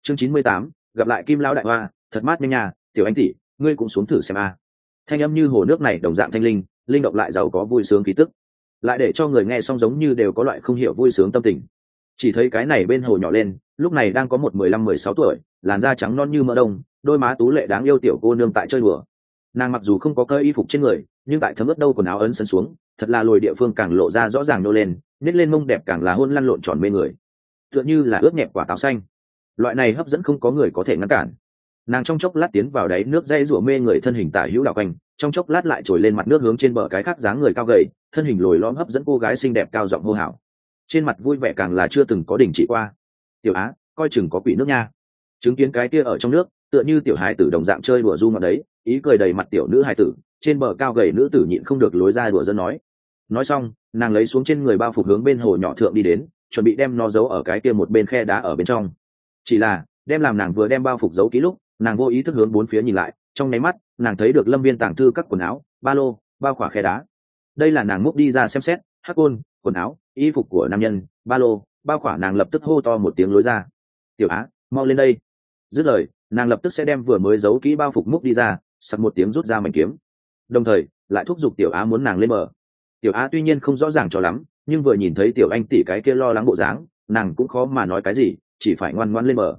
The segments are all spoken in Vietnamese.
chương 98, gặp lại Kim lão đại hoa, thật mát nhanh nhà, tiểu anh tỷ, ngươi cũng xuống thử xem a. Thanh âm như hồ nước này đồng dạng thanh linh, linh động lại giàu có vui sướng khí tức, lại để cho người nghe xong giống như đều có loại không hiểu vui sướng tâm tình. Chỉ thấy cái này bên hồ nhỏ lên, lúc này đang có một 15-16 tuổi, làn da trắng non như mỡ đông, đôi má tú lệ đáng yêu tiểu cô nương tại chơi đùa. Nàng mặc dù không có cơ y phục trên người, nhưng tại thấm ướt đâu quần áo ấn sân xuống, thật là lồi địa phương càng lộ ra rõ ràng nô lên, nhếch lên mông đẹp càng là hôn lăn lộn tròn mê người, tựa như là ướt nhẹp quả táo xanh. Loại này hấp dẫn không có người có thể ngăn cản. Nàng trong chốc lát tiến vào đáy nước dây rủa mê người thân hình tả hữu đảo quanh, trong chốc lát lại trồi lên mặt nước hướng trên bờ cái khác dáng người cao gầy, thân hình lồi lõm hấp dẫn cô gái xinh đẹp cao giọng hô hào. Trên mặt vui vẻ càng là chưa từng có đỉnh chỉ qua. Tiểu Á, coi chừng có quỷ nước nha. Chứng kiến cái kia ở trong nước, tựa như tiểu hài tử đồng dạng chơi đùa du ngọt đấy, ý cười đầy mặt tiểu nữ hài tử, trên bờ cao gầy nữ tử nhịn không được lối ra đùa dân nói. Nói xong, nàng lấy xuống trên người bao phục hướng bên hồ nhỏ thượng đi đến, chuẩn bị đem nó giấu ở cái kia một bên khe đá ở bên trong. Chỉ là, đem làm nàng vừa đem bao phục giấu kỹ lúc, nàng vô ý thức hướng bốn phía nhìn lại, trong nháy mắt, nàng thấy được Lâm Viên tàng thư các quần áo, ba lô, bao khỏa khe đá. Đây là nàng múc đi ra xem xét, hắc côn, quần áo, y phục của nam nhân, ba lô, bao khỏa. Nàng lập tức hô to một tiếng lối ra. Tiểu Á, mau lên đây. Dứt lời, nàng lập tức sẽ đem vừa mới giấu kỹ bao phục múc đi ra, sặc một tiếng rút ra mảnh kiếm, đồng thời lại thúc giục Tiểu Á muốn nàng lên bờ. Tiểu Á tuy nhiên không rõ ràng cho lắm, nhưng vừa nhìn thấy tiểu anh tỷ cái kia lo lắng bộ dáng, nàng cũng khó mà nói cái gì, chỉ phải ngoan ngoãn lên bờ.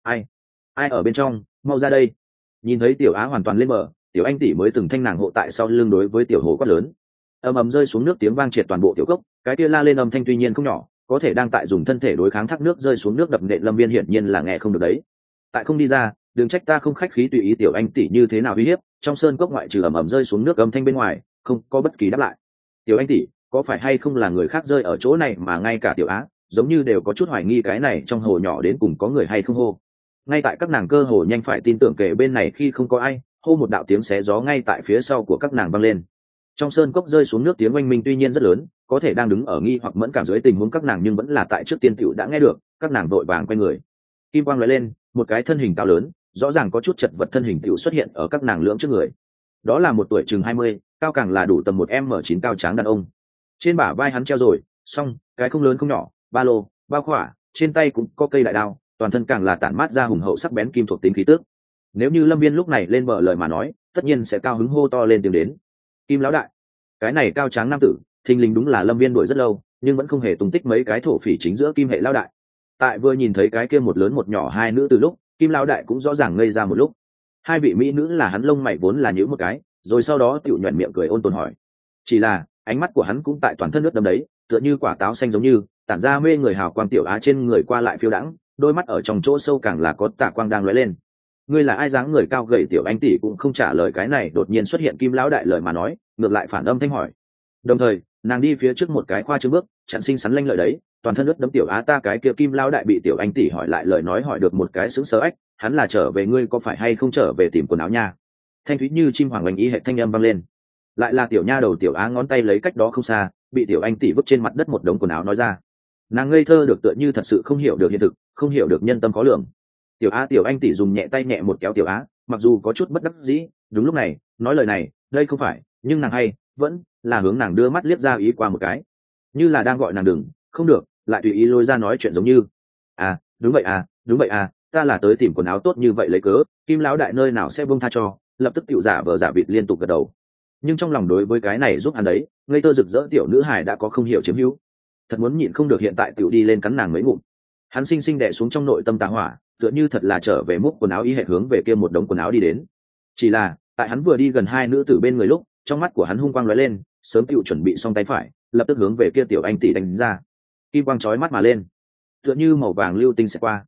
Ai ở bên trong, mau ra đây. Nhìn thấy Tiểu Á hoàn toàn lên bờ, tiểu anh tỷ mới từng thanh nàng hộ tại sau lưng đối với tiểu hồ quát lớn. Ầm ầm rơi xuống nước tiếng vang triệt toàn bộ tiểu cốc, cái kia la lên âm thanh tuy nhiên không nhỏ, có thể đang tại dùng thân thể đối kháng thác nước rơi xuống nước đập nện Lâm Viên hiển nhiên là nghe không được đấy. Tại không đi ra, đừng trách ta không khách khí tùy ý tiểu anh tỷ như thế nào uy hiếp, trong sơn cốc ngoại trừ ầm ầm rơi xuống nước âm thanh bên ngoài, không có bất kỳ đáp lại. Tiểu anh tỷ, có phải hay không là người khác rơi ở chỗ này mà ngay cả Tiểu Á giống như đều có chút hoài nghi cái này trong hồ nhỏ đến cùng có người hay không hô. Ngay tại các nàng cơ hồ nhanh phải tin tưởng kể bên này khi không có ai, hô một đạo tiếng xé gió ngay tại phía sau của các nàng vang lên. Trong sơn cốc rơi xuống nước tiếng oanh minh tuy nhiên rất lớn, có thể đang đứng ở nghi hoặc mẫn cảm dưới tình huống các nàng nhưng vẫn là tại trước tiên tiểu đã nghe được, các nàng vội vàng quay người. Kim quang lóe lên, một cái thân hình cao lớn, rõ ràng có chút chật vật thân hình tiểu xuất hiện ở các nàng lưỡng trước người. Đó là một tuổi chừng 20, cao càng là đủ tầm 1m9 cao tráng đàn ông. Trên bả vai hắn treo rồi, xong, cái không lớn không nhỏ, ba lô, bao khỏa, trên tay cũng có cây đại đao, toàn thân càng là tản mát ra hùng hậu sắc bén kim thuộc tính khí tước. Nếu như Lâm Viên lúc này lên bờ lời mà nói, tất nhiên sẽ cao hứng hô to lên tiếng đến. Kim lão đại. Cái này cao tráng nam tử, thình lình đúng là Lâm Viên đuổi rất lâu, nhưng vẫn không hề tung tích mấy cái thổ phỉ chính giữa Kim hệ lão đại. Tại vừa nhìn thấy cái kia một lớn một nhỏ hai nữ từ lúc, Kim lão đại cũng rõ ràng ngây ra một lúc. Hai vị mỹ nữ là hắn lông mày vốn là nhíu một cái, rồi sau đó tiểu nhuận miệng cười ôn tồn hỏi. Chỉ là, ánh mắt của hắn cũng tại toàn thân nước đâm đấy, tựa như quả táo xanh giống như, tản ra mê người hào quang. Tiểu Á trên người qua lại phiêu đãng, đôi mắt ở trong chỗ sâu càng là có tà quang đang lóe lên. Ngươi là ai? Dáng người cao gầy tiểu anh tỷ cũng không trả lời cái này đột nhiên xuất hiện Kim lão đại lời mà nói, ngược lại phản âm thanh hỏi. Đồng thời, nàng đi phía trước một cái khoa trương bước, chặn xinh xắn lanh lợi đấy, toàn thân ướt đẫm. Tiểu Á ta cái kia Kim lão đại bị tiểu anh tỷ hỏi lại lời nói hỏi được một cái sững sờ ếch, hắn là trở về, ngươi có phải hay không trở về tìm quần áo nha? Thanh thúy như chim hoàng oanh y hệ thanh âm vang lên. Lại là tiểu nha đầu. Tiểu Á ngón tay lấy cách đó không xa, bị tiểu anh tỷ vứt trên mặt đất một đống quần áo nói ra. Nàng ngây thơ được tựa như thật sự không hiểu được hiện thực, không hiểu được nhân tâm khó lường. Tiểu Á, tiểu anh tỷ dùng nhẹ tay nhẹ một kéo Tiểu Á, mặc dù có chút bất đắc dĩ, đúng lúc này nói lời này đây không phải, nhưng nàng hay vẫn là hướng nàng đưa mắt liếc ra ý qua một cái, như là đang gọi nàng đừng không được lại tùy ý lôi ra nói chuyện giống như đúng vậy à, ta là tới tìm quần áo tốt như vậy lấy cớ, Kim lão đại nơi nào sẽ buông tha cho. Lập tức tiểu giả vờ giả vịt liên tục gật đầu, nhưng trong lòng đối với cái này giúp hắn đấy ngây thơ rực rỡ tiểu nữ hài đã có không hiểu chiếm hữu, thật muốn nhịn không được hiện tại tiểu đi lên cắn nàng mấy ngụm. Hắn xinh xinh đè xuống trong nội tâm tà hỏa, tựa như thật là trở về múc quần áo ý hệ hướng về kia một đống quần áo đi đến. Chỉ là tại hắn vừa đi gần hai nữ tử bên người lúc, trong mắt của hắn hung quang lóe lên, sớm tựu chuẩn bị xong tay phải, lập tức hướng về kia tiểu anh tỷ đánh ra. Kim quang chói mắt mà lên, tựa như màu vàng lưu tinh sẽ qua.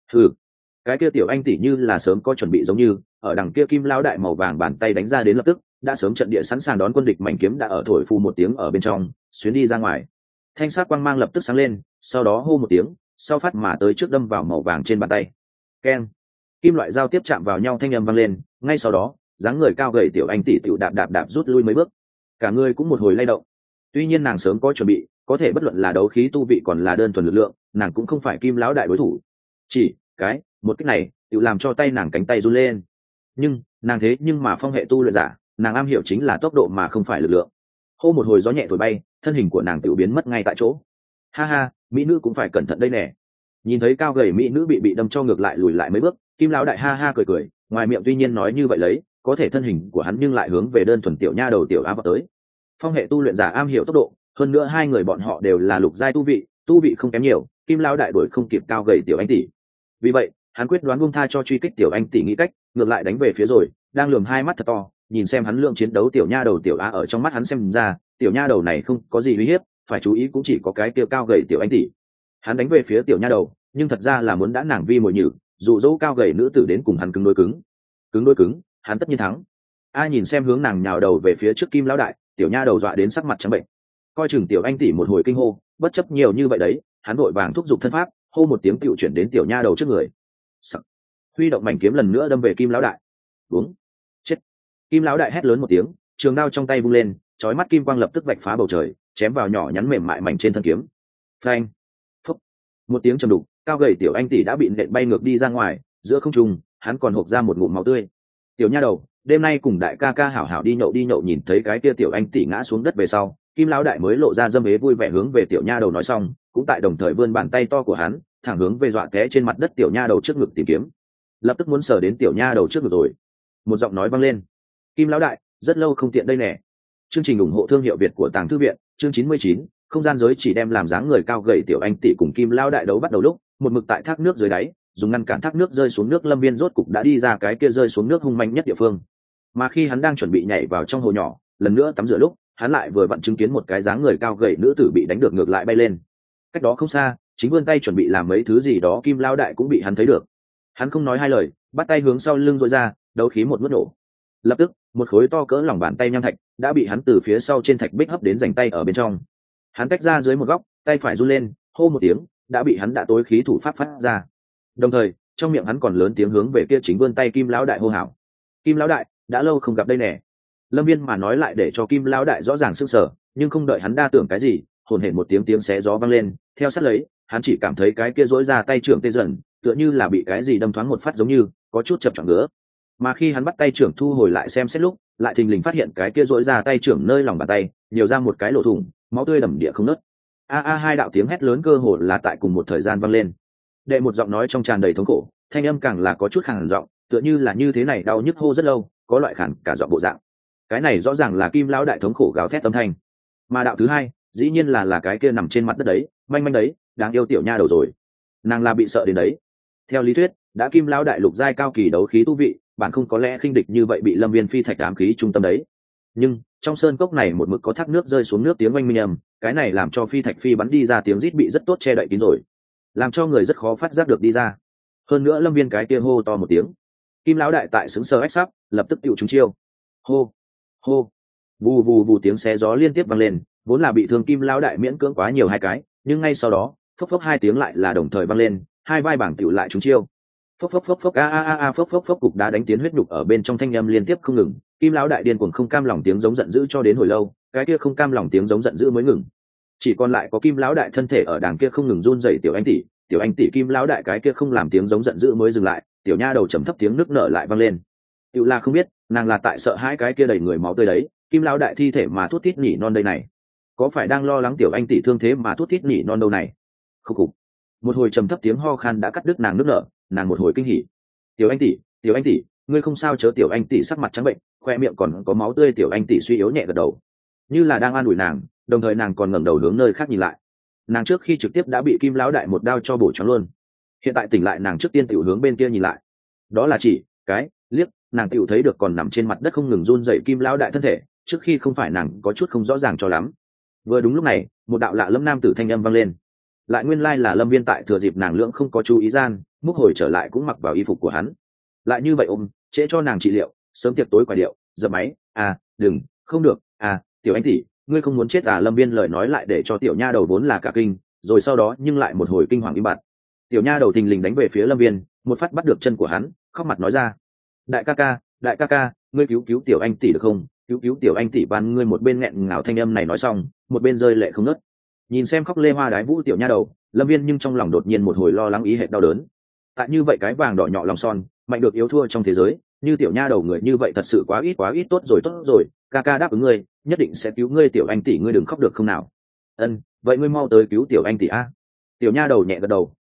Cái kia tiểu anh tỷ như là sớm có chuẩn bị giống như, ở đằng kia Kim lão đại màu vàng bàn tay đánh ra đến lập tức, đã sớm trận địa sẵn sàng đón quân địch. Mảnh kiếm đã ở thổi phù một tiếng ở bên trong, xuyến đi ra ngoài. Thanh sắc quang mang lập tức sáng lên, sau đó hô một tiếng, sau phát mà tới trước đâm vào màu vàng trên bàn tay. Keng, kim loại giao tiếp chạm vào nhau, thanh âm vang lên. Ngay sau đó, dáng người cao gầy tiểu anh tỷ tiểu đạp đạp đạp rút lui mấy bước, cả người cũng một hồi lay động. Tuy nhiên nàng sớm có chuẩn bị, có thể bất luận là đấu khí tu vị còn là đơn thuần lực lượng, nàng cũng không phải Kim lão đại đối thủ. Chỉ một kích này tiểu làm cho tay nàng cánh tay run lên. Nhưng nàng thế nhưng mà phong hệ tu luyện giả, nàng am hiểu chính là tốc độ mà không phải lực lượng. Hô một hồi gió nhẹ thổi bay, thân hình của nàng tiểu biến mất ngay tại chỗ. Ha ha, mỹ nữ cũng phải cẩn thận đây nè. Nhìn thấy cao gầy mỹ nữ bị đâm cho ngược lại lùi lại mấy bước, Kim lão đại ha ha cười cười, ngoài miệng tuy nhiên nói như vậy lấy, có thể thân hình của hắn nhưng lại hướng về đơn thuần tiểu nha đầu tiểu á vào tới. Phong hệ tu luyện giả am hiểu tốc độ, hơn nữa hai người bọn họ đều là lục giai tu vị không kém nhiều, Kim lão đại đuổi không kịp cao gầy tiểu anh tỷ. Vì vậy, hắn quyết đoán buông tha cho truy kích tiểu anh tỷ nghĩ cách, ngược lại đánh về phía rồi, đang lườm hai mắt thật to, nhìn xem hắn lượng chiến đấu tiểu nha đầu tiểu á ở trong mắt hắn xem ra, tiểu nha đầu này không có gì uy hiếp, phải chú ý cũng chỉ có cái kia cao gầy tiểu anh tỷ. Hắn đánh về phía tiểu nha đầu, nhưng thật ra là muốn đã nàng vi mồi nhử, dụ dỗ cao gầy nữ tử đến cùng hắn cứng đối cứng, hắn tất nhiên thắng. A nhìn xem hướng nàng nhào đầu về phía trước Kim lão đại, tiểu nha đầu dọa đến sắc mặt trắng bệnh, coi chừng tiểu anh tỷ một hồi kinh hô, bất chấp nhiều như vậy đấy, hắn vội vàng thúc giục thân pháp, hô một tiếng tựu chuyển đến tiểu nha đầu trước người. Sắc. Huy động mảnh kiếm lần nữa đâm về Kim lão đại. Uống. Chết. Kim lão đại hét lớn một tiếng, trường đao trong tay vung lên, chói mắt kim quang lập tức vạch phá bầu trời, chém vào nhỏ nhắn mềm mại mảnh trên thân kiếm. Phanh. Phúc. Một tiếng trầm đục, cao gầy tiểu anh tỷ đã bị nện bay ngược đi ra ngoài, giữa không trung, hắn còn hộc ra một ngụm máu tươi. Tiểu nha đầu, đêm nay cùng đại ca ca hảo hảo đi nhậu, nhìn thấy cái kia tiểu anh tỷ ngã xuống đất về sau, Kim lão đại mới lộ ra dâm ế vui vẻ hướng về tiểu nha đầu nói xong, cũng tại đồng thời vươn bàn tay to của hắn, thẳng hướng về dọa té trên mặt đất tiểu nha đầu trước ngực tìm kiếm. Lập tức muốn sờ đến tiểu nha đầu trước ngực rồi. Một giọng nói vang lên. Kim lão đại, rất lâu không tiện đây nè. Chương trình ủng hộ thương hiệu Việt của Tàng Thư viện, chương 99, không gian giới chỉ đem làm dáng người cao gầy tiểu anh tỷ cùng Kim lão đại đấu bắt đầu lúc, một mực tại thác nước dưới đáy, dùng ngăn cản thác nước rơi xuống nước Lâm Viên rốt cục đã đi ra cái kia rơi xuống nước hung manh nhất địa phương. Mà khi hắn đang chuẩn bị nhảy vào trong hồ nhỏ, lần nữa tắm rửa lúc, hắn lại vừa vặn chứng kiến một cái dáng người cao gầy nữ tử bị đánh được ngược lại bay lên. Cách đó không xa, chính vươn tay chuẩn bị làm mấy thứ gì đó Kim lão đại cũng bị hắn thấy được. Hắn không nói hai lời, bắt tay hướng sau lưng rũa ra, đấu khí một nuốt nổ. Lập tức, một khối to cỡ lòng bàn tay nham thạch đã bị hắn từ phía sau trên thạch bích hấp đến rảnh tay ở bên trong. Hắn tách ra dưới một góc, tay phải run lên, hô một tiếng, đã bị hắn đã tối khí thủ pháp phát ra. Đồng thời, trong miệng hắn còn lớn tiếng hướng về kia chính vươn tay Kim lão đại hô hào. Kim lão đại, đã lâu không gặp đây nè. Lâm Viên mà nói lại để cho Kim lão đại rõ ràng sững sờ, nhưng không đợi hắn đa tưởng cái gì, hồn hển một tiếng xé gió vang lên, theo sát lấy, hắn chỉ cảm thấy cái kia rỗi ra tay trưởng tê dần, tựa như là bị cái gì đâm thoáng một phát giống như có chút chập chọn ngứa. Mà khi hắn bắt tay trưởng thu hồi lại xem xét lúc, lại thình lình phát hiện cái kia rỗi ra tay trưởng nơi lòng bàn tay nhiều ra một cái lỗ thủng, máu tươi đầm địa không nứt. Hai đạo tiếng hét lớn cơ hồ là tại cùng một thời gian vang lên. Đệ một giọng nói trong tràn đầy thống khổ, thanh âm càng là có chút khàn giọng, tựa như là như thế này đau nhức hô rất lâu, có loại khàn cả giọng bộ dạng. Cái này rõ ràng là Kim lão đại thống khổ gào thét âm thanh. Mà đạo thứ hai, dĩ nhiên là cái kia nằm trên mặt đất đấy, manh manh đấy, đáng yêu tiểu nha đầu rồi. Nàng là bị sợ đến đấy. Theo lý thuyết, đã Kim lão đại lục giai cao kỳ đấu khí tu vị, bạn không có lẽ khinh địch như vậy bị Lâm Viên phi thạch ám khí trung tâm đấy. Nhưng trong sơn cốc này một mực có thác nước rơi xuống nước tiếng oanh minh ầm, cái này làm cho phi thạch phi bắn đi ra tiếng rít bị rất tốt che đậy kín rồi, làm cho người rất khó phát giác được đi ra. Hơn nữa Lâm Viên cái kia hô to một tiếng, Kim lão đại tại xứng sờ ách sắp, lập tức tiêu trúng chiêu. Hô, hô, vù vù vù tiếng xé gió liên tiếp vang lên, vốn là bị thương Kim lão đại miễn cưỡng quá nhiều hai cái, nhưng ngay sau đó, phốc phốc hai tiếng lại là đồng thời vang lên, hai vai bảng tiểu lại trúng chiêu. Phốc phốc phốc phốc phốc phốc phốc cục đá đánh tiến huyết nhục ở bên trong thanh âm liên tiếp không ngừng. Kim lão đại điên cuồng không cam lòng tiếng giống giận dữ cho đến hồi lâu, cái kia không cam lòng tiếng giống giận dữ mới ngừng. Chỉ còn lại có Kim lão đại thân thể ở đàng kia không ngừng run rẩy tiểu anh tỷ Kim lão đại cái kia không làm tiếng giống giận dữ mới dừng lại, tiểu nha đầu trầm thấp tiếng nức nở lại vang lên. Tiểu là không biết, nàng là tại sợ hãi cái kia đầy người máu tươi đấy, Kim lão đại thi thể mà thút thít nhỉ non đây này. Có phải đang lo lắng tiểu anh tỷ thương thế mà thút thít nhỉ non đâu này? Khục khục. Một hồi trầm thấp tiếng ho khan đã cắt đứt nàng nức nở, nàng một hồi kinh hỉ. Tiểu anh tỷ, ngươi không sao chớ? Tiểu anh tỷ sắc mặt trắng bệnh, khoe miệng còn có máu tươi. Tiểu anh tỷ suy yếu nhẹ gật đầu, như là đang an ủi nàng, đồng thời nàng còn ngẩng đầu hướng nơi khác nhìn lại. Nàng trước khi trực tiếp đã bị Kim lão đại một đao cho bổ choáng luôn, hiện tại tỉnh lại nàng trước tiên tiểu hướng bên kia nhìn lại, đó là chỉ cái liếc, nàng tiểu thấy được còn nằm trên mặt đất không ngừng run rẩy Kim lão đại thân thể, trước khi không phải nàng có chút không rõ ràng cho lắm. Vừa đúng lúc này, một đạo lạ lâm nam tử thanh âm vang lên, lại nguyên lai là Lâm Viên tại thừa dịp nàng lưỡng không có chú ý gian, múc hồi trở lại cũng mặc vào y phục của hắn. Lại như vậy trễ cho nàng trị liệu, sớm tiệc tối quả điệu, dập máy. Đừng, không được. Tiểu anh tỷ, ngươi không muốn chết à? Lâm Viên lời nói lại để cho tiểu nha đầu vốn là cả kinh, rồi sau đó nhưng lại một hồi kinh hoàng im bặt. Tiểu nha đầu thình lình đánh về phía Lâm Viên, một phát bắt được chân của hắn, khóc mặt nói ra, đại ca ca, ngươi cứu tiểu anh tỷ được không? Cứu tiểu anh tỷ ban. Ngươi một bên nghẹn ngào thanh âm này nói xong, một bên rơi lệ không ngớt. Nhìn xem khóc lê hoa đái vũ tiểu nha đầu, Lâm Viên nhưng trong lòng đột nhiên một hồi lo lắng ý hệt đau đớn. Tại như vậy cái vàng đỏ nhỏ lòng son, mạnh được yếu thua trong thế giới, như tiểu nha đầu người như vậy thật sự quá ít. Tốt rồi, ca ca đáp ứng ngươi, nhất định sẽ cứu ngươi tiểu anh tỷ, ngươi đừng khóc được không nào? Ân, vậy ngươi mau tới cứu tiểu anh tỷ a. Tiểu nha đầu nhẹ gật đầu,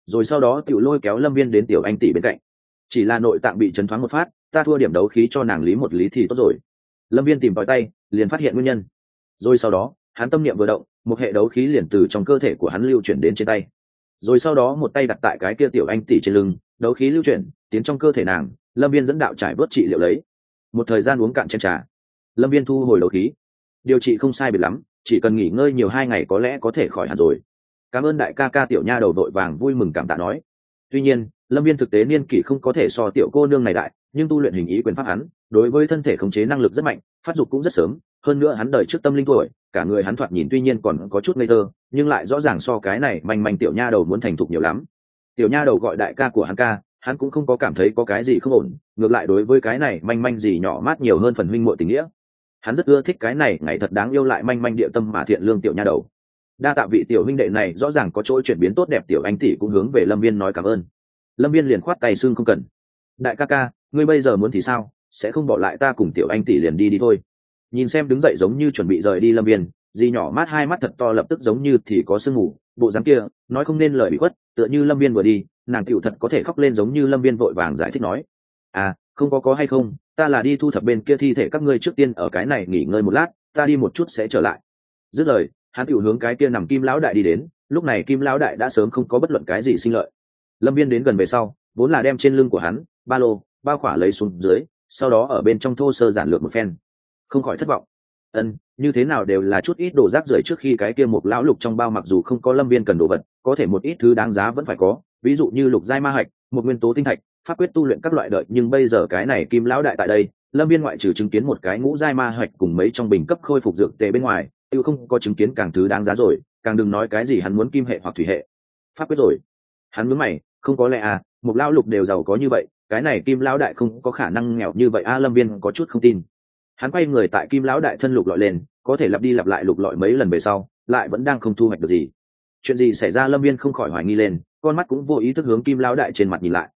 rồi sau đó tiểu lôi kéo Lâm Viên đến tiểu anh tỷ bên cạnh. Chỉ là nội tạng bị chấn thoáng một phát, ta thua điểm đấu khí cho nàng lý một lý thì tốt rồi. Lâm Viên tìm tòi tay, liền phát hiện nguyên nhân. Rồi sau đó, hắn tâm niệm vừa động, một hệ đấu khí liền từ trong cơ thể của hắn lưu chuyển đến trên tay. Rồi sau đó một tay đặt tại cái kia tiểu anh tỷ trên lưng, đấu khí lưu chuyển tiến trong cơ thể nàng. Lâm Viên dẫn đạo trải bớt trị liệu lấy. Một thời gian uống cạn chén trà, Lâm Viên thu hồi đấu khí. Điều trị không sai biệt lắm, chỉ cần nghỉ ngơi nhiều 2 ngày có lẽ có thể khỏi hẳn rồi. Cảm ơn đại ca ca. Tiểu nha đầu vội vàng vui mừng cảm tạ nói. Tuy nhiên, Lâm Viên thực tế niên kỷ không có thể so tiểu cô nương này đại, nhưng tu luyện hình ý quyền pháp hắn, đối với thân thể khống chế năng lực rất mạnh, phát dục cũng rất sớm. Hơn nữa hắn đời trước tâm linh tuổi, cả người hắn thoạt nhìn tuy nhiên còn có chút ngây thơ, nhưng lại rõ ràng so cái này manh manh tiểu nha đầu muốn thành thục nhiều lắm. Tiểu nha đầu gọi đại ca của hắn ca, hắn cũng không có cảm thấy có cái gì không ổn, ngược lại đối với cái này manh manh gì nhỏ mát nhiều hơn phần huynh muội tình nghĩa. Hắn rất ưa thích cái này ngày thật đáng yêu lại manh manh địa tâm mà thiện lương tiểu nha đầu. Đa tạ vị tiểu huynh đệ này, rõ ràng có chỗ chuyển biến tốt đẹp. Tiểu anh tỷ cũng hướng về Lâm Viên nói cảm ơn. Lâm Viên liền khoát tay xưng không cần. Đại ca ca, ngươi bây giờ muốn thì sao, sẽ không bỏ lại ta cùng tiểu anh tỷ liền đi thôi. Nhìn xem đứng dậy giống như chuẩn bị rời đi Lâm Viên, dì nhỏ mát hai mắt thật to lập tức giống như thì có sương mù, bộ dáng kia nói không nên lời bị khuất, tựa như Lâm Viên vừa đi nàng tiểu thật có thể khóc lên giống như. Lâm Viên vội vàng giải thích nói, à không có hay không, ta là đi thu thập bên kia thi thể các ngươi, trước tiên ở cái này nghỉ ngơi một lát, ta đi một chút sẽ trở lại. Dứt lời, hắn tiểu hướng cái kia nằm Kim lão đại đi đến. Lúc này Kim lão đại đã sớm không có bất luận cái gì sinh lợi. Lâm Viên đến gần về sau, vốn là đem trên lưng của hắn ba lô bao khỏa lấy xuống dưới, sau đó ở bên trong thô sơ giản lược một phen, không khỏi thất vọng. Như thế nào đều là chút ít đồ rác rưởi. Trước khi cái kia một lão lục trong bao mặc dù không có Lâm Viên cần đồ vật, có thể một ít thứ đáng giá vẫn phải có, ví dụ như lục giai ma hạch, một nguyên tố tinh thạch, pháp quyết tu luyện các loại đợi. Nhưng bây giờ cái này Kim lão đại tại đây, Lâm Viên ngoại trừ chứng kiến một cái ngũ giai ma hạch cùng mấy trong bình cấp khôi phục dược tề bên ngoài, tiêu không có chứng kiến càng thứ đáng giá rồi, càng đừng nói cái gì hắn muốn kim hệ hoặc thủy hệ pháp quyết rồi. Hắn nhướng mày, không có lẽ à, một lão lục đều giàu có như vậy, cái này Kim lão đại không có khả năng nghèo như vậy. Lâm Viên có chút không tin. Hắn quay người tại Kim lão đại thân lục lọi lên, có thể lặp đi lặp lại lục lọi mấy lần về sau, lại vẫn đang không thu hoạch được gì. Chuyện gì xảy ra? Lâm Viên không khỏi hoài nghi lên, con mắt cũng vô ý thức hướng Kim lão đại trên mặt nhìn lại.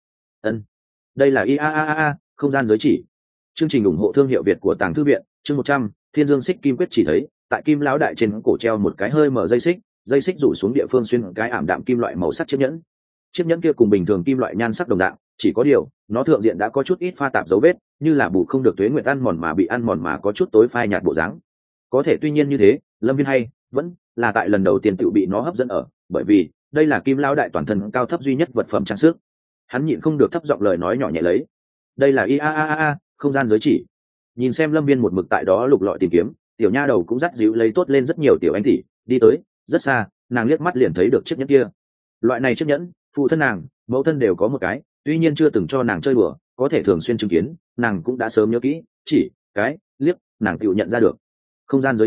Đây là không gian giới chỉ. Chương trình ủng hộ thương hiệu Việt của Tàng Thư Viện. Chương 100, Thiên Dương Xích Kim Quyết. Chỉ thấy tại Kim lão đại trên cổ treo một cái hơi mở dây xích rủ xuống địa phương xuyên cái ảm đạm kim loại màu sắc chiếc nhẫn kia cùng bình thường kim loại nhan sắc đồng dạng, chỉ có điều nó thượng diện đã có chút ít pha tạp dấu vết, như là bù không được tuế nguyệt ăn mòn mà bị ăn mòn mà có chút tối phai nhạt bộ dáng. Có thể tuy nhiên như thế, Lâm Viên hay vẫn là tại lần đầu tiên tự bị nó hấp dẫn ở, bởi vì đây là Kim lão đại toàn thân cao thấp duy nhất vật phẩm trang sức. Hắn nhịn không được thấp giọng lời nói nhỏ nhẹ lấy, đây là không gian giới chỉ. Nhìn xem Lâm Viên một mực tại đó lục lọi tìm kiếm, tiểu nha đầu cũng dắt dịu lấy tốt lên rất nhiều. Tiểu anh tỷ đi tới rất xa, nàng liếc mắt liền thấy được chiếc nhẫn kia. Loại này chiếc nhẫn, phụ thân nàng mẫu thân đều có một cái, tuy nhiên chưa từng cho nàng chơi đùa, có thể thường xuyên chứng kiến, nàng cũng đã sớm nhớ kỹ, chỉ cái liếc nàng tự nhận ra được. Không gian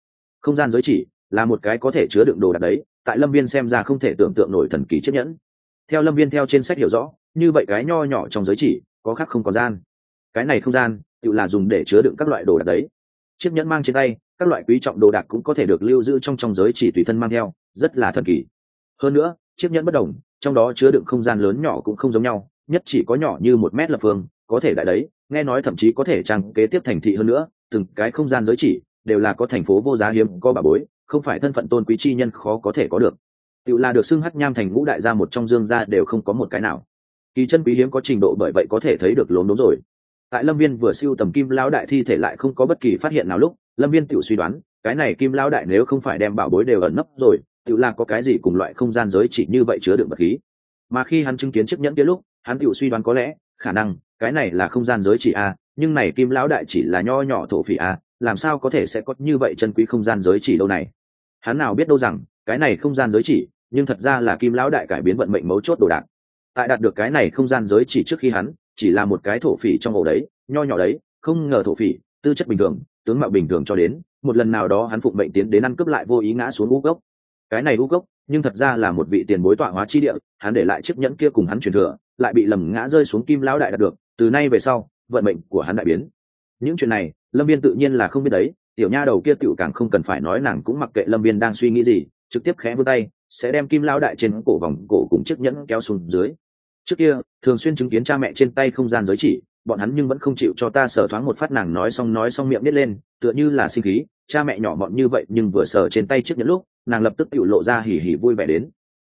giới chỉ là một cái có thể chứa đựng đồ đạc đấy, tại Lâm Viên xem ra không thể tưởng tượng nổi thần kỳ chiếc nhẫn. Theo Lâm Viên theo trên sách hiểu rõ, như vậy cái nho nhỏ trong giới chỉ có khác không có gian, cái này không gian tự là dùng để chứa đựng các loại đồ đạc đấy. Chiếc nhẫn mang trên tay, các loại quý trọng đồ đạc cũng có thể được lưu giữ trong giới chỉ tùy thân mang theo, rất là thần kỳ. Hơn nữa, chiếc nhẫn bất đồng, trong đó chứa đựng không gian lớn nhỏ cũng không giống nhau, nhất chỉ có nhỏ như 1 mét lập phương, có thể đại đấy, nghe nói thậm chí có thể trang kế tiếp thành thị. hơn nữa, từng cái không gian giới chỉ đều là có thành phố vô giá hiếm có bảo bối, không phải thân phận tôn quý chi nhân khó có thể có được. Tự là được xưng Hắc Nham thành ngũ đại gia một trong Dương gia đều không có một cái nào. Kỳ chân quý hiếm có trình độ, bởi vậy có thể thấy được lốm đốm rồi. Tại Lâm Viên vừa siêu tầm Kim lão đại thi thể lại không có bất kỳ phát hiện nào lúc, Lâm Viên tự suy đoán, cái này Kim lão đại nếu không phải đem bảo bối đều ẩn nấp rồi, tự là có cái gì cùng loại không gian giới chỉ như vậy chứa đựng vật khí. Mà khi hắn chứng kiến chiếc nhẫn kia lúc, hắn tự suy đoán có lẽ khả năng cái này là không gian giới chỉ a, nhưng này Kim lão đại chỉ là nho nhỏ thổ phỉ a, làm sao có thể sẽ có như vậy chân quý không gian giới chỉ đâu này. Hắn nào biết đâu rằng cái này không gian giới chỉ nhưng thật ra là Kim lão đại cải biến vận mệnh mấu chốt đồ đạc. Tại đạt được cái này không gian giới chỉ trước khi hắn chỉ là một cái thổ phỉ trong ổ đấy, nho nhỏ đấy, không ngờ thổ phỉ tư chất bình thường, tướng mạo bình thường, cho đến một lần nào đó hắn phụng mệnh tiến đến ăn cướp lại vô ý ngã xuống u gốc. Cái này u gốc nhưng thật ra là một vị tiền bối tọa hóa chi địa, hắn để lại chiếc nhẫn kia cùng hắn truyền thừa, lại bị lầm ngã rơi xuống Kim lão đại đạt được, từ nay về sau vận mệnh của hắn đại biến. Những chuyện này Lâm Viên tự nhiên là không biết đấy, tiểu nha đầu kia tiểu càng không cần phải nói, nàng cũng mặc kệ Lâm Viên đang suy nghĩ gì, trực tiếp khẽ vươn tay sẽ đem Kim lão đại trên cổ vòng cổ cùng chiếc nhẫn kéo xuống dưới. Trước kia thường xuyên chứng kiến cha mẹ trên tay không gian giới chỉ, bọn hắn nhưng vẫn không chịu cho ta sờ thoáng một phát. Nàng nói xong miệng nít lên, tựa như là sinh khí, cha mẹ nhỏ mọn như vậy nhưng vừa sờ trên tay chiếc nhẫn lúc, nàng lập tức tự lộ ra hỉ hỉ vui vẻ đến.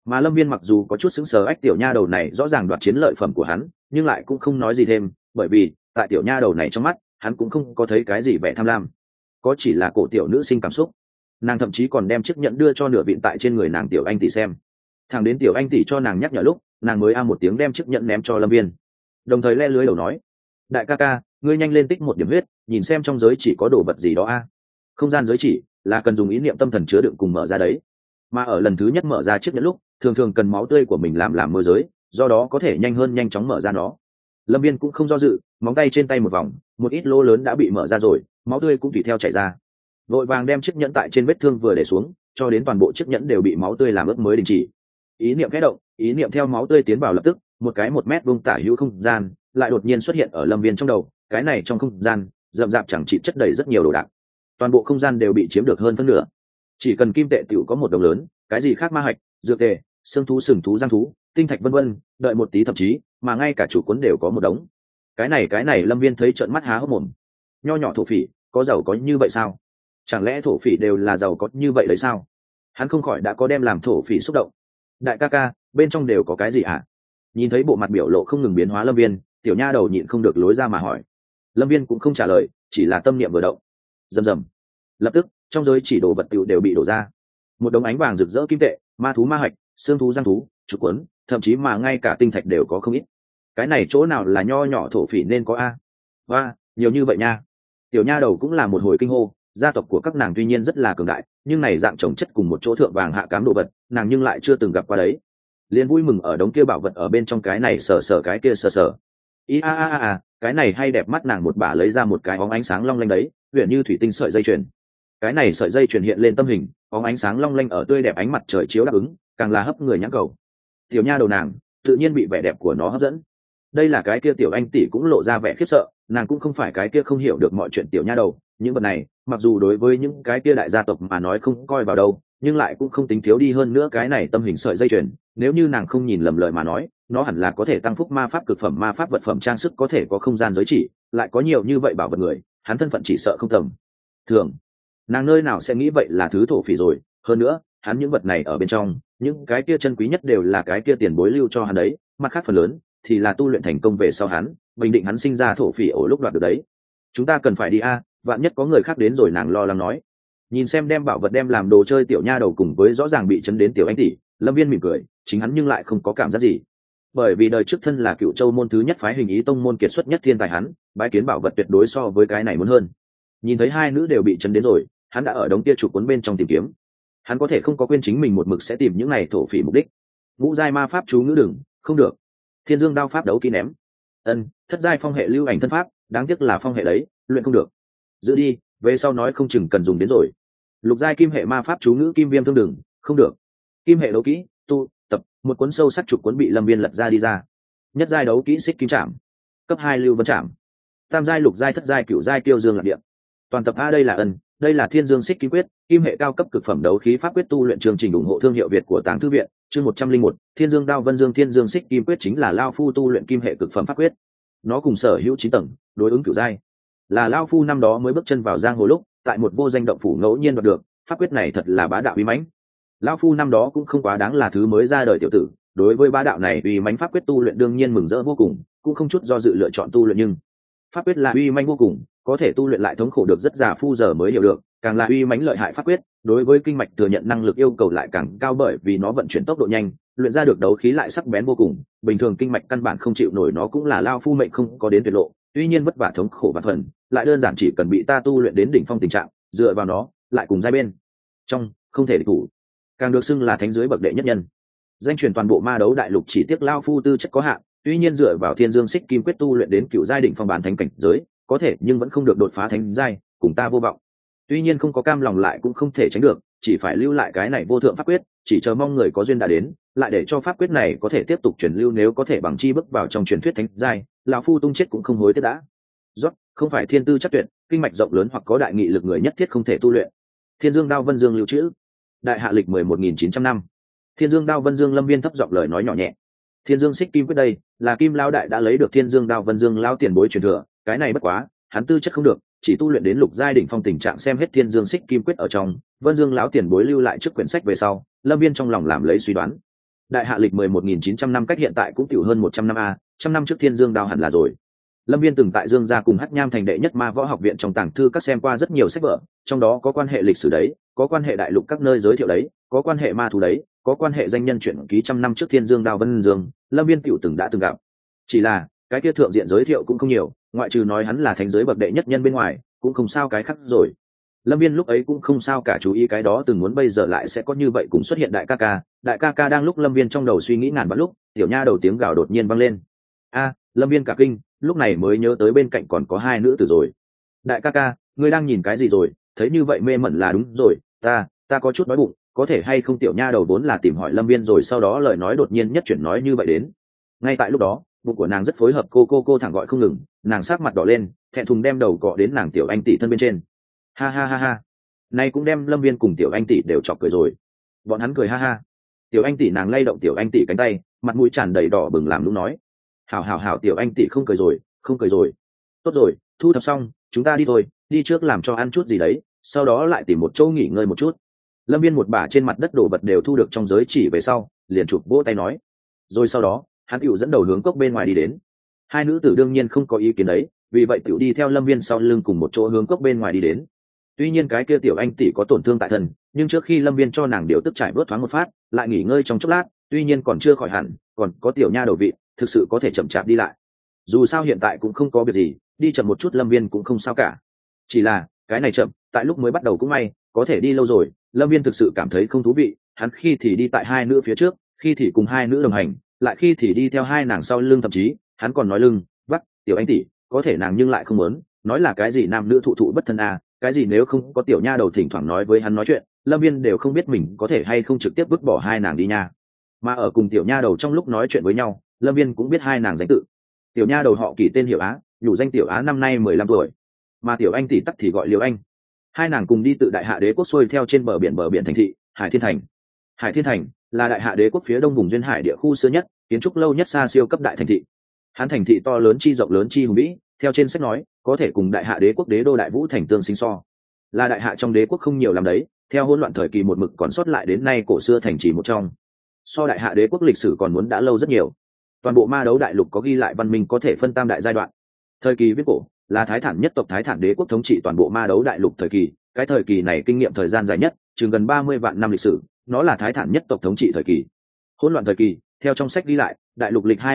Mà Lâm Viên mặc dù có chút sững sờ, ách tiểu nha đầu này rõ ràng đoạt chiến lợi phẩm của hắn, nhưng lại cũng không nói gì thêm, bởi vì tại tiểu nha đầu này trong mắt hắn cũng không có thấy cái gì vẻ tham lam, có chỉ là cổ tiểu nữ sinh cảm xúc. Nàng thậm chí còn đem chiếc nhẫn đưa cho nửa vịn tại trên người nàng tiểu anh tỷ xem. Thằng đến tiểu anh tỷ cho nàng nhắc nhở lúc, nàng mới một tiếng đem chiếc nhẫn ném cho Lâm Viên, đồng thời le lưới đầu nói: đại ca ca, ngươi nhanh lên tích một điểm huyết, nhìn xem trong giới chỉ có đồ vật gì đó a. Không gian giới chỉ là cần dùng ý niệm tâm thần chứa đựng cùng mở ra đấy, mà ở lần thứ nhất mở ra chiếc nhẫn lúc thường thường cần máu tươi của mình làm môi giới, do đó có thể nhanh chóng mở ra nó. Lâm Viên cũng không do dự, móng tay trên tay một vòng, một ít lỗ lớn đã bị mở ra rồi, máu tươi cũng tùy theo chảy ra. Vội vàng đem chiếc nhẫn tại trên vết thương vừa để xuống, cho đến toàn bộ chiếc nhẫn đều bị máu tươi làm ướt mới đình chỉ. Ý niệm khẽ động, ý niệm theo máu tươi tiến vào, lập tức một cái 1 mét vuông tả hữu không gian lại đột nhiên xuất hiện ở Lâm Viên trong đầu. Cái này trong không gian rậm rạp chẳng trị chất đầy rất nhiều đồ đạc, toàn bộ không gian đều bị chiếm được hơn phân nửa. Chỉ cần kim tệ tiểu có một đồng lớn, cái gì khác ma hạch, dược tề, xương thú, sừng thú, răng thú, tinh thạch vân vân, đợi một tí thậm chí mà ngay cả chủ cuốn đều có một đống. Cái này Lâm Viên thấy trợn mắt há hốc mồm. Nho nhỏ thổ phỉ có giàu có như vậy sao? Chẳng lẽ thổ phỉ đều là giàu có như vậy đấy sao? Hắn không khỏi đã có đem làm thổ phỉ xúc động. Đại ca ca, bên trong đều có cái gì hả? Nhìn thấy bộ mặt biểu lộ không ngừng biến hóa Lâm Viên, tiểu nha đầu nhịn không được lối ra mà hỏi. Lâm Viên cũng không trả lời, chỉ là tâm niệm vừa động, rầm rầm, lập tức trong giới chỉ đồ vật đều bị đổ ra. Một đống ánh vàng rực rỡ kim tệ, ma thú, ma hạch, xương thú, răng thú, trục quấn, thậm chí mà ngay cả tinh thạch đều có không ít. Cái này chỗ nào là nho nhỏ thổ phỉ nên có a? Và nhiều như vậy nha. Tiểu nha đầu cũng là một hồi kinh hô. Gia tộc của các nàng tuy nhiên rất là cường đại, nhưng này dạng trồng chất cùng một chỗ thượng vàng hạ cám đồ vật, nàng nhưng lại chưa từng gặp qua đấy. Liền vui mừng ở đống kia bảo vật ở bên trong, cái này sờ cái kia sờ. Cái này hay đẹp mắt, nàng một bả lấy ra một cái óng ánh sáng long lanh đấy, huyền như thủy tinh sợi dây chuyền. Cái này sợi dây chuyền hiện lên tâm hình, óng ánh sáng long lanh ở tươi đẹp ánh mặt trời chiếu đáp ứng, càng là hấp người nhãn cầu. Tiểu nha đầu nàng tự nhiên bị vẻ đẹp của nó hấp dẫn. Đây là cái kia tiểu anh tỷ cũng lộ ra vẻ khiếp sợ, nàng cũng không phải cái kia không hiểu được mọi chuyện tiểu nha đầu. Những vật này mặc dù đối với những cái kia đại gia tộc mà nói không coi vào đâu, nhưng lại cũng không tính thiếu đi. Hơn nữa cái này tâm hình sợi dây chuyền, nếu như nàng không nhìn lầm lời mà nói, nó hẳn là có thể tăng phúc ma pháp cực phẩm, ma pháp vật phẩm trang sức, có thể có không gian giới chỉ, lại có nhiều như vậy bảo vật người, hắn thân phận chỉ sợ không tầm thường. Nàng nơi nào sẽ nghĩ vậy là thứ thổ phỉ rồi. Hơn nữa hắn những vật này ở bên trong, những cái kia chân quý nhất đều là cái kia tiền bối lưu cho hắn đấy, mặt khác phần lớn thì là tu luyện thành công về sau hắn bình định hắn sinh ra thổ phỉ ổ lúc đoạt được đấy. Chúng ta cần phải đi a, vạn nhất có người khác đến rồi, nàng lo lắng nói. Nhìn xem đem bảo vật đem làm đồ chơi tiểu nha đầu cùng với rõ ràng bị chấn đến tiểu anh tỷ, Lâm Viên mỉm cười, chính hắn nhưng lại không có cảm giác gì, bởi vì đời trước thân là Cựu Châu môn thứ nhất phái hình ý tông môn kiệt xuất nhất thiên tài, hắn bái kiến bảo vật tuyệt đối so với cái này muốn hơn. Nhìn thấy hai nữ đều bị chấn đến rồi, hắn đã ở đống kia trụ cuốn bên trong tìm kiếm. Hắn có thể không có quên chính mình một mực sẽ tìm những này thổ phỉ mục đích. Ngũ giai ma pháp chú ngữ đừng, không được. Thiên dương đao pháp đấu kỹ ném. Thất giai phong hệ lưu ảnh thân pháp, đáng tiếc là phong hệ đấy, luyện không được. Giữ đi, về sau nói không chừng cần dùng đến rồi. Lục giai kim hệ ma pháp chú ngữ kim viêm thương đừng, không được. Kim hệ đấu kỹ tu tập, một cuốn sâu sắc trục cuốn bị Lâm Viên lật ra đi ra. Nhất giai đấu kỹ xích kim trảm, cấp 2 lưu vân trảm, tam giai, lục giai, thất giai, cửu giai tiêu dương lạc điện. Toàn tập a. Đây là Thiên Dương Xích Kim Quyết, kim hệ cao cấp cực phẩm đấu khí pháp quyết tu luyện. Chương trình ủng hộ thương hiệu Việt của Tàng Thư viện. Chương 101, Thiên Dương Đao Vân Dương. Thiên Dương Xích Kim Quyết chính là lao phu tu luyện kim hệ cực phẩm pháp quyết. Nó cùng sở hữu 9 tầng, đối ứng cửu giai. Là lao phu năm đó mới bước chân vào giang hồ lúc, tại một vô danh động phủ ngẫu nhiên đoạt được. Pháp quyết này thật là bá đạo uy mãnh. Lao phu năm đó cũng không quá đáng là thứ mới ra đời tiểu tử, đối với bá đạo này uy mãnh pháp quyết tu luyện đương nhiên mừng rỡ vô cùng, cũng không chút do dự lựa chọn tu luyện. Nhưng pháp quyết là uy mãnh vô cùng, có thể tu luyện lại thống khổ được rất già phu giờ mới hiểu được, càng là uy mãnh lợi hại pháp quyết, đối với kinh mạch thừa nhận năng lực yêu cầu lại càng cao, bởi vì nó vận chuyển tốc độ nhanh, luyện ra được đấu khí lại sắc bén vô cùng, bình thường kinh mạch căn bản không chịu nổi. Nó cũng là lao phu mệnh không có đến tuyệt lộ, tuy nhiên vất vả thống khổ và phần, lại đơn giản chỉ cần bị ta tu luyện đến đỉnh phong tình trạng, dựa vào nó, lại cùng giai bên trong không thể địch thủ, càng được xưng là thánh dưới bậc đệ nhất nhân, danh truyền toàn bộ ma đấu đại lục. Chỉ tiếc lao phu tư chất có hạn, tuy nhiên dựa vào Thiên Dương Xích Kim Quyết tu luyện đến cựu giai đỉnh phong bán thánh cảnh giới, có thể nhưng vẫn không được đột phá thánh giai, cùng ta vô vọng. Tuy nhiên không có cam lòng lại cũng không thể tránh được, chỉ phải lưu lại cái này vô thượng pháp quyết, chỉ chờ mong người có duyên đã đến, lại để cho pháp quyết này có thể tiếp tục truyền lưu. Nếu có thể bằng chi bước vào trong truyền thuyết thánh giai, lão phu tung chết cũng không hối tiếc đã. Rốt không phải thiên tư chắc tuyệt, kinh mạch rộng lớn hoặc có đại nghị lực người nhất thiết không thể tu luyện. Thiên Dương Đao Vân Dương lưu trữ. Đại hạ lịch 11.900 năm. Thiên Dương Đao Vân Dương. Lâm Viên thấp giọng lời nói nhỏ nhẹ. Thiên Dương Xích Kim Quyết đây là Kim lão đại đã lấy được Thiên Dương Đao Vân Dương lao tiền bối truyền thừa, cái này bất quá, hắn tư chất không được, chỉ tu luyện đến lục giai đỉnh phong tình trạng. Xem hết Thiên Dương Xích Kim Quyết ở trong Vân Dương lão tiền bối lưu lại trước quyển sách về sau, Lâm Viên trong lòng làm lấy suy đoán. đại hạ lịch 11.900 năm cách hiện tại cũng tiểu hơn 100 năm a, trăm năm trước Thiên Dương Đao hẳn là rồi. Lâm Viên từng tại Dương gia cùng Hắc Nham thành đệ nhất ma võ học viện trong tàng thư các xem qua rất nhiều sách vở, trong đó có quan hệ lịch sử đấy, có quan hệ đại lục các nơi giới thiệu đấy, có quan hệ ma thú đấy, có quan hệ danh nhân truyện ký trăm năm trước Thiên Dương Đao Vân Dương, Lâm Viên tiểu từng đã từng gặp. Chỉ là, cái kia thượng diện giới thiệu cũng không nhiều, ngoại trừ nói hắn là thánh giới bậc đệ nhất nhân bên ngoài, cũng không sao cái khác rồi. Lâm Viên lúc ấy cũng không sao cả chú ý cái đó từng muốn bây giờ lại sẽ có như vậy cũng xuất hiện đại ca ca đang lúc Lâm Viên trong đầu suy nghĩ ngàn vạn lúc, tiểu nha đầu tiếng gào đột nhiên vang lên. A, Lâm Viên cả kinh, lúc này mới nhớ tới bên cạnh còn có hai nữ tử rồi. Đại ca ca, ngươi đang nhìn cái gì rồi? Thấy như vậy mê mẩn là đúng rồi, ta có chút đói bụng, có thể hay không? Tiểu nha đầu vốn là tìm hỏi Lâm Viên rồi sau đó lời nói đột nhiên nhất chuyển nói như vậy đến. Ngay tại lúc đó, bụng của nàng rất phối hợp cô thẳng gọi không ngừng, nàng sắc mặt đỏ lên, thẹn thùng đem đầu cọ đến nàng tiểu anh tỷ thân bên trên. Ha ha ha ha. Nay cũng đem Lâm Viên cùng tiểu anh tỷ đều chọc cười rồi. Bọn hắn cười ha ha. Tiểu anh tỷ nàng lay động tiểu anh tỷ cánh tay, mặt mũi tràn đầy đỏ bừng làm lúc nói. Hảo tiểu anh tỷ không cười rồi. Tốt rồi, thu thập xong, chúng ta đi thôi, đi trước làm cho ăn chút gì đấy, sau đó lại tìm một chỗ nghỉ ngơi một chút. Lâm Viên một bả trên mặt đất đổ vật đều thu được trong giới chỉ về sau, liền chụp vỗ tay nói. Rồi sau đó, hắn tiểu dẫn đầu hướng cốc bên ngoài đi đến. Hai nữ tử đương nhiên không có ý kiến đấy, vì vậy tiểu đi theo Lâm Viên sau lưng cùng một chỗ hướng cốc bên ngoài đi đến. Tuy nhiên cái kia tiểu anh tỷ có tổn thương tại thân, nhưng trước khi Lâm Viên cho nàng điều tức trải bớt thoáng một phát, lại nghỉ ngơi trong chốc lát, tuy nhiên còn chưa khỏi hẳn, còn có tiểu nha đầu vị, thực sự có thể chậm chạp đi lại. Dù sao hiện tại cũng không có việc gì, đi chậm một chút Lâm Viên cũng không sao cả. Chỉ là cái này chậm, tại lúc mới bắt đầu cũng may, có thể đi lâu rồi, Lâm Viên thực sự cảm thấy không thú vị. Hắn khi thì đi tại hai nữ phía trước, khi thì cùng hai nữ đồng hành, lại khi thì đi theo hai nàng sau lưng, thậm chí hắn còn nói lưng vắt tiểu anh tỷ, có thể nàng nhưng lại không muốn, nói là cái gì nam nữ thụ thụ bất thân à, cái gì nếu không có tiểu nha đầu thỉnh thoảng nói với hắn nói chuyện, Lâm Viên đều không biết mình có thể hay không trực tiếp vứt bỏ hai nàng đi nha. Mà ở cùng tiểu nha đầu trong lúc nói chuyện với nhau, Lâm Viên cũng biết hai nàng danh tự. Tiểu nha đầu họ Kỳ tên Hiểu Á, nhủ danh Tiểu Á, năm nay 15 tuổi, mà tiểu anh tỷ tắc thì gọi Liễu Anh. Hai nàng cùng đi tự đại hạ đế quốc xuôi theo trên bờ biển thành thị Hải Thiên Thành. Hải Thiên Thành là đại hạ đế quốc phía đông vùng duyên hải địa khu xưa nhất, kiến trúc lâu nhất, xa siêu cấp đại thành thị. Hắn thành thị to lớn chi rộng lớn chi hùng vĩ, theo trên sách nói có thể cùng đại hạ đế quốc đế đô Đại Vũ thành tương sinh so, là đại hạ trong đế quốc không nhiều làm đấy, theo hỗn loạn thời kỳ một mực còn sót lại đến nay cổ xưa thành trì một trong, so đại hạ đế quốc lịch sử còn muốn đã lâu rất nhiều. Toàn bộ ma đấu đại lục có ghi lại văn minh có thể phân tam đại giai đoạn. Thời kỳ viết cổ là Thái Thản nhất tộc Thái Thản đế quốc thống trị toàn bộ ma đấu đại lục thời kỳ, cái thời kỳ này kinh nghiệm thời gian dài nhất, chừng gần 30 vạn năm lịch sử, nó là Thái Thản nhất tộc thống trị thời kỳ. Hỗn loạn thời kỳ, theo trong sách ghi lại, đại lục lịch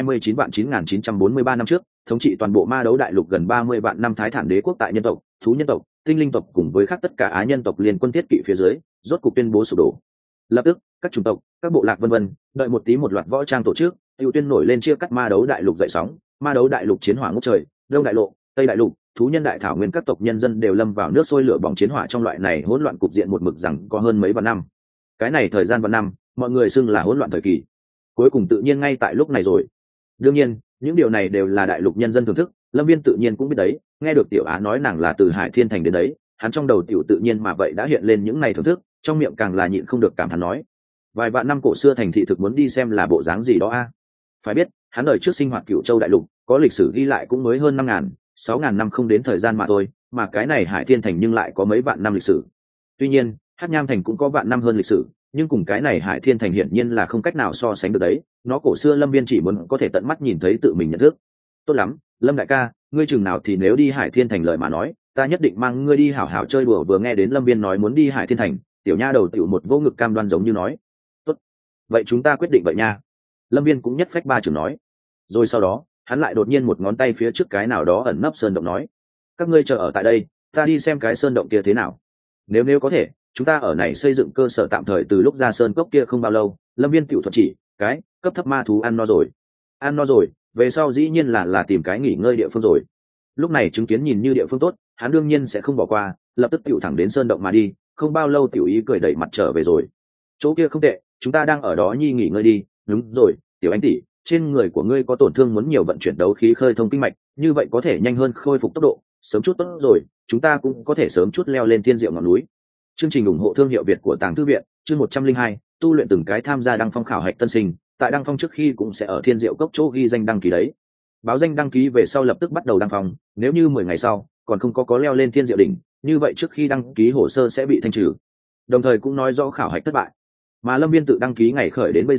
29.943 năm trước, thống trị toàn bộ ma đấu đại lục gần 30 vạn năm Thái Thản đế quốc tại nhân tộc, thú nhân tộc, tinh linh tộc cùng với khác tất cả á nhân tộc liên quân thiết kỵ phía dưới, rốt cục tuyên bố sụp đổ. Lập tức, các chủng tộc, các bộ lạc vân vân, đợi một tí một loạt võ trang tổ chức, tiêu tuyên nổi lên chia cắt ma đấu đại lục dậy sóng, ma đấu đại lục chiến hỏa ngút trời, đông đại lộ, tây đại lục, thú nhân đại thảo nguyên các tộc nhân dân đều lâm vào nước sôi lửa bỏng chiến hỏa trong loại này hỗn loạn cục diện một mực rằng có hơn mấy vạn năm. Cái này thời gian vạn năm, mọi người xưng là hỗn loạn thời kỳ. Cuối cùng tự nhiên ngay tại lúc này rồi. Đương nhiên, những điều này đều là đại lục nhân dân thưởng thức, Lâm Viên tự nhiên cũng biết đấy, nghe được tiểu Á nói nàng là từ Hải Thiên Thành đến đấy, hắn trong đầu tiểu tự nhiên mà vậy đã hiện lên những này thưởng thức, trong miệng càng là nhịn không được cảm thán nói, vài vạn năm cổ xưa thành thị thực muốn đi xem là bộ dáng gì đó a. Phải biết, hắn đời trước sinh hoạt Cửu Châu đại lục, có lịch sử ghi lại cũng mới hơn 5.000-6.000 năm không đến thời gian mà thôi, mà cái này Hải Thiên Thành nhưng lại có mấy vạn năm lịch sử. Tuy nhiên, Hắc Nham Thành cũng có vạn năm hơn lịch sử, nhưng cùng cái này Hải Thiên Thành hiển nhiên là không cách nào so sánh được đấy, nó cổ xưa Lâm Viên chỉ muốn có thể tận mắt nhìn thấy tự mình nhận thức. Tốt lắm, Lâm đại ca, ngươi chừng nào thì nếu đi Hải Thiên Thành lời mà nói, ta nhất định mang ngươi đi hảo hảo chơi đùa. Vừa nghe đến Lâm Viên nói muốn đi Hải Thiên Thành, tiểu nha đầu tiểu một vô ngực cam đoan giống như nói, tốt, vậy chúng ta quyết định vậy nha. Lâm Viên cũng nhất phách ba chừng nói. Rồi sau đó, hắn lại đột nhiên một ngón tay phía trước cái nào đó ẩn nấp sơn động nói, các ngươi chờ ở tại đây, ta đi xem cái sơn động kia thế nào. Nếu có thể, chúng ta ở này xây dựng cơ sở tạm thời. Từ lúc ra sơn cốc kia không bao lâu, Lâm Viên tiểu thuật chỉ cái cấp thấp ma thú ăn no rồi, về sau dĩ nhiên là tìm cái nghỉ ngơi địa phương rồi. Lúc này chứng kiến nhìn như địa phương tốt, hắn đương nhiên sẽ không bỏ qua, lập tức tiểu thẳng đến sơn động mà đi. Không bao lâu tiểu ý cười đẩy mặt trở về rồi. Chỗ kia không tệ, chúng ta đang ở đó nhi nghỉ ngơi đi. Đúng rồi, tiểu anh tỷ, trên người của ngươi có tổn thương, muốn nhiều vận chuyển đấu khí khơi thông kinh mạch, như vậy có thể nhanh hơn khôi phục tốc độ, sớm chút tốt rồi, chúng ta cũng có thể sớm chút leo lên thiên diệu ngọn núi. Chương trình ủng hộ thương hiệu Việt của Tàng Thư Viện, chương 102, tu luyện từng cái tham gia đăng phong khảo hạch tân sinh, tại đăng phong trước khi cũng sẽ ở thiên diệu cốc chỗ ghi danh đăng ký đấy. Báo danh đăng ký về sau lập tức bắt đầu đăng phong, nếu như 10 ngày sau còn không có leo lên thiên diệu đỉnh, như vậy trước khi đăng ký hồ sơ sẽ bị thanh trừ. Đồng thời cũng nói rõ khảo hạch thất bại. Mà Lâm Viên tự đăng ký ngày khởi đến bây giờ,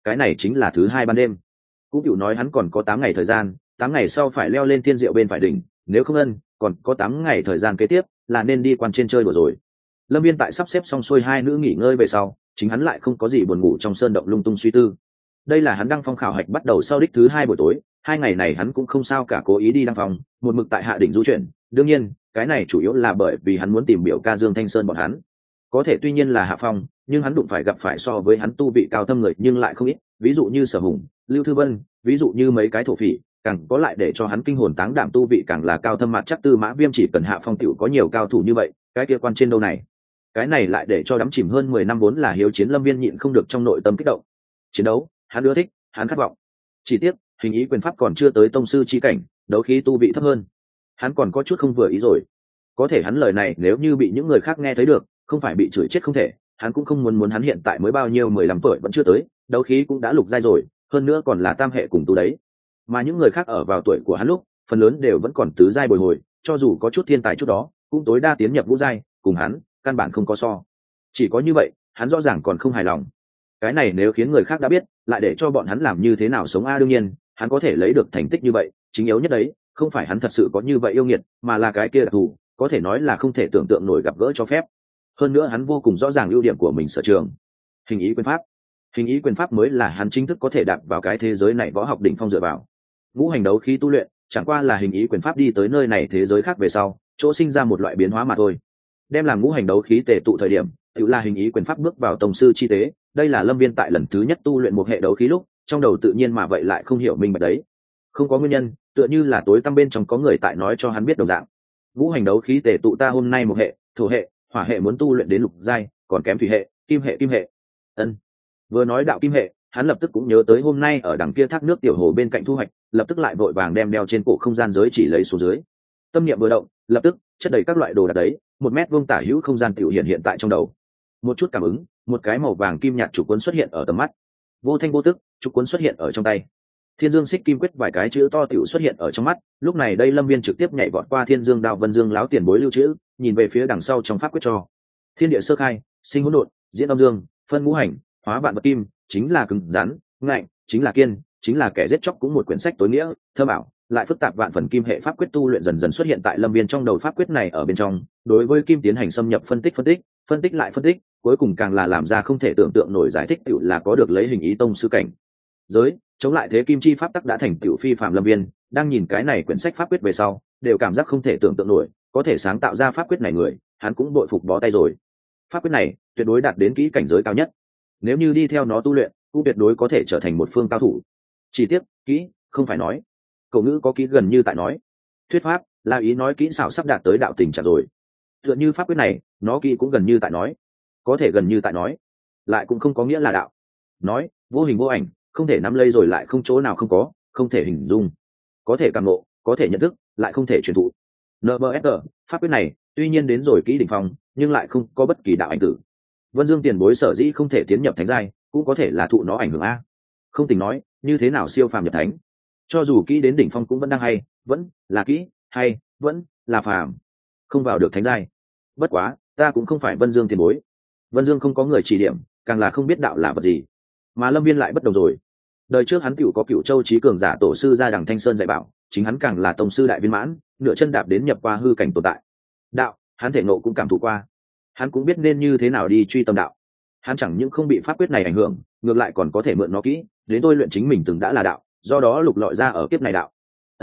cái này chính là thứ hai ban đêm. Cũng chịu nói hắn còn có 8 ngày thời gian, 8 ngày sau phải leo lên thiên diệu bên phải đỉnh, nếu không ân còn có 8 ngày thời gian kế tiếp là nên đi quan trên chơi đùa rồi. Lâm Viên tại sắp xếp xong xuôi hai nữ nghỉ ngơi về sau, chính hắn lại không có gì buồn ngủ trong sơn động lung tung suy tư. Đây là hắn đăng phong khảo hạch bắt đầu sau đích thứ hai buổi tối, 2 ngày này hắn cũng không sao cả cố ý đi đăng phong, một mực tại hạ đỉnh du chuyển. Đương nhiên cái này chủ yếu là bởi vì hắn muốn tìm biểu ca Dương Thanh Sơn bọn hắn. Có thể tuy nhiên là hạ phong, nhưng hắn đụng phải gặp phải so với hắn tu vị cao thâm người nhưng lại không ít, ví dụ như Sở Hùng, Lưu Thư Vân, ví dụ như mấy cái thổ phỉ, càng có lại để cho hắn kinh hồn táng đảm tu vị càng là cao thâm mặt chắc Tư Mã Viêm chỉ cần hạ phong tiểu có nhiều cao thủ như vậy, cái kia quan trên đâu này. Cái này lại để cho đắm chìm hơn 10 năm vốn là hiếu chiến Lâm Viên nhịn không được trong nội tâm kích động. Chiến đấu, hắn ưa thích, hắn khát vọng. Chỉ tiếc, hình ý quyền pháp còn chưa tới tông sư chi cảnh, đấu khí tu vị thấp hơn. Hắn còn có chút không vừa ý rồi. Có thể hắn lời này nếu như bị những người khác nghe thấy được, không phải bị chửi chết không thể, hắn cũng không muốn hắn hiện tại mới bao nhiêu 15 tuổi vẫn chưa tới, đấu khí cũng đã lục giai rồi, hơn nữa còn là tam hệ cùng tu đấy. Mà những người khác ở vào tuổi của hắn lúc, phần lớn đều vẫn còn tứ giai bồi hồi, cho dù có chút thiên tài chút đó, cũng tối đa tiến nhập ngũ giai, cùng hắn, căn bản không có so. Chỉ có như vậy, hắn rõ ràng còn không hài lòng. Cái này nếu khiến người khác đã biết, lại để cho bọn hắn làm như thế nào sống đương nhiên, hắn có thể lấy được thành tích như vậy, chính yếu nhất đấy, không phải hắn thật sự có như vậy yêu nghiệt, mà là cái kia đặc thù, có thể nói là không thể tưởng tượng nổi gặp gỡ cho phép. Hơn nữa hắn vô cùng rõ ràng ưu điểm của mình sở trường. Hình ý quyền pháp. Hình ý quyền pháp mới là hắn chính thức có thể đạp vào cái thế giới này võ học đỉnh phong dựa vào. Ngũ hành đấu khí tu luyện, chẳng qua là hình ý quyền pháp đi tới nơi này thế giới khác về sau, chỗ sinh ra một loại biến hóa mà thôi. Đem làm ngũ hành đấu khí tề tụ thời điểm, tự là hình ý quyền pháp bước vào tông sư chi tế, đây là Lâm Viên tại lần thứ nhất tu luyện một hệ đấu khí lúc, trong đầu tự nhiên mà vậy lại không hiểu minh bạch đấy. Không có nguyên nhân, tựa như là tối tăm bên trong có người tại nói cho hắn biết đồng dạng. Ngũ hành đấu khí tề tụ ta hôm nay một hệ, thổ hệ, hỏa hệ muốn tu luyện đến lục giai, còn kém thủy hệ, kim hệ. Ân. Vừa nói đạo kim hệ, hắn lập tức cũng nhớ tới hôm nay ở đằng kia thác nước tiểu hồ bên cạnh thu hoạch, lập tức lại vội vàng đem đeo trên cổ không gian giới chỉ lấy xuống dưới. Tâm niệm vừa động, lập tức chất đầy các loại đồ đạc đấy, 1 mét vuông tả hữu không gian tiểu hiện tại trong đầu. Một chút cảm ứng, một cái màu vàng kim nhạt trục cuốn xuất hiện ở tầm mắt. Vô thanh vô tức, trục cuốn xuất hiện ở trong tay. Thiên Dương Xích Kim Quyết vài cái chữ to tiểu xuất hiện ở trong mắt, lúc này đây Lâm Viên trực tiếp nhảy vọt qua Thiên Dương Đao Vân Dương láo tiền bối lưu trữ, nhìn về phía đằng sau trong pháp quyết cho. Thiên địa sơ khai, sinh hỗn độn, diễn âm dương, phân ngũ hành, hóa vạn vật kim, chính là cứng rắn, ngạnh, chính là kiên, chính là kẻ giết chóc cũng một quyển sách tối nghĩa, thơ bảo, lại phức tạp vạn phần kim hệ pháp quyết tu luyện dần dần xuất hiện tại Lâm Viên trong đầu pháp quyết này ở bên trong, đối với kim tiến hành xâm nhập phân tích lại phân tích, cuối cùng càng là làm ra không thể tưởng tượng nổi giải thích tiểu là có được lấy hình ý tông sư cảnh. Giới, chống lại thế kim chi pháp tắc đã thành tiểu phi phàm. Lâm Viên đang nhìn cái này quyển sách pháp quyết về sau, đều cảm giác không thể tưởng tượng nổi, có thể sáng tạo ra pháp quyết này người, hắn cũng bội phục bó tay rồi. Pháp quyết này tuyệt đối đạt đến kỹ cảnh giới cao nhất, nếu như đi theo nó tu luyện, cũng tuyệt đối có thể trở thành một phương cao thủ. Chỉ tiếc, kỹ không phải nói, cổ ngữ có kỹ gần như tại nói, thuyết pháp là ý nói kỹ xảo sắp đạt tới đạo tình trạng rồi. Tựa như pháp quyết này, nó kỹ cũng gần như tại nói, có thể gần như tại nói, lại cũng không có nghĩa là đạo. Nói vô hình vô ảnh, không thể nắm lấy rồi lại không chỗ nào không có, không thể hình dung, có thể cảm ngộ, có thể nhận thức, lại không thể truyền thụ. NBFR, pháp quyết này tuy nhiên đến rồi kỹ đỉnh phong, nhưng lại không có bất kỳ đạo ảnh tử. Vân Dương tiền bối sở dĩ không thể tiến nhập thánh giai, cũng có thể là thụ nó ảnh hưởng a. Không tình nói, như thế nào siêu phàm nhập thánh, cho dù kỹ đến đỉnh phong cũng vẫn đang hay, vẫn là kỹ, hay vẫn là phàm, không vào được thánh giai. Bất quá, ta cũng không phải Vân Dương tiền bối. Vân Dương không có người chỉ điểm, càng là không biết đạo là vật gì. Mà Lâm Viên lại bất đồng rồi. Đời trước hắn tiểu có Cửu Châu trí cường giả tổ sư ra đằng Thanh Sơn dạy bảo, chính hắn càng là tông sư đại viên mãn, nửa chân đạp đến nhập qua hư cảnh tồn tại. Đạo, hắn thể ngộ cũng cảm thụ qua. Hắn cũng biết nên như thế nào đi truy tâm đạo. Hắn chẳng những không bị pháp quyết này ảnh hưởng, ngược lại còn có thể mượn nó kỹ, đến tôi luyện chính mình từng đã là đạo, do đó lục lọi ra ở kiếp này đạo.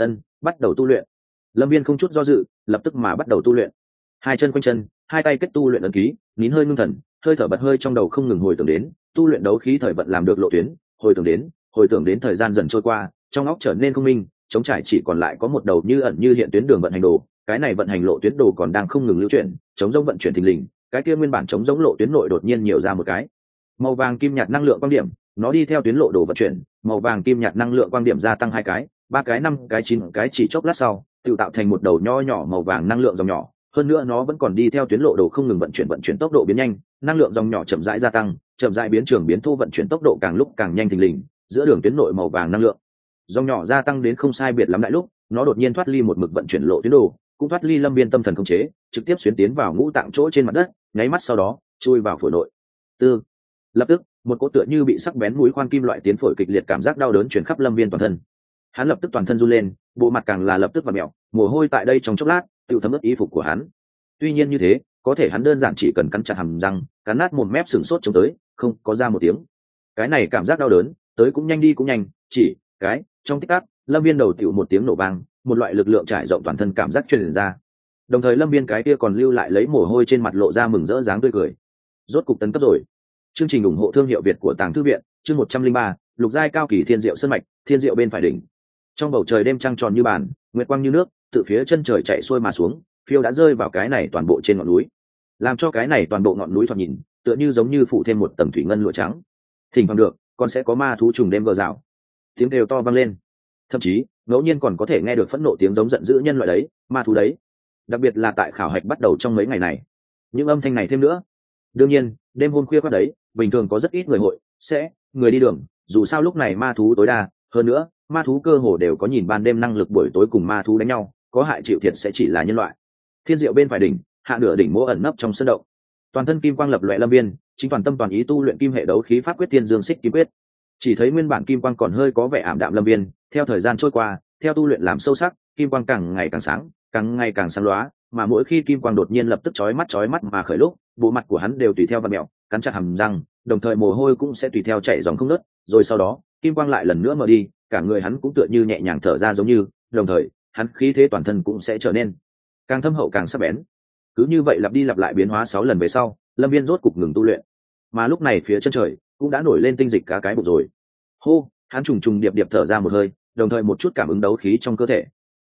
Bắt đầu tu luyện. Lâm Viên không chút do dự, lập tức mà bắt đầu tu luyện. Hai chân quanh chân, hai tay kết tu luyện ấn ký, nín hơi ngưng thần, hơi thở bật hơi trong đầu không ngừng hồi tưởng đến, tu luyện đấu khí thời vận làm được lộ tuyến, hồi tưởng đến thời gian dần trôi qua, trong óc trở nên không minh, trống trải chỉ còn lại có một đầu như ẩn như hiện tuyến đường vận hành đồ, cái này vận hành lộ tuyến đồ còn đang không ngừng lưu chuyển, chống giống vận chuyển thình lình, cái kia nguyên bản chống giống lộ tuyến nội đột nhiên nhiều ra một cái màu vàng kim nhạt năng lượng quang điểm, nó đi theo tuyến lộ đồ vận chuyển, màu vàng kim nhạt năng lượng quang điểm gia tăng 2 cái, 3 cái, 5 cái, 9 cái, chỉ chốc lát sau, tự tạo thành một đầu nho nhỏ màu vàng năng lượng dòng nhỏ, hơn nữa nó vẫn còn đi theo tuyến lộ đồ không ngừng vận chuyển tốc độ biến nhanh, năng lượng dòng nhỏ chậm rãi gia tăng, chậm rãi biến trường biến thu vận chuyển tốc độ càng lúc càng nhanh thình lình, giữa đường tuyến nội màu vàng năng lượng dòng nhỏ gia tăng đến không sai biệt lắm đại lúc, nó đột nhiên thoát ly một mực vận chuyển lộ tuyến đồ, cũng thoát ly Lâm Viên tâm thần khống chế, trực tiếp xuyến tiến vào ngũ tạng chỗ trên mặt đất, nháy mắt sau đó chui vào phổi nội. Lập tức một cỗ tựa như bị sắc bén mũi khoan kim loại tiến phổi kịch liệt cảm giác đau đớn chuyển khắp Lâm Viên toàn thân. Hắn lập tức toàn thân run lên, bộ mặt càng là lập tức vặn mèo, mồ hôi tại đây trong chốc lát tự thấm ướt y phục của hắn. Tuy nhiên như thế, có thể hắn đơn giản chỉ cần cắn chặt hàm răng, cắn nát một mép sừng sốt chống tới, không có ra một tiếng. Cái này cảm giác đau đớn, tới cũng nhanh đi cũng nhanh, chỉ cái trong tích tắc, Lâm Viên đầu tiểu một tiếng nổ vang, một loại lực lượng trải rộng toàn thân cảm giác truyền ra. Đồng thời Lâm Viên cái kia còn lưu lại lấy mồ hôi trên mặt lộ ra mừng rỡ dáng tươi cười. Rốt cục tấn cấp rồi. Chương trình ủng hộ thương hiệu Việt của Tàng Thư viện, chương 103, lục giai cao kỳ thiên diệu sơn mạch, thiên diệu bên phải đỉnh. Trong bầu trời đêm trăng tròn như bàn, nguyệt quang như nước, từ phía chân trời chạy xuôi mà xuống, phiêu đã rơi vào cái này toàn bộ trên ngọn núi, làm cho cái này toàn bộ ngọn núi thoạt nhìn tựa như giống như phủ thêm một tầng thủy ngân lụa trắng. Thỉnh thoảng được, còn sẽ có ma thú trùng đêm gờ rào, tiếng kêu to vang lên, thậm chí ngẫu nhiên còn có thể nghe được phẫn nộ tiếng giống giận dữ nhân loại đấy, ma thú đấy. Đặc biệt là tại khảo hạch bắt đầu trong mấy ngày này, những âm thanh này thêm nữa. Đương nhiên, đêm hôm khuya khoắt đấy, bình thường có rất ít người hội sẽ người đi đường, dù sao lúc này ma thú tối đa, hơn nữa ma thú cơ hồ đều có nhìn ban đêm năng lực, buổi tối cùng ma thú đánh nhau, có hại chịu thiệt sẽ chỉ là nhân loại. Thiên diệu bên phải đỉnh, hạ nửa đỉnh mỗ ẩn nấp trong sân động, toàn thân kim quang lập loè Lâm Viên chính toàn tâm toàn ý tu luyện kim hệ đấu khí pháp quyết Thiên Dương Xích Kim Quyết. Chỉ thấy nguyên bản kim quang còn hơi có vẻ ảm đạm Lâm Viên, theo thời gian trôi qua, theo tu luyện làm sâu sắc, kim quang càng ngày càng sáng, càng ngày càng sáng lóa, mà mỗi khi kim quang đột nhiên lập tức chói mắt mà khởi lúc, bộ mặt của hắn đều tùy theo vặn mèo, cắn chặt hàm răng, đồng thời mồ hôi cũng sẽ tùy theo chảy dòng không ngớt, rồi sau đó, kim quang lại lần nữa mở đi, cả người hắn cũng tựa như nhẹ nhàng thở ra giống như, đồng thời, hắn khí thế toàn thân cũng sẽ trở nên càng thâm hậu càng sắc bén. Cứ như vậy lặp đi lặp lại biến hóa 6 lần về sau, Lâm Viên rốt cục ngừng tu luyện. Mà lúc này phía chân trời cũng đã nổi lên tinh dịch cá cái bụng rồi. Hô, hắn trùng trùng điệp điệp thở ra một hơi, đồng thời một chút cảm ứng đấu khí trong cơ thể.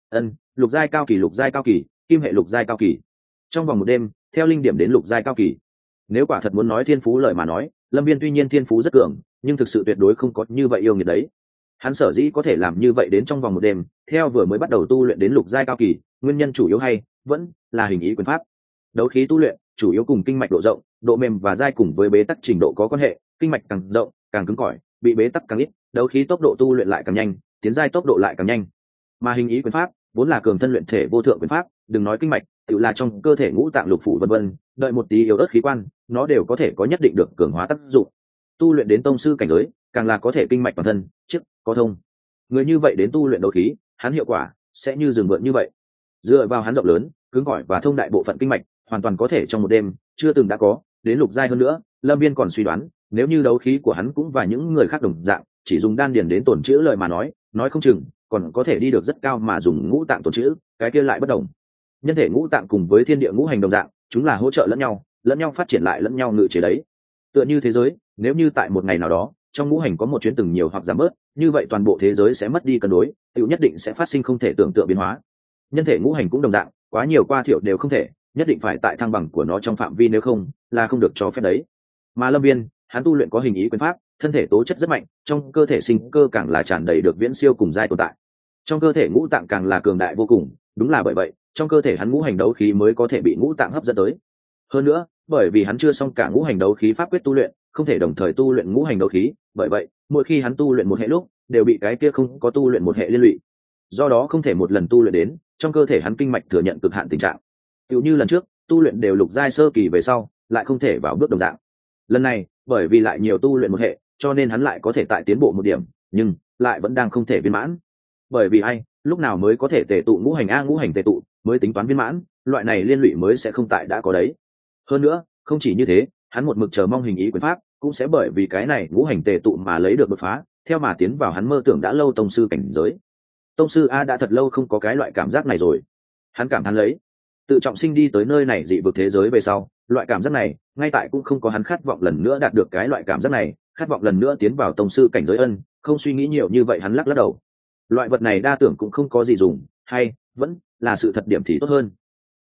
Lục giai cao kỳ, kim hệ lục giai cao kỳ. Trong vòng một đêm, theo linh điểm đến lục giai cao kỳ. Nếu quả thật muốn nói thiên phú lời mà nói, Lâm Viên tuy nhiên thiên phú rất cường, nhưng thực sự tuyệt đối không có như vậy yêu nghiệt đấy. Hắn sở dĩ có thể làm như vậy đến trong vòng một đêm, theo vừa mới bắt đầu tu luyện đến lục giai cao kỳ, nguyên nhân chủ yếu hay vẫn là hình ý quyền pháp. Đấu khí tu luyện chủ yếu cùng kinh mạch độ rộng, độ mềm và dai cùng với bế tắc trình độ có quan hệ, kinh mạch càng rộng, càng cứng cỏi, bị bế tắc càng ít, đấu khí tốc độ tu luyện lại càng nhanh, tiến giai tốc độ lại càng nhanh. Mà hình ý quyền pháp vốn là cường thân luyện thể vô thượng quyền pháp, đừng nói kinh mạch, tự là trong cơ thể ngũ tạng lục phủ vân vân, đợi một tí yếu ớt khí quan, nó đều có thể có nhất định được cường hóa tác dụng. Tu luyện đến tông sư cảnh giới, càng là có thể kinh mạch toàn thân, chức có thông. Người như vậy đến tu luyện đấu khí, hắn hiệu quả sẽ như rừng vượn như vậy. Dựa vào hắn rộng lớn, cứng cỏi và thông đại bộ phận kinh mạch, hoàn toàn có thể trong một đêm chưa từng đã có đến lục giai. Hơn nữa, Lâm Viên còn suy đoán, nếu như đấu khí của hắn cũng và những người khác đồng dạng, chỉ dùng đan điền đến tổn chữ lời mà nói không chừng còn có thể đi được rất cao, mà dùng ngũ tạng tổn chữ, cái kia lại bất đồng. Nhân thể ngũ tạng cùng với thiên địa ngũ hành đồng dạng, chúng là hỗ trợ lẫn nhau phát triển lại lẫn nhau ngự chế đấy. Tựa như thế giới, nếu như tại một ngày nào đó, trong ngũ hành có một chuyến từng nhiều hoặc giảm bớt, như vậy toàn bộ thế giới sẽ mất đi cân đối, tự nhất định sẽ phát sinh không thể tưởng tượng biến hóa. Nhân thể ngũ hành cũng đồng dạng, quá nhiều qua thiểu đều không thể, nhất định phải tại thăng bằng của nó trong phạm vi, nếu không là không được cho phép đấy. Mà Lâm Viên, hắn tu luyện có hình ý quyền pháp, thân thể tố chất rất mạnh, trong cơ thể sinh cơ càng là tràn đầy được viễn siêu cùng giai tồn tại, trong cơ thể ngũ tạng càng là cường đại vô cùng. Đúng là bởi vậy, trong cơ thể hắn ngũ hành đấu khí mới có thể bị ngũ tạng hấp dẫn tới. Hơn nữa, bởi vì hắn chưa xong cả ngũ hành đấu khí pháp quyết tu luyện, không thể đồng thời tu luyện ngũ hành đấu khí, bởi vậy mỗi khi hắn tu luyện một hệ lúc, đều bị cái kia không có tu luyện một hệ liên lụy, do đó không thể một lần tu luyện đến trong cơ thể hắn kinh mạch thừa nhận cực hạn tình trạng. Tựu như lần trước tu luyện đều lục giai sơ kỳ về sau, lại không thể vào bước đồng dạng. Lần này bởi vì lại nhiều tu luyện một hệ, cho nên hắn lại có thể tại tiến bộ một điểm, nhưng lại vẫn đang không thể viên mãn. Bởi vì ai lúc nào mới có thể tề tụ ngũ hành ngũ hành tề tụ mới tính toán viên mãn, loại này liên lụy mới sẽ không tại đã có đấy. Hơn nữa, không chỉ như thế, hắn một mực chờ mong hình ý quyền pháp cũng sẽ bởi vì cái này ngũ hành tề tụ mà lấy được đột phá, theo mà tiến vào hắn mơ tưởng đã lâu tông sư cảnh giới. Tông sư a đã thật lâu không có cái loại cảm giác này rồi. Hắn cảm thán lấy, tự trọng sinh đi tới nơi này dị vực thế giới về sau, loại cảm giác này ngay tại cũng không có. Hắn khát vọng lần nữa đạt được cái loại cảm giác này, khát vọng lần nữa tiến vào tông sư cảnh giới. Không suy nghĩ nhiều như vậy, hắn lắc đầu. Loại vật này đa tưởng cũng không có gì dùng, hay vẫn là sự thật điểm thì tốt hơn.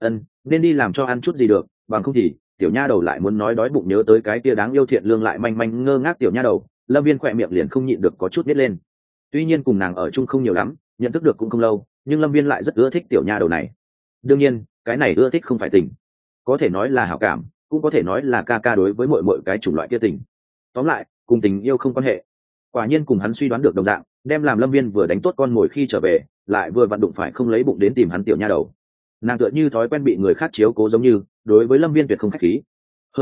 Nên đi làm cho ăn chút gì được, bằng không thì tiểu nha đầu lại muốn nói đói bụng. Nhớ tới cái tia đáng yêu thiện lương lại manh manh ngơ ngác tiểu nha đầu, Lâm Viên khỏe miệng liền không nhịn được có chút nít lên. Tuy nhiên cùng nàng ở chung không nhiều lắm, nhận thức được cũng không lâu, nhưng Lâm Viên lại rất ưa thích tiểu nha đầu này. Đương nhiên cái này ưa thích không phải tình, có thể nói là hảo cảm, cũng có thể nói là ca ca đối với mọi cái chủng loại kia tình. Tóm lại cùng tình yêu không quan hệ. Quả nhiên cùng hắn suy đoán được đồng dạng, đem làm Lâm Viên vừa đánh tốt con mồi khi trở về, lại vừa vặn đụng phải không lấy bụng đến tìm hắn tiểu nha đầu. Nàng tựa như thói quen bị người khác chiếu cố giống như, đối với Lâm Viên tuyệt không khách khí. Hơn nữa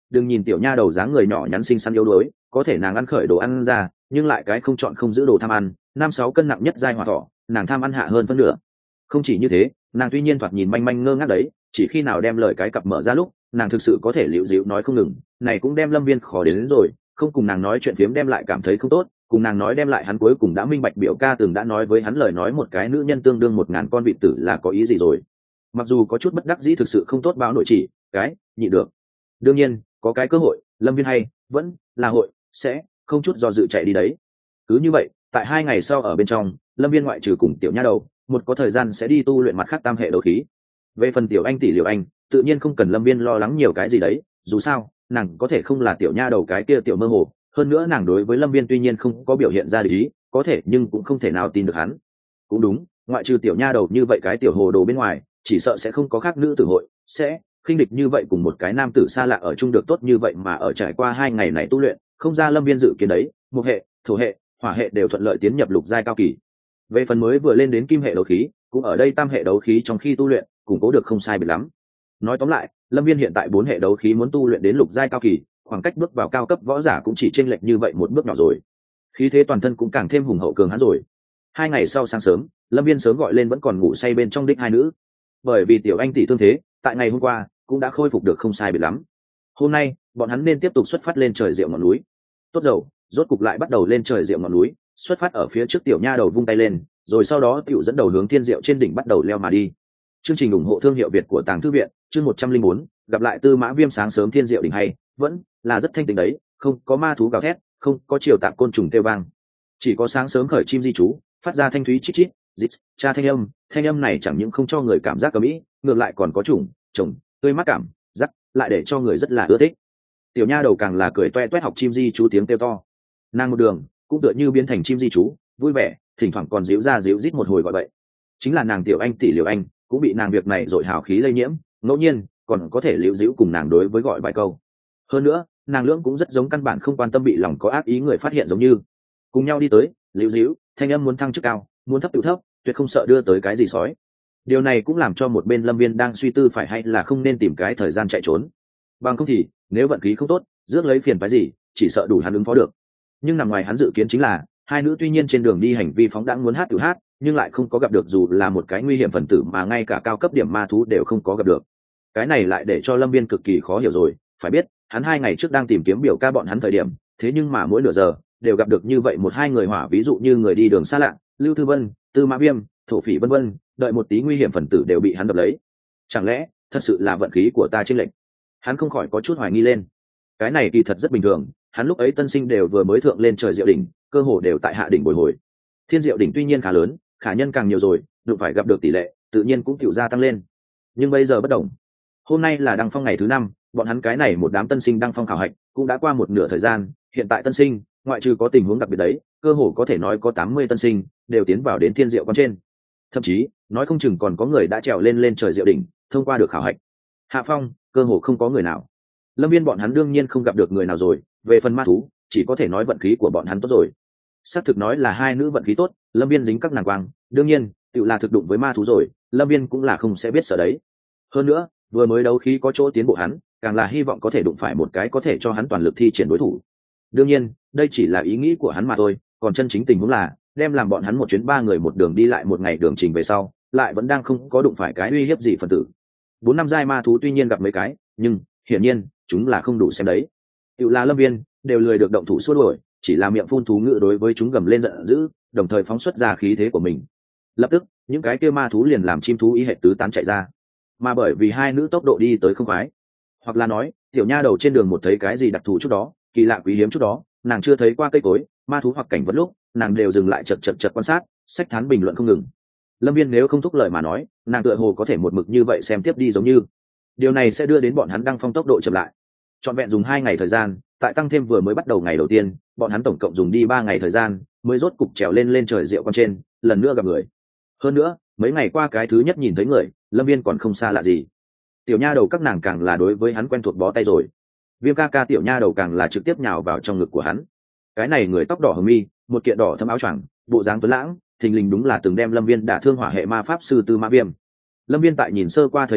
đừng nhìn tiểu nha đầu dáng người nhỏ nhắn xinh xắn yếu đuối, có thể nàng ăn khởi đồ ăn ra nhưng lại cái không chọn không giữ đồ tham ăn, 5-6 cân nặng nhất giai hỏa thọ, nàng tham ăn hạ hơn phân nửa. Không chỉ như thế, nàng tuy nhiên thoạt nhìn manh manh ngơ ngác đấy, chỉ khi nào đem lời cái cặp mở ra lúc nàng thực sự có thể liễu dịu nói không ngừng, này cũng đem Lâm Viên khó đến rồi, không cùng nàng nói chuyện phiếm đem lại cảm thấy không tốt, cùng nàng nói đem lại hắn cuối cùng đã minh bạch biểu ca từng đã nói với hắn lời nói một cái nữ nhân tương đương 1000 con vịt tử là có ý gì rồi. Mặc dù có chút bất đắc dĩ thực sự không tốt báo nội chỉ, cái nhịn được. Đương nhiên, có cái cơ hội, Lâm Viên hay vẫn là hội sẽ không chút do dự chạy đi đấy. Cứ như vậy, tại 2 ngày sau ở bên trong, Lâm Viên ngoại trừ cùng tiểu nha đầu, một có thời gian sẽ đi tu luyện mặt khác tam hệ đấu khí. Về phần tiểu anh tỷ Liệu Anh, tự nhiên không cần Lâm Viên lo lắng nhiều cái gì đấy, dù sao, nàng có thể không là tiểu nha đầu cái kia tiểu mơ hồ, hơn nữa nàng đối với Lâm Viên tuy nhiên không có biểu hiện ra để ý, có thể nhưng cũng không thể nào tin được hắn. Cũng đúng, ngoại trừ tiểu nha đầu như vậy cái tiểu hồ đồ bên ngoài, chỉ sợ sẽ không có khác nữ tử hội sẽ khinh địch như vậy cùng một cái nam tử xa lạ ở chung được tốt như vậy, mà ở trải qua 2 ngày này tu luyện, không ra Lâm Viên dự kiến đấy, một hệ, thổ hệ, hỏa hệ đều thuận lợi tiến nhập lục giai cao kỳ. Về phần mới vừa lên đến kim hệ đấu khí, cũng ở đây tam hệ đấu khí trong khi tu luyện, củng cố được không sai biệt lắm. Nói tóm lại, Lâm Viên hiện tại 4 hệ đấu khí muốn tu luyện đến lục giai cao kỳ, khoảng cách bước vào cao cấp võ giả cũng chỉ chênh lệch như vậy một bước nhỏ rồi. Khí thế toàn thân cũng càng thêm hùng hậu cường hãn rồi. 2 ngày sau sáng sớm, Lâm Viên sớm gọi lên vẫn còn ngủ say bên trong đích hai nữ. Bởi vì tiểu anh tỷ thương thế, tại ngày hôm qua cũng đã khôi phục được không sai biệt lắm. Hôm nay, bọn hắn nên tiếp tục xuất phát lên trời Diệu ngọn núi. Tốt dầu, rốt cục lại bắt đầu lên trời Diệu ngọn núi, xuất phát ở phía trước tiểu nha đầu vung tay lên, rồi sau đó tiểu dẫn đầu hướng thiên diệu trên đỉnh bắt đầu leo mà đi. Chương trình ủng hộ thương hiệu Việt của Tàng Thư viện, chương 104, gặp lại Tư Mã Viêm sáng sớm thiên diệu đỉnh hay, vẫn là rất thanh tĩnh đấy, không có ma thú gào thét, không có chiều tạm côn trùng kêu vang, chỉ có sáng sớm khởi chim di trú, phát ra thanh thúy chít chít, dít, cha thanh âm này chẳng những không cho người cảm giác cấm ý, ngược lại còn có trùng, tươi mát cảm, rắc, lại để cho người rất là ưa thích. Tiểu nha đầu càng là cười toe toét học chim di trú tiếng kêu to, nàng một đường cũng tựa như biến thành chim di trú, vui vẻ, thỉnh thoảng còn díu ra díu rít một hồi gọi vậy. Chính là nàng tiểu anh tỷ Liễu Anh cũng bị nàng việc này dội hào khí lây nhiễm, ngẫu nhiên còn có thể liễu díu cùng nàng đối với gọi vài câu. Hơn nữa, nàng lưỡng cũng rất giống căn bản không quan tâm bị lòng có ác ý người phát hiện giống như, cùng nhau đi tới, liễu díu, thanh âm muốn thăng chức cao, muốn thấp tự thấp, tuyệt không sợ đưa tới cái gì sói. Điều này cũng làm cho một bên Lâm Viên đang suy tư phải hay là không nên tìm cái thời gian chạy trốn. Bằng không thì, nếu vận khí không tốt, rước lấy phiền phái gì, chỉ sợ đủ hắn ứng phó được. Nhưng nằm ngoài hắn dự kiến chính là, hai nữ tuy nhiên trên đường đi hành vi phóng đãng muốn hát tự hát, nhưng lại không có gặp được dù là một cái nguy hiểm phần tử mà ngay cả cao cấp điểm ma thú đều không có gặp được. Cái này lại để cho Lâm Viên cực kỳ khó hiểu rồi, phải biết, hắn 2 ngày trước đang tìm kiếm biểu ca bọn hắn thời điểm, thế nhưng mà mỗi nửa giờ đều gặp được như vậy 1-2 người hỏa, ví dụ như người đi đường xa lạ, Lưu Thư Vân, Tư Mã Viêm, thổ phỉ vân vân, đợi một tí nguy hiểm phần tử đều bị hắn đập lấy. Chẳng lẽ thật sự là vận khí của ta chênh lệch? Hắn không khỏi có chút hoài nghi lên. Cái này kỳ thật rất bình thường, hắn lúc ấy tân sinh đều vừa mới thượng lên trời diệu đỉnh, cơ hồ đều tại hạ đỉnh bồi hồi. Thiên diệu đỉnh tuy nhiên khá lớn, khả nhân càng nhiều rồi, đụng phải gặp được tỷ lệ tự nhiên cũng tiểu gia tăng lên. Nhưng bây giờ bất đồng. Hôm nay là đăng phong ngày thứ 5, bọn hắn cái này một đám tân sinh đăng phong khảo hạch cũng đã qua một nửa thời gian, hiện tại tân sinh, ngoại trừ có tình huống đặc biệt đấy, cơ hồ có thể nói có 80 tân sinh đều tiến vào đến thiên diệu quan trên. Thậm chí, nói không chừng còn có người đã trèo lên trời diệu đỉnh, thông qua được khảo hạch. Hạ phong, cơ hồ không có người nào. Lâm Viên bọn hắn đương nhiên không gặp được người nào rồi, về phần ma thú, chỉ có thể nói vận khí của bọn hắn tốt rồi. Xác thực nói là hai nữ vận khí tốt, Lâm Viên dính các nàng quang, đương nhiên, tự là thực đụng với ma thú rồi, Lâm Viên cũng là không sẽ biết sợ đấy. Hơn nữa, vừa mới đấu khí có chỗ tiến bộ hắn, càng là hy vọng có thể đụng phải một cái có thể cho hắn toàn lực thi triển đối thủ. Đương nhiên, đây chỉ là ý nghĩ của hắn mà thôi, còn chân chính tình huống là đem làm bọn hắn một chuyến 3 người một đường đi lại một ngày đường trình về sau, lại vẫn đang không có đụng phải cái uy hiếp gì phần tử. 4-5 giai ma thú tuy nhiên gặp mấy cái, nhưng hiển nhiên chúng là không đủ xem đấy. Tự là Lâm Viên đều lười được động thủ xua đuổi, chỉ là miệng phun thú ngữ đối với chúng gầm lên giận dữ, đồng thời phóng xuất ra khí thế của mình. Lập tức, những cái kia ma thú liền làm chim thú ý hệ tứ tán chạy ra. Mà bởi vì hai nữ tốc độ đi tới không khoái, hoặc là nói, tiểu nha đầu trên đường một thấy cái gì đặc thù chút đó, kỳ lạ quý hiếm chút đó, nàng chưa thấy qua cây cối, ma thú hoặc cảnh vật lúc, nàng đều dừng lại chật quan sát, sách thán bình luận không ngừng. Lâm Viên nếu không thúc lời mà nói, nàng tựa hồ có thể một mực như vậy xem tiếp đi giống như. Điều này sẽ đưa đến bọn hắn đăng phong tốc độ chậm lại. Trọn vẹn dùng 2 ngày thời gian, tại tăng thêm vừa mới bắt đầu ngày đầu tiên, bọn hắn tổng cộng dùng đi 3 ngày thời gian, mới rốt cục trèo lên trời diệu quan trên, lần nữa gặp người. Hơn nữa, mấy ngày qua cái thứ nhất nhìn thấy người, Lâm Viên còn không xa lạ gì. Tiểu nha đầu các nàng càng là đối với hắn quen thuộc bó tay rồi. Viêm ca ca tiểu nha đầu càng là trực tiếp nhào vào trong ngực của hắn. Cái này người tóc đỏ hồng mi, một kiện đỏ thâm áo choàng, bộ dáng tuấn lãng, thình lình đúng là từng đem Lâm Viên đả thương hỏa hệ ma pháp sư Tư Mã Viêm. Lâm Viên tại nhìn sơ qua thấy hắn lúc,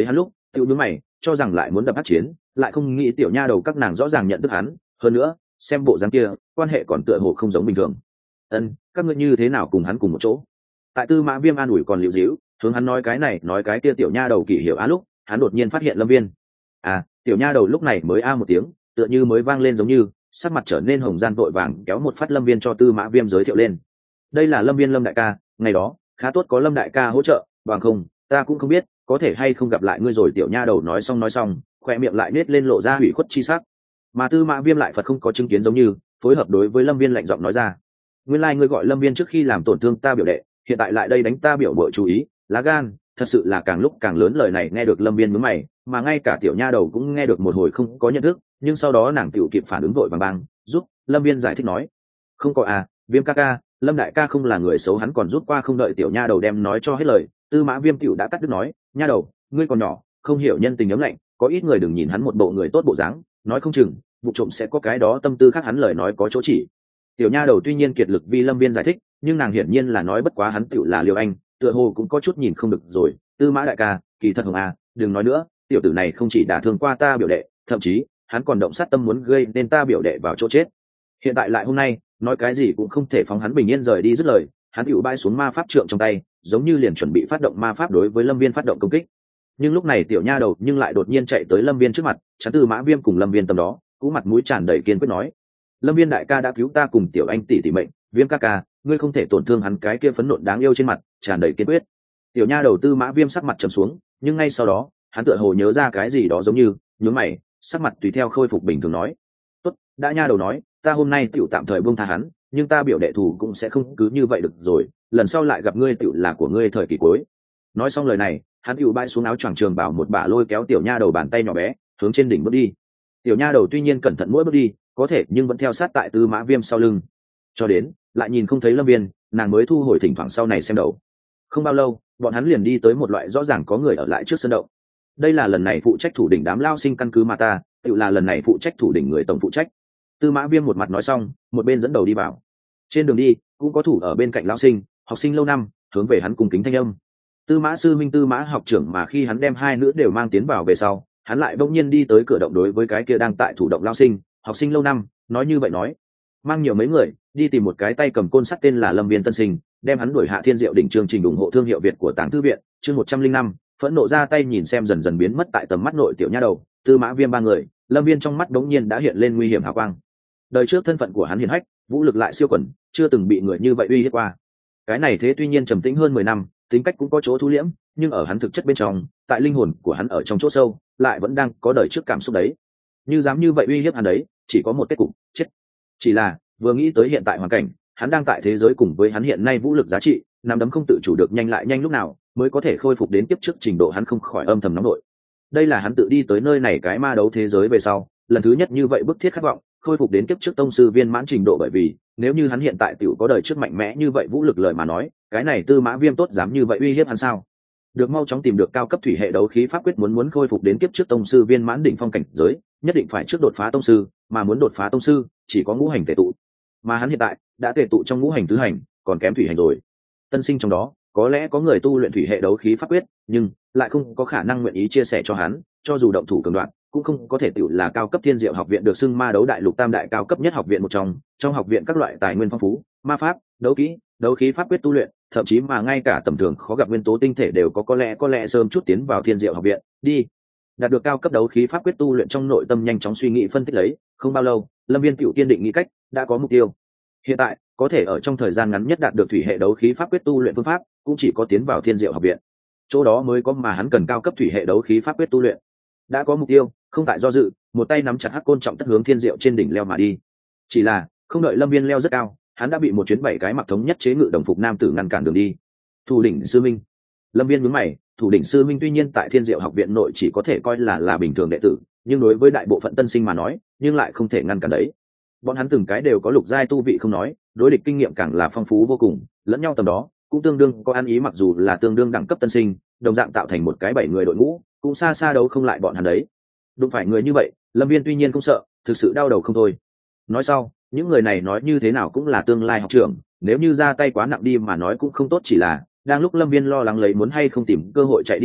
Tiểu nhướng mày cho rằng lại muốn đập ác chiến, lại không nghĩ tiểu nha đầu các nàng rõ ràng nhận thức hắn, hơn nữa xem bộ dáng kia quan hệ còn tựa hồ không giống bình thường. Các ngươi như thế nào cùng hắn cùng một chỗ? Tại Tư Mã Viêm an ủi còn liễu díu hướng hắn nói cái này nói cái kia tiểu nha đầu kỳ hiểu á lúc hắn đột nhiên phát hiện Lâm Viên. Tiểu nha đầu lúc này mới một tiếng tựa như mới vang lên giống như sắc mặt trở nên hồng gian vội vàng kéo một phát Lâm Viên cho Tư Mã Viêm giới thiệu lên. Đây là Lâm Viên, Lâm đại ca, ngày đó khá tốt có Lâm đại ca hỗ trợ, bằng không ta cũng không biết có thể hay không gặp lại ngươi rồi. Tiểu nha đầu nói xong khoe miệng lại nết lên lộ ra hủy khuất chi sắc, mà Tư Mã Viêm lại phật không có chứng kiến giống như phối hợp đối với Lâm Viên lạnh giọng nói ra: nguyên lai ngươi gọi Lâm Viên trước khi làm tổn thương ta biểu đệ, hiện tại lại đây đánh ta biểu bội chú ý, lá gan thật sự là càng lúc càng lớn. Lời này nghe được Lâm Viên mướn mày, mà ngay cả tiểu nha đầu cũng nghe được một hồi không có nhận thức, nhưng sau đó nàng tiểu kịp phản ứng vội vàng bang giúp Lâm Viên giải thích nói: không có Viêm ca ca, Lâm đại ca không là người xấu, hắn còn rút qua. Không đợi tiểu nha đầu đem nói cho hết lời, Tư Mã Viêm tiểu đã cắt đứt nói: nha đầu, ngươi còn nhỏ, không hiểu nhân tình ấm lạnh, có ít người đừng nhìn hắn một bộ người tốt bộ dáng, nói không chừng vụ trộm sẽ có cái đó tâm tư khác. Hắn lời nói có chỗ chỉ. Tiểu nha đầu tuy nhiên kiệt lực vì Lâm Viên giải thích, nhưng nàng hiển nhiên là nói bất quá hắn tiểu là Liêu Anh, tựa hồ cũng có chút nhìn không được rồi. Tư Mã đại ca, kỳ thật hồng đừng nói nữa, tiểu tử này không chỉ đả thương qua ta biểu đệ, thậm chí hắn còn động sát tâm muốn gây nên ta biểu đệ vào chỗ chết. Hiện tại lại hôm nay nói cái gì cũng không thể phóng hắn bình yên rời đi. Dứt lời hắn tiểu bay xuống ma pháp trượng trong tay, giống như liền chuẩn bị phát động ma pháp đối với Lâm Viên phát động công kích. Nhưng lúc này tiểu nha đầu nhưng lại đột nhiên chạy tới Lâm Viên trước mặt, chắn Tư Mã Viêm cùng Lâm Viên tầm đó, cũng mặt mũi tràn đầy kiên quyết nói: Lâm Viên đại ca đã cứu ta cùng tiểu anh tỷ mệnh, Viêm ca ca, ngươi không thể tổn thương hắn. Cái kia phấn nộn đáng yêu trên mặt tràn đầy kiên quyết. Tiểu nha đầu Tư Mã Viêm sắc mặt trầm xuống, nhưng ngay sau đó hắn tựa hồ nhớ ra cái gì đó giống như nhướng mày, sắc mặt tùy theo khôi phục bình thường nói: tốt, đã nha đầu nói, ta hôm nay tiểu tạm thời buông tha hắn, nhưng ta biểu đệ thù cũng sẽ không cứ như vậy được rồi, lần sau lại gặp ngươi tiểu là của ngươi thời kỳ cuối. Nói xong lời này hắn tiểu bay xuống áo choàng trường bảo một bả lôi kéo tiểu nha đầu bàn tay nhỏ bé hướng trên đỉnh bước đi. Tiểu nha đầu tuy nhiên cẩn thận mỗi bước đi, có thể nhưng vẫn theo sát tại Tư Mã Viêm sau lưng, cho đến lại nhìn không thấy Lâm Viên, nàng mới thu hồi thỉnh thoảng sau này xem đầu. Không bao lâu bọn hắn liền đi tới một loại rõ ràng có người ở lại trước sân động. Đây là lần này phụ trách thủ đỉnh đám lao sinh căn cứ mà ta tự là lần này phụ trách thủ đỉnh người tổng phụ trách. Tư Mã Viêm một mặt nói xong một bên dẫn đầu đi vào. Trên đường đi cũng có thủ ở bên cạnh lao sinh học sinh lâu năm hướng về hắn cùng kính thanh âm: Tư Mã sư minh, Tư Mã học trưởng. Mà khi hắn đem hai nữ đều mang tiến vào về sau, hắn lại bỗng nhiên đi tới cửa động, đối với cái kia đang tại thủ động lao sinh học sinh lâu năm nói như vậy nói: mang nhiều mấy người đi tìm một cái tay cầm côn sắt tên là Lâm Viên tân sinh, đem hắn đuổi hạ Thiên Diệu đỉnh chương trình ủng hộ thương hiệu Việt của Tàng Thư viện. Chương 105, phẫn nộ ra tay. Nhìn xem dần dần biến mất tại tầm mắt nội tiểu nha đầu, Tư Mã Viêm ba người, Lâm Viên trong mắt đống nhiên đã hiện lên nguy hiểm hào quang. Đời trước thân phận của hắn hiển hách, vũ lực lại siêu quần, chưa từng bị người như vậy uy hiếp qua. Cái này thế tuy nhiên trầm tĩnh hơn 10 năm, tính cách cũng có chỗ thu liễm, nhưng ở hắn thực chất bên trong, tại linh hồn của hắn ở trong chỗ sâu, lại vẫn đang có đời trước cảm xúc đấy. Như dám như vậy uy hiếp hắn đấy, chỉ có một kết cục, chết. Chỉ là vừa nghĩ tới hiện tại hoàn cảnh, hắn đang tại thế giới cùng với hắn hiện nay vũ lực giá trị, nắm đấm không tự chủ được nhanh lại nhanh lúc nào mới có thể khôi phục đến kiếp trước trình độ, hắn không khỏi âm thầm nóng nội. Đây là hắn tự đi tới nơi này cái ma đấu thế giới về sau lần thứ nhất như vậy bức thiết khát vọng khôi phục đến kiếp trước tông sư viên mãn trình độ, bởi vì nếu như hắn hiện tại tiểu có đời trước mạnh mẽ như vậy vũ lực lời mà nói, cái này Tư Mã Viêm tốt dám như vậy uy hiếp hắn sao? Được mau chóng tìm được cao cấp thủy hệ đấu khí pháp quyết, muốn khôi phục đến kiếp trước tông sư viên mãn đỉnh phong cảnh giới, nhất định phải trước đột phá tông sư, mà muốn đột phá tông sư chỉ có ngũ hành tề tụ, mà hắn hiện tại đã tề tụ trong ngũ hành tứ hành, còn kém thủy hành rồi. Tân sinh trong đó có lẽ có người tu luyện thủy hệ đấu khí pháp quyết, nhưng lại không có khả năng nguyện ý chia sẻ cho hắn, cho dù động thủ cường đoạn cũng không có thể tiểu là cao cấp Thiên Diệu học viện được xưng ma đấu đại lục tam đại cao cấp nhất học viện một trong học viện các loại tài nguyên phong phú, ma pháp, đấu kỹ, đấu khí pháp quyết tu luyện, thậm chí mà ngay cả tầm thường khó gặp nguyên tố tinh thể đều có lẽ sớm chút tiến vào Thiên Diệu học viện đi. Đạt được cao cấp đấu khí pháp quyết tu luyện, trong nội tâm nhanh chóng suy nghĩ phân tích lấy, không bao lâu Lâm Viên tiểu kiên định nghĩ cách, đã có mục tiêu. Hiện tại có thể ở trong thời gian ngắn nhất đạt được thủy hệ đấu khí pháp quyết tu luyện phương pháp, cũng chỉ có tiến vào Thiên Diệu học viện, chỗ đó mới có mà hắn cần cao cấp thủy hệ đấu khí pháp quyết tu luyện. Đã có mục tiêu, không tại do dự, một tay nắm chặt hắc côn trọng tất hướng Thiên Diệu trên đỉnh leo mà đi. Chỉ là không đợi Lâm Viên leo rất cao, hắn đã bị một chuyến 7 cái mặc thống nhất chế ngự đồng phục nam tử ngăn cản đường đi. Thủ đỉnh sư minh. Lâm Viên nhướng mày, thủ đỉnh sư minh tuy nhiên tại Thiên Diệu học viện nội chỉ có thể coi là bình thường đệ tử, nhưng đối với đại bộ phận tân sinh mà nói, nhưng lại không thể ngăn cản đấy. Bọn hắn từng cái đều có lục giai tu vị không nói, đối địch kinh nghiệm càng là phong phú vô cùng, lẫn nhau tầm đó cũng tương đương có ăn ý, mặc dù là tương đương đẳng cấp tân sinh, đồng dạng tạo thành một cái 7 người đội ngũ, cũng xa xa đấu không lại bọn hắn đấy. Đụng phải người như vậy, Lâm Viên tuy nhiên không sợ, thực sự đau đầu không thôi. Nói sau, những người này nói như thế nào cũng là tương lai học trưởng, nếu như ra tay quá nặng đi mà nói cũng không tốt. Chỉ là đang lúc Lâm Viên lo lắng lấy muốn hay không tìm cơ hội chạy đi lúc,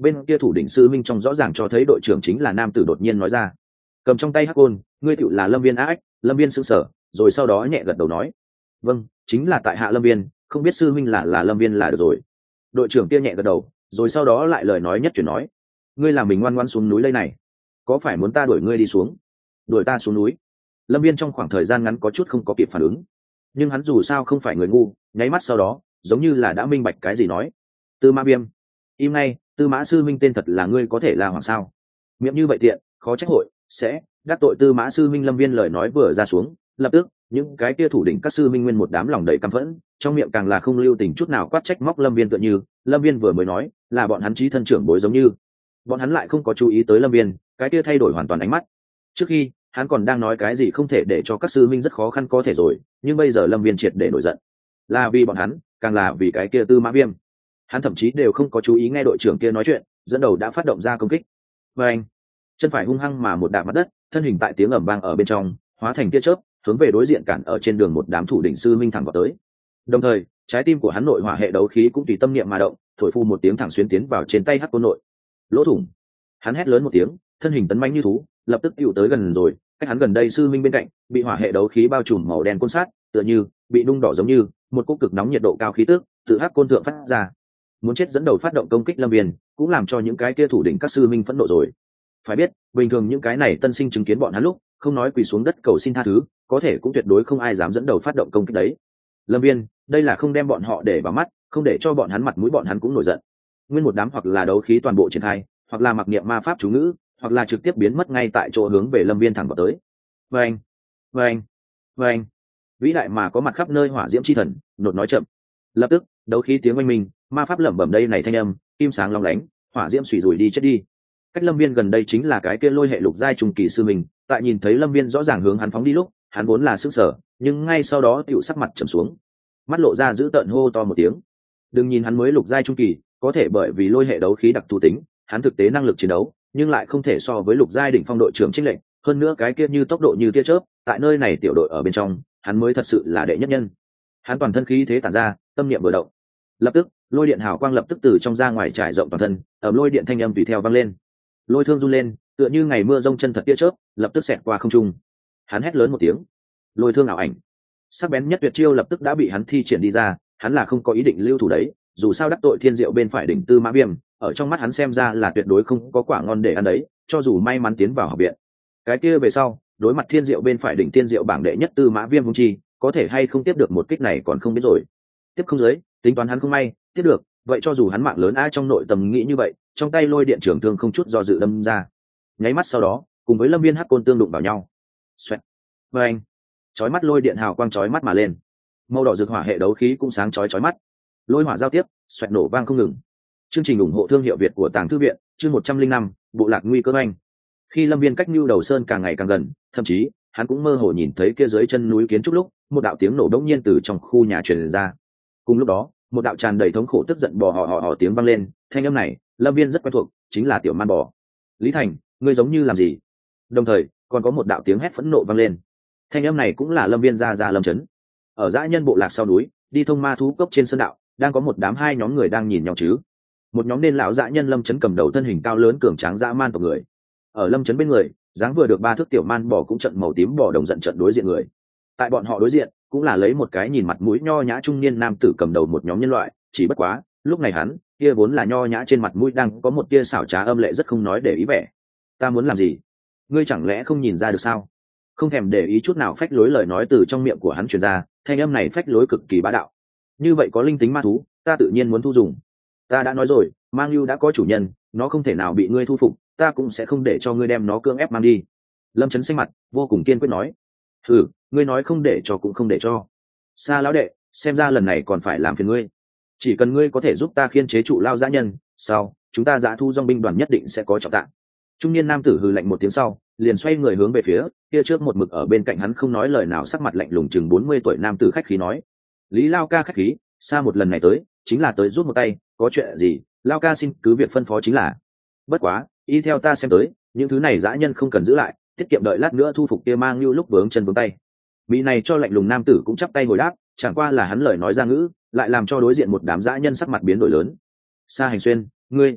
bên kia thủ đỉnh sư minh trong rõ ràng cho thấy đội trưởng chính là nam tử đột nhiên nói ra. Cầm trong tay hắc côn, ngươi tựu là Lâm Viên ác. Lâm Viên sững sờ, rồi sau đó nhẹ gật đầu nói, vâng, chính là tại hạ Lâm Viên, không biết sư minh là Lâm Viên là được rồi. Đội trưởng kia nhẹ gật đầu, rồi sau đó lại lời nói nhất chuyển nói, ngươi làm mình ngoan ngoãn xuống núi lây này, có phải muốn ta đuổi ngươi đi xuống? Đuổi ta xuống núi? Lâm Viên trong khoảng thời gian ngắn có chút không có kịp phản ứng, nhưng hắn dù sao không phải người ngu, nháy mắt sau đó giống như là đã minh bạch cái gì nói, Tư Mã Viêm. Im ngay, Tư Mã sư minh tên thật là ngươi có thể là hoàng sao? Miệng như vậy tiện, khó trách hội sẽ đắc tội Tư Mã sư minh. Lâm Viên lời nói vừa ra xuống, lập tức những cái kia thủ đỉnh các sư minh nguyên một đám lòng đầy căm phẫn, trong miệng càng là không lưu tình chút nào quát trách móc Lâm Viên, tựa như Lâm Viên vừa mới nói là bọn hắn chí thân trưởng bối, giống như bọn hắn lại không có chú ý tới Lâm Viên cái kia thay đổi hoàn toàn ánh mắt. Trước khi hắn còn đang nói cái gì không thể để cho các sư minh rất khó khăn có thể rồi, nhưng bây giờ Lâm Viên triệt để nổi giận, là vì bọn hắn, càng là vì cái kia Tư Mã Viêm. Hắn thậm chí đều không có chú ý nghe đội trưởng kia nói chuyện, dẫn đầu đã phát động ra công kích. Và anh chân phải hung hăng mà một đạp mặt đất, thân hình tại tiếng ầm vang ở bên trong hóa thành tia chớp, hướng về đối diện cản ở trên đường một đám thủ đỉnh sư minh thẳng vào tới. Đồng thời trái tim của hắn nội hỏa hệ đấu khí cũng tùy tâm niệm mà động, thổi phu một tiếng thẳng xuyên tiến vào trên tay hắc côn nội. Lỗ thủng. Hắn hét lớn một tiếng, thân hình tấn mãnh như thú, lập tức tựu tới gần rồi, cách hắn gần đây sư minh bên cạnh bị hỏa hệ đấu khí bao trùm màu đen côn sát, tựa như bị nung đỏ, giống như một cỗ cực nóng nhiệt độ cao khí tức tự hắc côn thượng phát ra. Muốn chết dẫn đầu phát động công kích Lâm Viên, cũng làm cho những cái kia thủ đỉnh các sư minh phẫn nộ rồi. Phải biết, bình thường những cái này tân sinh chứng kiến bọn hắn lúc, không nói quỳ xuống đất cầu xin tha thứ, có thể cũng tuyệt đối không ai dám dẫn đầu phát động công kích đấy. Lâm Viên, đây là không đem bọn họ để vào mắt, không để cho bọn hắn mặt mũi, bọn hắn cũng nổi giận. Nguyên một đám hoặc là đấu khí toàn bộ triển khai, hoặc là mặc niệm ma pháp chú ngữ, hoặc là trực tiếp biến mất ngay tại chỗ hướng về Lâm Viên thẳng vào tới. Vâng, vâng, vâng. Vĩ đại mà có mặt khắp nơi hỏa diễm chi thần, nột nói chậm. Lập tức, đấu khí tiếng oanh minh, ma pháp lẩm bẩm đây này thanh âm, kim sáng long lánh, hỏa diễm xùy rủi đi chết đi. Cách Lâm Viên gần đây chính là cái kia lôi hệ lục giai trung kỳ sư mình, tại nhìn thấy Lâm Viên rõ ràng hướng hắn phóng đi lúc, hắn vốn là sức sở, nhưng ngay sau đó tựu sắc mặt trầm xuống, mắt lộ ra giữ tợn hô to một tiếng. Đừng nhìn hắn mới lục giai trung kỳ, có thể bởi vì lôi hệ đấu khí đặc thù tính, hắn thực tế năng lực chiến đấu, nhưng lại không thể so với lục giai đỉnh phong đội trưởng chênh lệnh, hơn nữa cái kia như tốc độ như tia chớp, tại nơi này tiểu đội ở bên trong, hắn mới thật sự là đệ nhất nhân. Hắn toàn thân khí thế tản ra, tâm niệm vừa động, lập tức lôi điện hào quang lập tức từ trong ra ngoài trải rộng toàn thân, ầm lôi điện thanh âm tùy theo vang lên. Lôi thương run lên, tựa như ngày mưa rông chân thật tia chớp, lập tức xẹt qua không trung. Hắn hét lớn một tiếng, lôi thương ảo ảnh, sắc bén nhất tuyệt chiêu lập tức đã bị hắn thi triển đi ra. Hắn là không có ý định lưu thủ đấy, dù sao đắc tội thiên diệu bên phải đỉnh Tư Mã Viêm, ở trong mắt hắn xem ra là tuyệt đối không có quả ngon để ăn đấy, cho dù may mắn tiến vào học viện. Cái kia về sau, đối mặt thiên diệu bên phải đỉnh thiên diệu bảng đệ nhất Tư Mã Viêm hung chi, có thể hay không tiếp được một kích này còn không biết rồi. Tiếp không dưới, tính toán hắn không may tiếp được, vậy cho dù hắn mạng lớn ai trong nội tâm nghĩ như vậy, trong tay lôi điện trưởng thương không chút do dự đâm ra. Nháy mắt sau đó, cùng với Lâm Viên hắc côn tương đụng vào nhau. Xoẹt. Và anh, chói mắt lôi điện hào quang chói mắt mà lên, màu đỏ rực hỏa hệ đấu khí cũng sáng chói mắt. Lôi hỏa giao tiếp, xoẹt nổ vang không ngừng. Chương trình ủng hộ thương hiệu Việt của Tàng Thư viện, chương 105, bộ lạc nguy cơ anh. Khi Lâm Viên cách Nưu Đầu Sơn càng ngày càng gần, thậm chí hắn cũng mơ hồ nhìn thấy kia dưới chân núi kiến trúc lúc, một đạo tiếng nổ đống nhiên từ trong khu nhà truyền ra. Cùng lúc đó, một đạo tràn đầy thống khổ tức giận bò họ tiếng vang lên, thanh âm này, Lâm Viên rất quen thuộc, chính là Tiểu Man Bò. Lý Thành, ngươi giống như làm gì? Đồng thời, còn có một đạo tiếng hét phẫn nộ vang lên. Thanh âm này cũng là Lâm Viên ra Lâm Chấn. Ở dã nhân bộ lạc sau núi, đi thông ma thú cốc trên sơn đạo, đang có một đám hai nhóm người đang nhìn nhau chứ. Một nhóm nên lão dã nhân Lâm Chấn cầm đầu, thân hình cao lớn cường tráng dã man tộc người. Ở Lâm Chấn bên người, dáng vừa được 3 thước Tiểu Man Bò cũng trận màu tím bò đồng giận trận đối diện người. Tại bọn họ đối diện, cũng là lấy một cái nhìn mặt mũi nho nhã trung niên nam tử cầm đầu một nhóm nhân loại, chỉ bất quá, lúc này hắn, kia vốn là nho nhã trên mặt mũi đang có một tia xảo trá âm lệ rất không nói để ý vẻ. Ta muốn làm gì? Ngươi chẳng lẽ không nhìn ra được sao? Không thèm để ý chút nào phách lối lời nói từ trong miệng của hắn truyền ra, thanh âm này phách lối cực kỳ bá đạo. Như vậy có linh tính ma thú, ta tự nhiên muốn thu dùng. Ta đã nói rồi, mang lưu đã có chủ nhân, nó không thể nào bị ngươi thu phục, ta cũng sẽ không để cho ngươi đem nó cưỡng ép mang đi. Lâm Chấn xanh mặt, vô cùng kiên quyết nói. Ừ, ngươi nói không để cho cũng không để cho. Sa lão đệ, xem ra lần này còn phải làm phiền ngươi. Chỉ cần ngươi có thể giúp ta khiên chế trụ lao dã nhân, sau chúng ta dã thu dòng binh đoàn nhất định sẽ có trọng tạng. Trung niên nam tử hừ lạnh một tiếng sau, liền xoay người hướng về phía kia trước một mực ở bên cạnh hắn không nói lời nào, sắc mặt lạnh lùng chừng 40 tuổi nam tử khách khí nói. Lý Lao ca khách khí, Sa một lần này tới chính là tới giúp một tay, có chuyện gì Lao ca xin cứ việc phân phó chính là. Bất quá y theo ta xem tới, những thứ này dã nhân không cần giữ lại, tiết kiệm đợi lát nữa thu phục kia mang lưu lúc vướng chân vướng tay. Mỹ này cho lạnh lùng nam tử cũng chắp tay hồi đáp, chẳng qua là hắn lời nói ra ngữ lại làm cho đối diện một đám dã nhân sắc mặt biến đổi lớn. Sa Hành Xuyên, ngươi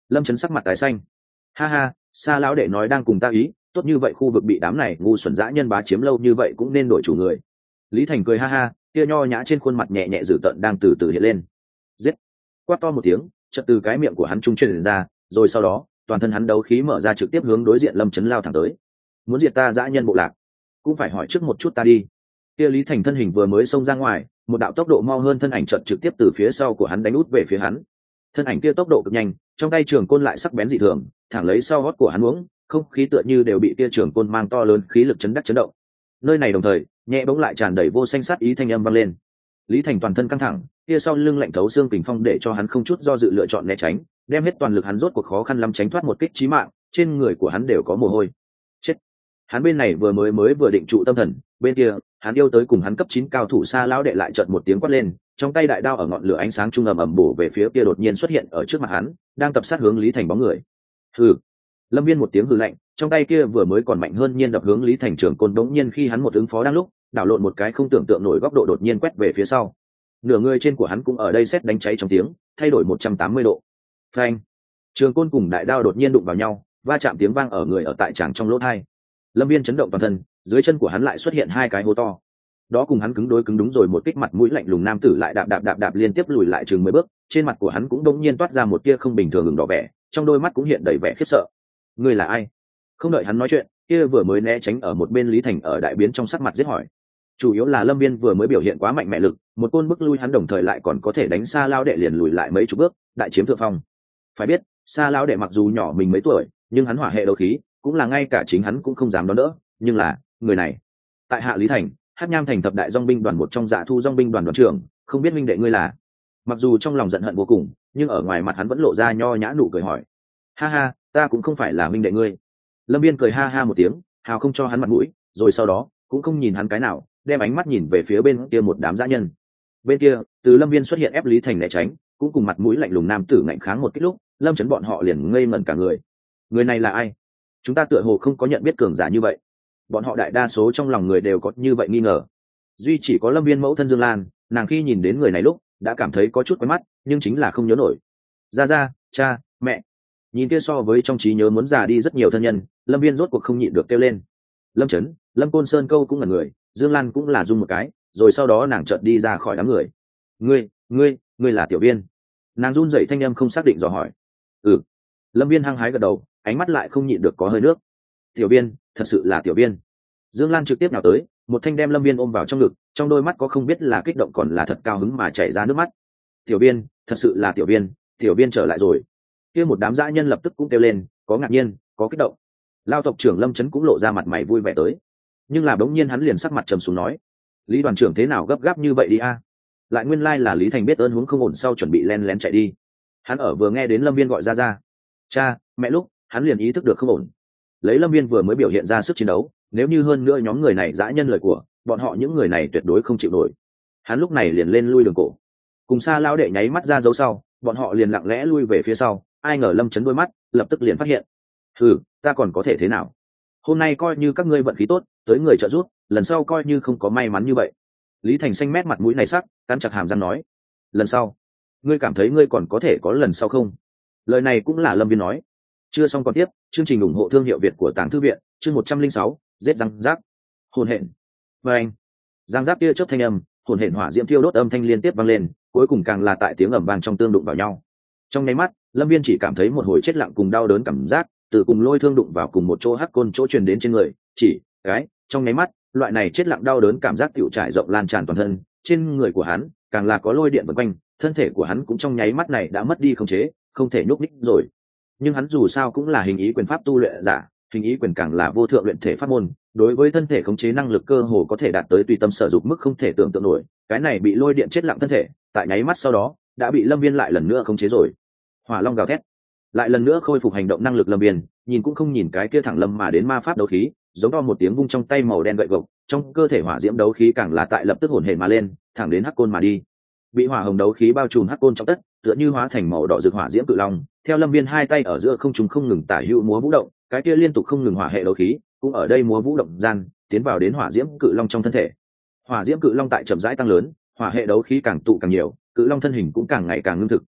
Lâm Chấn sắc mặt tái xanh. Ha ha, Sa lão đệ nói đang cùng ta ý, tốt như vậy khu vực bị đám này ngu xuẩn dã nhân bá chiếm lâu như vậy cũng nên đổi chủ người. Lý Thành cười ha ha, kia nho nhã trên khuôn mặt nhẹ nhẹ dữ tợn đang từ từ hiện lên. Giết! Quát to một tiếng, chợt từ cái miệng của hắn trung truyền ra, rồi sau đó, toàn thân hắn đấu khí mở ra trực tiếp hướng đối diện Lâm Chấn lao thẳng tới. Muốn diệt ta dã nhân bộ lạc, cũng phải hỏi trước một chút ta đi. Kia Lý Thành thân hình vừa mới xông ra ngoài, một đạo tốc độ mau hơn thân ảnh chợt trực tiếp từ phía sau của hắn đánh út về phía hắn. Thân ảnh kia tốc độ cực nhanh, trong tay trường côn lại sắc bén dị thường, thẳng lấy sau gót của hắn uống, không khí tựa như đều bị kia trường côn mang to lớn khí lực chấn đắc chấn động. Nơi này đồng thời, nhẹ bỗng lại tràn đầy vô xanh sát ý thanh âm vang lên. Lý Thành toàn thân căng thẳng, kia sau lưng lạnh thấu xương kình phong để cho hắn không chút do dự lựa chọn né tránh, đem hết toàn lực hắn rốt cuộc khó khăn lắm tránh thoát một kích chí mạng, trên người của hắn đều có mồ hôi. Chết! Hắn bên này vừa định trụ tâm thần, bên kia, hắn yêu tới cùng hắn cấp 9 cao thủ Sa lão đệ lại chợt một tiếng quát lên, trong tay đại đao ở ngọn lửa ánh sáng trung ầm ầm bổ về phía kia đột nhiên xuất hiện ở trước mặt hắn, đang tập sát hướng Lý Thành bóng người. Hừ! Lâm Viên một tiếng hừ lạnh, trong tay kia vừa mới còn mạnh hơn nhiên đập hướng Lý Thành trường côn đống nhiên khi hắn một ứng phó đang lúc, đảo lộn một cái không tưởng tượng nổi góc độ đột nhiên quét về phía sau. Nửa người trên của hắn cũng ở đây xét đánh cháy trong tiếng, thay đổi 180 độ. Phanh! Trường côn cùng đại đao đột nhiên đụng vào nhau, va chạm tiếng vang ở người ở tại tràng trong lỗ tai. Lâm Viên chấn động toàn thân, dưới chân của hắn lại xuất hiện hai cái hố to. Đó cùng hắn cứng đối cứng đúng rồi một kích mặt mũi lạnh lùng nam tử lại đạp liên tiếp lùi lại chừng 10 bước, trên mặt của hắn cũng đột nhiên toát ra một tia không bình thường ửng đỏ vẻ, trong đôi mắt cũng hiện đầy vẻ khiếp sợ. Ngươi là ai? Không đợi hắn nói chuyện, kia vừa mới né tránh ở một bên Lý Thành ở đại biến trong sắc mặt giết hỏi. Chủ yếu là Lâm Viên vừa mới biểu hiện quá mạnh mẽ lực, một côn bức lui hắn đồng thời lại còn có thể đánh Sa lão đệ liền lùi lại mấy chục bước, đại chiếm thượng phong. Phải biết, Sa lão đệ mặc dù nhỏ mình mấy tuổi, nhưng hắn hỏa hệ đấu khí, cũng là ngay cả chính hắn cũng không dám đón đỡ, nhưng là, người này, tại hạ Lý Thành, Hắc Nham thành thập đại dòng binh đoàn một trong Dạ Thu dòng binh đoàn đoàn trưởng, không biết minh đệ ngươi là? Mặc dù trong lòng giận hận vô cùng, nhưng ở ngoài mặt hắn vẫn lộ ra nho nhã nụ cười hỏi. Ha ha, ta cũng không phải là minh đệ ngươi. Lâm Viên cười ha ha một tiếng, hào không cho hắn mặt mũi, rồi sau đó cũng không nhìn hắn cái nào, đem ánh mắt nhìn về phía bên kia một đám dã nhân. Bên kia, từ Lâm Viên xuất hiện ép Lý Thành né tránh, cũng cùng mặt mũi lạnh lùng nam tử ngạnh kháng một kích lúc, Lâm Chấn bọn họ liền ngây ngẩn cả người. Người này là ai? Chúng ta tựa hồ không có nhận biết cường giả như vậy. Bọn họ đại đa số trong lòng người đều có như vậy nghi ngờ. Duy chỉ có Lâm Viên mẫu thân Dương Lan, nàng khi nhìn đến người này lúc đã cảm thấy có chút quen mắt, nhưng chính là không nhớ nổi. Ra, cha, mẹ. Nhìn kia so với trong trí nhớ muốn già đi rất nhiều thân nhân, Lâm Viên rốt cuộc không nhịn được kêu lên. Lâm Chấn, Lâm Côn Sơn câu cũng là người, Dương Lan cũng là run một cái, rồi sau đó nàng chợt đi ra khỏi đám người. Ngươi là Tiểu Viên? Nàng run rẩy thanh âm không xác định dò hỏi. Ừ. Lâm Viên hăng hái gật đầu, ánh mắt lại không nhịn được có hơi nước. Tiểu Viên, thật sự là Tiểu Viên. Dương Lan trực tiếp nào tới, một thanh đem Lâm Viên ôm vào trong ngực, trong đôi mắt có không biết là kích động còn là thật cao hứng mà chảy ra nước mắt. Tiểu Viên, thật sự là Tiểu Viên, Tiểu Viên trở lại rồi. Kia một đám dã nhân lập tức cũng kêu lên, có ngạc nhiên, có kích động. Lao tộc trưởng Lâm Chấn cũng lộ ra mặt mày vui vẻ tới, nhưng là bỗng nhiên hắn liền sắc mặt trầm xuống nói: Lý đoàn trưởng thế nào gấp gáp như vậy đi a? Lại nguyên lai là Lý Thành biết ơn huống không ổn sau chuẩn bị len lén chạy đi. Hắn ở vừa nghe đến Lâm Viên gọi ra cha mẹ lúc hắn liền ý thức được không ổn. Lấy Lâm Viên vừa mới biểu hiện ra sức chiến đấu, nếu như hơn nữa nhóm người này dã nhân lời của bọn họ, những người này tuyệt đối không chịu nổi. Hắn lúc này liền lên lui đường cổ, cùng Sa lão đệ nháy mắt ra dấu sau, bọn họ liền lặng lẽ lui về phía sau. Ai ngờ Lâm Chấn đôi mắt lập tức liền phát hiện. Ta còn có thể thế nào? Hôm nay coi như các ngươi vận khí tốt, tới người trợ giúp, lần sau coi như không có may mắn như vậy. Lý Thành xanh mét mặt mũi này sắc, cắn chặt hàm răng nói: lần sau? Ngươi cảm thấy ngươi còn có thể có lần sau không? Lời này cũng là Lâm Viên nói. Chưa xong còn tiếp, chương trình ủng hộ thương hiệu Việt của Tàng Thư viện, chương 106, giết răng rác. Hồn hển. Và anh, răng rác kia chớp thanh âm, hồn hển hỏa diễm thiêu đốt âm thanh liên tiếp vang lên, cuối cùng càng là tại tiếng ầm vang trong tương đụng vào nhau. Trong nháy mắt, Lâm Viên chỉ cảm thấy một hồi chết lặng cùng đau đớn cảm giác, từ cùng lôi thương đụng vào cùng một chỗ hắc côn chỗ truyền đến trên người, trong nháy mắt, loại này chết lặng đau đớn cảm giác tiểu trải rộng lan tràn toàn thân, trên người của hắn càng là có lôi điện vần quanh, thân thể của hắn cũng trong nháy mắt này đã mất đi khống chế, không thể nhúc nhích rồi. Nhưng hắn dù sao cũng là hình ý quyền pháp tu luyện giả, hình ý quyền càng là vô thượng luyện thể pháp môn, đối với thân thể khống chế năng lực cơ hồ có thể đạt tới tùy tâm sở dục mức không thể tưởng tượng nổi. Cái này bị lôi điện chết lặng thân thể, tại nháy mắt sau đó đã bị Lâm Viên lại lần nữa khống chế rồi. Hỏa long gào thét, lại lần nữa khôi phục hành động năng lực Lâm Viên, nhìn cũng không nhìn cái kia thẳng lâm mà đến ma pháp đấu khí, giống to một tiếng vung trong tay màu đen gậy gộc, trong cơ thể hỏa diễm đấu khí càng là tại lập tức hồn hển mà lên, thẳng đến hắc côn mà đi. Bị hỏa hồng đấu khí bao trùm hắc côn trong tất, tựa như hóa thành màu đỏ rực hỏa diễm cự long, theo Lâm Viên hai tay ở giữa không trung không ngừng tả hữu múa vũ động, cái kia liên tục không ngừng hỏa hệ đấu khí, cũng ở đây múa vũ động gian, tiến vào đến hỏa diễm cự long trong thân thể. Hỏa diễm cự long tại chậm rãi tăng lớn, hỏa hệ đấu khí càng tụ càng nhiều, cự long thân hình cũng càng ngày càng ngưng thực,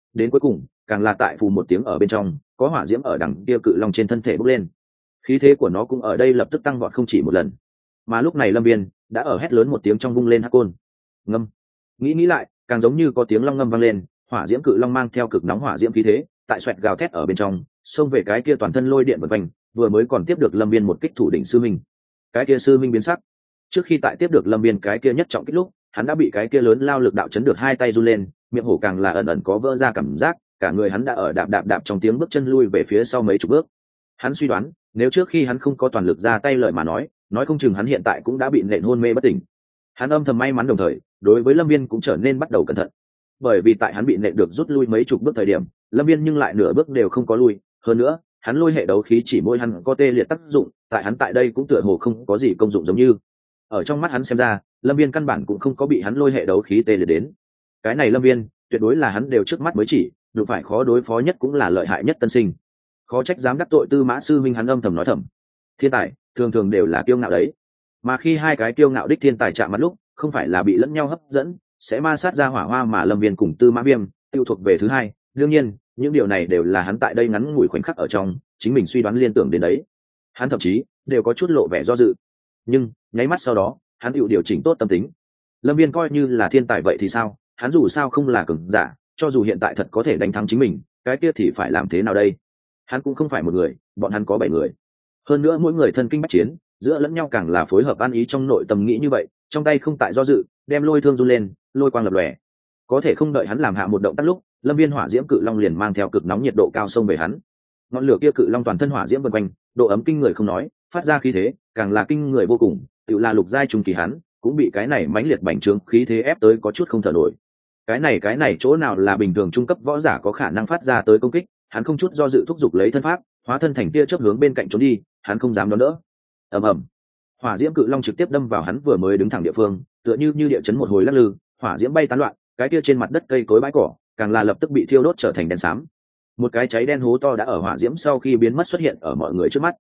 đến cuối cùng càng là tại phù một tiếng ở bên trong có hỏa diễm ở đằng kia cự long trên thân thể bốc lên, khí thế của nó cũng ở đây lập tức tăng vọt không chỉ một lần. Mà lúc này lâm viên đã ở hét lớn một tiếng trong vung lên hắc côn ngâm. Nghĩ lại càng giống như có tiếng long ngâm vang lên, hỏa diễm cự long mang theo cực nóng hỏa diễm khí thế tại xoẹt gào thét ở bên trong xông về cái kia toàn thân lôi điện vần quanh, vừa mới còn tiếp được lâm viên một kích thủ đỉnh sư minh. Cái kia sư minh biến sắc, trước khi tại tiếp được lâm viên cái kia nhất trọng kích lúc hắn đã bị cái kia lớn lao lực đạo chấn được hai tay run lên, miệng hổ càng là ẩn ẩn có vỡ ra cảm giác, cả người hắn đã ở đạp đạp đạp trong tiếng bước chân lui về phía sau mấy chục bước. Hắn suy đoán nếu trước khi hắn không có toàn lực ra tay lợi mà nói không chừng hắn hiện tại cũng đã bị nện hôn mê bất tỉnh. Hắn âm thầm may mắn, đồng thời đối với lâm viên cũng trở nên bắt đầu cẩn thận, bởi vì tại hắn bị nện được rút lui mấy chục bước thời điểm, lâm viên nhưng lại nửa bước đều không có lui. Hơn nữa hắn lôi hệ đấu khí chỉ mỗi hắn có tê liệt tác dụng, tại hắn tại đây cũng tựa hồ không có gì công dụng, giống như ở trong mắt hắn xem ra lâm viên căn bản cũng không có bị hắn lôi hệ đấu khí tê liệt đến. Cái này lâm viên tuyệt đối là hắn đều trước mắt mới chỉ đụng phải khó đối phó nhất cũng là lợi hại nhất tân sinh, khó trách dám đắc tội Tư Mã sư minh. Hắn âm thầm nói thầm, thiên tài thường thường đều là kiêu ngạo đấy, mà khi hai cái kiêu ngạo đích thiên tài chạm mặt lúc không phải là bị lẫn nhau hấp dẫn sẽ ma sát ra hỏa hoa, mà lâm viên cùng Tư Mã Viêm tiêu thuộc về thứ hai. đương nhiên những điều này đều là hắn tại đây ngắn ngủi khoảnh khắc ở trong chính mình suy đoán liên tưởng đến đấy, hắn thậm chí đều có chút lộ vẻ do dự, nhưng nháy mắt sau đó hắn tự điều chỉnh tốt tâm tính. Lâm viên coi như là thiên tài vậy thì sao, hắn dù sao không là cường giả, cho dù hiện tại thật có thể đánh thắng chính mình, cái kia thì phải làm thế nào đây? Hắn cũng không phải một người, bọn hắn có 7 người, hơn nữa mỗi người thân kinh bách chiến, giữa lẫn nhau càng là phối hợp ăn ý, trong nội tâm nghĩ như vậy, trong tay không tại do dự, đem lôi thương run lên, lôi quang lập lòe. Có thể không đợi hắn làm hạ một động tác lúc, lâm viên hỏa diễm cự long liền mang theo cực nóng nhiệt độ cao xông về hắn. Ngọn lửa kia cự long toàn thân hỏa diễm vần quanh, độ ấm kinh người không nói, phát ra khí thế càng là kinh người vô cùng, tự là lục giai trung kỳ hắn cũng bị cái này mãnh liệt bành trướng khí thế ép tới có chút không thở nổi. Cái này chỗ nào là bình thường trung cấp võ giả có khả năng phát ra tới công kích, hắn không chút do dự thúc giục lấy thân pháp, hóa thân thành tia chớp hướng bên cạnh trốn đi, hắn không dám đón đỡ. Ầm ầm, hỏa diễm cự long trực tiếp đâm vào hắn vừa mới đứng thẳng địa phương, tựa như địa chấn một hồi lắc lư, hỏa diễm bay tán loạn, cái kia trên mặt đất cây cối bãi cỏ càng là lập tức bị thiêu đốt trở thành đen xám. Một cái cháy đen hố to đã ở hỏa diễm sau khi biến mất xuất hiện ở mọi người trước mắt.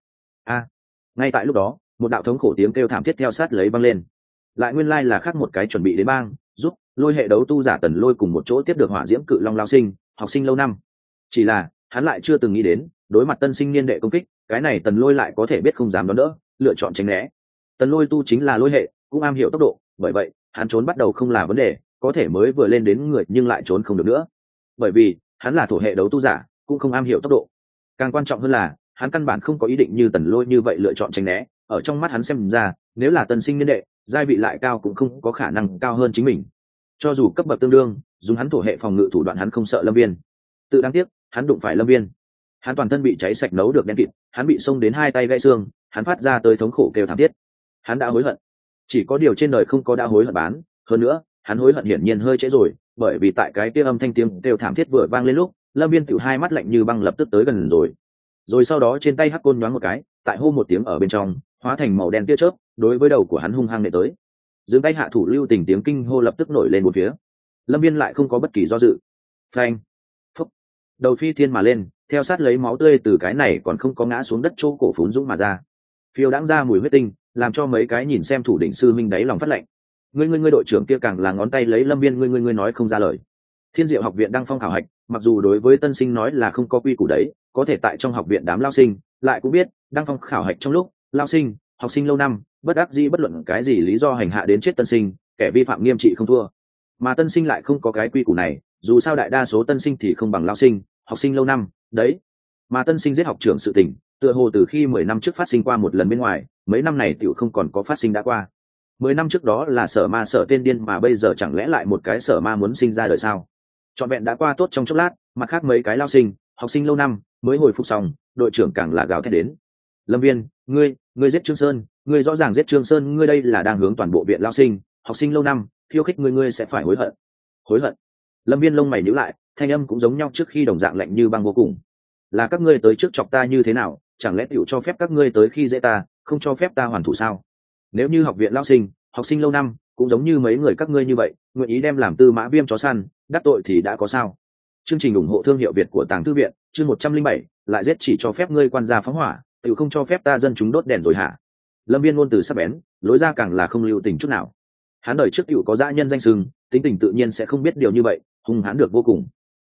Ngay tại lúc đó một đạo thống khổ tiếng kêu thảm thiết theo sát lấy vang lên, lại nguyên lai là khác một cái chuẩn bị đến bang giúp lôi hệ đấu tu giả Tần Lôi cùng một chỗ tiếp được hỏa diễm cự long lao sinh, học sinh lâu năm. Chỉ là hắn lại chưa từng nghĩ đến đối mặt tân sinh niên đệ công kích, cái này Tần Lôi lại có thể biết không dám đón đỡ, lựa chọn tránh né. Tần Lôi tu chính là lôi hệ, cũng am hiểu tốc độ, bởi vậy hắn trốn bắt đầu không là vấn đề, có thể mới vừa lên đến người nhưng lại trốn không được nữa, bởi vì hắn là thổ hệ đấu tu giả, cũng không am hiểu tốc độ. Càng quan trọng hơn là hắn căn bản không có ý định như Tần Lôi như vậy lựa chọn tránh né. Ở trong mắt hắn xem ra, nếu là tân sinh niên đệ, giai vị lại cao cũng không có khả năng cao hơn chính mình. Cho dù cấp bậc tương đương, dùng hắn thổ hệ phòng ngự thủ đoạn hắn không sợ lâm viên. Tự đáng tiếc hắn đụng phải lâm viên, hắn toàn thân bị cháy sạch nấu được đen kịt, hắn bị xông đến hai tay gãy xương, hắn phát ra tới thống khổ kêu thảm thiết. Hắn đã hối hận, chỉ có điều trên đời không có đã hối hận bán. Hơn nữa hắn hối hận hiển nhiên hơi trễ rồi, bởi vì tại cái kia âm thanh tiếng kêu thảm thiết vừa vang lên lúc, lâm viên tự hai mắt lạnh như băng lập tức tới gần rồi sau đó trên tay hắc côn nhoáng một cái, tại hô một tiếng ở bên trong hóa thành màu đen tia chớp, đối với đầu của hắn hung hăng nện tới. Dừng tay hạ thủ lưu tình tiếng kinh hô lập tức nổi lên một phía. Lâm viên lại không có bất kỳ do dự, phanh phúc, đầu phi thiên mà lên, theo sát lấy máu tươi từ cái này còn không có ngã xuống đất chỗ cổ phún dũng mà ra, phiêu đãng ra mùi huyết tinh, làm cho mấy cái nhìn xem thủ đỉnh sư minh đáy lòng phát lạnh. Ngươi đội trưởng kia càng là ngón tay lấy lâm viên, ngươi nói không ra lời. Thiên Diệu học viện đăng phong khảo hạch, mặc dù đối với tân sinh nói là không có quy củ đấy, có thể tại trong học viện đám lao sinh lại cũng biết đăng phong khảo hạch trong lúc lao sinh học sinh lâu năm bất đắc dĩ bất luận cái gì lý do hành hạ đến chết tân sinh, kẻ vi phạm nghiêm trị không thua. Mà tân sinh lại không có cái quy củ này, dù sao đại đa số tân sinh thì không bằng lao sinh học sinh lâu năm đấy. Mà tân sinh giết học trưởng sự tình tựa hồ từ khi 10 năm trước phát sinh qua một lần bên ngoài, mấy năm này tiểu không còn có phát sinh đã qua. 10 năm trước đó là sở ma sở tên điên, mà bây giờ chẳng lẽ lại một cái sở ma muốn sinh ra đời sao? Trọn vẹn đã qua tốt trong chốc lát, mặt khác mấy cái lao sinh học sinh lâu năm mới hồi phục xong, đội trưởng càng là gào thét đến. Lâm viên, ngươi giết Trương Sơn, ngươi rõ ràng giết Trương Sơn, ngươi đây là đang hướng toàn bộ viện lao sinh học sinh lâu năm khiêu khích ngươi sẽ phải hối hận. Hối hận? Lâm viên lông mày nhíu lại, thanh âm cũng giống nhau trước khi đồng dạng lạnh như băng vô cùng. Là các ngươi tới trước chọc ta như thế nào, chẳng lẽ tiểu cho phép các ngươi tới khi dễ ta, không cho phép ta hoàn thủ sao? Nếu như học viện lao sinh học sinh lâu năm cũng giống như mấy người các ngươi như vậy, nguyện ý đem làm Tư Mã Viêm chó săn, đắc tội thì đã có sao? Chương trình ủng hộ thương hiệu Việt của Tàng Thư viện, chương 107, lại giết chỉ cho phép ngươi quan gia phóng hỏa, tự không cho phép ta dân chúng đốt đèn rồi hả? Lâm viên ngôn từ sắc bén, lối ra càng là không lưu tình chút nào. Hắn đời trước tiểu có dã nhân danh sừng, tính tình tự nhiên sẽ không biết điều như vậy, hung hãn được vô cùng.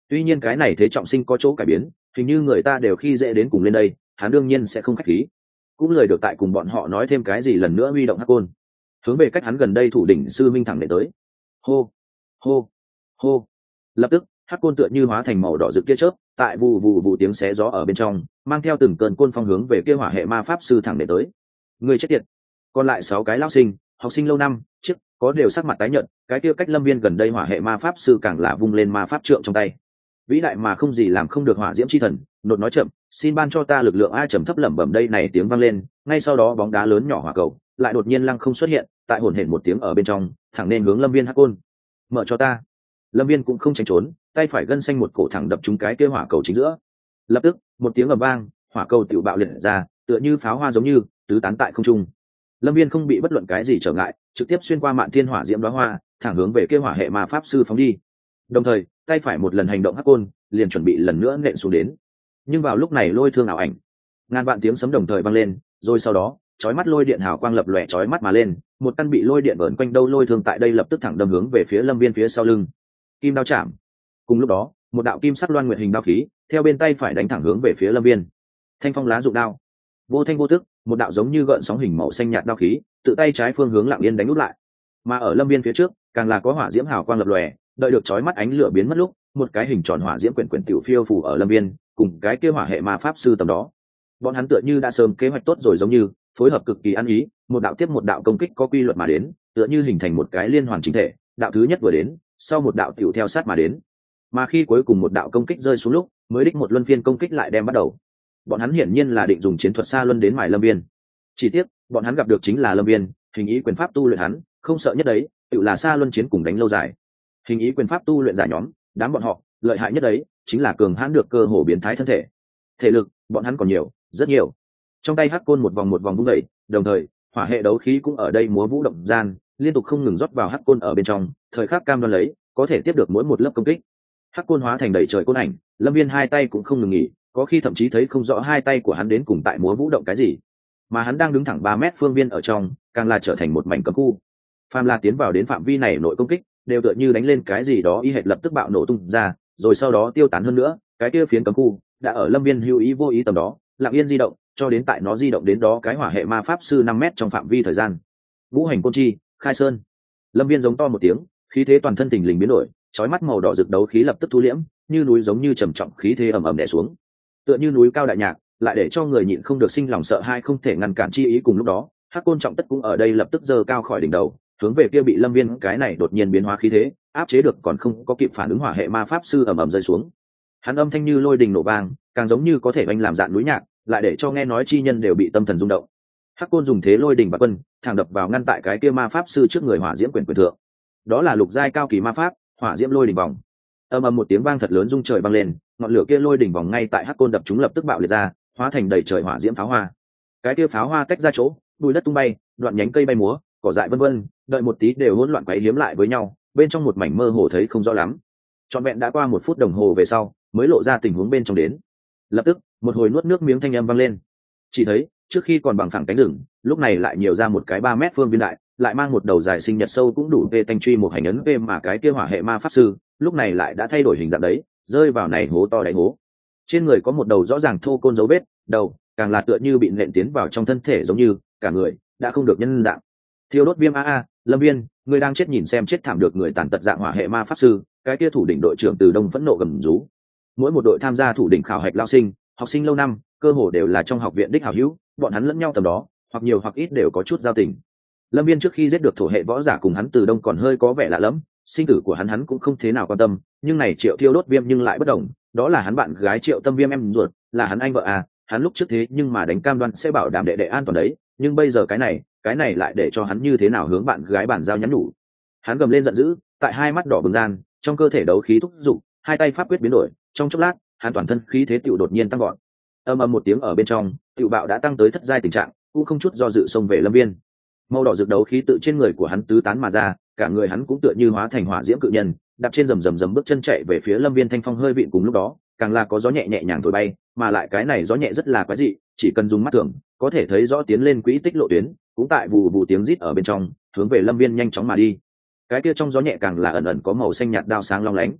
Tuy nhiên cái này thế trọng sinh có chỗ cải biến, hình như người ta đều khi dễ đến cùng lên đây, hắn đương nhiên sẽ không khách khí, cũng lời được tại cùng bọn họ nói thêm cái gì lần nữa huy động hắc côn hướng về cách hắn gần đây thủ đỉnh sư minh thẳng để tới. Hô hô hô, lập tức hắc côn tựa như hóa thành màu đỏ rực kia chớp, tại vù vù vù tiếng xé gió ở bên trong mang theo từng cơn côn phong hướng về kia hỏa hệ ma pháp sư thẳng để tới. Người chết tiệt. Còn lại 6 cái lão sinh, học sinh lâu năm trước có đều sắc mặt tái nhợt, cái kia cách Lâm Viên gần đây hỏa hệ ma pháp sư càng là vung lên ma pháp trượng trong tay. Vĩ đại mà không gì làm không được hỏa diễm chi thần, nột nói chậm, xin ban cho ta lực lượng. A trầm thấp lẩm bẩm đây này tiếng vang lên, ngay sau đó bóng đá lớn nhỏ hỏa cầu lại đột nhiên lăng không xuất hiện, tại hồn hển một tiếng ở bên trong, thẳng nên hướng Lâm Viên hắc côn. Mở cho ta. Lâm Viên cũng không tránh trốn, tay phải gân xanh một cổ thẳng đập trúng cái kia hỏa cầu chính giữa. Lập tức, một tiếng ầm vang, hỏa cầu tiểu bạo liệt ra, tựa như pháo hoa giống như tứ tán tại không trung. Lâm Viên không bị bất luận cái gì trở ngại, trực tiếp xuyên qua mạn thiên hỏa diễm đóa hoa, thẳng hướng về kia hỏa hệ ma pháp sư phóng đi. Đồng thời, tay phải một lần hành động hắc côn, liền chuẩn bị lần nữa nện xuống đến. Nhưng vào lúc này lôi thương ảo ảnh, ngàn vạn tiếng sấm đồng thời vang lên, rồi sau đó, chói mắt lôi điện hào quang lập lòe chói mắt mà lên, một căn bị lôi điện vờn quanh đâu lôi thương tại đây lập tức thẳng đâm hướng về phía Lâm Viên phía sau lưng. Kim đao chạm. Cùng lúc đó, một đạo kim sắc loan nguyệt hình đao khí, theo bên tay phải đánh thẳng hướng về phía Lâm Viên. Thanh phong lá dụng đao. Vô thanh vô tức, một đạo giống như gợn sóng hình màu xanh nhạt đao khí, tự tay trái phương hướng lặng yên đánh úp lại. Mà ở Lâm Viên phía trước, càng là có hỏa diễm hào quang lập lòe, đợi được chói mắt ánh lửa biến mất lúc, một cái hình tròn hỏa diễm quyển quyển tiểu phiêu phù ở Lâm Viên, cùng cái kia hỏa hệ ma pháp sư tầm đó. Bọn hắn tựa như đã sớm kế hoạch tốt rồi giống như, phối hợp cực kỳ ăn ý, một đạo tiếp một đạo công kích có quy luật mà đến, tựa như hình thành một cái liên hoàn chính thể, đạo thứ nhất vừa đến, sau một đạo tiểu theo sát mà đến. Mà khi cuối cùng một đạo công kích rơi xuống lúc, mới đích một luân phiên công kích lại đem bắt đầu. Bọn hắn hiển nhiên là định dùng chiến thuật xa luân đến mài Lâm Viên. Chỉ tiếc, bọn hắn gặp được chính là Lâm Viên, hình ý quyền pháp tu luyện hắn, không sợ nhất đấy, tự là xa luân chiến cùng đánh lâu dài. Hình ý quyền pháp tu luyện giả nhóm, đám bọn họ, lợi hại nhất đấy, chính là cường hãn được cơ hồ biến thái thân thể. Thể lực, bọn hắn còn nhiều, rất nhiều. Trong tay hắc côn một vòng vung đẩy, đồng thời, hỏa hệ đấu khí cũng ở đây múa vũ động gian, liên tục không ngừng rót vào hắc côn ở bên trong, thời khắc cam đoan lấy, có thể tiếp được mỗi một lớp công kích. Hắc côn hóa thành đầy trời côn ảnh, Lâm Viên hai tay cũng không ngừng nghỉ, có khi thậm chí thấy không rõ hai tay của hắn đến cùng tại múa vũ động cái gì. Mà hắn đang đứng thẳng 3 mét phương viên ở trong, càng là trở thành một mảnh cấm khu. Phàm là tiến vào đến phạm vi này nội công kích, đều tựa như đánh lên cái gì đó y hệt lập tức bạo nổ tung ra, rồi sau đó tiêu tán hơn nữa, cái kia phiến cấm khu đã ở Lâm Viên hữu ý vô ý tầm đó, lặng yên di động, cho đến tại nó di động đến đó cái hỏa hệ ma pháp sư 5 mét trong phạm vi thời gian. Ngũ hành côn chi, khai sơn. Lâm Viên giống to một tiếng, khí thế toàn thân tình lình biến đổi, chói mắt màu đỏ rực đấu khí lập tức thu liễm, như núi giống như trầm trọng khí thế ầm ầm đè xuống. Tựa như núi cao đại nhạc, lại để cho người nhịn không được sinh lòng sợ hãi không thể ngăn cản chi ý cùng lúc đó, Hắc côn trọng tất cũng ở đây lập tức giơ cao khỏi đỉnh đầu, hướng về kia bị Lâm Viên cái này đột nhiên biến hóa khí thế, áp chế được còn không có kịp phản ứng hỏa hệ ma pháp sư ầm ầm rơi xuống. Hắn âm thanh như lôi đình nổ vang, càng giống như có thể oanh làm dạn núi nhạc, lại để cho nghe nói chi nhân đều bị tâm thần rung động. Hắc côn dùng thế lôi đình bạt quân, thẳng đập vào ngăn tại cái kia ma pháp sư trước người hỏa diễm quyền thượng. Đó là lục giai cao kỳ ma pháp, hỏa diễm lôi đình vòng. Ầm ầm một tiếng vang thật lớn rung trời băng lên, ngọn lửa kia lôi đỉnh vòng ngay tại Hắc côn đập chúng lập tức bạo liệt ra, hóa thành đầy trời hỏa diễm pháo hoa. Cái kia pháo hoa tách ra chỗ, bụi đất tung bay, đoạn nhánh cây bay múa, cỏ dại vân vân, đợi một tí đều hỗn loạn quấy hiếm lại với nhau, bên trong một mảnh mơ hồ thấy không rõ lắm. Trọn vẹn đã qua 1 phút đồng hồ về sau, mới lộ ra tình huống bên trong đến. Lập tức, một hồi nuốt nước miếng thanh âm vang lên. Chỉ thấy, trước khi còn bằng phẳng cánh rừng, lúc này lại nhiều ra một cái 3 mét phương viên đại, lại mang một đầu dài sinh nhật sâu cũng đủ về tanh truy một hành ấn về mà cái kia hỏa hệ ma pháp sư, lúc này lại đã thay đổi hình dạng đấy, rơi vào này hố to đáy hố. Trên người có một đầu rõ ràng thô côn dấu vết, đầu càng là tựa như bị nện tiến vào trong thân thể giống như cả người đã không được nhân dạng. Thiêu đốt viêm a, Lâm Viên, người đang chết nhìn xem chết thảm được người tàn tật dạng hỏa hệ ma pháp sư, cái kia thủ đỉnh đội trưởng từ đông phẫn nộ gầm rú. Mỗi một đội tham gia thủ đỉnh khảo hạch lao sinh, học sinh lâu năm, cơ hồ đều là trong học viện đích hảo hữu, bọn hắn lẫn nhau tầm đó, hoặc nhiều hoặc ít đều có chút giao tình. Lâm Viên trước khi giết được thổ hệ võ giả cùng hắn từ đông còn hơi có vẻ lạ lẫm, sinh tử của hắn cũng không thế nào quan tâm, nhưng này Triệu Thiêu đốt viêm nhưng lại bất đồng, đó là hắn bạn gái Triệu Tâm Viêm em ruột, là hắn anh vợ à, hắn lúc trước thế nhưng mà đánh cam đoan sẽ bảo đảm đệ đệ an toàn đấy, nhưng bây giờ cái này lại để cho hắn như thế nào hướng bạn gái bản giao nhắn nhủ. Hắn gầm lên giận dữ, tại hai mắt đỏ bừng gian, trong cơ thể đấu khí thúc giục, hai tay pháp quyết biến đổi, trong chốc lát, hắn toàn thân khí thế tựu đột nhiên tăng vọt. Ầm ầm một tiếng ở bên trong, tựu bạo đã tăng tới thất giai tình trạng, cũng không chút do dự xông về Lâm Viên. Màu đỏ rực đấu khí tự trên người của hắn tứ tán mà ra, cả người hắn cũng tựa như hóa thành hỏa diễm cự nhân, đạp trên rầm bước chân chạy về phía Lâm Viên. Thanh phong hơi vịn cùng lúc đó, càng là có gió nhẹ nhẹ nhàng thổi bay, mà lại cái này gió nhẹ rất là quái dị, chỉ cần dùng mắt thường, có thể thấy rõ tiến lên quỹ tích lộ tuyến, cũng tại vù vù tiếng rít ở bên trong, hướng về Lâm Viên nhanh chóng mà đi. Cái kia trong gió nhẹ càng là ẩn ẩn có màu xanh nhạt đao sáng long lánh.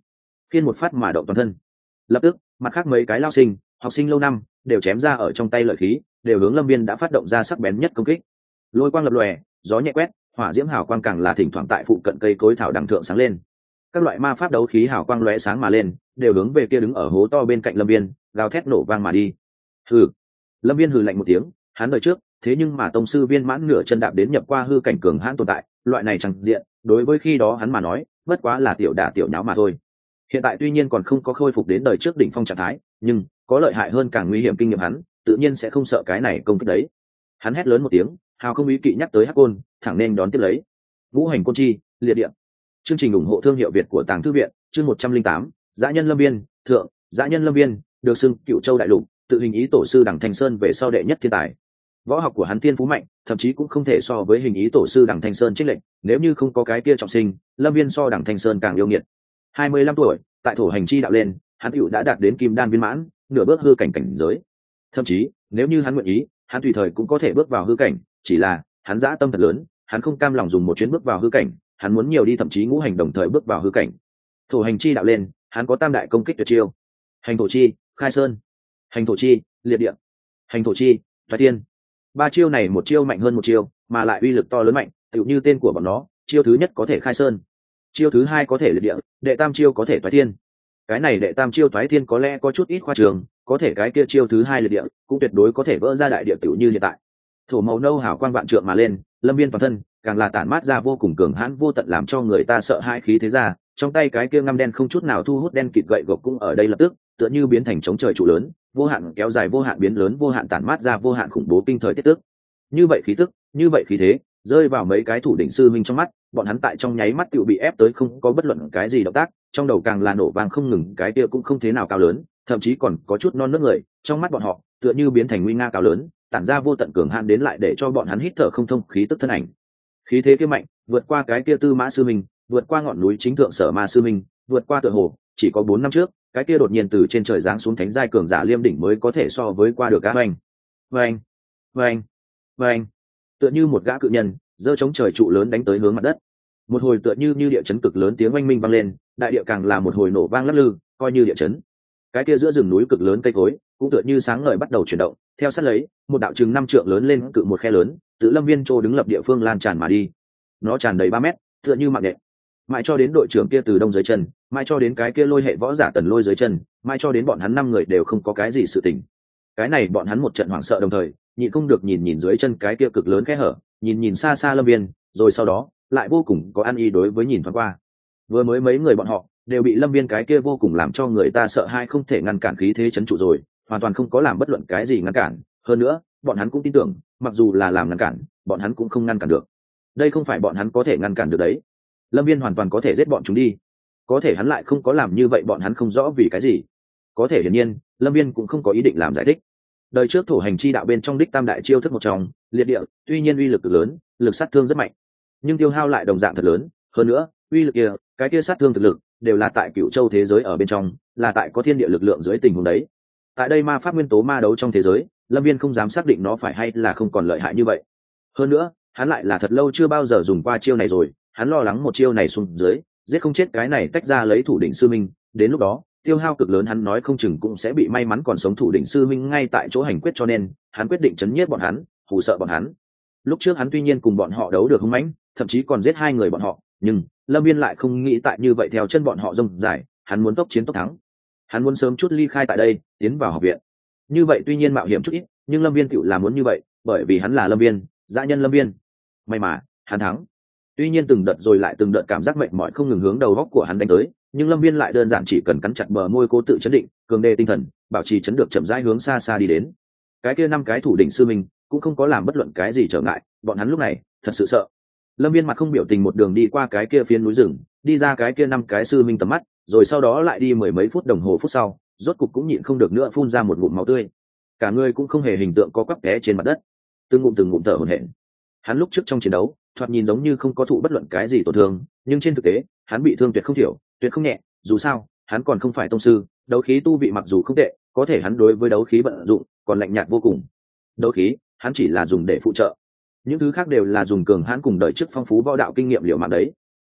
khiên một phát mà động toàn thân. Lập tức mặt khác mấy cái lao sinh học sinh lâu năm đều chém ra ở trong tay lợi khí, đều hướng Lâm Viên đã phát động ra sắc bén nhất công kích. Lôi quang lập lòe, gió nhẹ quét, hỏa diễm hào quang càng là thỉnh thoảng tại phụ cận cây cối thảo đằng thượng sáng lên. Các loại ma pháp đấu khí hào quang lóe sáng mà lên, đều hướng về kia đứng ở hố to bên cạnh Lâm Viên, gào thét nổ vang mà đi. Hừ. Lâm Viên hừ lạnh một tiếng, hắn đời trước thế nhưng mà tông sư viên mãn nửa chân đạp đến nhập qua hư cảnh cường hãn tồn tại, loại này chẳng diện đối với khi đó hắn mà nói bất quá là tiểu đả tiểu nháo mà thôi. Hiện tại tuy nhiên còn không có khôi phục đến đời trước đỉnh phong trạng thái, nhưng có lợi hại hơn càng nguy hiểm kinh nghiệm hắn tự nhiên sẽ không sợ cái này công kích đấy. Hắn hét lớn một tiếng, hào không ý kỵ nhắc tới hắc côn, thẳng nên đón tiếp lấy. Ngũ hành côn chi liệt điện. Chương trình ủng hộ thương hiệu Việt của Tàng Thư viện, chương 108, Dã nhân Lâm Viên, thượng, Dã nhân Lâm Viên, được xưng Cựu Châu đại lục, tự hình ý tổ sư Đằng Thanh Sơn về sau đệ nhất thiên tài. Võ học của hắn thiên phú mạnh, thậm chí cũng không thể so với hình ý tổ sư Đằng Thanh Sơn chênh lệch, nếu như không có cái kia trọng sinh, Lâm Viên so Đằng Thanh Sơn càng yêu nghiệt. 25 tuổi, tại thổ hành chi đạo lên, hắn hữu đã đạt đến kim đan viên mãn, nửa bước hư cảnh cảnh giới. Thậm chí, nếu như hắn nguyện ý, hắn tùy thời cũng có thể bước vào hư cảnh, chỉ là hắn dã tâm thật lớn, hắn không cam lòng dùng một chuyến bước vào hư cảnh, hắn muốn nhiều đi thậm chí ngũ hành đồng thời bước vào hư cảnh. Thổ hành chi đạo lên, hắn có tam đại công kích tuyệt chiêu: hành thổ chi, khai sơn; hành thổ chi, liệt địa; hành thổ chi, thoái thiên. Ba chiêu này một chiêu mạnh hơn một chiêu, mà lại uy lực to lớn mạnh, tựu như tên của bọn nó, chiêu thứ nhất có thể khai sơn, chiêu thứ hai có thể liệt địa, đệ tam chiêu có thể thoái thiên. Cái này đệ tam chiêu thoái thiên có lẽ có chút ít khoa trường, có thể cái kia chiêu thứ hai liệt địa cũng tuyệt đối có thể vỡ ra đại địa tựu như hiện tại. Thổ màu nâu hào quang vạn trượng mà lên, Lâm Viên toàn thân càng là tản mát ra vô cùng cường hãn vô tận, làm cho người ta sợ hãi khí thế ra. Trong tay cái kia ngăm đen không chút nào thu hút đen kịt gậy gộc cũng ở đây lập tức tựa như biến thành chống trời trụ lớn, vô hạn kéo dài, vô hạn biến lớn, vô hạn tản mát ra vô hạn khủng bố kinh thời tiết tức. Như vậy khí tức, như vậy khí thế, rơi vào mấy cái thủ đỉnh sư minh trong mắt, bọn hắn tại trong nháy mắt tựu bị ép tới không có bất luận cái gì động tác, trong đầu càng là nổ vang không ngừng, cái kia cũng không thế nào cao lớn, thậm chí còn có chút non nớt người, trong mắt bọn họ tựa như biến thành nguy nga cao lớn, tản ra vô tận cường hạn đến lại để cho bọn hắn hít thở không thông khí tức thân ảnh. Khí thế kia mạnh, vượt qua cái kia Tư Mã sư minh, vượt qua ngọn núi chính thượng Sở Ma sư minh, vượt qua tựa hồ chỉ có 4 năm trước, cái kia đột nhiên từ trên trời giáng xuống thánh giai cường giả Liêm đỉnh mới có thể so với qua được các anh. Vâng, vâng, vâng. Tựa như một gã cự nhân giơ chống trời trụ lớn đánh tới hướng mặt đất. Một hồi tựa như địa chấn cực lớn tiếng oanh minh vang lên, đại địa càng là một hồi nổ vang lắc lư, coi như địa chấn. Cái kia giữa rừng núi cực lớn cây cối cũng tựa như sáng ngời bắt đầu chuyển động, theo sát lấy một đạo chừng 5 trượng lớn lên cự một khe lớn tự Lâm Viên Châu đứng lập địa phương lan tràn mà đi. Nó tràn đầy 3 mét, tựa như mạng nhện, mãi cho đến đội trưởng kia Từ Đông dưới chân, mãi cho đến cái kia Lôi hệ võ giả Tần Lôi dưới chân, mãi cho đến bọn hắn 5 người đều không có cái gì sự tình. Cái này bọn hắn một trận hoảng sợ đồng thời nhịn không được nhìn dưới chân cái kia cực lớn khe hở, nhìn xa xa Lâm Viên, rồi sau đó lại vô cùng có ăn ý đối với nhìn thoáng qua. Vừa mới mấy người bọn họ đều bị Lâm Viên cái kia vô cùng làm cho người ta sợ hãi không thể ngăn cản khí thế chấn trụ rồi, hoàn toàn không có làm bất luận cái gì ngăn cản. Hơn nữa bọn hắn cũng tin tưởng, mặc dù là làm ngăn cản, bọn hắn cũng không ngăn cản được. Đây không phải bọn hắn có thể ngăn cản được đấy. Lâm Viên hoàn toàn có thể giết bọn chúng đi, có thể hắn lại không có làm như vậy, bọn hắn không rõ vì cái gì. Có thể hiển nhiên Lâm Viên cũng không có ý định làm giải thích. Đời trước thổ hành chi đạo bên trong đích tam đại chiêu thức một trong liệt địa, tuy nhiên uy lực cực lớn, lực sát thương rất mạnh, nhưng tiêu hao lại đồng dạng thật lớn. Hơn nữa uy lực kia, cái kia sát thương thực lực đều là tại Cựu Châu thế giới ở bên trong, là tại có thiên địa lực lượng dưới tình huống đấy. Tại đây ma pháp nguyên tố ma đấu trong thế giới, Lâm Viên không dám xác định nó phải hay là không còn lợi hại như vậy. Hơn nữa hắn lại là thật lâu chưa bao giờ dùng qua chiêu này rồi, hắn lo lắng một chiêu này xuống dưới giết không chết cái này tách ra lấy thủ đỉnh sư minh, đến lúc đó tiêu hao cực lớn, hắn nói không chừng cũng sẽ bị may mắn còn sống thủ đỉnh sư minh ngay tại chỗ hành quyết, cho nên hắn quyết định chấn nhiếp bọn hắn, hù sợ bọn hắn. Lúc trước hắn tuy nhiên cùng bọn họ đấu được hung mãnh, thậm chí còn giết 2 người bọn họ, nhưng Lâm Viên lại không nghĩ tại như vậy theo chân bọn họ rông dài, hắn muốn tốc chiến tốc thắng, hắn muốn sớm chút ly khai tại đây, tiến vào học viện. Như vậy tuy nhiên mạo hiểm chút ít, nhưng Lâm Viên tựu là muốn như vậy, bởi vì hắn là Lâm Viên, dã nhân Lâm Viên. May mà hắn thắng. Tuy nhiên từng đợt rồi lại từng đợt cảm giác mệt mỏi không ngừng hướng đầu góc của hắn đánh tới, nhưng Lâm Viên lại đơn giản chỉ cần cắn chặt bờ môi cố tự chấn định, cường đề tinh thần, bảo trì chấn được chậm rãi hướng xa xa đi đến. Cái kia 5 cái thủ đỉnh sư minh cũng không có làm bất luận cái gì trở ngại, bọn hắn lúc này thật sự sợ. Lâm Viên mặt không biểu tình một đường đi qua cái kia phiến núi rừng, đi ra cái kia 5 cái sư minh tầm mắt, rồi sau đó lại đi 10 mấy phút đồng hồ phút sau, rốt cục cũng nhịn không được nữa phun ra một ngụm máu tươi. Cả người cũng không hề hình tượng có quắp té trên mặt đất, từng ngụm thở hổn hển. Hắn lúc trước trong chiến đấu thoạt nhìn giống như không có thụ bất luận cái gì tổn thương, nhưng trên thực tế hắn bị thương tuyệt không thiểu, tuyệt không nhẹ. Dù sao hắn còn không phải tông sư, đấu khí tu vị mặc dù không tệ, có thể hắn đối với đấu khí vận dụng còn lạnh nhạt vô cùng. Đấu khí hắn chỉ là dùng để phụ trợ, những thứ khác đều là dùng cường hãn cùng đợi trước phong phú võ đạo kinh nghiệm liệu mạng đấy.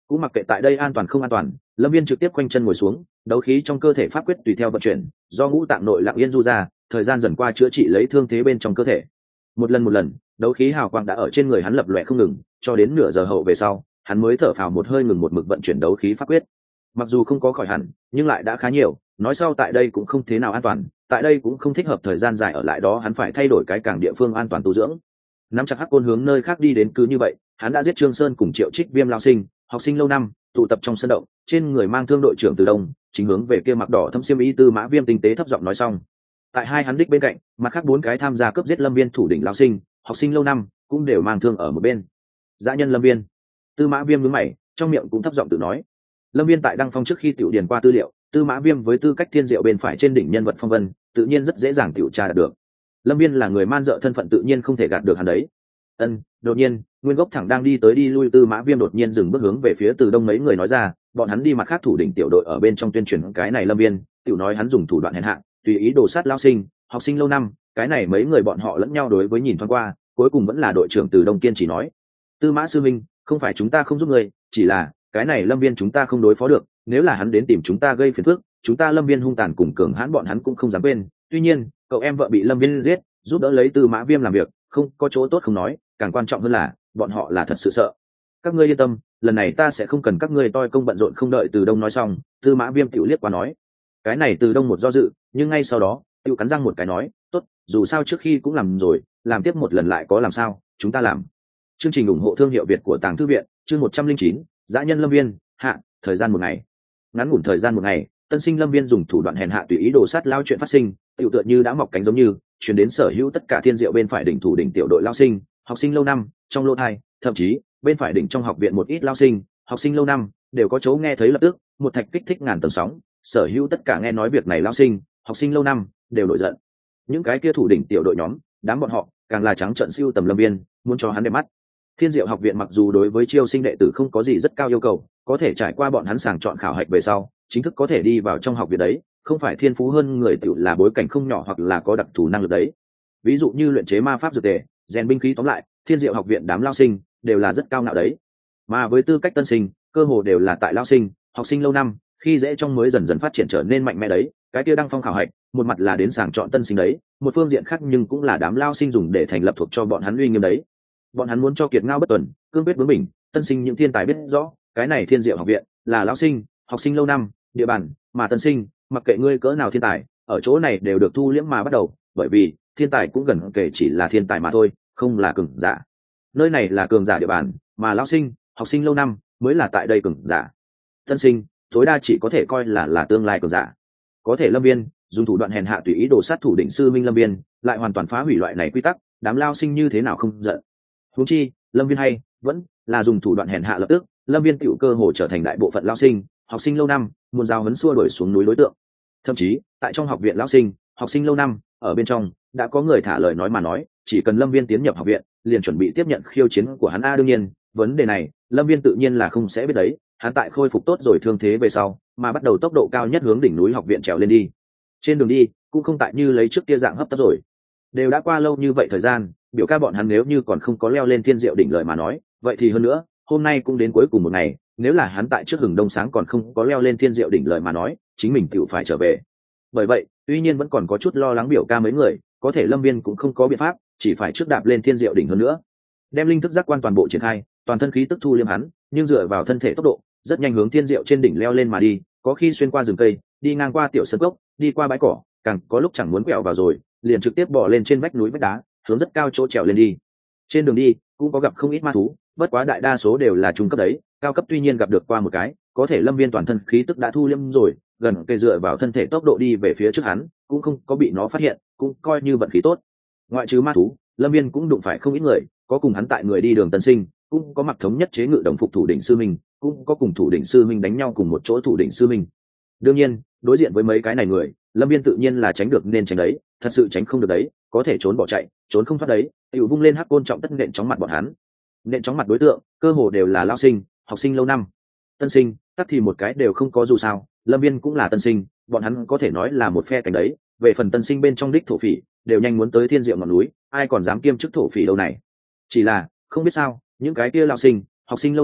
cũng mặc kệ tại đây an toàn không an toàn, lâm viên trực tiếp quanh chân ngồi xuống, đấu khí trong cơ thể pháp quyết tùy theo vận chuyển, do ngũ tạng nội lặng yên du ra, thời gian dần qua chữa trị lấy thương thế bên trong cơ thể. Một lần đấu khí hào quang đã ở trên người hắn lập lòe không ngừng, cho đến nửa giờ hậu về sau hắn mới thở phào một hơi, ngừng một mực vận chuyển đấu khí pháp quyết. Mặc dù không có khỏi hẳn nhưng lại đã khá nhiều, nói sau tại đây cũng không thế nào an toàn, tại đây cũng không thích hợp thời gian dài ở lại đó, hắn phải thay đổi cái cảng địa phương an toàn tu dưỡng. Nắm chặt hắc côn hướng nơi khác đi đến. Cứ như vậy hắn đã giết Trương Sơn cùng Triệu Trích Viêm lao sinh, học sinh lâu năm, tụ tập trong sân động, trên người mang thương đội trưởng Từ Đông chính hướng về kia mặc đỏ thâm xiêm y Tư Mã Viêm tinh tế thấp giọng nói xong. Tại hai hắn đích bên cạnh, mặt khác 4 cái tham gia cướp giết Lâm Viên thủ đỉnh lao sinh, học sinh lâu năm cũng đều mang thương ở một bên. Dã nhân Lâm Viên. Tư Mã Viêm nhướng mày, trong miệng cũng thấp giọng tự nói. Lâm Viên tại đăng phong trước khi tiểu điền qua tư liệu, Tư Mã Viêm với tư cách thiên diệu bên phải trên đỉnh nhân vật phong vân, tự nhiên rất dễ dàng tiểu tra được. Lâm Viên là người man dợ thân phận tự nhiên không thể gạt được hắn đấy. Đột nhiên, Nguyên Gốc thẳng đang đi tới đi lui, Tư Mã Viêm đột nhiên dừng bước hướng về phía Từ Đông mấy người nói ra, bọn hắn đi mặt khác thủ đỉnh tiểu đội ở bên trong tuyên truyền cái này Lâm Viên, tiểu nói hắn dùng thủ đoạn hèn hạ, tùy ý đồ sát lao sinh, học sinh lâu năm, cái này mấy người bọn họ lẫn nhau đối với nhìn thoáng qua, cuối cùng vẫn là đội trưởng Từ Đông kiên chỉ nói, Tư Mã sư minh, không phải chúng ta không giúp người, chỉ là cái này Lâm Viên chúng ta không đối phó được, nếu là hắn đến tìm chúng ta gây phiền phức, chúng ta Lâm Viên hung tàn cùng cường hãn bọn hắn cũng không dám quên. Tuy nhiên cậu em vợ bị Lâm Viên giết, giúp đỡ lấy Tư Mã Viêm làm việc, không có chỗ tốt không nói, càng quan trọng hơn là bọn họ là thật sự sợ. Các ngươi yên tâm, lần này ta sẽ không cần các ngươi toi công bận rộn. Không đợi Từ Đông nói xong, Tư Mã Viêm tiểu liếc qua nói, cái này Từ Đông một do dự, nhưng ngay sau đó tiểu cắn răng một cái nói, tốt, dù sao trước khi cũng làm rồi, làm tiếp một lần lại có làm sao, chúng ta làm. Chương trình ủng hộ thương hiệu Việt của Tàng Thư Viện, chương 109, Dã nhân Lâm Viên hạ. Thời gian một ngày. Ngắn ngủn thời gian một ngày, tân sinh Lâm Viên dùng thủ đoạn hèn hạ tùy ý đồ sát lao chuyện phát sinh, tựu tựa như đã mọc cánh giống như truyền đến sở hữu tất cả thiên diệu bên phải đỉnh thủ đỉnh tiểu đội lao sinh, học sinh lâu năm trong lô thai, thậm chí bên phải đỉnh trong học viện một ít lao sinh, học sinh lâu năm đều có chỗ nghe thấy, lập tức một thạch kích thích ngàn tầng sóng, sở hữu tất cả nghe nói việc này lao sinh, học sinh lâu năm đều nổi giận. Những cái kia thủ đỉnh tiểu đội nhóm, đám bọn họ càng là trắng trợn siêu tầm Lâm Viên, muốn cho hắn đẹp mắt. Thiên Diệu học viện mặc dù đối với chiêu sinh đệ tử không có gì rất cao yêu cầu, có thể trải qua bọn hắn sàng chọn khảo hạch về sau, chính thức có thể đi vào trong học viện đấy, không phải thiên phú hơn người tiểu là bối cảnh không nhỏ hoặc là có đặc thù năng lực đấy. Ví dụ như luyện chế ma pháp dược tề, rèn binh khí, tóm lại, Thiên Diệu học viện đám lao sinh đều là rất cao ngạo đấy. Mà với tư cách tân sinh, cơ hồ đều là tại lao sinh, học sinh lâu năm, khi dễ trong mới dần dần phát triển trở nên mạnh mẽ đấy. Cái kia đăng phong khảo hạch, một mặt là đến sàng chọn tân sinh đấy, một phương diện khác nhưng cũng là đám lao sinh dùng để thành lập thuộc cho bọn hắn uy nghiêm đấy. Bọn hắn muốn cho kiệt ngao bất tuần, cương quyết bướng bỉnh, tân sinh những thiên tài biết rõ, cái này Thiên Diệu học viện là lao sinh, học sinh lâu năm, địa bàn, mà tân sinh, mặc kệ ngươi cỡ nào thiên tài, ở chỗ này đều được thu liễm mà bắt đầu, bởi vì thiên tài cũng gần kể chỉ là thiên tài mà thôi, không là cường giả. Nơi này là cường giả địa bàn, mà lao sinh, học sinh lâu năm mới là tại đây cường giả. Tân sinh tối đa chỉ có thể coi là tương lai cường giả. Có thể Lâm Viên dùng thủ đoạn hèn hạ tùy ý đồ sát thủ đỉnh sư minh Lâm Viên, lại hoàn toàn phá hủy loại này quy tắc, đám lao sinh như thế nào không giận. Huống chi Lâm Viên hay vẫn là dùng thủ đoạn hèn hạ, lập tức Lâm Viên tiểu cơ hồ trở thành đại bộ phận lao sinh, học sinh lâu năm muốn giao huấn xua đuổi xuống núi đối tượng. Thậm chí tại trong học viện lao sinh, học sinh lâu năm ở bên trong đã có người thả lời nói mà nói, chỉ cần Lâm Viên tiến nhập học viện, liền chuẩn bị tiếp nhận khiêu chiến của hắn. Đương nhiên vấn đề này Lâm Viên tự nhiên là không sẽ biết đấy, hắn tại khôi phục tốt rồi thương thế về sau mà bắt đầu tốc độ cao nhất hướng đỉnh núi học viện trèo lên đi. Trên đường đi cũng không tại như lấy trước kia dạng hấp tấp rồi, đều đã qua lâu như vậy thời gian, biểu ca bọn hắn nếu như còn không có leo lên Thiên Diệu đỉnh lợi mà nói, vậy thì hơn nữa hôm nay cũng đến cuối cùng một ngày, nếu là hắn tại trước hừng đông sáng còn không có leo lên Thiên Diệu đỉnh lợi mà nói, chính mình tự phải trở về. Bởi vậy tuy nhiên vẫn còn có chút lo lắng biểu ca mấy người, có thể Lâm Viên cũng không có biện pháp, chỉ phải trước đạp lên Thiên Diệu đỉnh hơn nữa, đem linh thức giác quan toàn bộ triển khai, toàn thân khí tức thu liêm hắn, nhưng dựa vào thân thể tốc độ rất nhanh hướng Thiên Diệu trên đỉnh leo lên mà đi, có khi xuyên qua rừng cây, đi ngang qua tiểu sân cốc, đi qua bãi cỏ, càng có lúc chẳng muốn quẹo vào rồi liền trực tiếp bỏ lên trên vách núi vách đá, hướng rất cao chỗ trèo lên đi. Trên đường đi cũng có gặp không ít ma thú, bất quá đại đa số đều là trung cấp đấy, cao cấp tuy nhiên gặp được qua một cái, có thể Lâm Viên toàn thân khí tức đã thu liêm rồi, gần cây dựa vào thân thể tốc độ đi về phía trước hắn, cũng không có bị nó phát hiện, cũng coi như vận khí tốt. Ngoại trừ ma thú, Lâm Viên cũng đụng phải không ít người, có cùng hắn tại người đi đường tân sinh, cũng có mặc thống nhất chế ngự đồng phục thủ đỉnh sư minh, cũng có cùng thủ đỉnh sư minh đánh nhau cùng một chỗ thủ đỉnh sư minh. Đương nhiên đối diện với mấy cái này người, Lâm Viên tự nhiên là tránh được nên tránh đấy, thật sự tránh không được đấy, có thể trốn bỏ chạy, trốn không thoát đấy, tiểu vung lên hắc côn trọng tất nện chóng mặt bọn hắn. Nện chóng mặt đối tượng cơ hồ đều là lao sinh, học sinh lâu năm. Tân sinh tắc thì một cái đều không có, dù sao Lâm Viên cũng là tân sinh, bọn hắn có thể nói là một phe cánh đấy. Về phần tân sinh bên trong đích thổ phỉ đều nhanh muốn tới Thiên Diệu ngọn núi, ai còn dám kiêm chức thổ phỉ đâu này. Chỉ là không biết sao những cái kia lao sinh, học sinh lâu năm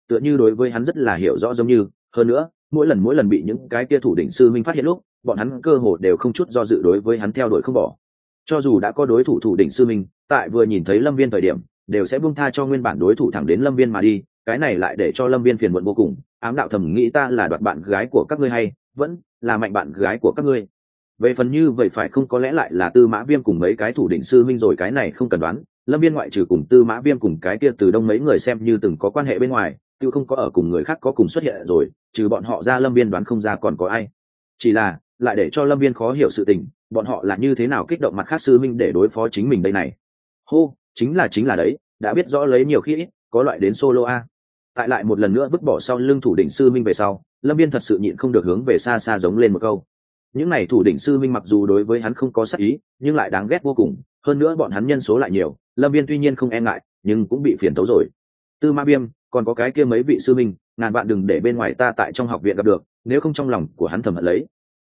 tựa như đối với hắn rất là hiểu rõ giống như. Hơn nữa mỗi lần bị những cái kia thủ đỉnh sư minh phát hiện lúc, bọn hắn cơ hồ đều không chút do dự đối với hắn theo đuổi không bỏ. Cho dù đã có đối thủ thủ đỉnh sư minh, tại vừa nhìn thấy Lâm Viên thời điểm, đều sẽ buông tha cho nguyên bản đối thủ thẳng đến Lâm Viên mà đi. Cái này lại để cho Lâm Viên phiền muộn vô cùng, ám đạo thầm nghĩ ta là đoạt bạn gái của các ngươi hay vẫn là mạnh bạn gái của các ngươi. Về phần như vậy phải không có lẽ lại là Tư Mã Viêm cùng mấy cái thủ đỉnh sư minh rồi, cái này không cần đoán. Lâm Viên ngoại trừ cùng Tư Mã Viêm cùng cái kia Từ Đông mấy người xem như từng có quan hệ bên ngoài, tiêu không có ở cùng người khác có cùng xuất hiện rồi, trừ bọn họ ra Lâm Viên đoán không ra còn có ai. Chỉ là lại để cho Lâm Viên khó hiểu sự tình, bọn họ là như thế nào kích động mặt khác sư minh để đối phó chính mình đây này. Hô, chính là đấy, đã biết rõ lấy nhiều khi ít, có loại đến solo a. Tại lại một lần nữa vứt bỏ sau lưng thủ đỉnh sư minh về sau, Lâm Viên thật sự nhịn không được hướng về xa xa giống lên một câu. Những này thủ đỉnh sư minh mặc dù đối với hắn không có sát ý, nhưng lại đáng ghét vô cùng, hơn nữa bọn hắn nhân số lại nhiều, Lâm Viên tuy nhiên không e ngại, nhưng cũng bị phiền tấu rồi. Tư Mã Viêm, còn có cái kia mấy vị sư minh, ngàn vạn đừng để bên ngoài ta tại trong học viện gặp được, nếu không trong lòng của hắn thầm hận lấy.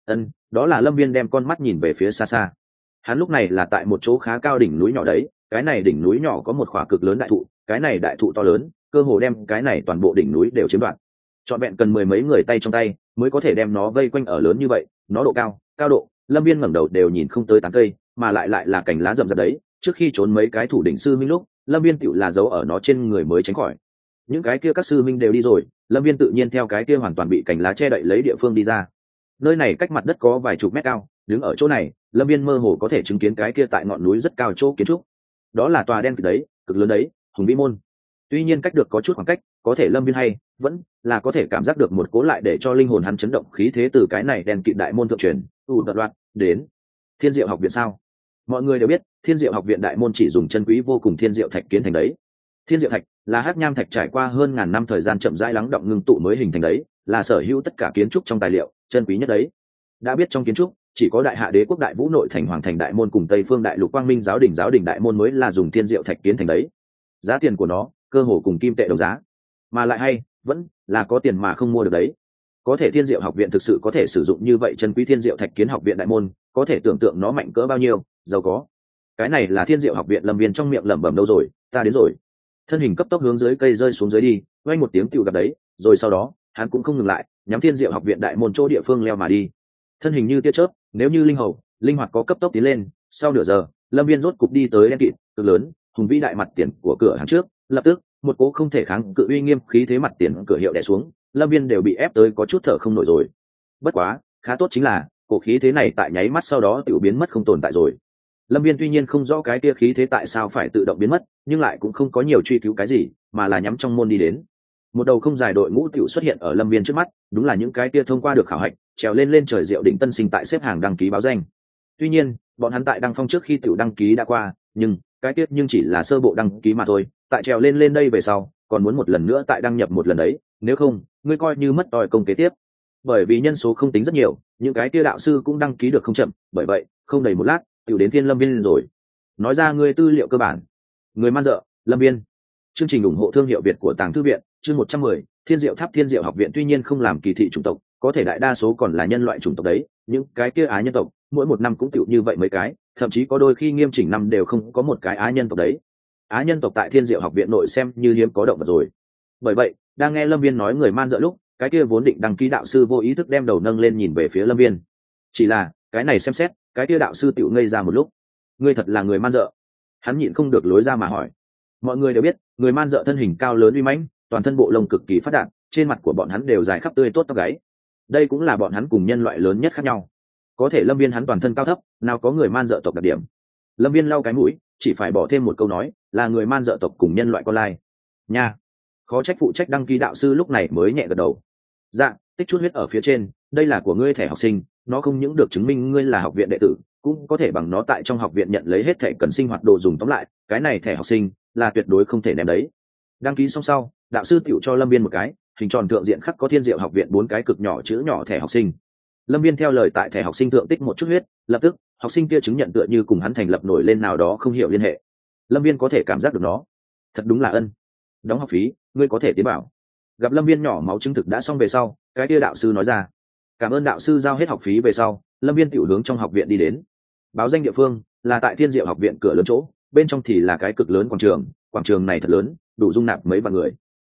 Đó là Lâm Viên đem con mắt nhìn về phía xa xa. Hắn lúc này là tại một chỗ khá cao đỉnh núi nhỏ đấy, cái này đỉnh núi nhỏ có một khỏa cực lớn đại thụ, cái này đại thụ to lớn, cơ hồ đem cái này toàn bộ đỉnh núi đều chiếm đoạt. Trọn vẹn cần mười mấy người tay trong tay mới có thể đem nó vây quanh ở lớn như vậy, nó độ cao độ, Lâm Viên ngẩng đầu đều nhìn không tới tán cây, mà lại là cành lá rậm rạp đấy, trước khi trốn mấy cái thủ đỉnh sư minh lúc, Lâm Viên tựu là giấu ở nó trên người mới tránh khỏi. Những cái kia các sư minh đều đi rồi, Lâm Viên tự nhiên theo cái kia hoàn toàn bị cành lá che đậy lấy địa phương đi ra. Nơi này cách mặt đất có vài chục mét cao, đứng ở chỗ này, Lâm Viên mơ hồ có thể chứng kiến cái kia tại ngọn núi rất cao chỗ kiến trúc. Đó là tòa đen kịt đấy, cực lớn đấy, Hùng Vĩ Môn. Tuy nhiên cách được có chút khoảng cách, có thể Lâm Viên hay vẫn là có thể cảm giác được một cố lại để cho linh hồn hắn chấn động khí thế từ cái này đen kịt đại môn thượng truyền, đợt loạt đến Thiên Diệu học viện sao? Mọi người đều biết, Thiên Diệu học viện đại môn chỉ dùng chân quý vô cùng thiên diệu thạch kiến thành đấy. Thiên diệu thạch là hắc nham thạch trải qua hơn ngàn năm thời gian chậm rãi lắng động ngưng tụ mới hình thành đấy, là sở hữu tất cả kiến trúc trong tài liệu chân quý nhất đấy. Đã biết trong kiến trúc, chỉ có Đại Hạ Đế quốc Đại Vũ nội thành Hoàng thành đại môn cùng Tây Phương Đại Lục Quang Minh giáo đình đại môn mới là dùng thiên diệu thạch kiến thành đấy. Giá tiền của nó cơ hồ cùng kim tệ đồng giá, mà lại hay vẫn là có tiền mà không mua được đấy. Có thể Thiên Diệu học viện thực sự có thể sử dụng như vậy chân quý thiên diệu thạch kiến học viện đại môn, có thể tưởng tượng nó mạnh cỡ bao nhiêu, giàu có. Cái này là Thiên Diệu học viện. Lâm Viên trong miệng lẩm bẩm đâu rồi, ta đến rồi. Thân hình cấp tốc hướng dưới cây rơi xuống dưới đi, vang một tiếng tựu gặp đấy, rồi sau đó hắn cũng không ngừng lại, nhắm Thiên Diệu học viện đại môn chỗ địa phương leo mà đi. Thân hình như tia chớp, nếu như linh hầu linh hoạt có cấp tốc tiến lên. Sau nửa giờ, Lâm Viên rốt cục đi tới đen kịt cực lớn hùng vĩ đại mặt tiền của cửa hàng trước, lập tức một cố không thể kháng cự uy nghiêm khí thế mặt tiền cửa hiệu đè xuống, Lâm Viên đều bị ép tới có chút thở không nổi rồi. Bất quá khá tốt chính là cổ khí thế này tại nháy mắt sau đó tự biến mất không tồn tại rồi. Lâm Viên tuy nhiên không rõ cái kia khí thế tại sao phải tự động biến mất, nhưng lại cũng không có nhiều truy cứu cái gì, mà là nhắm trong môn đi đến. Một đầu không dài đội ngũ tiểu xuất hiện ở Lâm Viên trước mắt, đúng là những cái kia thông qua được khảo hạch, trèo lên trời diệu đỉnh tân sinh tại xếp hàng đăng ký báo danh. Tuy nhiên, bọn hắn tại đăng phong trước khi tiểu đăng ký đã qua, nhưng cái tiết nhưng chỉ là sơ bộ đăng ký mà thôi, tại trèo lên đây về sau, còn muốn một lần nữa tại đăng nhập một lần đấy, nếu không, ngươi coi như mất đòi công kế tiếp. Bởi vì nhân số không tính rất nhiều, những cái kia đạo sư cũng đăng ký được không chậm, bởi vậy, không đầy một lát, tiểu đến Thiên Lâm Viên rồi. Nói ra ngươi tư liệu cơ bản. Người man dợ, Lâm Viên. Chương trình ủng hộ thương hiệu Việt của Tàng Thư viện, chương 110, Thiên Diệu Tháp. Thiên Diệu học viện tuy nhiên không làm kỳ thị chủng tộc, có thể đại đa số còn là nhân loại chủng tộc đấy, những cái kia Á nhân tộc, mỗi một năm cũng tiểu như vậy mấy cái, thậm chí có đôi khi nghiêm chỉnh năm đều không có một cái Á nhân tộc đấy. Á nhân tộc tại Thiên Diệu học viện nội xem như hiếm có động vật rồi. Bởi vậy, đang nghe Lâm Viên nói người man dợ lúc, cái kia vốn định đăng ký đạo sư vô ý thức đem đầu nâng lên nhìn về phía Lâm Viên. Chỉ là, cái này xem xét, cái kia đạo sư tiểu ngây ra một lúc. Ngươi thật là người man dợ? Hắn nhịn không được lối ra mà hỏi. Mọi người đều biết, người man dợ thân hình cao lớn uy mãnh, toàn thân bộ lông cực kỳ phát đạt, trên mặt của bọn hắn đều dài khắp tươi tốt tóc gáy. Đây cũng là bọn hắn cùng nhân loại lớn nhất khác nhau. Có thể Lâm Viên hắn toàn thân cao thấp, nào có người man dợ tộc đặc điểm. Lâm Viên lau cái mũi, chỉ phải bỏ thêm một câu nói, là người man dợ tộc cùng nhân loại con lai. Nha, khó trách phụ trách đăng ký đạo sư lúc này mới nhẹ gật đầu. Dạ, tích chút huyết ở phía trên, đây là của ngươi thẻ học sinh, nó không những được chứng minh ngươi là học viện đệ tử, cũng có thể bằng nó tại trong học viện nhận lấy hết thẻ cần sinh hoạt đồ dùng. Tóm lại, cái này thẻ học sinh là tuyệt đối không thể ném đấy. Đăng ký xong sau, đạo sư tiểu cho Lâm Viên một cái hình tròn thượng diện khắc có Thiên Diệu học viện 4 cái cực nhỏ chữ nhỏ thẻ học sinh. Lâm Viên theo lời tại thẻ học sinh thượng tích một chút huyết, lập tức học sinh kia chứng nhận tựa như cùng hắn thành lập nổi lên nào đó không hiểu liên hệ. Lâm Viên có thể cảm giác được nó, thật đúng là ân. Đóng học phí, ngươi có thể tiến bảo. Gặp Lâm Viên nhỏ máu chứng thực đã xong về sau, cái kia đạo sư nói ra. Cảm ơn đạo sư. Giao hết học phí về sau, Lâm Viên tiểu hướng trong học viện đi đến. Báo danh địa phương là tại Thiên Diệu học viện cửa lớn chỗ, bên trong thì là cái cực lớn quảng trường này thật lớn, đủ dung nạp mấy vạn người.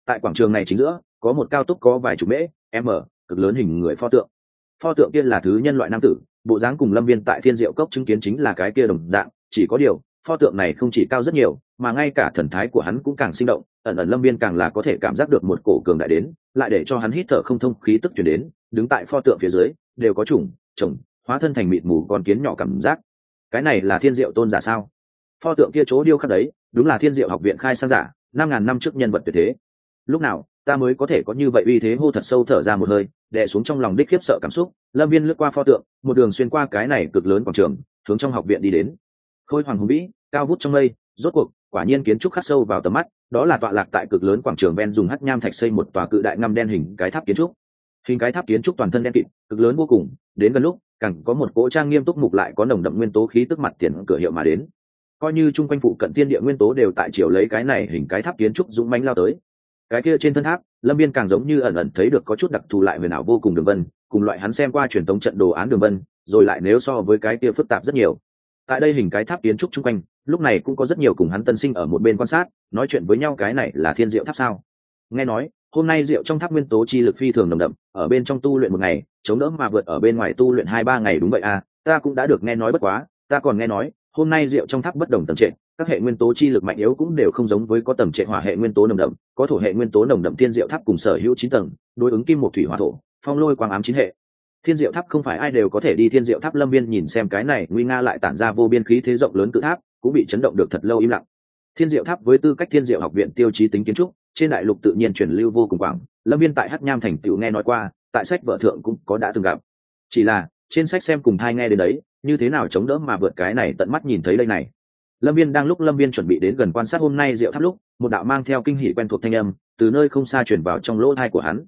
Tại quảng trường này chính giữa có một cao túc có vài chục mễ m cực lớn hình người pho tượng. Pho tượng kia là thứ nhân loại nam tử, bộ dáng cùng Lâm Viên tại Thiên Diệu Cốc chứng kiến chính là cái kia đồng dạng, chỉ có điều pho tượng này không chỉ cao rất nhiều, mà ngay cả thần thái của hắn cũng càng sinh động, ẩn ẩn Lâm Viên càng là có thể cảm giác được một cổ cường đại đến, lại để cho hắn hít thở không thông khí tức truyền đến, đứng tại pho tượng phía dưới đều có trùng hóa thân thành mịt mù con kiến nhỏ cảm giác. Cái này là Thiên Diệu tôn giả sao? Pho tượng kia chỗ điêu khắc đấy đúng là Thiên Diệu học viện khai sáng giả 5.000 năm trước nhân vật tuyệt thế. Lúc nào ta mới có thể có như vậy uy thế? Hô thật sâu thở ra một hơi, đè xuống trong lòng đích khiếp sợ cảm xúc, Lâm Viên lướt qua pho tượng, một đường xuyên qua cái này cực lớn quảng trường, hướng trong học viện đi đến. Khôi hoàng hùng vĩ, cao vút trong mây, rốt cuộc quả nhiên kiến trúc khắc sâu vào tầm mắt, đó là tọa lạc tại cực lớn quảng trường ven dùng hắc nham thạch xây một tòa cự đại ngăm đen hình cái tháp kiến trúc. Hình cái tháp kiến trúc toàn thân đen kịt, cực lớn vô cùng, đến gần lúc càng có một cỗ trang nghiêm túc mục lại có nồng đậm nguyên tố khí tức mặt tiền cửa hiệu mà đến. Coi như chung quanh phụ cận thiên địa nguyên tố đều tại chiều lấy cái này hình cái tháp kiến trúc dũng mãnh lao tới. Cái kia trên thân tháp, Lâm Viên càng giống như ẩn ẩn thấy được có chút đặc thù lại huyền ảo vô cùng đường vân, cùng loại hắn xem qua truyền thống trận đồ án đường vân, rồi lại nếu so với cái kia phức tạp rất nhiều. Tại đây hình cái tháp kiến trúc chung quanh, lúc này cũng có rất nhiều cùng hắn tân sinh ở một bên quan sát, nói chuyện với nhau. Cái này là Thiên Diệu tháp sao? Nghe nói hôm nay Diệu trong tháp nguyên tố chi lực phi thường nồng đậm, ở bên trong tu luyện một ngày chống đỡ mà vượt ở bên ngoài tu luyện 2-3 ngày. Đúng vậy à, ta cũng đã được nghe nói, bất quá ta còn nghe nói hôm nay Diệu trong tháp bất đồng tầng trệt, các hệ nguyên tố chi lực mạnh yếu cũng đều không giống, với có tầng trệt hỏa hệ nguyên tố nồng đậm, có thổ hệ nguyên tố nồng đậm. Thiên Diệu tháp cùng sở hữu 9 tầng, đối ứng kim một thủy hỏa thổ, phong lôi quang ám 9 hệ. Thiên Diệu tháp không phải ai đều có thể đi Thiên Diệu tháp. Lâm Viên nhìn xem cái này nguy nga lại tản ra vô biên khí thế rộng lớn cự tháp, cũng bị chấn động được thật lâu im lặng. Thiên Diệu tháp với tư cách Thiên Diệu học viện tiêu chí tính kiến trúc, trên đại lục tự nhiên truyền lưu vô cùng quảng. Lâm Viên tại Hắc Nham thành tựu nghe nói qua, tại sách vở thượng cũng có đã từng gặp, chỉ là trên sách xem cùng thai nghe đến đấy, như thế nào chống đỡ mà vượt cái này tận mắt nhìn thấy đây này. Lâm Viên đang lúc Lâm Viên chuẩn bị đến gần quan sát hôm nay Diệu tháp lúc, một đạo mang theo kinh hỉ quen thuộc thanh âm từ nơi không xa truyền vào trong lỗ tai của hắn.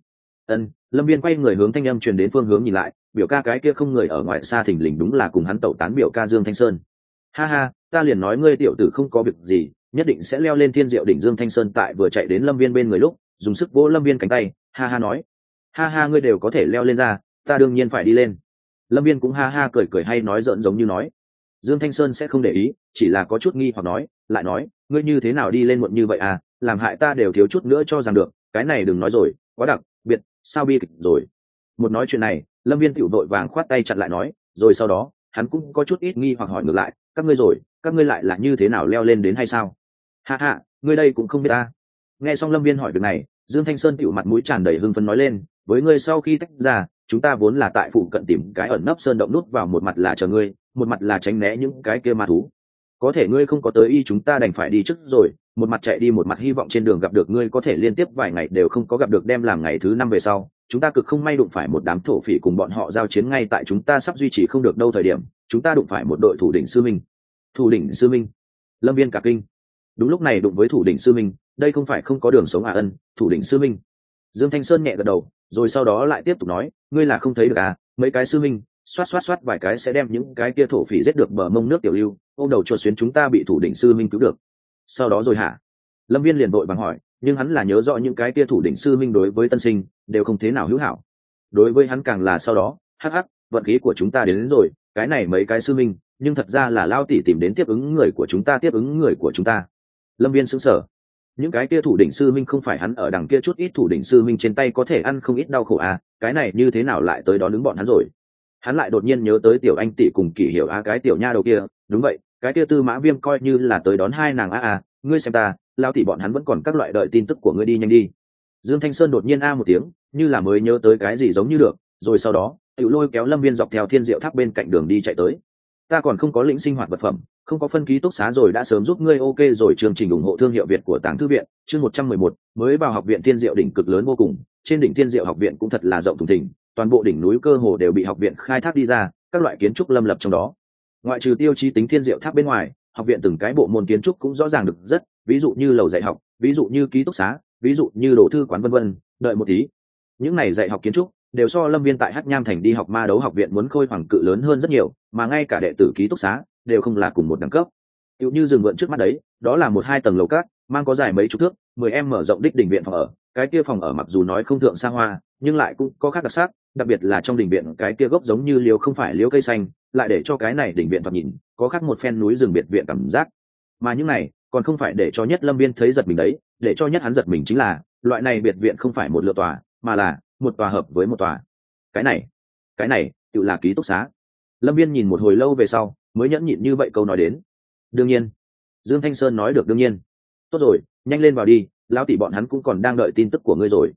Lâm Viên quay người hướng thanh âm truyền đến phương hướng nhìn lại, biểu ca cái kia không người ở ngoài xa thình lình đúng là cùng hắn tẩu tán biểu ca Dương Thanh Sơn. Ha ha, ta liền nói ngươi tiểu tử không có việc gì, nhất định sẽ leo lên Thiên Diệu đỉnh. Dương Thanh Sơn tại vừa chạy đến Lâm Viên bên người lúc, dùng sức vỗ Lâm Viên cánh tay, ha ha nói: ha ha, ngươi đều có thể leo lên ra, ta đương nhiên phải đi lên. Lâm Viên cũng ha ha cười cười hay nói giỡn giống như nói. Dương Thanh Sơn sẽ không để ý, chỉ là có chút nghi hoặc nói, lại nói, ngươi như thế nào đi lên muộn như vậy à, làm hại ta đều thiếu chút nữa cho rằng được, cái này đừng nói rồi, quá đặc biệt, sao bi kịch rồi. Một nói chuyện này, Lâm Viên tiểu đội vàng khoát tay chặn lại nói, rồi sau đó hắn cũng có chút ít nghi hoặc hỏi ngược lại, các ngươi rồi, các ngươi lại là như thế nào leo lên đến hay sao? Ha ha, ngươi đây cũng không biết ta. Nghe xong Lâm Viên hỏi việc này, Dương Thanh Sơn tiểu mặt mũi tràn đầy hưng phấn nói lên, với ngươi sau khi tách ra, chúng ta vốn là tại phụ cận tìm cái ẩn nấp sơn động nút vào, một mặt là chờ ngươi, một mặt là tránh né những cái kia ma thú. Có thể ngươi không có tới y, chúng ta đành phải đi trước rồi, một mặt chạy đi một mặt hy vọng trên đường gặp được ngươi, có thể liên tiếp vài ngày đều không có gặp được, đem làm ngày thứ 5 về sau, chúng ta cực không may đụng phải một đám thổ phỉ, cùng bọn họ giao chiến. Ngay tại chúng ta sắp duy trì không được đâu thời điểm, chúng ta đụng phải một đội thủ đỉnh sư minh. Thủ đỉnh sư minh? Lâm Viên cả kinh. Đúng lúc này đụng với thủ đỉnh sư minh, đây không phải không có đường sống à? Thủ đỉnh sư minh. Dương Thanh Sơn nhẹ gật đầu, rồi sau đó lại tiếp tục nói, ngươi là không thấy được à, mấy cái sư minh xoát vài cái sẽ đem những cái kia thổ phỉ giết được bờ mông nước tiểu lưu, ôm đầu chuột xuyến, chúng ta bị thủ đỉnh sư minh cứu được. Sau đó rồi hả? Lâm Viên liền vội vàng hỏi, nhưng hắn là nhớ rõ những cái kia thủ đỉnh sư minh đối với tân sinh đều không thế nào hữu hảo, đối với hắn càng là sau đó. Hắc, vận khí của chúng ta đến rồi, cái này mấy cái sư minh nhưng thật ra là lao tỷ tìm đến tiếp ứng người của chúng ta, tiếp ứng người của chúng ta. Lâm Viên sững sờ, những cái kia thủ đỉnh sư minh không phải hắn ở đằng kia chút ít thủ đỉnh sư minh trên tay có thể ăn không ít đau khổ à, cái này như thế nào lại tới đó đứng bọn hắn rồi? Hắn lại đột nhiên nhớ tới Tiểu Anh tỷ cùng Kỷ Hiểu cái tiểu nha đầu kia, đúng vậy, cái kia Tư Mã Viêm coi như là tới đón hai nàng ngươi xem ta, lao tỷ bọn hắn vẫn còn các loại đợi tin tức của ngươi, đi nhanh đi. Dương Thanh Sơn đột nhiên một tiếng, như là mới nhớ tới cái gì giống như được, rồi sau đó tự lôi kéo Lâm Viên dọc theo Thiên Diệu tháp bên cạnh đường đi chạy tới. Ta còn không có lĩnh sinh hoạt vật phẩm, không có phân ký túc xá rồi, đã sớm giúp ngươi ok rồi. Chương trình ủng hộ thương hiệu Việt của Tàng Thư viện, chương 111, mới vào học viện Thiên Diệu đỉnh cực lớn vô cùng, trên đỉnh Thiên Diệu học viện cũng thật là rộng thùng thình, toàn bộ đỉnh núi cơ hồ đều bị học viện khai thác đi ra, các loại kiến trúc lâm lập trong đó. Ngoại trừ tiêu chí tính Thiên Diệu tháp bên ngoài, học viện từng cái bộ môn kiến trúc cũng rõ ràng được rất, ví dụ như lầu dạy học, ví dụ như ký túc xá, ví dụ như đồ thư quán vân vân. Đợi một tí, những này dạy học kiến trúc đều so Lâm Viên tại Hắc Nham thành đi học Ma Đấu học viện muốn khôi hoàng cự lớn hơn rất nhiều, mà ngay cả đệ tử ký túc xá đều không là cùng một đẳng cấp. Tựu như rừng vượn trước mắt đấy, đó là 1-2 tầng lầu cát, mang có dài mấy chục thước, 10m mở rộng đích đình viện phòng ở. Cái kia phòng ở mặc dù nói không thượng xa hoa, nhưng lại cũng có khác đặc sắc, đặc biệt là trong đình viện cái kia gốc giống như liễu không phải liễu cây xanh, lại để cho cái này đình viện thoạt nhìn có khác một phen núi rừng biệt viện cảm giác. Mà những này còn không phải để cho nhất Lâm Viên thấy giật mình đấy, để cho nhất hắn giật mình chính là loại này biệt viện không phải một lựa tòa, mà là một tòa hợp với một tòa. Cái này tự là ký túc xá. Lâm Viên nhìn một hồi lâu về sau mới nhẫn nhịn như vậy câu nói đến. Đương nhiên. Dương Thanh Sơn nói được đương nhiên. Tốt rồi, nhanh lên vào đi, lão tỷ bọn hắn cũng còn đang đợi tin tức của ngươi rồi.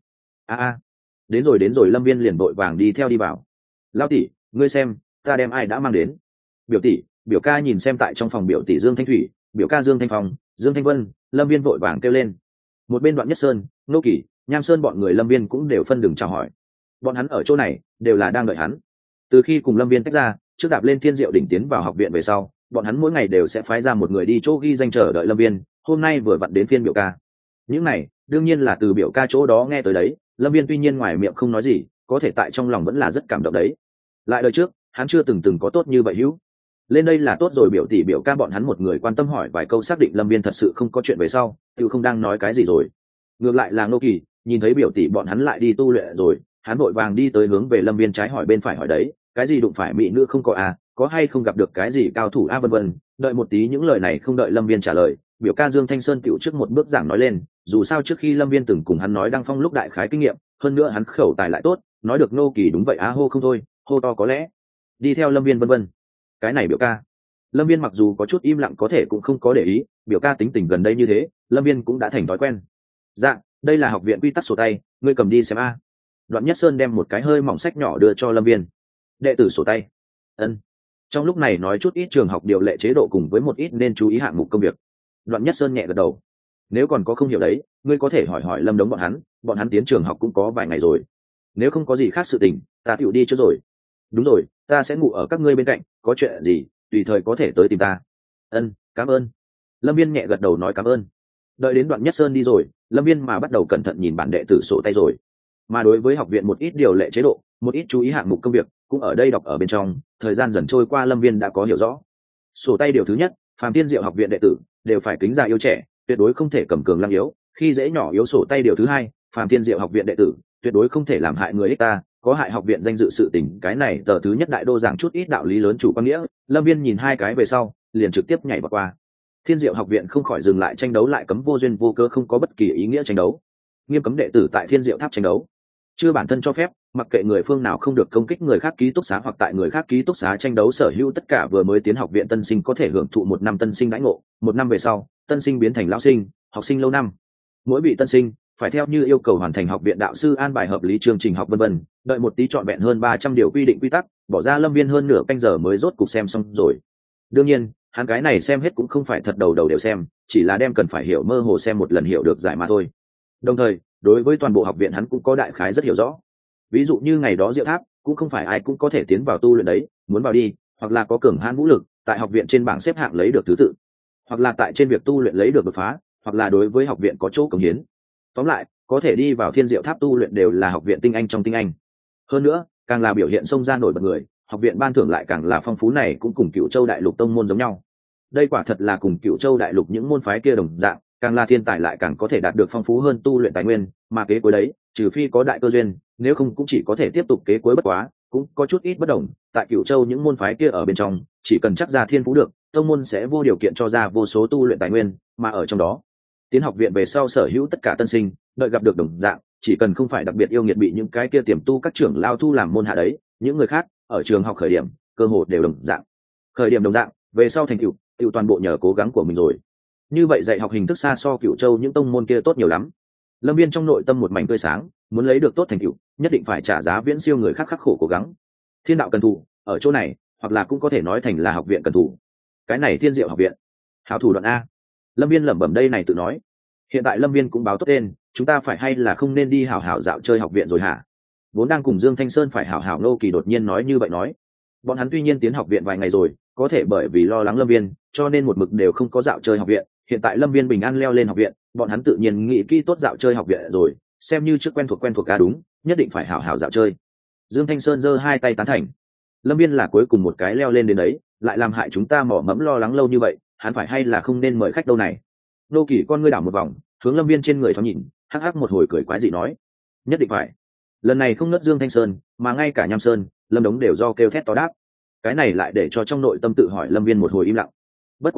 Đến rồi. Lâm Viên liền vội vàng đi theo đi vào. Lão tỷ, ngươi xem ta đem ai đã mang đến. Biểu tỷ, biểu ca nhìn xem tại trong phòng biểu tỷ Dương Thanh Thủy, biểu ca Dương Thanh Phong, Dương Thanh Vân. Lâm Viên vội vàng kêu lên. Một bên Đoạn Nhất Sơn, Nô Kỳ, Nham Sơn bọn người Lâm Viên cũng đều phân đường chào hỏi. Bọn hắn ở chỗ này đều là đang đợi hắn. Từ khi cùng Lâm Viên tách ra, trước đạp lên Thiên Diệu đỉnh tiến vào học viện về sau, bọn hắn mỗi ngày đều sẽ phái ra một người đi chỗ ghi danh chờ đợi Lâm Viên. Hôm nay vừa vặn đến phiên biểu ca. Những này đương nhiên là từ biểu ca chỗ đó nghe tới đấy. Lâm Viên tuy nhiên ngoài miệng không nói gì, có thể tại trong lòng vẫn là rất cảm động đấy. Lại đời trước hắn chưa từng có tốt như vậy hữu. Lên đây là tốt rồi, biểu tỷ biểu ca bọn hắn một người quan tâm hỏi vài câu xác định Lâm Viên thật sự không có chuyện về sau, tự không đang nói cái gì rồi. Ngược lại là Ngô Kỳ nhìn thấy biểu tỷ bọn hắn lại đi tu luyện rồi, hắn vội vàng đi tới hướng về Lâm Viên trái hỏi bên phải hỏi đấy, cái gì đụng phải mỹ nữ không có à, có hay không gặp được cái gì cao thủ a vân vân. Đợi một tí, những lời này không đợi Lâm Viên trả lời, biểu ca Dương Thanh Sơn tựu trước một bước giảng nói lên, dù sao trước khi Lâm Viên từng cùng hắn nói Đăng Phong lúc đại khái kinh nghiệm, hơn nữa hắn khẩu tài lại tốt, nói được Ngô Kỳ đúng vậy á hô không thôi, hô to có lẽ. Đi theo Lâm Viên vân vân. Cái này biểu ca. Lâm Viên mặc dù có chút im lặng có thể cũng không có để ý, biểu ca tính tình gần đây như thế, Lâm Viên cũng đã thành thói quen. Dạ, đây là học viện quy tắc sổ tay, ngươi cầm đi xem a. Đoạn Nhất Sơn đem một cái hơi mỏng sách nhỏ đưa cho Lâm Viên. Đệ tử sổ tay. Ân. Trong lúc này nói chút ít trường học điều lệ chế độ cùng với một ít nên chú ý hạng mục công việc. Đoạn Nhất Sơn nhẹ gật đầu. Nếu còn có không hiểu đấy, ngươi có thể hỏi Lâm Đống bọn hắn tiến trường học cũng có vài ngày rồi. Nếu không có gì khác sự tình, ta tựu đi trước rồi. Đúng rồi, ta sẽ ngủ ở các ngươi bên cạnh, có chuyện gì tùy thời có thể tới tìm ta. Ân, cảm ơn. Lâm Viên nhẹ gật đầu nói cảm ơn. Đợi đến Đoạn Nhất Sơn đi rồi, Lâm Viên mà bắt đầu cẩn thận nhìn bản đệ tử sổ tay rồi. Mà đối với học viện một ít điều lệ chế độ, một ít chú ý hạng mục công việc cũng ở đây đọc ở bên trong. Thời gian dần trôi qua, Lâm Viên đã có hiểu rõ. Sổ tay điều thứ nhất, phàm Thiên Diệu học viện đệ tử đều phải kính già yêu trẻ, tuyệt đối không thể cầm cường lăng yếu, khi dễ nhỏ yếu. Sổ tay điều thứ hai, phàm Thiên Diệu học viện đệ tử tuyệt đối không thể làm hại người ích ta, có hại học viện danh dự sự tình. Cái này tờ thứ nhất đại đô giảng chút ít đạo lý lớn chủ quan nghĩa. Lâm Viên nhìn hai cái về sau liền trực tiếp nhảy vào qua. Thiên Diệu học viện không khỏi dừng lại tranh đấu, lại cấm vô duyên vô cớ không có bất kỳ ý nghĩa tranh đấu, nghiêm cấm đệ tử tại Thiên Diệu tháp tranh đấu, chưa bản thân cho phép, mặc kệ người phương nào không được công kích người khác ký túc xá hoặc tại người khác ký túc xá tranh đấu. Sở hữu tất cả vừa mới tiến học viện tân sinh có thể hưởng thụ 1 năm tân sinh đãi ngộ, 1 năm về sau tân sinh biến thành lão sinh, học sinh lâu năm. Mỗi vị tân sinh phải theo như yêu cầu hoàn thành học viện đạo sư an bài hợp lý chương trình học vân vân. Đợi một tí, trọn vẹn hơn 300 điều quy định quy tắc, bỏ ra Lâm Viên hơn nửa canh giờ mới rốt cục xem xong rồi. Đương nhiên hắn cái này xem hết cũng không phải thật đầu đều xem, chỉ là đem cần phải hiểu mơ hồ xem một lần hiểu được giải mà thôi. Đồng thời đối với toàn bộ học viện hắn cũng có đại khái rất hiểu rõ. Ví dụ như ngày đó Diệu Tháp cũng không phải ai cũng có thể tiến vào tu luyện đấy, muốn vào đi hoặc là có cường hãn vũ lực, tại học viện trên bảng xếp hạng lấy được thứ tự, hoặc là tại trên việc tu luyện lấy được đột phá, hoặc là đối với học viện có chỗ cống hiến. Tóm lại, có thể đi vào Thiên Diệu Tháp tu luyện đều là học viện tinh anh trong tinh anh. Hơn nữa, càng là biểu hiện xông ra nổi bật người, học viện ban thưởng lại càng là phong phú. Này cũng cùng Cửu Châu Đại Lục tông môn giống nhau. Đây quả thật là cùng Cửu Châu Đại Lục những môn phái kia đồng dạng, càng là thiên tài lại càng có thể đạt được phong phú hơn tu luyện tài nguyên, mà kế cuối đấy, trừ phi có đại cơ duyên, nếu không cũng chỉ có thể tiếp tục kế cuối. Bất quá, cũng có chút ít bất đồng, tại Cửu Châu những môn phái kia ở bên trong, chỉ cần chắc ra thiên phú được, tông môn sẽ vô điều kiện cho ra vô số tu luyện tài nguyên, mà ở trong đó, tiến học viện về sau sở hữu tất cả tân sinh, đợi gặp được đồng dạng, chỉ cần không phải đặc biệt yêu nghiệt bị những cái kia tiềm tu các trưởng lao thu làm môn hạ đấy, những người khác ở trường học khởi điểm cơ hội đều đồng dạng. Khởi điểm đồng dạng, về sau thành tựu toàn bộ nhờ cố gắng của mình rồi. Như vậy dạy học hình thức xa so Cửu Châu những tông môn kia tốt nhiều lắm. Lâm Viên trong nội tâm một mảnh tươi sáng, muốn lấy được tốt thành tựu, nhất định phải trả giá viễn siêu người khác khắc khổ cố gắng. Thiên đạo cần thủ ở chỗ này, hoặc là cũng có thể nói thành là học viện cần thủ. Cái này Thiên Diệu học viện, hảo thủ đoạn a. Lâm Viên lẩm bẩm đây này tự nói. Hiện tại Lâm Viên cũng báo tốt tên, chúng ta phải hay là không nên đi hảo hảo dạo chơi học viện rồi hả? Vốn đang cùng Dương Thanh Sơn phải hảo hảo, Nô Kỳ đột nhiên nói như vậy nói. Bọn hắn tuy nhiên tiến học viện vài ngày rồi, có thể bởi vì lo lắng Lâm Viên, cho nên một mực đều không có dạo chơi học viện. Hiện tại Lâm Viên bình an leo lên học viện, bọn hắn tự nhiên nghĩ kỹ tốt dạo chơi học viện rồi, xem như trước quen thuộc ca đúng, nhất định phải hảo hảo dạo chơi. Dương Thanh Sơn giơ hai tay tán thành. Lâm Viên là cuối cùng một cái leo lên đến đấy, lại làm hại chúng ta mỏ mẫm lo lắng lâu như vậy, hắn phải hay là không nên mời khách đâu này. Nô Kỳ con ngươi đảo một vòng, hướng Lâm Viên trên người thoáng nhìn, hắc hắc một hồi cười quái dị nói, nhất định phải. Lần này không ngớt Dương Thanh Sơn, mà ngay cả Nham Sơn, Lâm Đống đều do kêu thét to đáp. Cái này lại để cho trong nội tâm tự hỏi Lâm Viên một hồi im lặng. Bất quá,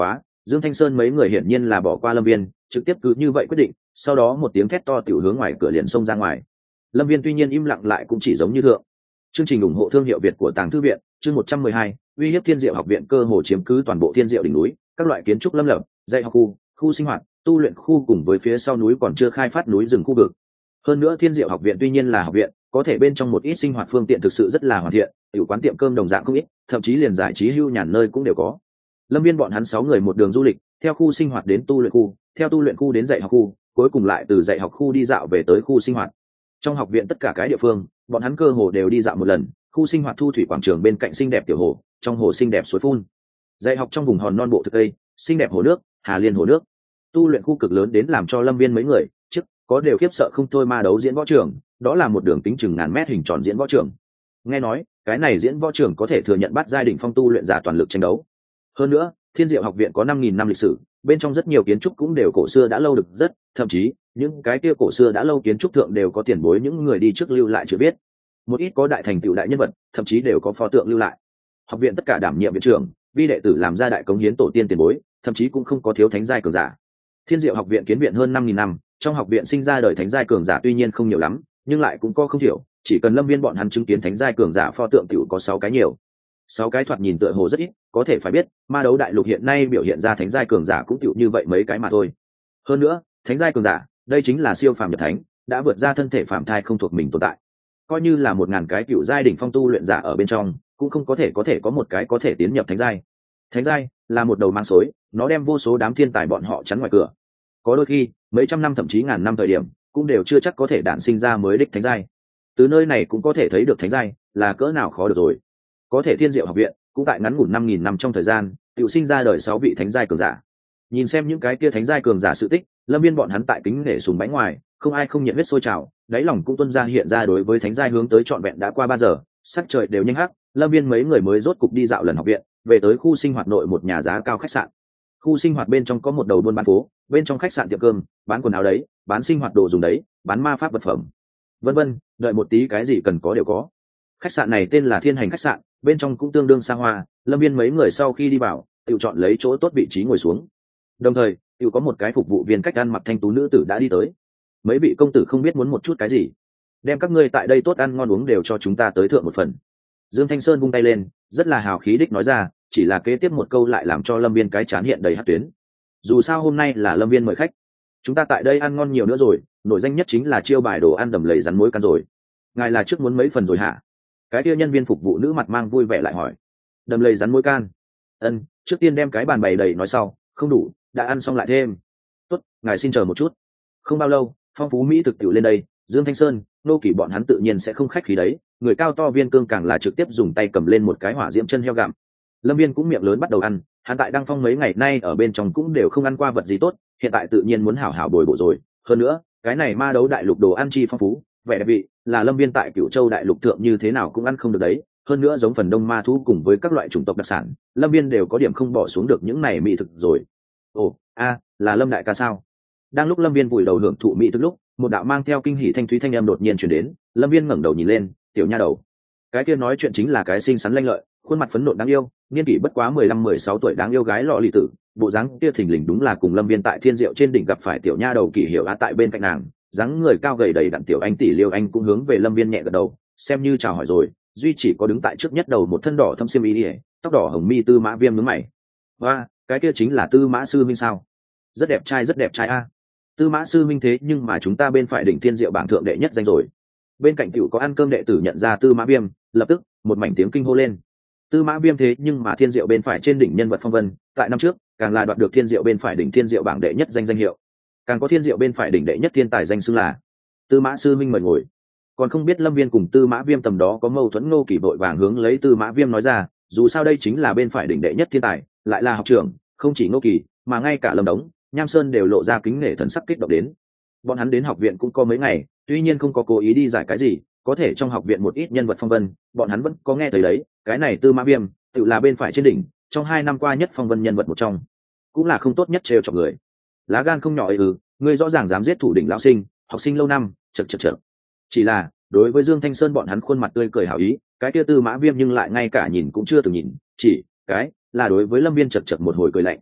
Dương Thanh Sơn mấy người hiển nhiên là bỏ qua Lâm Viên, trực tiếp cứ như vậy quyết định, sau đó một tiếng thét to tiểu hướng ngoài cửa liền xông ra ngoài. Lâm Viên tuy nhiên im lặng lại cũng chỉ giống như thượng. Chương trình ủng hộ thương hiệu Việt của Tàng Thư viện, chương 112, uy hiếp Thiên Diệu học viện cơ hồ chiếm cứ toàn bộ Thiên Diệu đỉnh núi, các loại kiến trúc lâm lập, dạy học khu, khu sinh hoạt, tu luyện khu cùng với phía sau núi còn chưa khai phát núi rừng khu vực. Hơn nữa Thiên Diệu học viện tuy nhiên là học viện, có thể bên trong một ít sinh hoạt phương tiện thực sự rất là hoàn thiện, tiểu quán tiệm cơm đồng dạng không ít, thậm chí liền giải trí hưu nhàn nơi cũng đều có. Lâm Viên bọn hắn 6 người một đường du lịch, theo khu sinh hoạt đến tu luyện khu, theo tu luyện khu đến dạy học khu, cuối cùng lại từ dạy học khu đi dạo về tới khu sinh hoạt. Trong học viện tất cả cái địa phương, bọn hắn cơ hồ đều đi dạo một lần, khu sinh hoạt thu thủy quảng trường bên cạnh xinh đẹp tiểu hồ, trong hồ xinh đẹp suối phun. Dạy học trong vùng hòn non bộ thực cây, xinh đẹp hồ nước, Hà Liên hồ nước. Tu luyện khu cực lớn đến làm cho Lâm Viên mấy người, trước có đều khiếp sợ không thôi ma đấu diễn võ trường, đó là một đường kính chừng ngàn mét hình tròn diễn võ trường. Nghe nói, cái này diễn võ trường có thể thừa nhận bắt giai đỉnh phong tu luyện giả toàn lực tranh đấu. Hơn nữa, Thiên Diệu học viện có 5.000 năm lịch sử, bên trong rất nhiều kiến trúc cũng đều cổ xưa đã lâu được rất, thậm chí những cái kia cổ xưa đã lâu kiến trúc thượng đều có tiền bối những người đi trước lưu lại chữ viết. Một ít có đại thành tựu đại nhân vật, thậm chí đều có pho tượng lưu lại. Học viện tất cả đảm nhiệm viện trưởng, vi đệ tử làm ra đại cống hiến tổ tiên tiền bối, thậm chí cũng không có thiếu thánh giai cường giả. Thiên Diệu học viện kiến viện hơn 5.000 năm, trong học viện sinh ra đời thánh giai cường giả tuy nhiên không nhiều lắm, nhưng lại cũng có không thiểu, chỉ cần Lâm Viên bọn hắn chứng kiến thánh giai cường giả pho tượng tiểu có 6 cái nhiều. 6 cái thoạt nhìn tựa hồ rất ít, có thể phải biết, ma đấu đại lục hiện nay biểu hiện ra thánh giai cường giả cũng tiểu như vậy mấy cái mà thôi. Hơn nữa, thánh giai cường giả, đây chính là siêu phàm nhập thánh, đã vượt ra thân thể phàm thai không thuộc mình tồn tại. Coi như là 1.000 cái cựu giai đỉnh phong tu luyện giả ở bên trong, cũng không có thể có một cái có thể tiến nhập thánh giai. Thánh giai là một đầu mang xối, nó đem vô số đám thiên tài bọn họ chắn ngoài cửa. Có đôi khi, mấy trăm năm thậm chí ngàn năm thời điểm, cũng đều chưa chắc có thể đản sinh ra mới đích thánh giai. Từ nơi này cũng có thể thấy được thánh giai là cỡ nào khó được rồi. Có thể Thiên Diệu học viện cũng tại ngắn ngủn 5.000 năm trong thời gian, tiểu sinh ra đời 6 vị thánh giai cường giả. Nhìn xem những cái kia thánh giai cường giả sự tích, Lâm Viên bọn hắn tại kính nể sùng bái ngoài, không ai không nhiệt huyết sôi trào, đáy lòng cũng tuôn ra hiện ra đối với thánh giai hướng tới trọn vẹn đã qua 3 giờ, sắc trời đều nhanh hắc, Lâm Viên mấy người mới rốt cục đi dạo lần học viện, về tới khu sinh hoạt nội một nhà giá cao khách sạn. Khu sinh hoạt bên trong có một đầu buôn bán phố, bên trong khách sạn tiệm cơm, bán quần áo đấy, bán sinh hoạt đồ dùng đấy, bán ma pháp vật phẩm, vân vân, đợi một tí cái gì cần có đều có. Khách sạn này tên là Thiên Hành khách sạn, bên trong cũng tương đương xa hoa. Lâm Viên mấy người sau khi đi vào, tự chọn lấy chỗ tốt vị trí ngồi xuống. Đồng thời, tự có một cái phục vụ viên cách ăn mặc thanh tú nữ tử đã đi tới. Mấy vị công tử không biết muốn một chút cái gì, đem các ngươi tại đây tốt ăn ngon uống đều cho chúng ta tới thượng một phần. Dương Thanh Sơn vung tay lên, rất là hào khí đích nói ra, chỉ là kế tiếp một câu lại làm cho Lâm Viên cái chán hiện đầy hắc tuyến. Dù sao hôm nay là Lâm Viên mời khách, chúng ta tại đây ăn ngon nhiều nữa rồi, nổi danh nhất chính là chiêu bài đồ ăn đầm lầy rắn muối căn rồi. Ngài là trước muốn mấy phần rồi hả? Cái kia nhân viên phục vụ nữ mặt mang vui vẻ lại hỏi. Đầm lầy rắn muối can. Ân, trước tiên đem cái bàn bày đầy nói sau, không đủ, đã ăn xong lại thêm. Tốt, ngài xin chờ một chút. Không bao lâu, phong phú mỹ thực tiểu lên đây, Dương Thanh Sơn, nô kỷ bọn hắn tự nhiên sẽ không khách khí đấy, người cao to Viên Cương càng là trực tiếp dùng tay cầm lên một cái hỏa diễm chân heo gặm. Lâm Viên cũng miệng lớn bắt đầu ăn, hắn tại Đăng Phong mấy ngày nay ở bên trong cũng đều không ăn qua vật gì tốt, hiện tại tự nhiên muốn hảo hảo bồi bổ rồi. Hơn nữa, cái này ma đấu đại lục đồ ăn chi phong phú, vẻ đẹp vị, là Lâm Viên tại Cửu Châu đại lục thượng như thế nào cũng ăn không được đấy. Hơn nữa giống phần đông ma thú cùng với các loại chủng tộc đặc sản, Lâm Viên đều có điểm không bỏ xuống được những này mỹ thực rồi. Ồ, là Lâm đại ca sao? Đang lúc Lâm Viên vùi đầu hưởng thụ mỹ thực lúc, một đạo mang theo kinh hỉ thanh thúy thanh âm đột nhiên truyền đến. Lâm Viên ngẩng đầu nhìn lên, tiểu nha đầu. Cái kia nói chuyện chính là cái xinh xắn lanh lợi, khuôn mặt phấn nộn đáng yêu, niên kỷ bất quá 15-16 tuổi đáng yêu gái lọ lì tử, bộ dáng kia thình lình đúng là cùng Lâm Viên tại Thiên Diệu trên đỉnh gặp phải tiểu nha đầu Kỷ Hiểu Á tại bên cạnh nàng, dáng người cao gầy đầy đặn tiểu anh tỷ Liêu Anh cũng hướng về Lâm Viên nhẹ gật đầu, xem như chào hỏi rồi, duy chỉ có đứng tại trước nhất đầu một thân đỏ thâm xiêm y, tóc đỏ hồng mi Tư Mã Viêm nhướng mày. Và, cái kia chính là Tư Mã sư minh sao? Rất đẹp trai a. Tư Mã sư minh thế nhưng mà chúng ta bên phải đỉnh Thiên Diệu bảng thượng đệ nhất danh rồi. Bên cạnh tiểu có ăn cơm đệ tử nhận ra Tư Mã Viêm, lập tức một mảnh tiếng kinh hô lên. Tư Mã Viêm thế nhưng mà Thiên Diệu bên phải trên đỉnh nhân vật phong vân, tại năm trước càng là đoạt được Thiên Diệu bên phải đỉnh Thiên Diệu bảng đệ nhất danh hiệu, càng có Thiên Diệu bên phải đỉnh đệ nhất thiên tài danh xưng là. Tư Mã sư minh mời ngồi. Còn không biết Lâm Viên cùng Tư Mã Viêm tầm đó có mâu thuẫn, Ngô Kỳ vội vàng hướng lấy Tư Mã Viêm nói ra, dù sao đây chính là bên phải đỉnh đệ nhất thiên tài, lại là học trưởng, không chỉ Ngô Kỳ, mà ngay cả Lâm Đống, Nham Sơn đều lộ ra kính nể thần sắc kích động đến. Bọn hắn đến học viện cũng có mấy ngày, tuy nhiên không có cố ý đi giải cái gì, có thể trong học viện một ít nhân vật phong vân, bọn hắn vẫn có nghe thấy đấy. Cái này Tư Mã Viêm, tự là bên phải trên đỉnh, trong 2 năm qua nhất phong vân nhân vật một trong, cũng là không tốt nhất trêu chọc người. Lá gan không nhỏ ấy ngươi rõ ràng dám giết thủ đỉnh lão sinh, học sinh lâu năm, chật. Chỉ là đối với Dương Thanh Sơn bọn hắn khuôn mặt tươi cười hảo ý, cái kia Tư Mã Viêm nhưng lại ngay cả nhìn cũng chưa từng nhìn, chỉ cái là đối với Lâm Viên chật một hồi cười lạnh.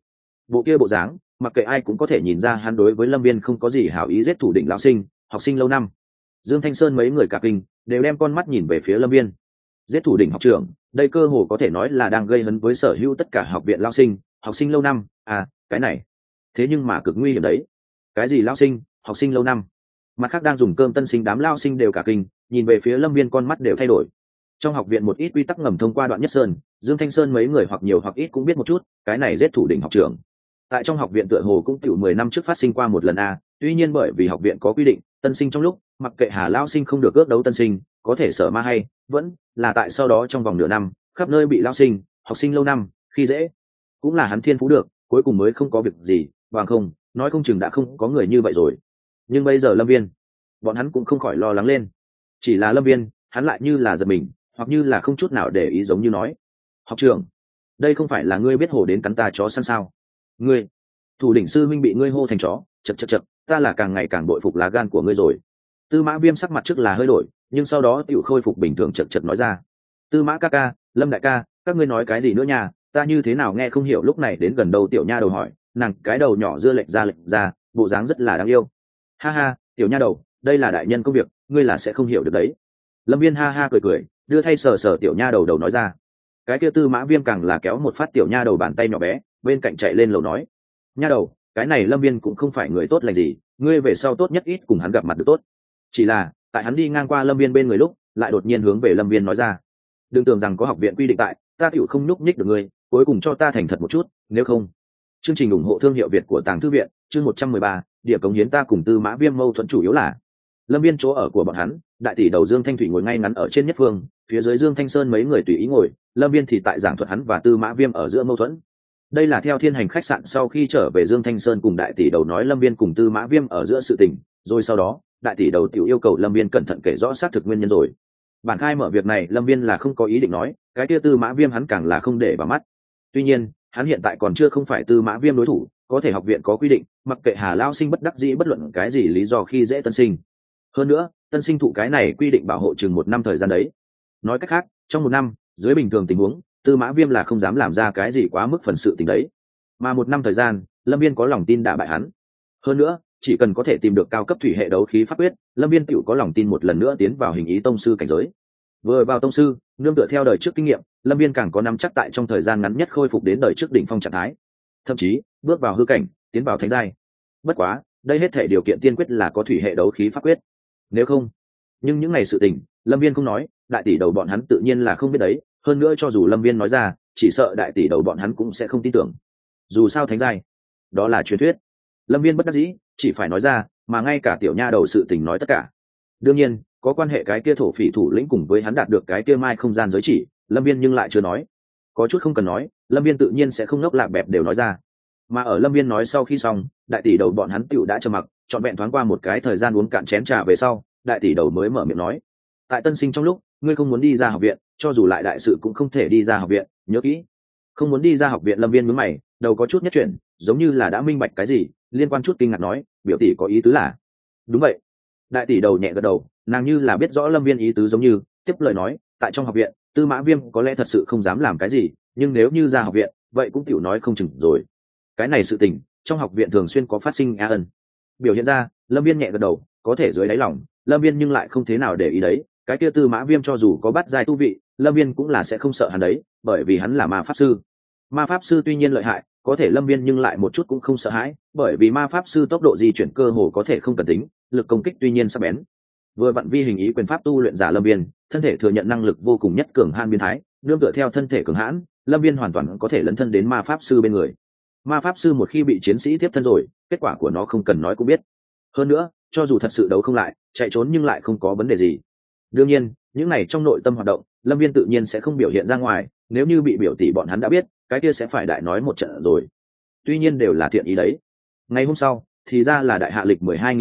bộ kia bộ dáng mặc kệ ai cũng có thể nhìn ra hắn đối với lâm viên không có gì hảo ý giết thủ đỉnh lão sinh học sinh lâu năm. Dương Thanh Sơn mấy người cả kinh đều đem con mắt nhìn về phía lâm viên. Giết thủ đỉnh học trưởng, đây cơ hồ có thể nói là đang gây hấn với sở hữu tất cả học viện lao sinh học sinh lâu năm. À, cái này thế nhưng mà cực nguy hiểm đấy. Cái gì lao sinh học sinh lâu năm? Mặt khác đang dùng cơm tân sinh đám lao sinh đều cả kinh, nhìn về phía lâm viên con mắt đều thay đổi. Trong học viện một ít quy tắc ngầm thông qua Đoạn Nhất Sơn, Dương Thanh Sơn mấy người hoặc nhiều hoặc ít cũng biết một chút, cái này giết thủ đỉnh học trưởng tại trong học viện tựa hồ cũng tiểu 10 năm trước phát sinh qua một lần a. Tuy nhiên bởi vì học viện có quy định tân sinh trong lúc mặc kệ hà lao sinh không được ước đấu tân sinh có thể sở ma hay vẫn là tại sau đó trong vòng nửa năm khắp nơi bị lao sinh học sinh lâu năm khi dễ, cũng là hắn thiên phú được cuối cùng mới không có việc gì, bằng không nói không chừng đã không có người như vậy rồi. Nhưng bây giờ lâm viên bọn hắn cũng không khỏi lo lắng lên. Chỉ là lâm viên hắn lại như là giật mình hoặc như là không chút nào để ý, giống như nói: học trưởng, đây không phải là ngươi biết hồ đến cắn ta chó săn sao? Ngươi thủ đỉnh sư minh bị ngươi hô thành chó, chật chật chật, ta là càng ngày càng bội phục lá gan của ngươi rồi. Tư Mã Viêm sắc mặt trước là hơi đổi, nhưng sau đó tiểu khôi phục bình thường, chật chật nói ra: Tư Mã ca ca, Lâm đại ca, các ngươi nói cái gì nữa nha, ta như thế nào nghe không hiểu. Lúc này đến gần đầu tiểu nha đầu hỏi, nàng cái đầu nhỏ dưa lệch ra, bộ dáng rất là đáng yêu. Ha ha, tiểu nha đầu, đây là đại nhân công việc, ngươi là sẽ không hiểu được đấy. Lâm Viên ha ha cười, đưa thay sờ sờ tiểu nha đầu nói ra. Cái kia Tư Mã Viêm càng là kéo một phát tiểu nha đầu bàn tay nhỏ bé, bên cạnh chạy lên lầu nói: nha đầu, cái này Lâm Viên cũng không phải người tốt lành gì, ngươi về sau tốt nhất ít cùng hắn gặp mặt được tốt. Chỉ là tại hắn đi ngang qua Lâm Viên bên người lúc lại đột nhiên hướng về Lâm Viên nói ra: đừng tưởng rằng có học viện quy định tại, ta tiểu không nhúc nhích được ngươi, cuối cùng cho ta thành thật một chút, nếu không. Chương trình ủng hộ thương hiệu Việt của Tàng Thư Viện, chương 113, điểm cống hiến. Ta cùng Tư Mã Viêm mâu thuẫn chủ yếu là Lâm Viên chỗ ở của bọn hắn, đại tỷ đầu Dương Thanh Thủy ngồi ngay ngắn ở trên nhất phương, phía dưới Dương Thanh Sơn mấy người tùy ý ngồi, Lâm Viên thì tại giảng thuật hắn và Tư Mã Viêm ở giữa mâu thuẫn. Đây là theo Thiên Hành khách sạn sau khi trở về, Dương Thanh Sơn cùng đại tỷ đầu nói Lâm Viên cùng Tư Mã Viêm ở giữa sự tình, rồi sau đó đại tỷ đầu tiểu yêu cầu Lâm Viên cẩn thận kể rõ xác thực nguyên nhân rồi. Bản khai mở việc này Lâm Viên là không có ý định nói, cái kia Tư Mã Viêm hắn càng là không để vào mắt. Tuy nhiên hắn hiện tại còn chưa không phải Tư Mã Viêm đối thủ, có thể học viện có quy định, mặc kệ Hà lao sinh bất đắc dĩ bất luận cái gì lý do khi dễ tân sinh. Hơn nữa tân sinh thụ cái này quy định bảo hộ chừng 1 năm thời gian đấy. Nói cách khác, trong 1 năm dưới bình thường tình huống Tư Mã Viêm là không dám làm ra cái gì quá mức phần sự tình đấy, mà 1 năm thời gian Lâm Viên có lòng tin đả bại hắn. Hơn nữa chỉ cần có thể tìm được cao cấp thủy hệ đấu khí pháp quyết, Lâm Viên tựu có lòng tin một lần nữa tiến vào hình ý tông sư cảnh giới. Vừa vào tông sư, nương tựa theo đời trước kinh nghiệm, Lâm Viên càng có nắm chắc tại trong thời gian ngắn nhất khôi phục đến đời trước đỉnh phong trạng thái, thậm chí bước vào hư cảnh, tiến vào thánh giai. Bất quá đây hết thể điều kiện tiên quyết là có thủy hệ đấu khí pháp quyết, nếu không. Nhưng những ngày sự tình Lâm Viên không nói, đại tỷ đầu bọn hắn tự nhiên là không biết đấy. Hơn nữa cho dù Lâm Viên nói ra, chỉ sợ đại tỷ đầu bọn hắn cũng sẽ không tin tưởng. Dù sao thánh giai đó là truyền thuyết. Lâm Viên bất đắc dĩ chỉ phải nói ra, mà ngay cả tiểu nha đầu sự tình nói tất cả. Đương nhiên có quan hệ cái kia thổ phỉ thủ lĩnh cùng với hắn đạt được cái kia mai không gian giới chỉ, Lâm Viên nhưng lại chưa nói. Có chút không cần nói, Lâm Viên tự nhiên sẽ không ngốc lạc bẹp đều nói ra. Mà ở Lâm Viên nói sau khi xong, đại tỷ đầu bọn hắn tựu đã trầm mặc, trọn vẹn thoáng qua một cái thời gian uống cạn chén trà về sau, đại tỷ đầu mới mở miệng nói: tại tân sinh trong lúc ngươi không muốn đi ra học viện, cho dù lại đại sự cũng không thể đi ra học viện, nhớ kỹ. Không muốn đi ra học viện. Lâm Viên nhướng mày, đầu có chút nhất chuyển, giống như là đã minh bạch cái gì, liên quan chút kinh ngạc nói: biểu tỷ có ý tứ là? Đúng vậy. Đại tỷ đầu nhẹ gật đầu, nàng như là biết rõ Lâm Viên ý tứ, giống như tiếp lời nói: tại trong học viện Tư Mã Viêm có lẽ thật sự không dám làm cái gì, nhưng nếu như ra học viện vậy cũng tiểu nói không chừng rồi. Cái này sự tình trong học viện thường xuyên có phát sinh a ân. Biểu hiện ra Lâm Viên nhẹ gật đầu, có thể dưới đáy lòng Lâm Viên nhưng lại không thế nào để ý đấy. Cái kia Tư Mã Viêm cho dù có bắt giai tu vị, Lâm Viên cũng là sẽ không sợ hắn đấy, bởi vì hắn là ma pháp sư. Ma pháp sư tuy nhiên lợi hại, có thể Lâm Viên nhưng lại một chút cũng không sợ hãi, bởi vì ma pháp sư tốc độ di chuyển cơ hồ có thể không cần tính, lực công kích tuy nhiên sắc bén. Vừa vặn vi hình ý quyền pháp tu luyện giả Lâm Viên, thân thể thừa nhận năng lực vô cùng nhất cường han biến thái, nương tựa theo thân thể cường hãn, Lâm Viên hoàn toàn có thể lấn thân đến ma pháp sư bên người. Ma pháp sư một khi bị chiến sĩ tiếp thân rồi, kết quả của nó không cần nói cũng biết. Hơn nữa cho dù thật sự đấu không lại, chạy trốn nhưng lại không có vấn đề gì. Đương nhiên những này trong nội tâm hoạt động Lâm Viên tự nhiên sẽ không biểu hiện ra ngoài, nếu như bị biểu tỷ bọn hắn đã biết, cái kia sẽ phải đại nói một trận rồi. Tuy nhiên đều là thiện ý đấy. Ngày hôm sau thì ra là đại hạ lịch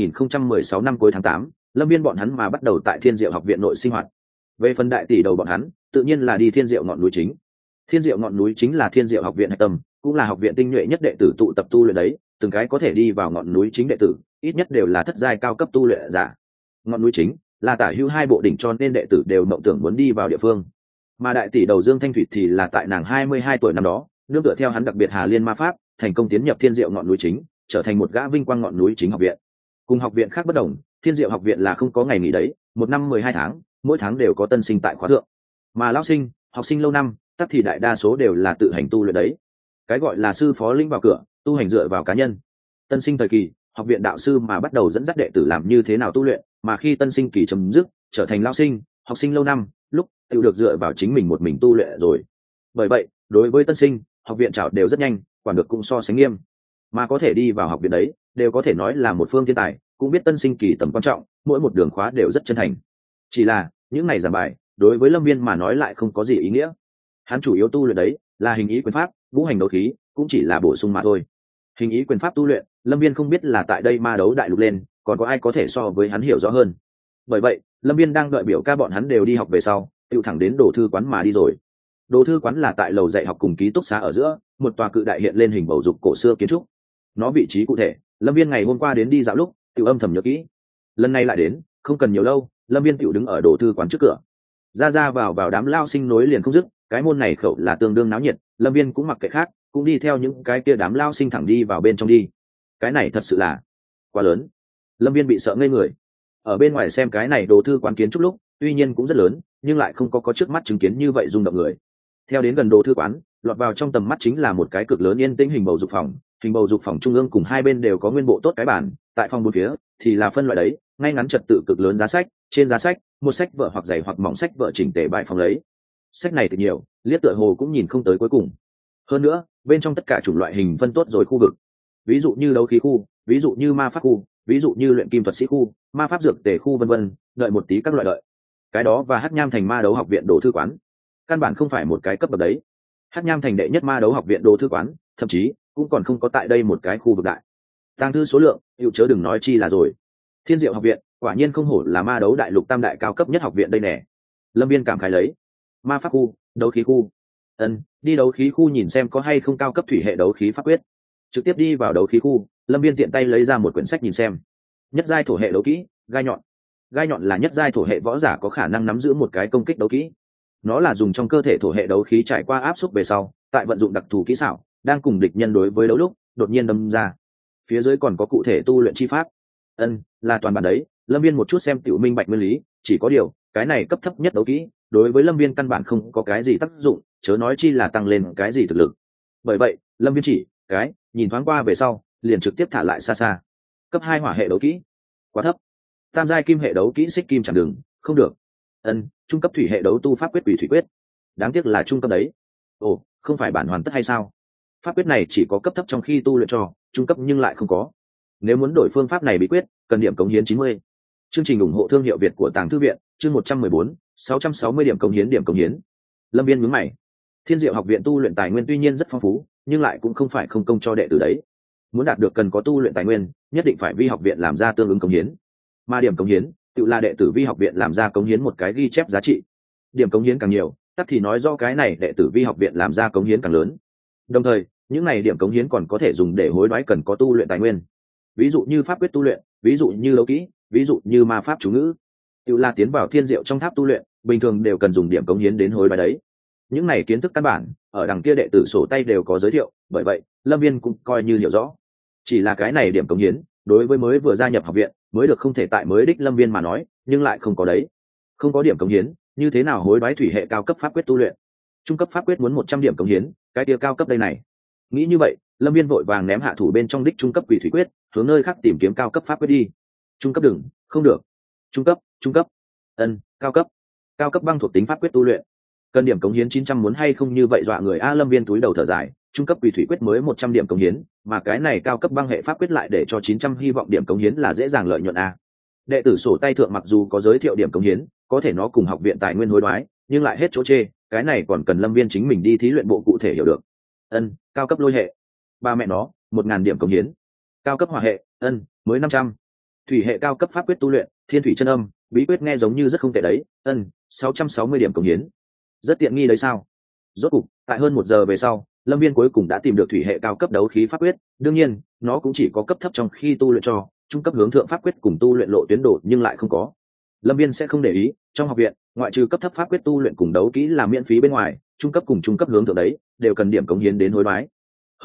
2016 năm cuối tháng 8, Lâm Viên bọn hắn mà bắt đầu tại Thiên Diệu học viện nội sinh hoạt. Về phần đại tỷ đầu bọn hắn tự nhiên là đi Thiên Diệu ngọn núi chính. Thiên Diệu ngọn núi chính là Thiên Diệu học viện hạch tâm, cũng là học viện tinh nhuệ nhất đệ tử tụ tập tu luyện đấy. Từng cái có thể đi vào ngọn núi chính đệ tử ít nhất đều là thất giai cao cấp tu luyện giả. Ngọn núi chính là tả hữu 2 bộ đỉnh, cho nên đệ tử đều mộng tưởng muốn đi vào địa phương. Mà đại tỷ đầu Dương Thanh Thủy thì là tại nàng 22 tuổi năm đó, nương tựa theo hắn đặc biệt Hà Liên ma pháp, thành công tiến nhập Thiên Diệu ngọn núi chính, trở thành một gã vinh quang ngọn núi chính học viện. Cùng học viện khác bất đồng, Thiên Diệu học viện là không có ngày nghỉ đấy, một năm 12 tháng, mỗi tháng đều có tân sinh tại khóa thượng. Mà lão sinh, học sinh lâu năm, tất thì đại đa số đều là tự hành tu luyện đấy. Cái gọi là sư phó lĩnh vào cửa, tu hành dựa vào cá nhân. Tân sinh thời kỳ, học viện đạo sư mà bắt đầu dẫn dắt đệ tử làm như thế nào tu luyện, mà khi tân sinh kỳ chấm dứt, trở thành lão sinh, học sinh lâu năm, lúc tự được dựa vào chính mình một mình tu luyện rồi. Bởi vậy, đối với tân sinh, học viện chào đều rất nhanh, quản được cũng so sánh nghiêm. Mà có thể đi vào học viện đấy, đều có thể nói là một phương thiên tài, cũng biết tân sinh kỳ tầm quan trọng, mỗi một đường khóa đều rất chân thành. Chỉ là, những này giảng bài, đối với Lâm Viên mà nói lại không có gì ý nghĩa. Hắn chủ yếu tu luyện đấy là hình ý quyền pháp, vũ hành đấu khí, cũng chỉ là bổ sung mà thôi. Hình ý quyền pháp tu luyện, Lâm Viên không biết là tại đây ma đấu đại lục lên, còn có ai có thể so với hắn hiểu rõ hơn. Bởi vậy, Lâm Viên đang đợi biểu ca bọn hắn đều đi học về sau, tự thẳng đến đồ thư quán mà đi rồi. Đồ thư quán là tại lầu dạy học cùng ký túc xá ở giữa, một tòa cự đại hiện lên hình bầu dục cổ xưa kiến trúc. Nó vị trí cụ thể, Lâm Viên ngày hôm qua đến đi dạo lúc, tự âm thầm nhớ kỹ. Lần này lại đến, không cần nhiều lâu, Lâm Viên tự đứng ở đồ thư quán trước cửa. Ra vào đám lao sinh nối liền không dứt, cái môn này khẩu là tương đương náo nhiệt, Lâm Viên cũng mặc kệ khác, cũng đi theo những cái kia đám lao sinh thẳng đi vào bên trong đi. Cái này thật sự là quá lớn. Lâm Viên bị sợ ngây người. Ở bên ngoài xem cái này đồ thư quán kiến trúc lúc, tuy nhiên cũng rất lớn, nhưng lại không có trước mắt chứng kiến như vậy rung động người. Theo đến gần đồ thư quán, lọt vào trong tầm mắt chính là một cái cực lớn yên tĩnh hình bầu dục phòng. Hình bầu dục phòng trung ương cùng hai bên đều có nguyên bộ tốt cái bản, tại phòng bốn phía thì là phân loại đấy, ngay ngắn trật tự cực lớn giá sách, trên giá sách, một sách vở hoặc dày hoặc mỏng sách vở chỉnh tề bày phòng lấy. Sách này thì nhiều, liếc tựa hồ cũng nhìn không tới cuối cùng. Hơn nữa, bên trong tất cả chủng loại hình phân tốt rồi khu vực. Ví dụ như đấu khí khu, ví dụ như ma pháp khu, ví dụ như luyện kim thuật sĩ khu, ma pháp dược tề khu vân vân, đợi một tí các loại đợi. Cái đó và Hắc Nham thành ma đấu học viện đồ thư quán, căn bản không phải một cái cấp bậc đấy. Hắc Nham thành đệ nhất ma đấu học viện đồ thư quán, thậm chí cũng còn không có tại đây một cái khu vực đại. Tàng thư số lượng, hiệu chớ đừng nói chi là rồi. Thiên Diệu học viện, quả nhiên không hổ là ma đấu đại lục tam đại cao cấp nhất học viện đây nè. Lâm Viên cảm khái lấy. Ma pháp khu, đấu khí khu. Đi đấu khí khu nhìn xem có hay không cao cấp thủy hệ đấu khí pháp quyết. Trực tiếp đi vào đấu khí khu, Lâm Viên tiện tay lấy ra một quyển sách nhìn xem. Nhất giai thổ hệ đấu kỹ, gai nhọn. Gai nhọn là nhất giai thổ hệ võ giả có khả năng nắm giữ một cái công kích đấu kỹ. Nó là dùng trong cơ thể thổ hệ đấu khí trải qua áp xúc về sau, tại vận dụng đặc thù kỹ xảo, đang cùng địch nhân đối với đấu lúc, đột nhiên đâm ra. Phía dưới còn có cụ thể tu luyện chi pháp. Là toàn bản đấy. Lâm Viên một chút xem tiểu minh bạch nguyên lý, chỉ có điều, cái này cấp thấp nhất đấu kỹ, đối với Lâm Viên căn bản không có cái gì tác dụng, chớ nói chi là tăng lên cái gì thực lực. Bởi vậy, Lâm Viên chỉ nhìn thoáng qua về sau, liền trực tiếp thả lại xa xa. Cấp 2 hỏa hệ đấu kỹ, quá thấp. Tam giai kim hệ đấu kỹ xích kim chẳng đường, không được. Trung cấp thủy hệ đấu tu pháp quyết quỷ thủy quyết, đáng tiếc là trung cấp đấy. Ồ, không phải bản hoàn tất hay sao? Pháp quyết này chỉ có cấp thấp trong khi tu luyện cho, trung cấp nhưng lại không có. Nếu muốn đổi phương pháp này bí quyết, cần điểm cống hiến 90. Chương trình ủng hộ thương hiệu Việt của Tàng Thư viện, chương 114, 660 điểm cống hiến. Lâm Viên nhướng mày. Thiên Diệu học viện tu luyện tài nguyên tuy nhiên rất phong phú, nhưng lại cũng không phải không công cho đệ tử đấy. Muốn đạt được cần có tu luyện tài nguyên, nhất định phải vi học viện làm ra tương ứng cống hiến. Mà điểm cống hiến, tự là đệ tử vi học viện làm ra cống hiến một cái ghi chép giá trị. Điểm cống hiến càng nhiều, tắc thì nói do cái này đệ tử vi học viện làm ra cống hiến càng lớn. Đồng thời, những này điểm cống hiến còn có thể dùng để hối đoái cần có tu luyện tài nguyên. Ví dụ như pháp quyết tu luyện, ví dụ như đấu kỹ, ví dụ như ma pháp chú ngữ. Tự là tiến vào Thiên Diệu trong tháp tu luyện, bình thường đều cần dùng điểm cống hiến đến hối đoái đấy. Những này kiến thức căn bản, ở đằng kia đệ tử sổ tay đều có giới thiệu, bởi vậy, Lâm Viên cũng coi như hiểu rõ. Chỉ là cái này điểm cống hiến, đối với mới vừa gia nhập học viện, mới được không thể tại mới đích Lâm Viên mà nói, nhưng lại không có đấy. Không có điểm cống hiến, như thế nào hối đoái thủy hệ cao cấp pháp quyết tu luyện? Trung cấp pháp quyết muốn 100 điểm cống hiến, cái kia cao cấp đây này. Nghĩ như vậy, Lâm Viên vội vàng ném hạ thủ bên trong đích trung cấp quỷ thủy quyết, hướng nơi khác tìm kiếm cao cấp pháp quyết đi. Trung cấp đừng, không được. Trung cấp. Cao cấp băng thuộc tính pháp quyết tu luyện. Cần điểm cống hiến 900 muốn hay không như vậy dọa người a. Lâm Viên túi đầu thở dài, trung cấp quỷ thủy quyết mới 100 điểm cống hiến, mà cái này cao cấp băng hệ pháp quyết lại để cho 900 hy vọng điểm cống hiến là dễ dàng lợi nhuận a. Đệ tử sổ tay thượng mặc dù có giới thiệu điểm cống hiến, có thể nó cùng học viện tài nguyên hối đoái, nhưng lại hết chỗ chê, cái này còn cần Lâm Viên chính mình đi thí luyện bộ cụ thể hiểu được. Cao cấp lôi hệ, ba mẹ nó, 1000 điểm cống hiến. Cao cấp hỏa hệ, mới 500. Thủy hệ cao cấp pháp quyết tu luyện, thiên thủy chân âm, bí quyết nghe giống như rất không tệ đấy, 660 điểm cống hiến. Rất tiện nghi đấy sao? Rốt cục, tại hơn 1 giờ về sau, Lâm Viên cuối cùng đã tìm được thủy hệ cao cấp đấu khí pháp quyết, đương nhiên, nó cũng chỉ có cấp thấp trong khi tu luyện cho, trung cấp hướng thượng pháp quyết cùng tu luyện lộ tuyến độ nhưng lại không có. Lâm Viên sẽ không để ý, trong học viện, ngoại trừ cấp thấp pháp quyết tu luyện cùng đấu kỹ là miễn phí bên ngoài, trung cấp cùng trung cấp hướng thượng đấy, đều cần điểm cống hiến đến hối đoái. Hơn nữa,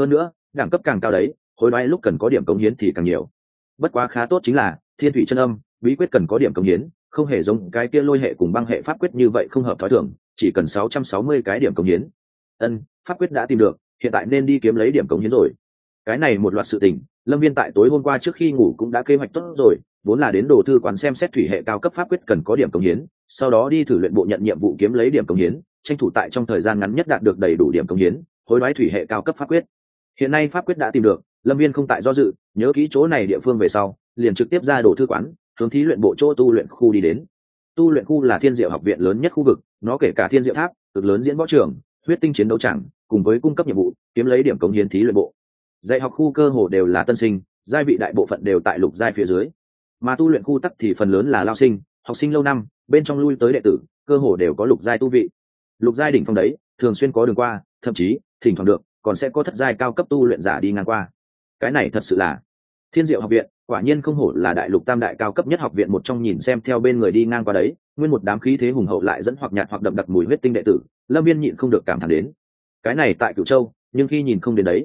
đẳng cấp càng cao đấy, hối đoái lúc cần có điểm cống hiến thì càng nhiều. Bất quá khá tốt chính là thiên thủy chân âm bí quyết cần có điểm cống hiến, không hề giống cái kia lôi hệ cùng băng hệ pháp quyết như vậy không hợp thói thường, chỉ cần 660 cái điểm cống hiến. Pháp quyết đã tìm được, hiện tại nên đi kiếm lấy điểm cống hiến rồi. Cái này một loạt sự tình, Lâm Viên tại tối hôm qua trước khi ngủ cũng đã kế hoạch tốt rồi, vốn là đến đồ thư quán xem xét thủy hệ cao cấp pháp quyết cần có điểm cống hiến, sau đó đi thử luyện bộ nhận nhiệm vụ kiếm lấy điểm cống hiến, tranh thủ tại trong thời gian ngắn nhất đạt được đầy đủ điểm cống hiến, hối đoái thủy hệ cao cấp pháp quyết. Hiện nay pháp quyết đã tìm được, Lâm Viên không tại do dự, nhớ kỹ chỗ này địa phương về sau, liền trực tiếp ra đồ thư quán, hướng thí luyện bộ chỗ tu luyện khu đi đến. Tu luyện khu là Thiên Diệu học viện lớn nhất khu vực, nó kể cả Thiên Diệu tháp, cực lớn diễn võ trường, huyết tinh chiến đấu tràng, cùng với cung cấp nhiệm vụ, kiếm lấy điểm cống hiến thí luyện bộ. Dạy học khu cơ hồ đều là tân sinh, giai vị đại bộ phận đều tại lục giai phía dưới, mà tu luyện khu tắc thì phần lớn là lao sinh, học sinh lâu năm, bên trong lui tới đệ tử, cơ hồ đều có lục giai tu vị. Lục giai đỉnh phong đấy, thường xuyên có đường qua, thậm chí thỉnh thoảng được, còn sẽ có thất giai cao cấp tu luyện giả đi ngang qua. Cái này thật sự là Thiên Diệu học viện, quả nhiên không hổ là đại lục tam đại cao cấp nhất học viện một trong, nhìn xem theo bên người đi ngang qua đấy, nguyên một đám khí thế hùng hậu lại dẫn hoặc nhạt hoặc đậm đặc mùi huyết tinh đệ tử, Lâm Viên nhịn không được cảm thán đến. Cái này tại Cửu Châu, nhưng khi nhìn không đến đấy.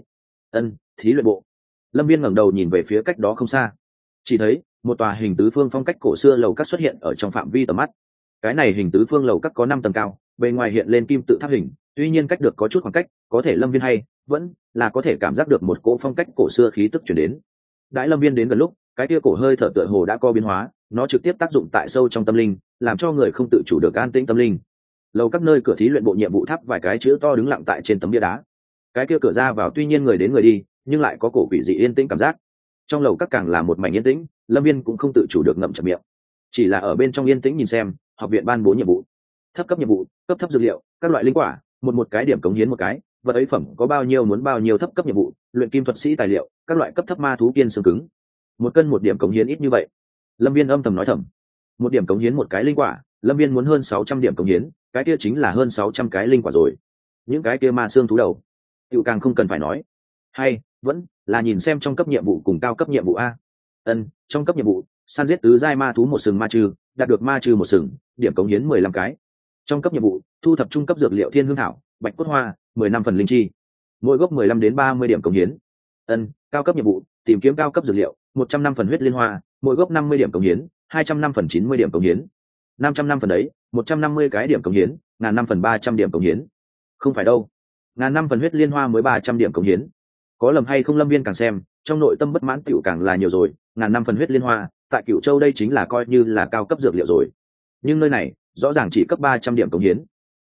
Thí luyện bộ. Lâm Viên ngẩng đầu nhìn về phía cách đó không xa, chỉ thấy một tòa hình tứ phương phong cách cổ xưa lầu các xuất hiện ở trong phạm vi tầm mắt. Cái này hình tứ phương lầu các có 5 tầng cao, bề ngoài hiện lên kim tự tháp hình, tuy nhiên cách được có chút khoảng cách, có thể Lâm Viên hay vẫn là có thể cảm giác được một cỗ phong cách cổ xưa khí tức truyền đến. Đãi Lâm Viên đến gần lúc, cái kia cổ hơi thở tựa hồ đã có biến hóa, nó trực tiếp tác dụng tại sâu trong tâm linh, làm cho người không tự chủ được an tĩnh tâm linh. Lầu các nơi cửa thí luyện bộ nhiệm vụ tháp vài cái chữ to đứng lặng tại trên tấm bia đá. Cái kia cửa ra vào tuy nhiên người đến người đi, nhưng lại có cổ quỷ dị yên tĩnh cảm giác. Trong lầu các càng là một mảnh yên tĩnh, Lâm Viên cũng không tự chủ được ngậm chặt miệng. Chỉ là ở bên trong yên tĩnh nhìn xem, học viện ban bố nhiệm vụ, thấp cấp nhiệm vụ, cấp thấp dược liệu, các loại linh quả, một cái điểm cống hiến một cái, vật ấy phẩm có bao nhiêu muốn bao nhiêu, thấp cấp nhiệm vụ, luyện kim thuật sĩ tài liệu, các loại cấp thấp ma thú kiên xương cứng. 1 cân 1 điểm cống hiến ít như vậy. Lâm Viên âm thầm nói thầm. 1 điểm cống hiến một cái linh quả, Lâm Viên muốn hơn 600 điểm cống hiến, cái kia chính là hơn 600 cái linh quả rồi. Những cái kia ma xương thú đầu, tiểu càng không cần phải nói. Hay vẫn là nhìn xem trong cấp nhiệm vụ cùng cao cấp nhiệm vụ a. Trong cấp nhiệm vụ, săn giết tứ giai ma thú một sừng ma trư, đạt được ma trư một sừng, điểm cống hiến 15 cái. Trong cấp nhiệm vụ, thu thập trung cấp dược liệu thiên hương thảo, bạch cốt hoa, 15 phần linh chi, mỗi gốc 15 đến 30 điểm cống hiến. Cao cấp nhiệm vụ, tìm kiếm cao cấp dược liệu, 105 phần huyết liên hoa, mỗi gốc 50 điểm cống hiến, 205 phần 90 điểm cống hiến. 505 phần đấy, 150 cái điểm cống hiến, 1005 phần 300 điểm cống hiến. Không phải đâu, 1005 phần huyết liên hoa mới 300 điểm cống hiến. Có lầm hay không? Lâm Viên càng xem, trong nội tâm bất mãn tiểu càng là nhiều rồi, 1005 phần huyết liên hoa, tại Cửu Châu đây chính là coi như là cao cấp dược liệu rồi. Nhưng nơi này, rõ ràng chỉ cấp 300 điểm cống hiến.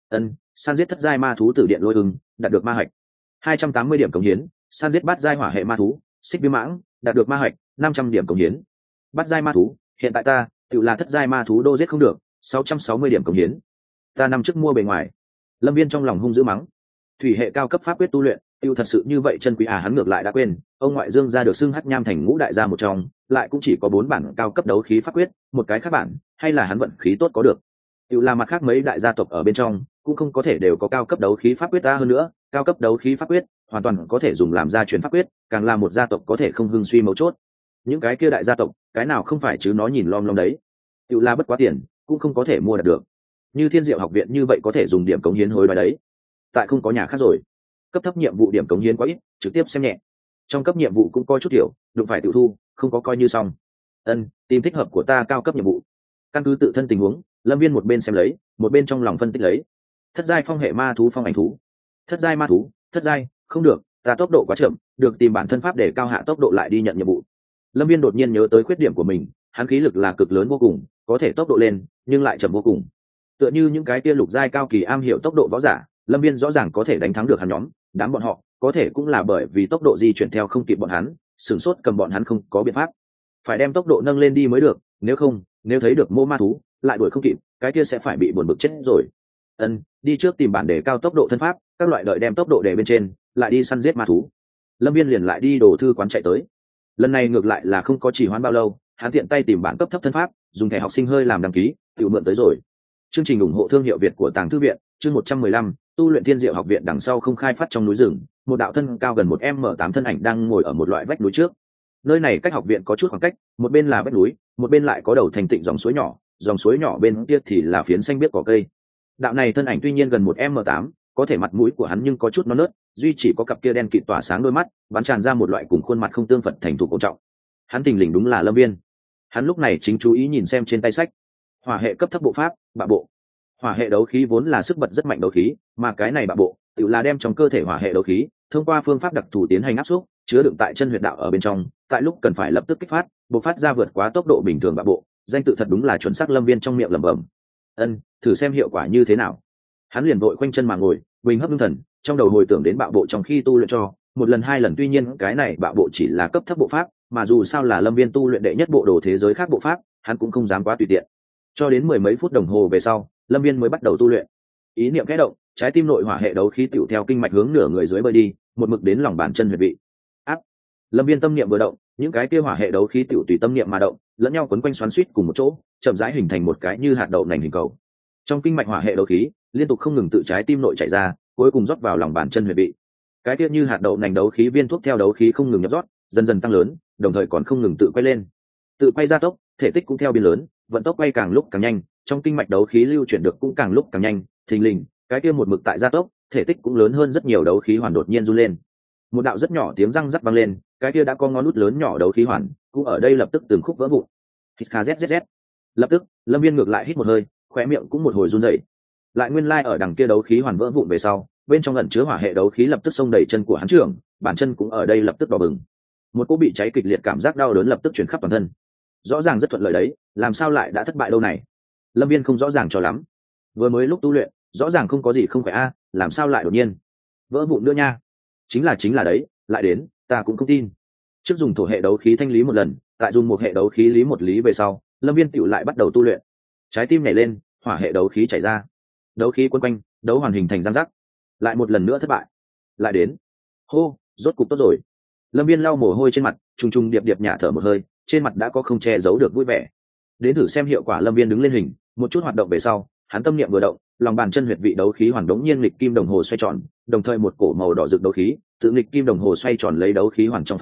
Săn giết thất giai ma thú tử điện lôi ưng, đạt được ma hạch, 280 điểm cống hiến. Săn giết bát giai hỏa hệ ma thú, xích viêm mãng, đạt được ma hạch, 500 điểm cống hiến. Bát giai ma thú, hiện tại ta tự là thất giai ma thú đô giết không được, 660 điểm cống hiến. Ta năm trước mua bề ngoài. Lâm Viên trong lòng hung dữ mắng. Thủy hệ cao cấp pháp quyết tu luyện, tiêu thật sự như vậy chân quý à? Hắn ngược lại đã quên, ông ngoại Dương gia được xưng Hắc Nham thành ngũ đại gia một trong, lại cũng chỉ có 4 bản cao cấp đấu khí pháp quyết, một cái khác bản, hay là hắn vận khí tốt có được. Tiêu là mặt khác mấy đại gia tộc ở bên trong, cũng không có thể đều có cao cấp đấu khí pháp quyết ta. Hơn nữa, cao cấp đấu khí pháp quyết hoàn toàn có thể dùng làm gia truyền pháp quyết, càng là một gia tộc có thể không hưng suy mấu chốt. Những cái kia đại gia tộc, cái nào không phải chứ nó nhìn lom lom đấy. Tiêu là bất quá tiền, cũng không có thể mua được. Như Thiên Diệu học viện như vậy có thể dùng điểm cống hiến hối đoái đấy. Tại không có nhà khác rồi. Cấp thấp nhiệm vụ điểm cống hiến quá ít, trực tiếp xem nhẹ. Trong cấp nhiệm vụ cũng coi chút tiểu, đụng phải tự thu, không có coi như xong. Tìm thích hợp của ta cao cấp nhiệm vụ. Căn cứ tự thân tình huống, Lâm Viên một bên xem lấy, một bên trong lòng phân tích lấy. Thất giai phong hệ ma thú phong ảnh thú. Thất giai ma thú, thất giai, không được, ta tốc độ quá chậm, được tìm bản thân pháp để cao hạ tốc độ lại đi nhận nhiệm vụ. Lâm Viên đột nhiên nhớ tới khuyết điểm của mình, hắn khí lực là cực lớn vô cùng, có thể tốc độ lên, nhưng lại chậm vô cùng. Tựa như những cái kia lục giai cao kỳ am hiểu tốc độ võ giả, Lâm Viên rõ ràng có thể đánh thắng được hắn nhóm, đám bọn họ có thể cũng là bởi vì tốc độ di chuyển theo không kịp bọn hắn, sửng sốt cầm bọn hắn không có biện pháp, phải đem tốc độ nâng lên đi mới được, nếu không, nếu thấy được mô ma thú lại đuổi không kịp, cái kia sẽ phải bị buồn bực chết rồi. Đi trước tìm bản đề cao tốc độ thân pháp, các loại đợi đem tốc độ để bên trên, lại đi săn giết ma thú. Lâm Viên liền lại đi đồ thư quán chạy tới. Lần này ngược lại là không có trì hoãn bao lâu, hắn tiện tay tìm bản cấp thấp thân pháp, dùng thẻ học sinh hơi làm đăng ký, tự mượn tới rồi. Chương trình ủng hộ thương hiệu Việt của Tàng Thư viện, chương 115, tu luyện Thiên Diệu học viện đằng sau không khai phát trong núi rừng, một đạo thân cao gần 1m8 thân ảnh đang ngồi ở một loại vách núi trước. Nơi này cách học viện có chút khoảng cách, một bên là vách núi, một bên lại có đầu thành tịnh dòng suối nhỏ bên kia thì là phiến xanh biếc cỏ cây. Đạo này thân ảnh tuy nhiên gần 1m8, có thể mặt mũi của hắn nhưng có chút non nớt, duy chỉ có cặp kia đen kịt tỏa sáng đôi mắt bắn tràn ra một loại cùng khuôn mặt không tương phật thành thục cổ trọng. Hắn thình lình đúng là Lâm Viên. Hắn lúc này chính chú ý nhìn xem trên tay sách. Hỏa hệ cấp thấp bộ pháp, bạo bộ. Hỏa hệ đấu khí vốn là sức bật rất mạnh đấu khí, mà cái này bạo bộ tự là đem trong cơ thể hỏa hệ đấu khí thông qua phương pháp đặc thù tiến hành áp suất, chứa đựng tại chân huyệt đạo ở bên trong, tại lúc cần phải lập tức kích phát, bộc phát ra vượt quá tốc độ bình thường bạo bộ. Danh tự thật đúng là chuẩn xác. Lâm Viên trong miệng lẩm bẩm. Thử xem hiệu quả như thế nào. Hắn liền vội quanh chân mà ngồi, bình hấp ngưng thần, trong đầu hồi tưởng đến bạo bộ trong khi tu luyện cho một lần hai lần. Tuy nhiên cái này bạo bộ chỉ là cấp thấp bộ pháp, mà dù sao là Lâm Viên tu luyện đệ nhất bộ đồ thế giới khác bộ pháp, hắn cũng không dám quá tùy tiện. Cho đến mười mấy phút đồng hồ về sau, Lâm Viên mới bắt đầu tu luyện. Ý niệm khẽ động, trái tim nội hỏa hệ đấu khí tựu theo kinh mạch hướng nửa người dưới bơi đi, một mực đến lòng bàn chân huyệt vị. Lâm Viên tâm niệm vừa động, những cái kia hỏa hệ đấu khí tựu tùy tâm niệm mà động, lẫn nhau quấn quanh xoắn xuýt cùng một chỗ, chậm rãi hình thành một cái như hạt đậu nành hình cầu. Trong kinh mạch hỏa hệ đấu khí liên tục không ngừng tự trái tim nội chảy ra, cuối cùng rót vào lòng bàn chân huyệt vị. Cái kia như hạt đậu nành đấu khí viên thuốc theo đấu khí không ngừng nhập rót, dần dần tăng lớn, đồng thời còn không ngừng tự quay lên, tự quay gia tốc, thể tích cũng theo biến lớn, vận tốc quay càng lúc càng nhanh, trong kinh mạch đấu khí lưu chuyển được cũng càng lúc càng nhanh. Thình lình, cái kia một mực tại gia tốc, thể tích cũng lớn hơn rất nhiều đấu khí hoàn đột nhiên run lên. Một đạo rất nhỏ tiếng răng rắc vang lên, cái kia đã có ngón nút lớn nhỏ đấu khí hoàn cũng ở đây lập tức từng khúc vỡ vụn. Hít kha zzz. Lập tức, Lâm Viên ngược lại hít một hơi, khóe miệng cũng một hồi run rẩy. Lại nguyên lai ở đằng kia đấu khí hoàn vỡ vụn về sau, bên trong ẩn chứa hỏa hệ đấu khí lập tức xông đầy chân của hắn trưởng, bàn chân cũng ở đây lập tức đỏ bừng. Một cỗ bị cháy kịch liệt cảm giác đau đớn lập tức truyền khắp toàn thân. Rõ ràng rất thuận lợi đấy, làm sao lại đã thất bại đâu này? Lâm Viên không rõ ràng cho lắm. Vừa mới lúc tu luyện, rõ ràng không có gì không phải a, làm sao lại đột nhiên vỡ vụn nữa nha? Chính là đấy, lại đến, ta cũng không tin. Trước dùng thổ hệ đấu khí thanh lý một lần, tại dùng một hệ đấu khí lý một lý về sau, Lâm Viên tựu lại bắt đầu tu luyện. Trái tim nhảy lên, hỏa hệ đấu khí chảy ra, đấu khí quấn quanh, đấu hoàn hình thành răng rắc. Lại một lần nữa thất bại. Lại đến. Hô, rốt cục tốt rồi. Lâm Viên lau mồ hôi trên mặt, trùng trùng điệp điệp nhả thở một hơi, trên mặt đã có không che giấu được vui vẻ. Đến thử xem hiệu quả. Lâm Viên đứng lên hình, một chút hoạt động về sau, hắn tâm niệm vừa động, lòng bàn chân huyệt vị đấu khí hoàn đống nhiên nghịch kim đồng hồ xoay tròn, đồng thời một cổ màu đỏ rực đấu khí tự nghịch kim đồng hồ xoay tròn lấy đấu khí hoàn trong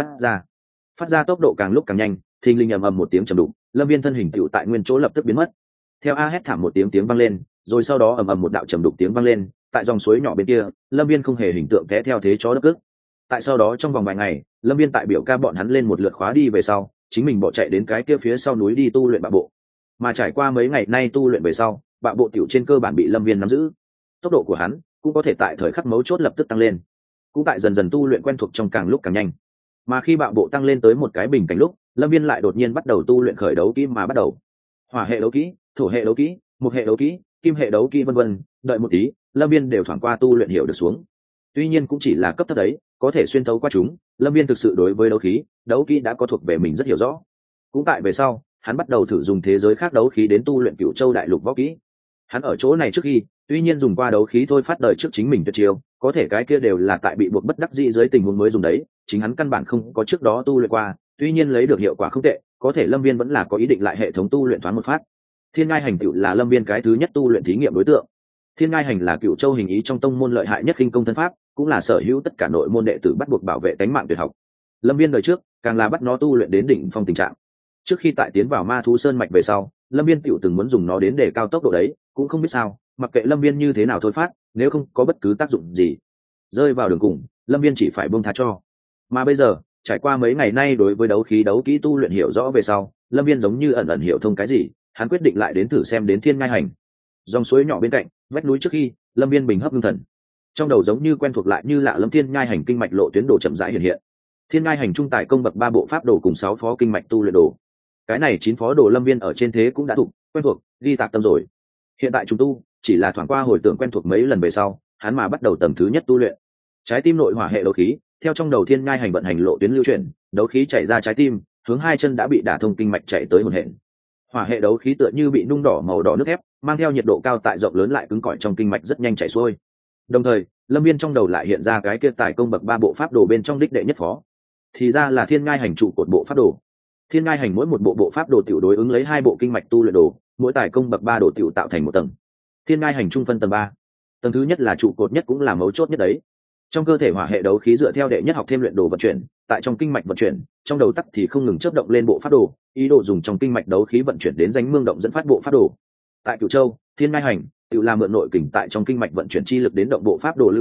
phát ra tốc độ càng lúc càng nhanh. Thình lình ầm ầm một tiếng trầm đục, Lâm Viên thân hình tựu tại nguyên chỗ lập tức biến mất. Theo a hét thảm một tiếng vang lên, rồi sau đó ầm ầm một đạo trầm đục tiếng vang lên, tại dòng suối nhỏ bên kia, Lâm Viên không hề hình tượng té theo thế chó đất cước. Tại sau đó trong vòng vài ngày, Lâm Viên tại biểu ca bọn hắn lên một lượt khóa đi về sau, chính mình bỏ chạy đến cái kia phía sau núi đi tu luyện bạo bộ. Mà trải qua mấy ngày nay tu luyện về sau, bạo bộ tiểu trên cơ bản bị Lâm Viên nắm giữ. Tốc độ của hắn cũng có thể tại thời khắc mấu chốt lập tức tăng lên, cũng tại dần dần tu luyện quen thuộc trong càng lúc càng nhanh. Mà khi bạo bộ tăng lên tới một cái bình cảnh lúc, Lâm Viên lại đột nhiên bắt đầu tu luyện khởi đấu kỹ mà bắt đầu. Hỏa hệ đấu kỹ, thổ hệ đấu kỹ, mộc hệ đấu kỹ, kim hệ đấu kỹ vân vân. Đợi một tí, Lâm Viên đều thoảng qua tu luyện hiểu được xuống. Tuy nhiên cũng chỉ là cấp thấp đấy, có thể xuyên thấu qua chúng. Lâm Viên thực sự đối với đấu khí, đấu kỹ đã có thuộc về mình rất hiểu rõ. Cũng tại về sau, hắn bắt đầu thử dùng thế giới khác đấu khí đến tu luyện Cửu Châu đại lục võ kỹ. Hắn ở chỗ này trước khi, tuy nhiên dùng qua đấu khí thôi phát đời trước chính mình tuyệt chiêu, có thể cái kia đều là tại bị buộc bất đắc dĩ dưới tình huống mới dùng đấy, chính hắn căn bản không có trước đó tu luyện qua. Tuy nhiên lấy được hiệu quả không tệ, có thể Lâm Viên vẫn là có ý định lại hệ thống tu luyện thoáng một phát. Thiên Ngai Hành tựu là Lâm Viên cái thứ nhất tu luyện thí nghiệm đối tượng. Thiên Ngai Hành là Cửu Châu hình ý trong tông môn lợi hại nhất khinh công thân pháp, cũng là sở hữu tất cả nội môn đệ tử bắt buộc bảo vệ tính mạng tuyệt học. Lâm Viên đời trước càng là bắt nó tu luyện đến đỉnh phong tình trạng. Trước khi tại tiến vào Ma Thú Sơn mạch về sau, Lâm Viên tựu từng muốn dùng nó đến để cao tốc độ đấy, cũng không biết sao, mặc kệ Lâm Viên như thế nào thôi phát, nếu không có bất cứ tác dụng gì, rơi vào đường cùng, Lâm Viên chỉ phải buông tha cho. Mà bây giờ, trải qua mấy ngày nay đối với đấu khí đấu kỹ tu luyện hiểu rõ về sau, Lâm Viên giống như ẩn ẩn hiểu thông cái gì, hắn quyết định lại đến thử xem đến Thiên Ngai Hành. Dòng suối nhỏ bên cạnh, vách núi trước khi, Lâm Viên bình hấp ngưng thần. Trong đầu giống như quen thuộc lại như lạ lẫm Thiên Ngai Hành kinh mạch lộ tuyến đồ chậm rãi hiện hiện. Thiên Ngai Hành trung tài công bậc 3 bộ pháp đồ cùng 6 phó kinh mạch tu luyện đồ. Cái này 9 phó đồ Lâm Viên ở trên thế cũng đã thuộc, quen thuộc, ghi tạc tâm rồi. Hiện tại chúng tu chỉ là thoáng qua hồi tưởng quen thuộc mấy lần về sau, hắn mà bắt đầu tầng thứ nhất tu luyện. Trái tim nội hỏa hệ đấu khí, theo trong đầu Thiên Ngai Hành vận hành lộ tuyến lưu chuyển, đấu khí chảy ra trái tim, hướng hai chân đã bị đả thông kinh mạch chạy tới hồn hện. Hỏa hệ đấu khí tựa như bị nung đỏ màu đỏ nước thép, mang theo nhiệt độ cao tại rộng lớn lại cứng cỏi trong kinh mạch rất nhanh chảy xuôi. Đồng thời, Lâm Viên trong đầu lại hiện ra cái kia tài công bậc 3 bộ pháp đồ bên trong đích đệ nhất phó, thì ra là Thiên Ngai Hành trụ cột bộ pháp đồ. Thiên Ngai Hành mỗi một bộ pháp đồ tiểu đối ứng lấy 2 bộ kinh mạch tu luyện đồ, mỗi tài công bậc 3 đồ tiểu tạo thành một tầng. Thiên Ngai Hành trung phân tầng 3. Tầng thứ nhất là trụ cột nhất cũng là mấu chốt nhất đấy. Trong cơ thể hỏa hệ đấu khí dựa theo đệ nhất học thêm luyện đồ vận chuyển, tại trong kinh mạch vận chuyển, trong đầu tắc thì không ngừng chớp động lên bộ pháp đồ, ý đồ dùng trong kinh mạch đấu khí vận chuyển đến danh mương động dẫn phát bộ pháp đồ. Tại Cửu Châu, Thiên Ngai Hành tự làm mượn nội kình tại trong kinh mạch vận chuyển chi lực đến động bộ pháp đồ lưu chuyển,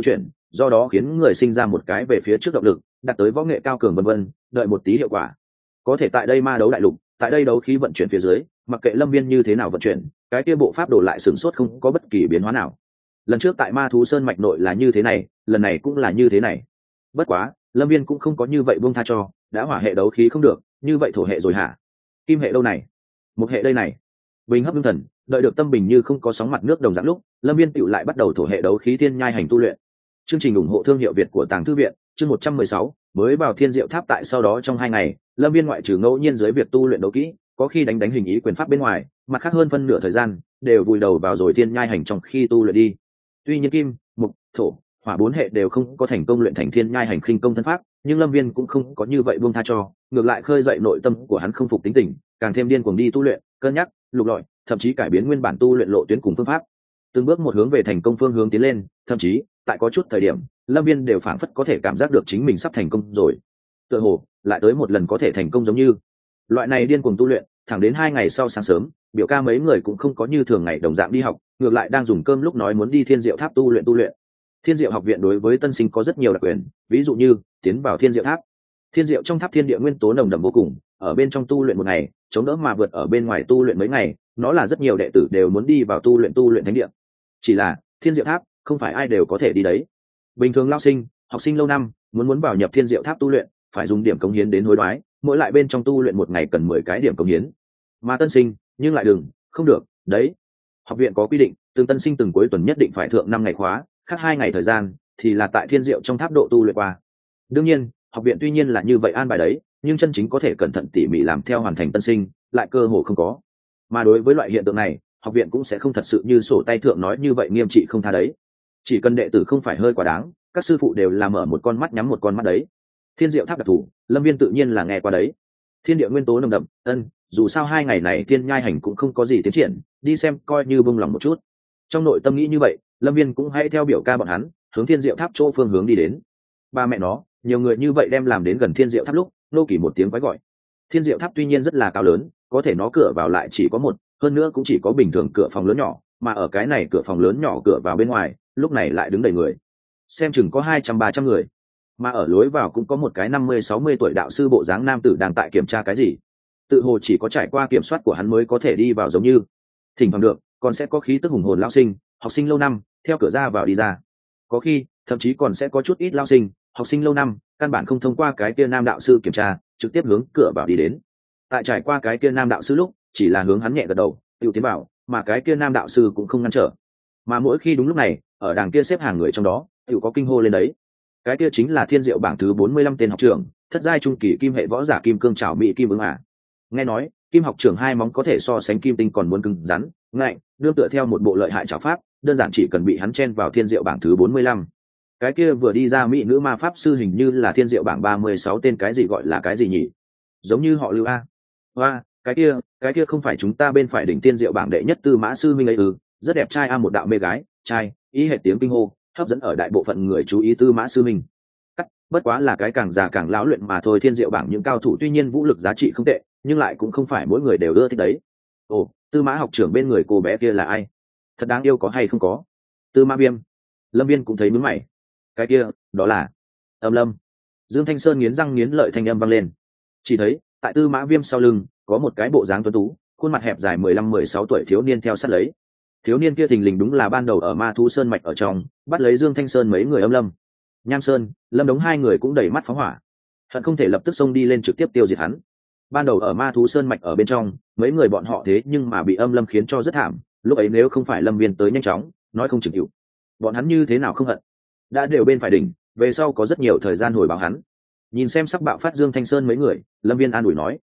do đó khiến người sinh ra một cái về phía trước động lực, đạt tới võ nghệ cao cường vân vân, đợi một tí hiệu quả. Có thể tại đây ma đấu đại lục, tại đây đấu khí vận chuyển phía dưới, mặc kệ Lâm Viên như thế nào vận chuyển, cái kia bộ pháp đồ lại sửng sốt không có bất kỳ biến hóa nào. Lần trước tại Ma thú sơn mạch nội là như thế này, lần này cũng là như thế này. Bất quá, Lâm Viên cũng không có như vậy buông tha cho, đã hỏa hệ đấu khí không được, như vậy thổ hệ rồi hả? Kim hệ đâu này? Một hệ đây này. Bình hấp ngưng thần, đợi được tâm bình như không có sóng mặt nước đồng dạng lúc, Lâm Viên tựu lại bắt đầu thổ hệ đấu khí thiên nhai hành tu luyện. Chương trình ủng hộ thương hiệu Việt của Tàng Thư viện, chương 116, mới vào Thiên Diệu Tháp. Tại sau đó trong 2 ngày, Lâm Viên ngoại trừ ngẫu nhiên dưới việc tu luyện đấu kỹ, có khi đánh hình ý quyền pháp bên ngoài, mặt khác hơn phân nửa thời gian đều vùi đầu vào rồi thiên nhai hành trong khi tu luyện đi. Tuy nhiên kim, mộc, thổ, hỏa 4 hệ đều không có thành công luyện thành thiên nhai hành khinh công thân pháp, nhưng Lâm Viên cũng không có như vậy buông tha cho, ngược lại khơi dậy nội tâm của hắn không phục tính tình, càng thêm điên cuồng đi tu luyện, cân nhắc, lục lọi, thậm chí cải biến nguyên bản tu luyện lộ tuyến cùng phương pháp, từng bước một hướng về thành công phương hướng tiến lên. Thậm chí tại có chút thời điểm, Lâm Viên đều phảng phất có thể cảm giác được chính mình sắp thành công rồi, tựa hồ lại tới một lần có thể thành công giống như. Loại này điên cuồng tu luyện thẳng đến 2 ngày sau sáng sớm, biểu ca mấy người cũng không có như thường ngày đồng dạng đi học, ngược lại đang dùng cơm lúc nói muốn đi Thiên Diệu Tháp tu luyện. Thiên Diệu học viện đối với tân sinh có rất nhiều đặc quyền, ví dụ như tiến vào Thiên Diệu Tháp. Thiên Diệu trong tháp thiên địa nguyên tố nồng đậm vô cùng, ở bên trong tu luyện một ngày, chống đỡ mà vượt ở bên ngoài tu luyện mấy ngày, nó là rất nhiều đệ tử đều muốn đi vào tu luyện thánh địa. Chỉ là Thiên Diệu Tháp không phải ai đều có thể đi đấy. Bình thường lao sinh, học sinh lâu năm muốn vào nhập Thiên Diệu Tháp tu luyện, phải dùng điểm cống hiến đến hối đoái, mỗi lại bên trong tu luyện một ngày cần 10 cái điểm cống hiến. Mà tân sinh nhưng lại không được đấy. Học viện có quy định, từng tân sinh từng cuối tuần nhất định phải thượng 5 ngày khóa, khác 2 ngày thời gian thì là tại Thiên Diệu trong tháp độ tu luyện qua. Đương nhiên, học viện tuy nhiên là như vậy an bài đấy, nhưng chân chính có thể cẩn thận tỉ mỉ làm theo hoàn thành tân sinh lại cơ hồ không có. Mà đối với loại hiện tượng này, học viện cũng sẽ không thật sự như sổ tay thượng nói như vậy nghiêm trị không tha đấy. Chỉ cần đệ tử không phải hơi quá đáng, các sư phụ đều là mở một con mắt nhắm một con mắt đấy. Thiên Diệu Tháp đặc thù, Lâm Viên tự nhiên là nghe qua đấy. Thiên địa nguyên tố nồng đậm, dù sao 2 ngày này thiên nhai hành cũng không có gì tiến triển, đi xem coi như bông lòng một chút. Trong nội tâm nghĩ như vậy, Lâm Viên cũng hãy theo biểu ca bọn hắn hướng Thiên Diệu Tháp chỗ phương hướng đi đến. Ba mẹ nó, nhiều người như vậy đem làm đến gần Thiên Diệu Tháp lúc, nô kỳ một tiếng quái gọi. Thiên Diệu Tháp tuy nhiên rất là cao lớn, có thể nó cửa vào lại chỉ có một, hơn nữa cũng chỉ có bình thường cửa phòng lớn nhỏ, mà ở cái này cửa phòng lớn nhỏ cửa vào bên ngoài, lúc này lại đứng đầy người, xem chừng có 200-300 người. Mà ở lối vào cũng có một cái 50-60 tuổi đạo sư bộ dáng nam tử đang tại kiểm tra cái gì, tự hồ chỉ có trải qua kiểm soát của hắn mới có thể đi vào giống như. Thỉnh thoảng được, còn sẽ có khí tức hùng hồn lao sinh, học sinh lâu năm theo cửa ra vào đi ra. Có khi thậm chí còn sẽ có chút ít lao sinh, học sinh lâu năm căn bản không thông qua cái kia nam đạo sư kiểm tra, trực tiếp hướng cửa vào đi đến. Tại trải qua cái kia nam đạo sư lúc, chỉ là hướng hắn nhẹ gật đầu tiêu tiến vào, mà cái kia nam đạo sư cũng không ngăn trở. Mà mỗi khi đúng lúc này, ở đằng kia xếp hàng người trong đó tiêu có kinh hô lên đấy. Cái kia chính là Thiên Diệu bảng thứ 45 tên học trưởng, thất giai trung kỳ kim hệ võ giả kim cương trảo mỹ kim ứng à. Nghe nói kim học trưởng 2 móng có thể so sánh kim tinh còn muốn cứng rắn ngạnh, đương tựa theo một bộ lợi hại trảo pháp, đơn giản chỉ cần bị hắn chen vào Thiên Diệu bảng thứ 45. Cái kia vừa đi ra mỹ nữ ma pháp sư hình như là Thiên Diệu bảng 36 tên, cái gì gọi là cái gì nhỉ? Giống như họ Lưu a. Hoa, cái kia không phải chúng ta bên phải đỉnh Thiên Diệu bảng đệ nhất Tư Mã Sư Minh ấy ư? Rất đẹp trai a, một đạo mê gái, trai, ý hệ tiếng kinh hô, hấp dẫn ở đại bộ phận người chú ý Tư Mã Sư Minh. Bất quá là cái càng già càng lão luyện mà thôi. Thiên Diệu bảng những cao thủ tuy nhiên vũ lực giá trị không tệ, nhưng lại cũng không phải mỗi người đều ưa thích đấy. Ồ, Tư Mã học trưởng bên người cô bé kia là ai? Thật đáng yêu có hay không có? Tư Mã Viêm. Lâm Viên cũng thấy mướn mày. Cái kia, đó là Âm Lâm. Dương Thanh Sơn nghiến răng nghiến lợi thanh âm vang lên. Chỉ thấy tại Tư Mã Viêm sau lưng có một cái bộ dáng tuấn tú, khuôn mặt hẹp dài 15-16 tuổi thiếu niên theo sát lấy. Thiếu niên kia thình lình đúng là ban đầu ở Ma Thú Sơn mạch ở trong bắt lấy Dương Thanh Sơn mấy người Âm Lâm. Nham Sơn, Lâm Đống 2 người cũng đầy mắt phóng hỏa, hận không thể lập tức xông đi lên trực tiếp tiêu diệt hắn. Ban đầu ở Ma Thú Sơn mạch ở bên trong, mấy người bọn họ thế nhưng mà bị Âm Lâm khiến cho rất thảm, lúc ấy nếu không phải Lâm Viên tới nhanh chóng nói không chừng chịu, bọn hắn như thế nào không hận. Đã đều bên phải đỉnh, về sau có rất nhiều thời gian hồi báo hắn. Nhìn xem sắc bạo phát Dương Thanh Sơn mấy người, Lâm Viên an ủi nói: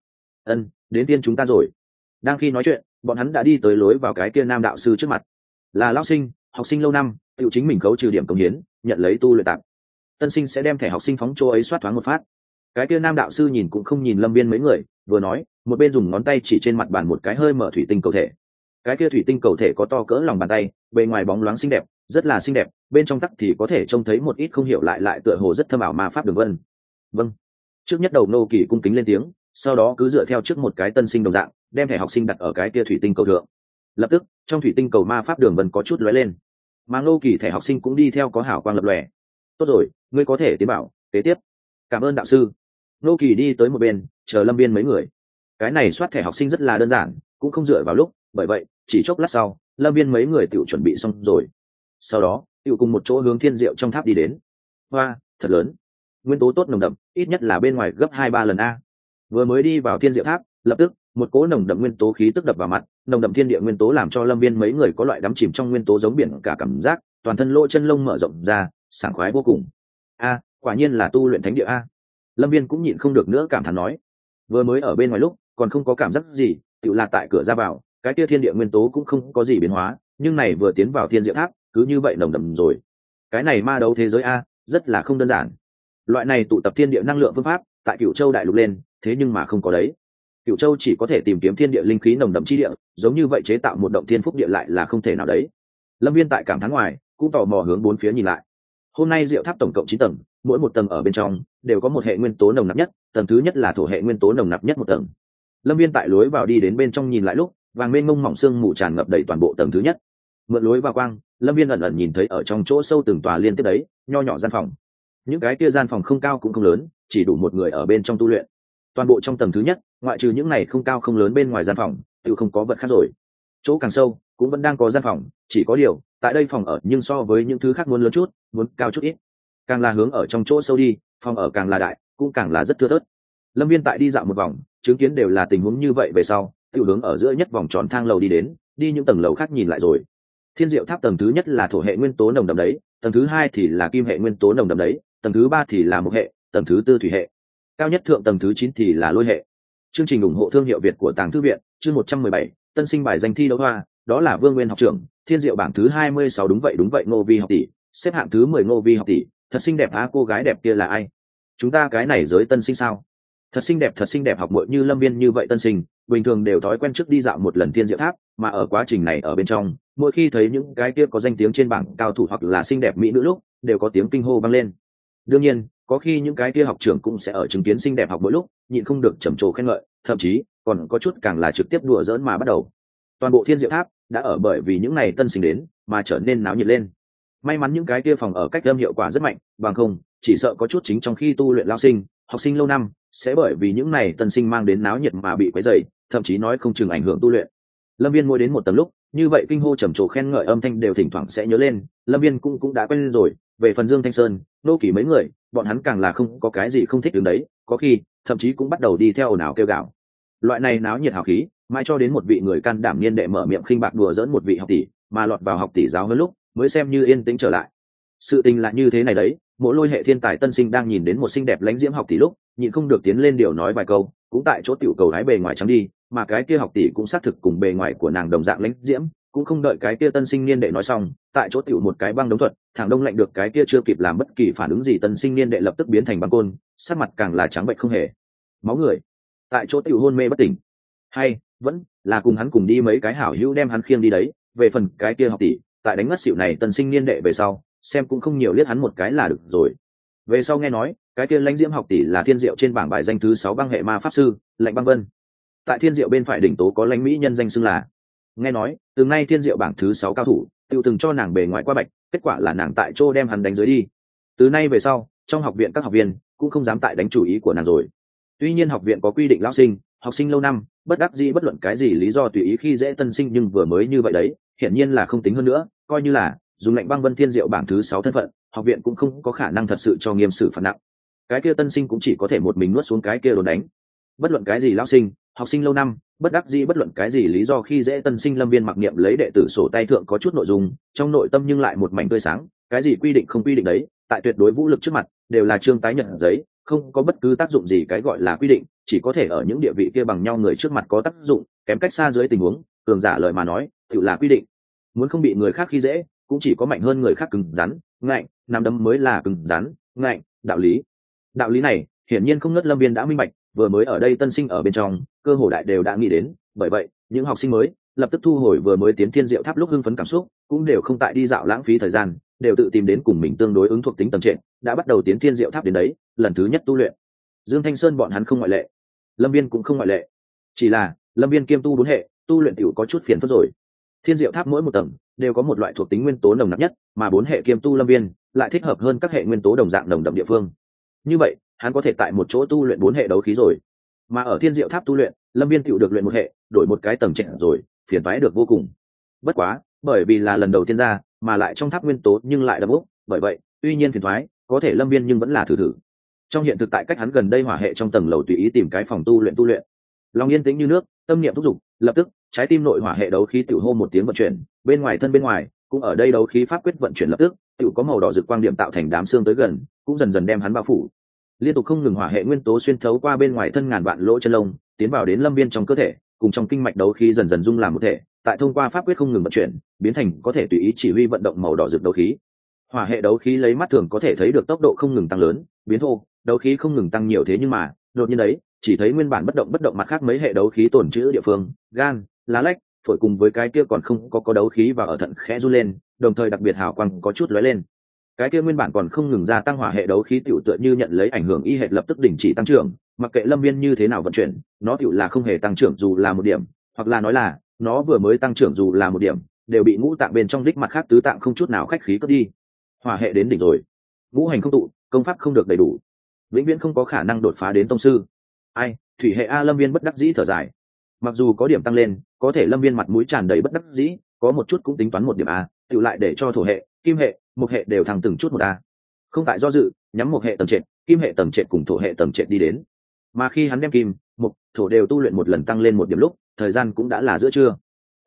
đến tiên chúng ta rồi. Đang khi nói chuyện, bọn hắn đã đi tới lối vào cái kia nam đạo sư trước mặt. Là lão sinh, học sinh lâu năm, tự chính mình khấu trừ điểm công hiến, nhận lấy tu luyện tạm. Tân sinh sẽ đem thẻ học sinh phóng chỗ ấy soát thoáng một phát. Cái kia nam đạo sư nhìn cũng không nhìn Lâm Viên mấy người, vừa nói một bên dùng ngón tay chỉ trên mặt bàn một cái hơi mở thủy tinh cầu thể. Cái kia thủy tinh cầu thể có to cỡ lòng bàn tay, bề ngoài bóng loáng xinh đẹp, rất là xinh đẹp, bên trong tắc thì có thể trông thấy một ít không hiểu lại tựa hồ rất thâm ảo ma pháp đường vân. Vâng. Trước nhất đầu nô kỳ cung kính lên tiếng, sau đó cứ dựa theo trước một cái tân sinh đồng dạng, đem thẻ học sinh đặt ở cái kia thủy tinh cầu thượng. Lập tức trong thủy tinh cầu ma pháp đường vân có chút lóe lên, mà nô kỳ thẻ học sinh cũng đi theo có hào quang lập lòe. tốt rồi, ngươi có thể tiến bảo kế tiếp. Cảm ơn đạo sư. Nô Kỳ đi tới một bên chờ Lâm Viên mấy người. Cái này soát thẻ học sinh rất là đơn giản, cũng không dựa vào lúc, bởi vậy chỉ chốc lát sau Lâm Viên mấy người tự chuẩn bị xong rồi. Sau đó tự cùng một chỗ hướng thiên diệu trong tháp đi đến. Hoa thật lớn, nguyên tố tốt nồng đậm, ít nhất là bên ngoài gấp 2-3 lần a. Vừa mới đi vào thiên diệu tháp, lập tức một cỗ nồng đậm nguyên tố khí tức đập vào mặt, nồng đậm thiên địa nguyên tố làm cho Lâm Viên mấy người có loại đắm chìm trong nguyên tố giống biển cả cảm giác, toàn thân lỗ chân lông mở rộng ra, sảng khoái vô cùng. A, quả nhiên là tu luyện thánh địa a. Lâm Viên cũng nhịn không được nữa cảm thán nói. Vừa mới ở bên ngoài lúc còn không có cảm giác gì, tự là tại cửa ra vào cái kia thiên địa nguyên tố cũng không có gì biến hóa, nhưng này vừa tiến vào thiên diệu tháp cứ như vậy nồng đậm rồi. Cái này ma đấu thế giới a, rất là không đơn giản. Loại này tụ tập thiên địa năng lượng phương pháp tại Cửu Châu đại lục lên, thế nhưng mà không có đấy. Cửu Châu chỉ có thể tìm kiếm thiên địa linh khí nồng đậm chi địa, giống như vậy chế tạo một động thiên phúc địa lại là không thể nào đấy. Lâm Viên tại cảm thán ngoài cũng tò mò hướng bốn phía nhìn lại. Hôm nay diệu tháp tổng cộng 9 tầng, mỗi một tầng ở bên trong đều có một hệ nguyên tố nồng nặc nhất, tầng thứ nhất là thổ hệ nguyên tố nồng nặc nhất một tầng. Lâm Viên tại lối vào đi đến bên trong nhìn lại lúc, vàng mênh mông mỏng sương mù tràn ngập đầy toàn bộ tầng thứ nhất. Mượn lối vào quang, Lâm Viên ẩn ẩn nhìn thấy ở trong chỗ sâu từng tòa liên tiếp đấy, nho nhỏ gian phòng. Những cái kia gian phòng không cao cũng không lớn, chỉ đủ một người ở bên trong tu luyện. Toàn bộ trong tầng thứ nhất, ngoại trừ những này không cao không lớn bên ngoài gian phòng, tự không có vật khác rồi. Chỗ càng sâu cũng vẫn đang có gian phòng, chỉ có điều tại đây phòng ở nhưng so với những thứ khác muốn lớn chút, muốn cao chút ít. Càng là hướng ở trong chỗ sâu đi, phòng ở càng là đại, cũng càng là rất thưa thớt. Lâm Viên tại đi dạo một vòng, chứng kiến đều là tình huống như vậy về sau, tự hướng ở giữa nhất vòng tròn thang lầu đi đến, đi những tầng lầu khác nhìn lại rồi. Thiên diệu tháp tầng thứ nhất là thổ hệ nguyên tố nồng đậm đấy, tầng thứ hai thì là kim hệ nguyên tố nồng đậm đấy, tầng thứ ba thì là mộc hệ, tầng thứ tư thủy hệ, cao nhất thượng tầng thứ 9 thì là lôi hệ. Chương trình ủng hộ thương hiệu Việt của Tàng Thư viện, chương 117, tân sinh bài danh thi đấu hoa, đó là Vương Nguyên học trưởng, thiên diệu bảng thứ 26 đúng vậy Ngô Vi học tỷ, xếp hạng thứ 10 Ngô Vi học tỷ, thật xinh đẹp á, cô gái đẹp kia là ai? Chúng ta cái này giới tân sinh sao? Thật xinh đẹp học muội như Lâm Viên như vậy tân sinh, bình thường đều thói quen trước đi dạo một lần thiên diệu tháp, mà ở quá trình này ở bên trong, mỗi khi thấy những cái kia có danh tiếng trên bảng cao thủ hoặc là xinh đẹp mỹ nữ lúc, đều có tiếng kinh hô vang lên. Đương nhiên, có khi những cái kia học trưởng cũng sẽ ở chứng kiến xinh đẹp học mỗi lúc, nhịn không được trầm trồ khen ngợi, thậm chí còn có chút càng là trực tiếp đùa giỡn mà bắt đầu. Toàn bộ thiên diệu tháp đã ở bởi vì những này tân sinh đến mà trở nên náo nhiệt lên. May mắn những cái kia phòng ở cách âm hiệu quả rất mạnh, bằng không chỉ sợ có chút chính trong khi tu luyện lao sinh, học sinh lâu năm sẽ bởi vì những này tân sinh mang đến náo nhiệt mà bị quấy rầy, thậm chí nói không chừng ảnh hưởng tu luyện. Lâm Viên mỗi đến một tầng lúc, như vậy kinh hô trầm trồ khen ngợi âm thanh đều thỉnh thoảng sẽ nhớ lên, Lâm Viên cũng đã quen rồi. Về phần Dương Thanh Sơn, Nô Kỳ mấy người, bọn hắn càng là không có cái gì không thích đứng đấy, có khi thậm chí cũng bắt đầu đi theo ồn ào kêu gào. Loại này náo nhiệt hào khí, mãi cho đến một vị người can đảm niên đệ mở miệng khinh bạc đùa giỡn một vị học tỷ, mà lọt vào học tỷ giáo hơn lúc, mới xem như yên tĩnh trở lại. Sự tình là như thế này đấy, mỗi lôi hệ thiên tài tân sinh đang nhìn đến một xinh đẹp lãnh diễm học tỷ lúc, nhịn không được tiến lên điều nói vài câu, cũng tại chỗ tiểu cầu hái bề ngoài trắng đi, mà cái kia học tỷ cũng xác thực cùng bề ngoài của nàng đồng dạng lãnh diễm, cũng không đợi cái kia tân sinh niên đệ nói xong, tại chỗ tiểu một cái băng đống thuật, thẳng đông lạnh được cái kia chưa kịp làm bất kỳ phản ứng gì, tân sinh niên đệ lập tức biến thành băng côn, sắc mặt càng là trắng bệch không hề máu người, tại chỗ tiểu hôn mê bất tỉnh. Hay vẫn là cùng hắn cùng đi mấy cái hảo hữu đem hắn khiêng đi đấy. Về phần cái kia học tỷ, tại đánh ngất xỉu này tân sinh niên đệ về sau, xem cũng không nhiều liếc hắn một cái là được rồi. Về sau nghe nói cái kia lãnh diễm học tỷ là thiên diệu trên bảng bài danh thứ 6 băng hệ ma pháp sư Lạnh Băng Vân. Tại thiên diệu bên phải đỉnh tố có lãnh mỹ nhân danh xưng là, nghe nói từ nay thiên diệu bảng thứ 6 cao thủ tiêu từng cho nàng bề ngoài qua bạch, kết quả là nàng tại chỗ đem hắn đánh dưới đi. Từ nay về sau trong học viện các học viên cũng không dám tại đánh chủ ý của nàng rồi. Tuy nhiên học viện có quy định lão sinh, học sinh lâu năm bất đắc dĩ bất luận cái gì lý do tùy ý khi dễ tân sinh, nhưng vừa mới như vậy đấy, hiển nhiên là không tính hơn nữa, coi như là dùng Lạnh Băng Vân thiên diệu bảng thứ 6 thân phận, học viện cũng không có khả năng thật sự cho nghiêm xử phạt nặng. Cái kia tân sinh cũng chỉ có thể một mình nuốt xuống cái kia đồn đánh. Bất luận cái gì lão sinh, học sinh lâu năm bất đắc dĩ bất luận cái gì lý do khi dễ tân sinh, Lâm Viên mặc niệm lấy đệ tử sổ tay thượng có chút nội dung, trong nội tâm nhưng lại một mảnh tươi sáng. Cái gì quy định không quy định đấy, tại tuyệt đối vũ lực trước mặt đều là trương tái nhận giấy, không có bất cứ tác dụng gì. Cái gọi là quy định chỉ có thể ở những địa vị kia bằng nhau người trước mặt có tác dụng, kém cách xa dưới tình huống cường giả lời mà nói tự là quy định. Muốn không bị người khác khi dễ cũng chỉ có mạnh hơn người khác cứng rắn ngạnh, nắm đấm mới là cứng rắn ngạnh đạo lý này hiển nhiên không ngớt Lâm Viên đã minh bạch, vừa mới ở đây tân sinh ở bên trong cơ hồ đại đều đã nghĩ đến. Bởi vậy những học sinh mới lập tức thu hồi vừa mới tiến thiên diệu tháp lúc hưng phấn cảm xúc, cũng đều không tại đi dạo lãng phí thời gian, đều tự tìm đến cùng mình tương đối ứng thuộc tính tầng trệt, đã bắt đầu tiến thiên diệu tháp đến đấy lần thứ nhất tu luyện. Dương Thanh Sơn bọn hắn không ngoại lệ, Lâm Viên cũng không ngoại lệ, chỉ là Lâm Viên kiêm tu 4 hệ, tu luyện tiểu có chút phiền phức rồi. Thiên diệu tháp mỗi một tầng đều có một loại thuộc tính nguyên tố nồng nặc nhất, mà 4 hệ kiêm tu lâm viên lại thích hợp hơn các hệ nguyên tố đồng dạng nồng đậm địa phương. Như vậy hắn có thể tại một chỗ tu luyện 4 hệ đấu khí rồi. Mà ở Thiên Diệu Tháp tu luyện, lâm viên tựu được luyện một hệ, đổi một cái tầng trệt rồi, phiền toái được vô cùng. Bất quá bởi vì là lần đầu tiên ra, mà lại trong tháp nguyên tố nhưng lại đậm úc, bởi vậy tuy nhiên phiền toái, có thể lâm viên nhưng vẫn là thử thử. Trong hiện thực tại cách hắn gần đây hỏa hệ trong tầng lầu tùy ý tìm cái phòng tu luyện. Lòng yên tĩnh như nước, tâm niệm thúc giục, lập tức trái tim nội hỏa hệ đấu khí tiểu hô một tiếng vận chuyển, bên ngoài thân bên ngoài cũng ở đây đấu khí pháp quyết vận chuyển lập tức, tiểu có màu đỏ rực quang điểm tạo thành đám xương tới gần, cũng dần dần đem hắn bao phủ. Liên tục không ngừng hỏa hệ nguyên tố xuyên thấu qua bên ngoài thân ngàn vạn lỗ chân lông, tiến vào đến lâm viên trong cơ thể, cùng trong kinh mạch đấu khí dần dần dung làm một thể, tại thông qua pháp quyết không ngừng vận chuyển, biến thành có thể tùy ý chỉ huy vận động màu đỏ rực đấu khí. Hỏa hệ đấu khí lấy mắt thường có thể thấy được tốc độ không ngừng tăng lớn, biến thô, đấu khí không ngừng tăng nhiều, thế nhưng mà đột nhiên đấy, chỉ thấy nguyên bản bất động mặt khác mấy hệ đấu khí tổn trữ địa phương, gan, lá lách, phổi cùng với cái kia còn không có đấu khí và ở thận khẽ run lên, đồng thời đặc biệt hào quang có chút lóe lên. Cái kia nguyên bản còn không ngừng gia tăng hỏa hệ đấu khí tiểu tựa như nhận lấy ảnh hưởng y hệt lập tức đình chỉ tăng trưởng, mặc kệ lâm viên như thế nào vận chuyển, nó tiểu là không hề tăng trưởng dù là một điểm, hoặc là nói là nó vừa mới tăng trưởng dù là một điểm, đều bị ngũ tạng bên trong đích mặt khác tứ tạng không chút nào khách khí cướp đi. Hỏa hệ đến đỉnh rồi, ngũ hành không tụ, công pháp không được đầy đủ, vĩnh viễn không có khả năng đột phá đến tông sư. Ai, thủy hệ a, lâm viên bất đắc dĩ thở dài. Mặc dù có điểm tăng lên, có thể lâm viên mặt mũi tràn đầy bất đắc dĩ, có một chút cũng tính toán một điểm a, tự lại để cho thổ hệ, kim hệ, mộc hệ đều thăng từng chút một a. Không tại do dự, nhắm mộc hệ tầng trệt, kim hệ tầng trệt cùng thổ hệ tầng trệt đi đến. Mà khi hắn đem kim, mộc, thổ đều tu luyện một lần tăng lên một điểm lúc, thời gian cũng đã là giữa trưa.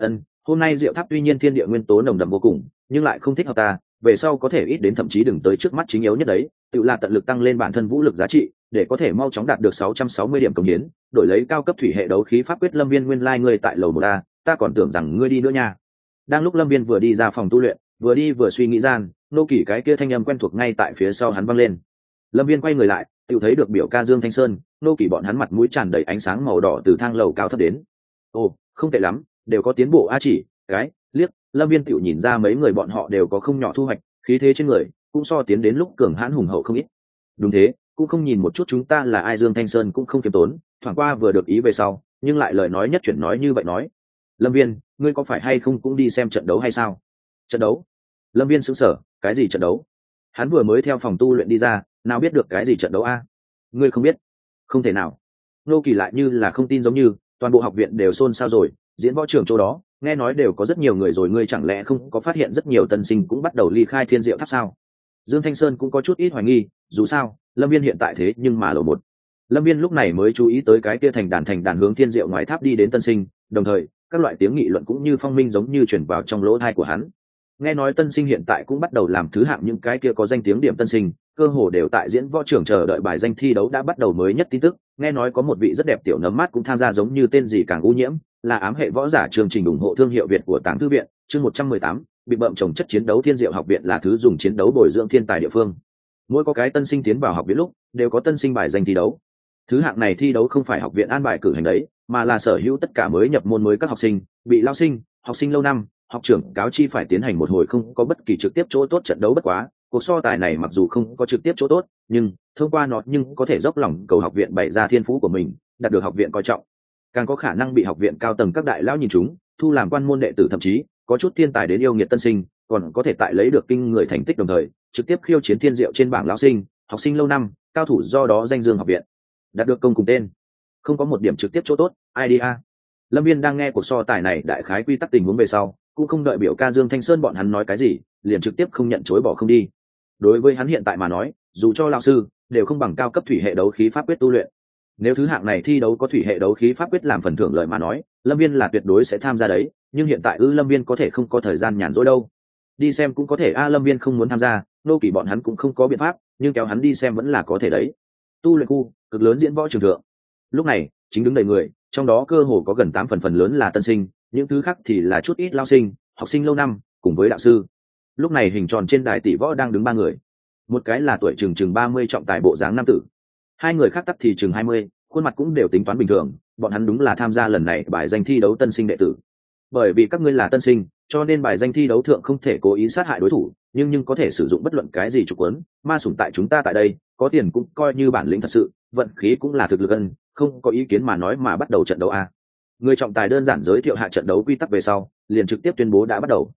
Hôm nay Diệu Tháp tuy nhiên thiên địa nguyên tố nồng đậm vô cùng, nhưng lại không thích hợp ta, về sau có thể ít đến thậm chí đừng tới trước mắt chính yếu nhất đấy, tự là tận lực tăng lên bản thân vũ lực giá trị, để có thể mau chóng đạt được 660 điểm cống hiến, đổi lấy cao cấp thủy hệ đấu khí pháp quyết. Lâm viên nguyên lai ngươi tại lầu 1A, ta còn tưởng rằng ngươi đi nữa nha. Đang lúc lâm viên vừa đi ra phòng tu luyện, vừa đi vừa suy nghĩ gian, nô kỳ cái kia thanh âm quen thuộc ngay tại phía sau hắn vang lên. Lâm viên quay người lại, tự thấy được biểu ca Dương Thanh Sơn, nô kỳ bọn hắn mặt mũi tràn đầy ánh sáng màu đỏ từ thang lầu cao thấp đến. Ồ, không tệ lắm, đều có tiến bộ a. Chỉ cái liếc, lâm viên tự nhìn ra mấy người bọn họ đều có không nhỏ thu hoạch, khí thế trên người cũng so tiến đến lúc cường hãn hùng hậu không ít. Đúng thế, cũng không nhìn một chút chúng ta là ai. Dương Thanh Sơn cũng không kiêm tốn, thoảng qua vừa được ý về sau, nhưng lại lời nói nhất chuyển nói như vậy nói. Lâm viên, ngươi có phải hay không cũng đi xem trận đấu hay sao? Trận đấu? Lâm viên sững sờ, cái gì trận đấu? Hắn vừa mới theo phòng tu luyện đi ra, nào biết được cái gì trận đấu a? Ngươi không biết? Không thể nào. Nô Kỳ lại như là không tin giống như, toàn bộ học viện đều xôn xao rồi, diễn võ trường chỗ đó, nghe nói đều có rất nhiều người rồi, ngươi chẳng lẽ không có phát hiện rất nhiều tân sinh cũng bắt đầu ly khai Thiên Diệu Tháp sao? Dương Thanh Sơn cũng có chút ít hoài nghi, dù sao, Lâm Viên hiện tại thế nhưng mà lầu 1. Lâm Viên lúc này mới chú ý tới cái kia thành đàn hướng Thiên Diệu ngoài tháp đi đến tân sinh, đồng thời, các loại tiếng nghị luận cũng như phong minh giống như truyền vào trong lỗ tai của hắn. Nghe nói tân sinh hiện tại cũng bắt đầu làm thứ hạng những cái kia có danh tiếng điểm tân sinh, cơ hồ đều tại diễn võ trường chờ đợi bài danh thi đấu đã bắt đầu mới nhất tin tức. Nghe nói có một vị rất đẹp tiểu nấm mát cũng tham gia giống như tên gì càng u nhiễm, là ám hệ võ giả chương trình ủng hộ thương hiệu Việt của Táng Thư viện, chương 118, bị bậm trồng chất chiến đấu. Thiên Diệu học viện là thứ dùng chiến đấu bồi dưỡng thiên tài địa phương. Mỗi có cái tân sinh tiến vào học viện lúc, đều có tân sinh bài danh thi đấu. Thứ hạng này thi đấu không phải học viện an bài cử hành đấy, mà là sở hữu tất cả mới nhập môn mới các học sinh, bị lao sinh, học sinh lâu năm, học trưởng cáo chi phải tiến hành một hồi không có bất kỳ trực tiếp chỗ tốt trận đấu. Bất quá, cuộc so tài này mặc dù không có trực tiếp chỗ tốt, nhưng thông qua nó nhưng có thể dốc lòng cầu học viện bày ra thiên phú của mình, đạt được học viện coi trọng, càng có khả năng bị học viện cao tầng các đại lão nhìn chúng, thu làm quan môn đệ tử, thậm chí có chút thiên tài đến yêu nghiệt tân sinh, còn có thể tại lấy được kinh người thành tích đồng thời trực tiếp khiêu chiến Thiên Diệu trên bảng lão sinh, học sinh lâu năm, cao thủ, do đó danh dương học viện, đạt được công cùng tên. Không có một điểm trực tiếp chỗ tốt, ai đi a? Lâm Viên đang nghe cuộc so tài này đại khái quy tắc tình huống về sau, cũng không đợi biểu ca Dương Thanh Sơn bọn hắn nói cái gì, liền trực tiếp không nhận chối bỏ không đi. Đối với hắn hiện tại mà nói, dù cho lão sư đều không bằng cao cấp thủy hệ đấu khí pháp quyết tu luyện. Nếu thứ hạng này thi đấu có thủy hệ đấu khí pháp quyết làm phần thưởng lợi mà nói, Lâm Viên là tuyệt đối sẽ tham gia đấy, nhưng hiện tại Lâm Viên có thể không có thời gian nhàn rỗi đâu. Đi xem cũng có thể a. Lâm Viên không muốn tham gia, nô kỳ bọn hắn cũng không có biện pháp, nhưng kéo hắn đi xem vẫn là có thể đấy. Tu luyện khu cực lớn diễn võ trường thượng, lúc này chính đứng đầy người, trong đó cơ hồ có gần 8 phần lớn là tân sinh, những thứ khác thì là chút ít lao sinh, học sinh lâu năm cùng với đạo sư. Lúc này hình tròn trên đài tỷ võ đang đứng 3 người, một cái là tuổi chừng 30 trọng tài bộ dáng nam tử, hai người khác tắc thì chừng 20, khuôn mặt cũng đều tính toán bình thường, bọn hắn đúng là tham gia lần này bài danh thi đấu tân sinh đệ tử. Bởi vì các ngươi là tân sinh, cho nên bài danh thi đấu thượng không thể cố ý sát hại đối thủ, nhưng có thể sử dụng bất luận cái gì trục quấn ma sủng. Tại chúng ta tại đây, có tiền cũng coi như bản lĩnh thật sự, vận khí cũng là thực lực ân, không có ý kiến mà nói mà bắt đầu trận đấu a. Người trọng tài đơn giản giới thiệu hạ trận đấu quy tắc về sau, liền trực tiếp tuyên bố đã bắt đầu.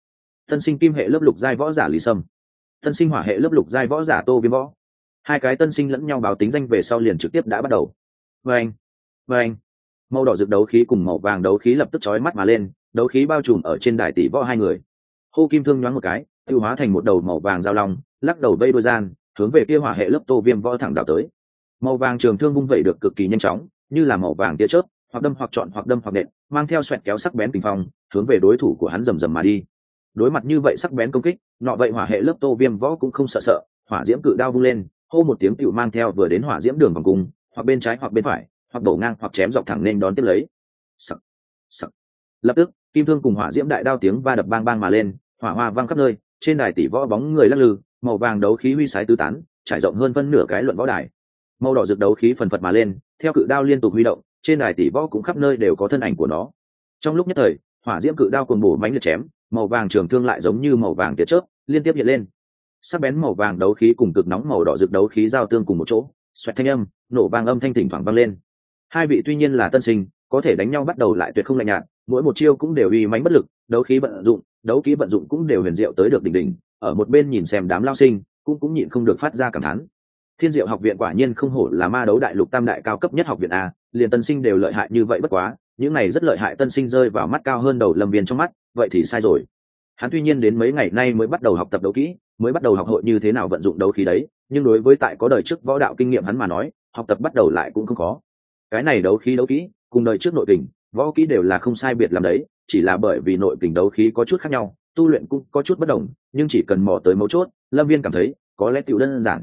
tân sinh kim hệ lớp lục giai võ giả Lý Sâm, tân sinh hỏa hệ lớp lục giai võ giả Tô Viêm Võ. Hai cái tân sinh lẫn nhau báo tính danh về sau liền trực tiếp đã bắt đầu. Vâng, vâng. Màu đỏ rực đấu khí cùng màu vàng đấu khí lập tức chói mắt mà lên, đấu khí bao trùm ở trên đài tỷ võ hai người. Hô kim thương nhoáng một cái, tiêu hóa thành một đầu màu vàng giao long, lắc đầu vây đôi gian, hướng về kia hỏa hệ lớp Tô Viêm Võ thẳng đảo tới. Màu vàng trường thương vung vẩy được cực kỳ nhanh chóng, như là màu vàng tia chớp, hoặc đâm hoặc chọn hoặc đâm hoặc nện, mang theo xoẹt kéo sắc bén kình phong, hướng về đối thủ của hắn rầm rầm mà đi. Đối mặt như vậy sắc bén công kích, nọ vậy hỏa hệ lớp Tô Viêm Võ cũng không sợ sợ, hỏa diễm cự đao vung lên, hô một tiếng tựu mang theo vừa đến hỏa diễm đường vòng cung, hoặc bên trái hoặc bên phải, hoặc đổ ngang hoặc chém dọc thẳng nên đón tiếp lấy. Sặc, sặc. Lập tức, kim thương cùng hỏa diễm đại đao tiếng va đập bang bang mà lên, hỏa hoa vang khắp nơi, trên đài tỷ võ bóng người lắc lư, màu vàng đấu khí huy sái tứ tán, trải rộng hơn phân nửa cái luận võ đài. Màu đỏ rực đấu khí phần phật mà lên, theo cự đao liên tục huy động, trên đài tỷ võ cũng khắp nơi đều có thân ảnh của nó. Trong lúc nhất thời, hỏa diễm cự đao cuồng bổ mãnh liệt chém, màu vàng trường thương lại giống như màu vàng tia chớp liên tiếp hiện lên. Sắc bén màu vàng đấu khí cùng cực nóng màu đỏ rực đấu khí giao tương cùng một chỗ, xoẹt thanh âm, nổ vang âm thanh thỉnh thoảng vang lên. Hai vị tuy nhiên là tân sinh, có thể đánh nhau bắt đầu lại tuyệt không lạnh nhạt, mỗi một chiêu cũng đều uy mãnh bất lực, đấu khí vận dụng, đấu khí vận dụng cũng đều huyền diệu tới được đỉnh đỉnh. Ở một bên nhìn xem đám lao sinh, cũng nhịn không được phát ra cảm thán. Thiên Diệu học viện quả nhiên không hổ là ma đấu đại lục tam đại cao cấp nhất học viện a, liền tân sinh đều lợi hại như vậy bất quá, những này rất lợi hại tân sinh rơi vào mắt cao hơn đầu Lâm Viên trong mắt, vậy thì sai rồi. Hắn tuy nhiên đến mấy ngày nay mới bắt đầu học tập đấu kỹ, mới bắt đầu học hội như thế nào vận dụng đấu khí đấy, nhưng đối với tại có đời trước võ đạo kinh nghiệm hắn mà nói, học tập bắt đầu lại cũng không khó. Cái này đấu khí đấu kỹ, cùng đời trước nội kình, võ kỹ đều là không sai biệt làm đấy, chỉ là bởi vì nội kình đấu khí có chút khác nhau, tu luyện cũng có chút bất đồng, nhưng chỉ cần mò tới mấu chốt, Lâm Viên cảm thấy có lẽ tiểu đơn giản.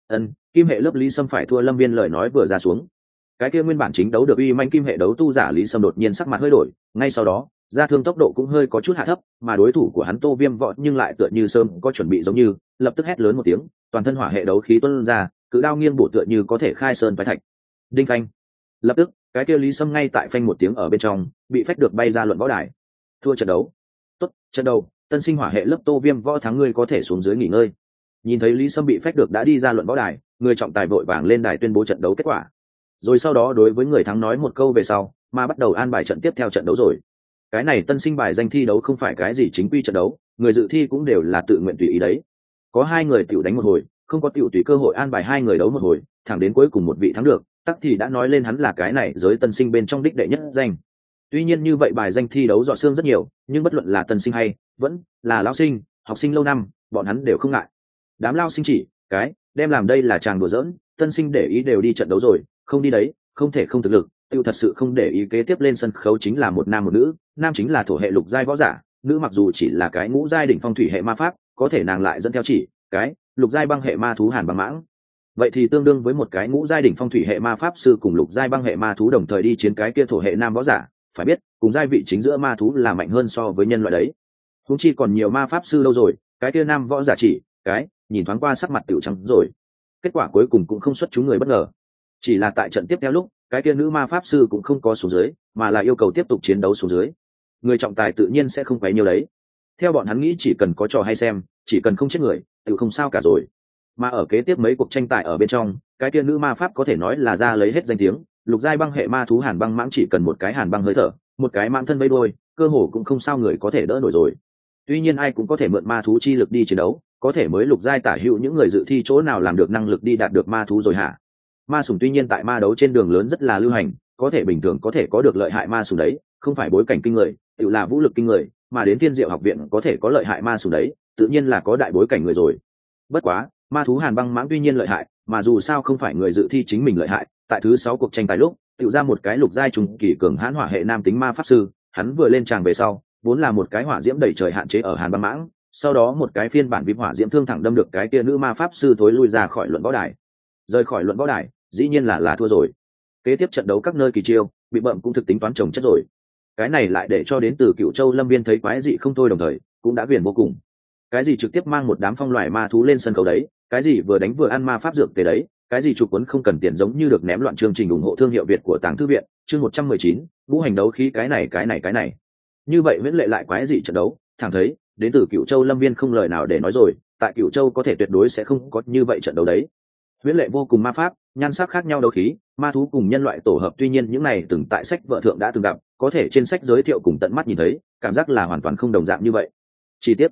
Kim hệ lớp Lý Sâm phải thua Lâm Viên lời nói vừa ra xuống. Cái kia nguyên bản chính đấu được uy manh kim hệ đấu tu giả Lý Sâm đột nhiên sắc mặt hơi đổi, ngay sau đó, ra thương tốc độ cũng hơi có chút hạ thấp, mà đối thủ của hắn Tô Viêm Võ nhưng lại tựa như sớm có chuẩn bị giống như, lập tức hét lớn một tiếng, toàn thân hỏa hệ đấu khí tuôn ra, cự đao nghiêng bổ tựa như có thể khai sơn phái thạch. Đinh phanh. Lập tức, cái kia Lý Sâm ngay tại phanh một tiếng ở bên trong, bị phách được bay ra luận võ đài. Thua trận đấu. Tốt, trận đầu, tân sinh hỏa hệ lớp Tô Viêm Võ thắng, ngươi có thể xuống dưới nghỉ ngơi. Nhìn thấy Lý Sâm bị phách được đã đi ra luận võ đài, người trọng tài vội vàng lên đài tuyên bố trận đấu kết quả. Rồi sau đó đối với người thắng nói một câu về sau, mà bắt đầu an bài trận tiếp theo trận đấu rồi. Cái này tân sinh bài danh thi đấu không phải cái gì chính quy trận đấu, người dự thi cũng đều là tự nguyện tùy ý đấy. Có hai người tiểu đánh một hồi, không có tiểu tùy cơ hội an bài hai người đấu một hồi, thẳng đến cuối cùng một vị thắng được, tắc thì đã nói lên hắn là cái này giới tân sinh bên trong đích đệ nhất danh. Tuy nhiên như vậy bài danh thi đấu dọ xương rất nhiều, nhưng bất luận là tân sinh hay vẫn là lão sinh, học sinh lâu năm, bọn hắn đều không ngại. Đám lao sinh chỉ cái đem làm đây là chàng đùa giỡn, tân sinh để ý đều đi trận đấu rồi, không đi đấy, không thể không thực lực, tiêu thật sự không để ý. Kế tiếp lên sân khấu chính là một nam một nữ, nam chính là thổ hệ lục giai võ giả, nữ mặc dù chỉ là cái ngũ giai đỉnh phong thủy hệ ma pháp, có thể nàng lại dẫn theo chỉ cái lục giai băng hệ ma thú Hàn Băng Mãng. Vậy thì tương đương với một cái ngũ giai đỉnh phong thủy hệ ma pháp sư cùng lục giai băng hệ ma thú đồng thời đi chiến cái kia thổ hệ nam võ giả, phải biết, cùng giai vị chính giữa ma thú là mạnh hơn so với nhân loại đấy. Huống chi còn nhiều ma pháp sư đâu rồi, cái kia nam võ giả chỉ cái nhìn thoáng qua sắc mặt tiểu trắng rồi. Kết quả cuối cùng cũng không xuất chúng người bất ngờ. Chỉ là tại trận tiếp theo lúc, cái kia nữ ma pháp sư cũng không có xuống dưới, mà là yêu cầu tiếp tục chiến đấu xuống dưới. Người trọng tài tự nhiên sẽ không quấy nhiều đấy. Theo bọn hắn nghĩ chỉ cần có trò hay xem, chỉ cần không chết người, tự không sao cả rồi. Mà ở kế tiếp mấy cuộc tranh tài ở bên trong, cái kia nữ ma pháp có thể nói là ra lấy hết danh tiếng, lục giai băng hệ ma thú Hàn Băng Mãng chỉ cần một cái hàn băng hơi thở, một cái mãng thân vây đôi, cơ hồ cũng không sao người có thể đỡ nổi rồi. Tuy nhiên ai cũng có thể mượn ma thú chi lực đi chiến đấu, có thể mới lục giai tả hữu những người dự thi chỗ nào làm được năng lực đi đạt được ma thú rồi hả? Ma sủng tuy nhiên tại ma đấu trên đường lớn rất là lưu hành, có thể bình thường có thể có được lợi hại ma sủng đấy, không phải bối cảnh kinh người, tự là vũ lực kinh người, mà đến Thiên Diệu học viện có thể có lợi hại ma sủng đấy, tự nhiên là có đại bối cảnh người rồi. Bất quá, ma thú Hàn Băng Mãng tuy nhiên lợi hại, mà dù sao không phải người dự thi chính mình lợi hại, tại thứ 6 cuộc tranh tài lúc, tự ra một cái lục giai trùng kỳ cường hãn hỏa hệ nam tính ma pháp sư, hắn vừa lên tràng về sau, vốn là một cái hỏa diễm đầy trời hạn chế ở Hàn Băng Mãng, sau đó một cái phiên bản vip hỏa diễm thương thẳng đâm được cái kia nữ ma pháp sư thối lui ra khỏi luận võ đài. Rời khỏi luận võ đài, dĩ nhiên là thua rồi. Kế tiếp trận đấu các nơi kỳ chiêu, bị bậm cũng thực tính toán chồng chất rồi. Cái này lại để cho đến từ Cựu Châu Lâm Viên thấy quái dị không thôi, đồng thời cũng đã viền vô cùng. Cái gì trực tiếp mang một đám phong loài ma thú lên sân khấu đấy, cái gì vừa đánh vừa ăn ma pháp dược tề đấy, cái gì chụp cuốn không cần tiền giống như được ném loạn. Chương trình ủng hộ thương hiệu Việt của Tàng Thư viện, chương 119, ngũ hành đấu khí cái này. Như vậy Viễn Lệ lại quái dị trận đấu, thẳng thấy đến từ Cựu Châu Lâm Viên không lời nào để nói rồi, tại Cựu Châu có thể tuyệt đối sẽ không có như vậy trận đấu đấy. Viễn Lệ vô cùng ma pháp, nhan sắc khác nhau đấu khí, ma thú cùng nhân loại tổ hợp, tuy nhiên những này từng tại sách vợ thượng đã từng gặp, có thể trên sách giới thiệu cùng tận mắt nhìn thấy, cảm giác là hoàn toàn không đồng dạng như vậy. Chi tiết,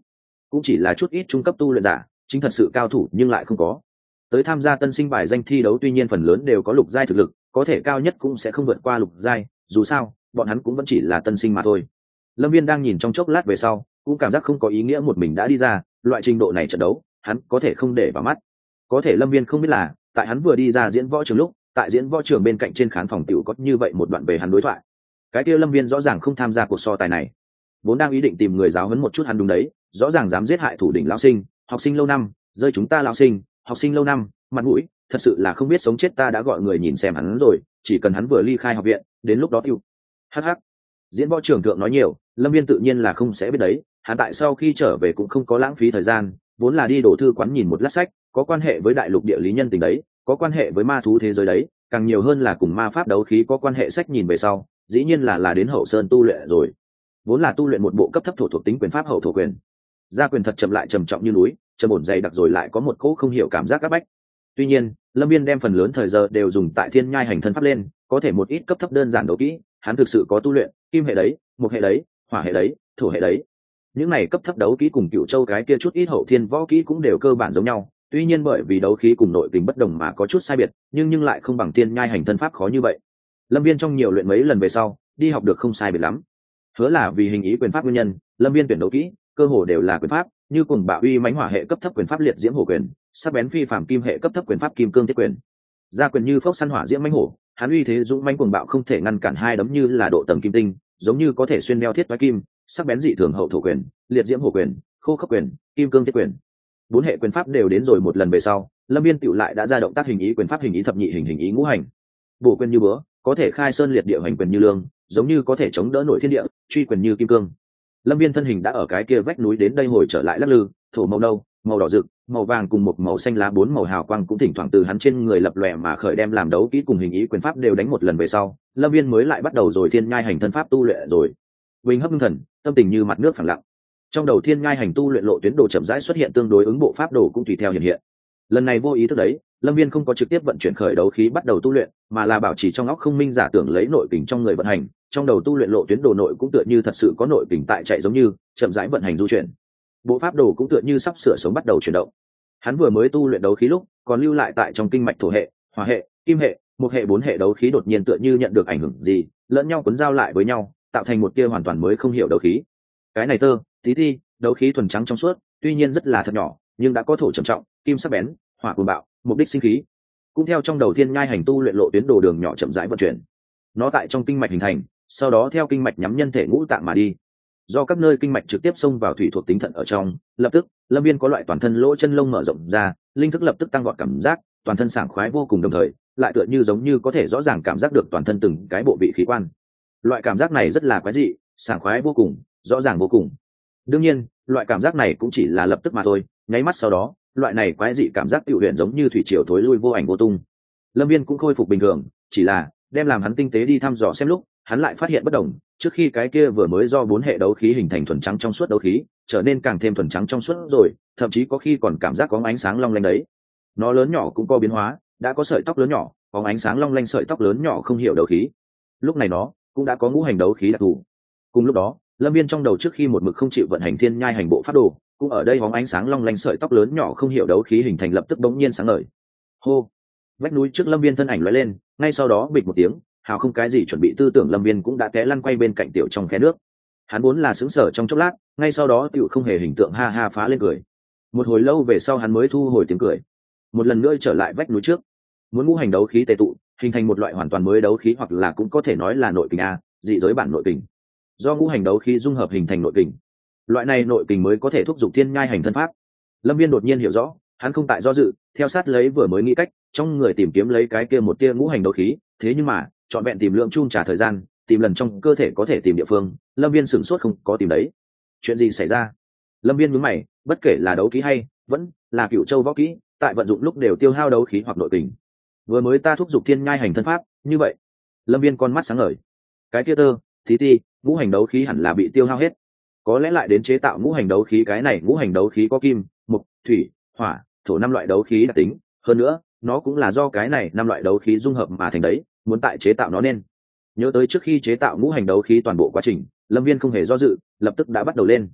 cũng chỉ là chút ít trung cấp tu luyện giả, chính thật sự cao thủ nhưng lại không có. Tới tham gia tân sinh bài danh thi đấu tuy nhiên phần lớn đều có lục giai thực lực, có thể cao nhất cũng sẽ không vượt qua lục giai, dù sao bọn hắn cũng vẫn chỉ là tân sinh mà thôi. Lâm Viên đang nhìn trong chốc lát về sau cũng cảm giác không có ý nghĩa một mình đã đi ra, loại trình độ này trận đấu hắn có thể không để vào mắt. Có thể Lâm Viên không biết là tại hắn vừa đi ra diễn võ trường lúc, tại diễn võ trường bên cạnh trên khán phòng tiểu có như vậy một đoạn về hắn đối thoại. Cái kia Lâm Viên rõ ràng không tham gia cuộc so tài này, vốn đang ý định tìm người giáo huấn một chút hắn đúng đấy, rõ ràng dám giết hại thủ đỉnh lão sinh, học sinh lâu năm, rơi chúng ta lão sinh, học sinh lâu năm, mặt mũi, thật sự là không biết sống chết, ta đã gọi người nhìn xem hắn rồi, chỉ cần hắn vừa ly khai học viện, đến lúc đó tiêu. Hắc hắc. Diễn võ trưởng thượng nói nhiều, Lâm Viên tự nhiên là không sẽ biết đấy, hắn tại sau khi trở về cũng không có lãng phí thời gian, vốn là đi đổ thư quán nhìn một lát sách, có quan hệ với đại lục địa lý nhân tình đấy, có quan hệ với ma thú thế giới đấy, càng nhiều hơn là cùng ma pháp đấu khí có quan hệ sách nhìn về sau, dĩ nhiên là đến hậu sơn tu luyện rồi. Vốn là tu luyện một bộ cấp thấp thổ thuộc tính quyền pháp hậu thổ quyền, gia quyền thật chậm lại trầm trọng như núi, trầm ổn dày đặc rồi lại có một cỗ không hiểu cảm giác áp bách. Tuy nhiên Lâm Viên đem phần lớn thời giờ đều dùng tại thiên nhai hành thân pháp lên, có thể một ít cấp thấp đơn giản đấu kỹ hắn thực sự có tu luyện, kim hệ đấy, mộc hệ đấy, hỏa hệ đấy, thổ hệ đấy. Những này cấp thấp đấu kỹ cùng Cựu Châu cái kia chút ít hậu thiên võ kỹ cũng đều cơ bản giống nhau, tuy nhiên bởi vì đấu khí cùng nội kình bất đồng mà có chút sai biệt, nhưng lại không bằng thiên nhai hành thân pháp khó như vậy. Lâm Viên trong nhiều luyện mấy lần về sau đi học được không sai biệt lắm. Hứa là vì hình ý quyền pháp nguyên nhân, Lâm Viên tuyển đấu kỹ cơ hồ đều là quyền pháp, như cùng bạo uy mãnh hỏa hệ cấp thấp quyền pháp liệt diễm hổ quyền, sắc bén phi phàm kim hệ cấp thấp quyền pháp kim cương thiết quyền. Gia quyền như phốc săn hỏa diễm mãnh hổ, hắn uy thế dũng mãnh cuồng bạo không thể ngăn cản, hai đấm như là độ tầng kim tinh, giống như có thể xuyên đeo thiết toái kim, sắc bén dị thường hậu thổ quyền, liệt diễm hổ quyền, khô khốc quyền, kim cương thiết quyền. Bốn hệ quyền pháp đều đến rồi một lần về sau, Lâm Viên tựu lại đã ra động tác hình ý quyền pháp, hình ý thập nhị hình, hình ý ngũ hành. Bổ quyền như búa, có thể khai sơn liệt địa, hành quyền như lương, giống như có thể chống đỡ nổi thiên địa, truy quyền như kim cương. Lâm Viên thân hình đã ở cái kia vách núi đến đây hồi trở lại lắc lư, thổ màu nâu, màu đỏ rực, màu vàng cùng một màu xanh lá, bốn màu hào quang cũng thỉnh thoảng từ hắn trên người lập lòe mà khởi, đem làm đấu kỹ cùng hình ý quyền pháp đều đánh một lần về sau, Lâm Viên mới lại bắt đầu rồi thiên nhai hành thân pháp tu luyện rồi. Bình hấp ngưng thần, tâm tình như mặt nước phẳng lặng. Trong đầu thiên nhai hành tu luyện lộ tuyến đồ chậm rãi xuất hiện, tương đối ứng bộ pháp đồ cũng tùy theo hiện hiện. Lần này vô ý thức đấy, Lâm Viên không có trực tiếp vận chuyển khởi đấu khí bắt đầu tu luyện, mà là bảo trì trong óc không minh giả tưởng lấy nội kình trong người vận hành, trong đầu tu luyện lộ tuyến đồ nội cũng tựa như thật sự có nội kình tại chạy, giống như chậm rãi vận hành du chuyển. Bộ pháp đồ cũng tựa như sắp sửa sống bắt đầu chuyển động. Hắn vừa mới tu luyện đấu khí lúc còn lưu lại tại trong kinh mạch thổ hệ, hỏa hệ, kim hệ, mộc hệ, bốn hệ đấu khí đột nhiên tựa như nhận được ảnh hưởng gì, lẫn nhau cuốn giao lại với nhau, tạo thành một tia hoàn toàn mới không hiểu đấu khí. Cái này tơ tí ti đấu khí thuần trắng trong suốt, tuy nhiên rất là thật nhỏ, nhưng đã có thổ trầm trọng, kim sắc bén, hỏa cuồng bạo, mục đích sinh khí. Cũng theo trong đầu thiên nhai hành tu luyện lộ tuyến đồ đường nhỏ chậm rãi vận chuyển, nó tại trong kinh mạch hình thành, sau đó theo kinh mạch nhắm nhân thể ngũ tạng mà đi. Do các nơi kinh mạch trực tiếp xông vào thủy thuộc tính thận ở trong, lập tức Lâm Viên có loại toàn thân lỗ chân lông mở rộng ra, linh thức lập tức tăng vọt, cảm giác toàn thân sảng khoái vô cùng, đồng thời lại tựa như giống như có thể rõ ràng cảm giác được toàn thân từng cái bộ vị khí quan. Loại cảm giác này rất là quái dị, sảng khoái vô cùng, rõ ràng vô cùng. Đương nhiên loại cảm giác này cũng chỉ là lập tức mà thôi, nháy mắt sau đó loại này quái dị cảm giác tiểu huyền giống như thủy triều thối lui vô ảnh vô tung. Lâm Viên cũng khôi phục bình thường, chỉ là đem làm hắn tinh tế đi thăm dò xem lúc, hắn lại phát hiện bất đồng. Trước khi cái kia vừa mới do bốn hệ đấu khí hình thành thuần trắng trong suốt đấu khí, trở nên càng thêm thuần trắng trong suốt rồi, thậm chí có khi còn cảm giác có ánh sáng long lanh đấy. Nó lớn nhỏ cũng có biến hóa, đã có sợi tóc lớn nhỏ, có ánh sáng long lanh sợi tóc lớn nhỏ không hiểu đấu khí. Lúc này nó cũng đã có ngũ hành đấu khí đặc thù. Cùng lúc đó, Lâm Viên trong đầu trước khi một mực không chịu vận hành thiên nhai hành bộ pháp đồ, cũng ở đây bóng ánh sáng long lanh sợi tóc lớn nhỏ không hiểu đấu khí hình thành, lập tức bỗng nhiên sáng ngời. Hô! Vách núi trước Lâm Viên thân ảnh lóe lên, ngay sau đó bịch một tiếng, hào không cái gì chuẩn bị tư tưởng Lâm Viên cũng đã té lăn quay bên cạnh tiểu trong khe nước. Hắn vốn là sững sờ trong chốc lát, ngay sau đó tiểu không hề hình tượng ha ha phá lên cười. Một hồi lâu về sau hắn mới thu hồi tiếng cười, một lần nữa trở lại vách núi trước. Muốn ngũ hành đấu khí tề tụ, hình thành một loại hoàn toàn mới đấu khí, hoặc là cũng có thể nói là nội kình a, dị giới bản nội kình. Do ngũ hành đấu khí dung hợp hình thành nội kình, loại này nội kình mới có thể thúc giục thiên nhai hành thân pháp. Lâm Viên đột nhiên hiểu rõ, hắn không tại do dự, theo sát lấy vừa mới nghĩ cách trong người tìm kiếm lấy cái kia một tia ngũ hành đấu khí, thế nhưng mà trọn vẹn tìm lượng chun trả thời gian, tìm lần trong cơ thể có thể tìm địa phương, Lâm Viên sửng sốt không có tìm đấy. Chuyện gì xảy ra? Lâm Viên nhướng mày, bất kể là đấu khí hay vẫn là Cựu Châu võ kỹ, tại vận dụng lúc đều tiêu hao đấu khí hoặc nội kình. Vừa mới ta thúc giục thiên nhai hành thân pháp như vậy. Lâm Viên con mắt sáng ngời, cái kia tơ tí ti ngũ hành đấu khí hẳn là bị tiêu hao hết, có lẽ lại đến chế tạo ngũ hành đấu khí. Cái này ngũ hành đấu khí có kim, mộc, thủy, hỏa, thổ năm loại đấu khí đặc tính, hơn nữa nó cũng là do cái này năm loại đấu khí dung hợp mà thành đấy, muốn tại chế tạo nó nên nhớ tới trước khi chế tạo ngũ hành đấu khí toàn bộ quá trình. Lâm Viên không hề do dự, lập tức đã bắt đầu lên.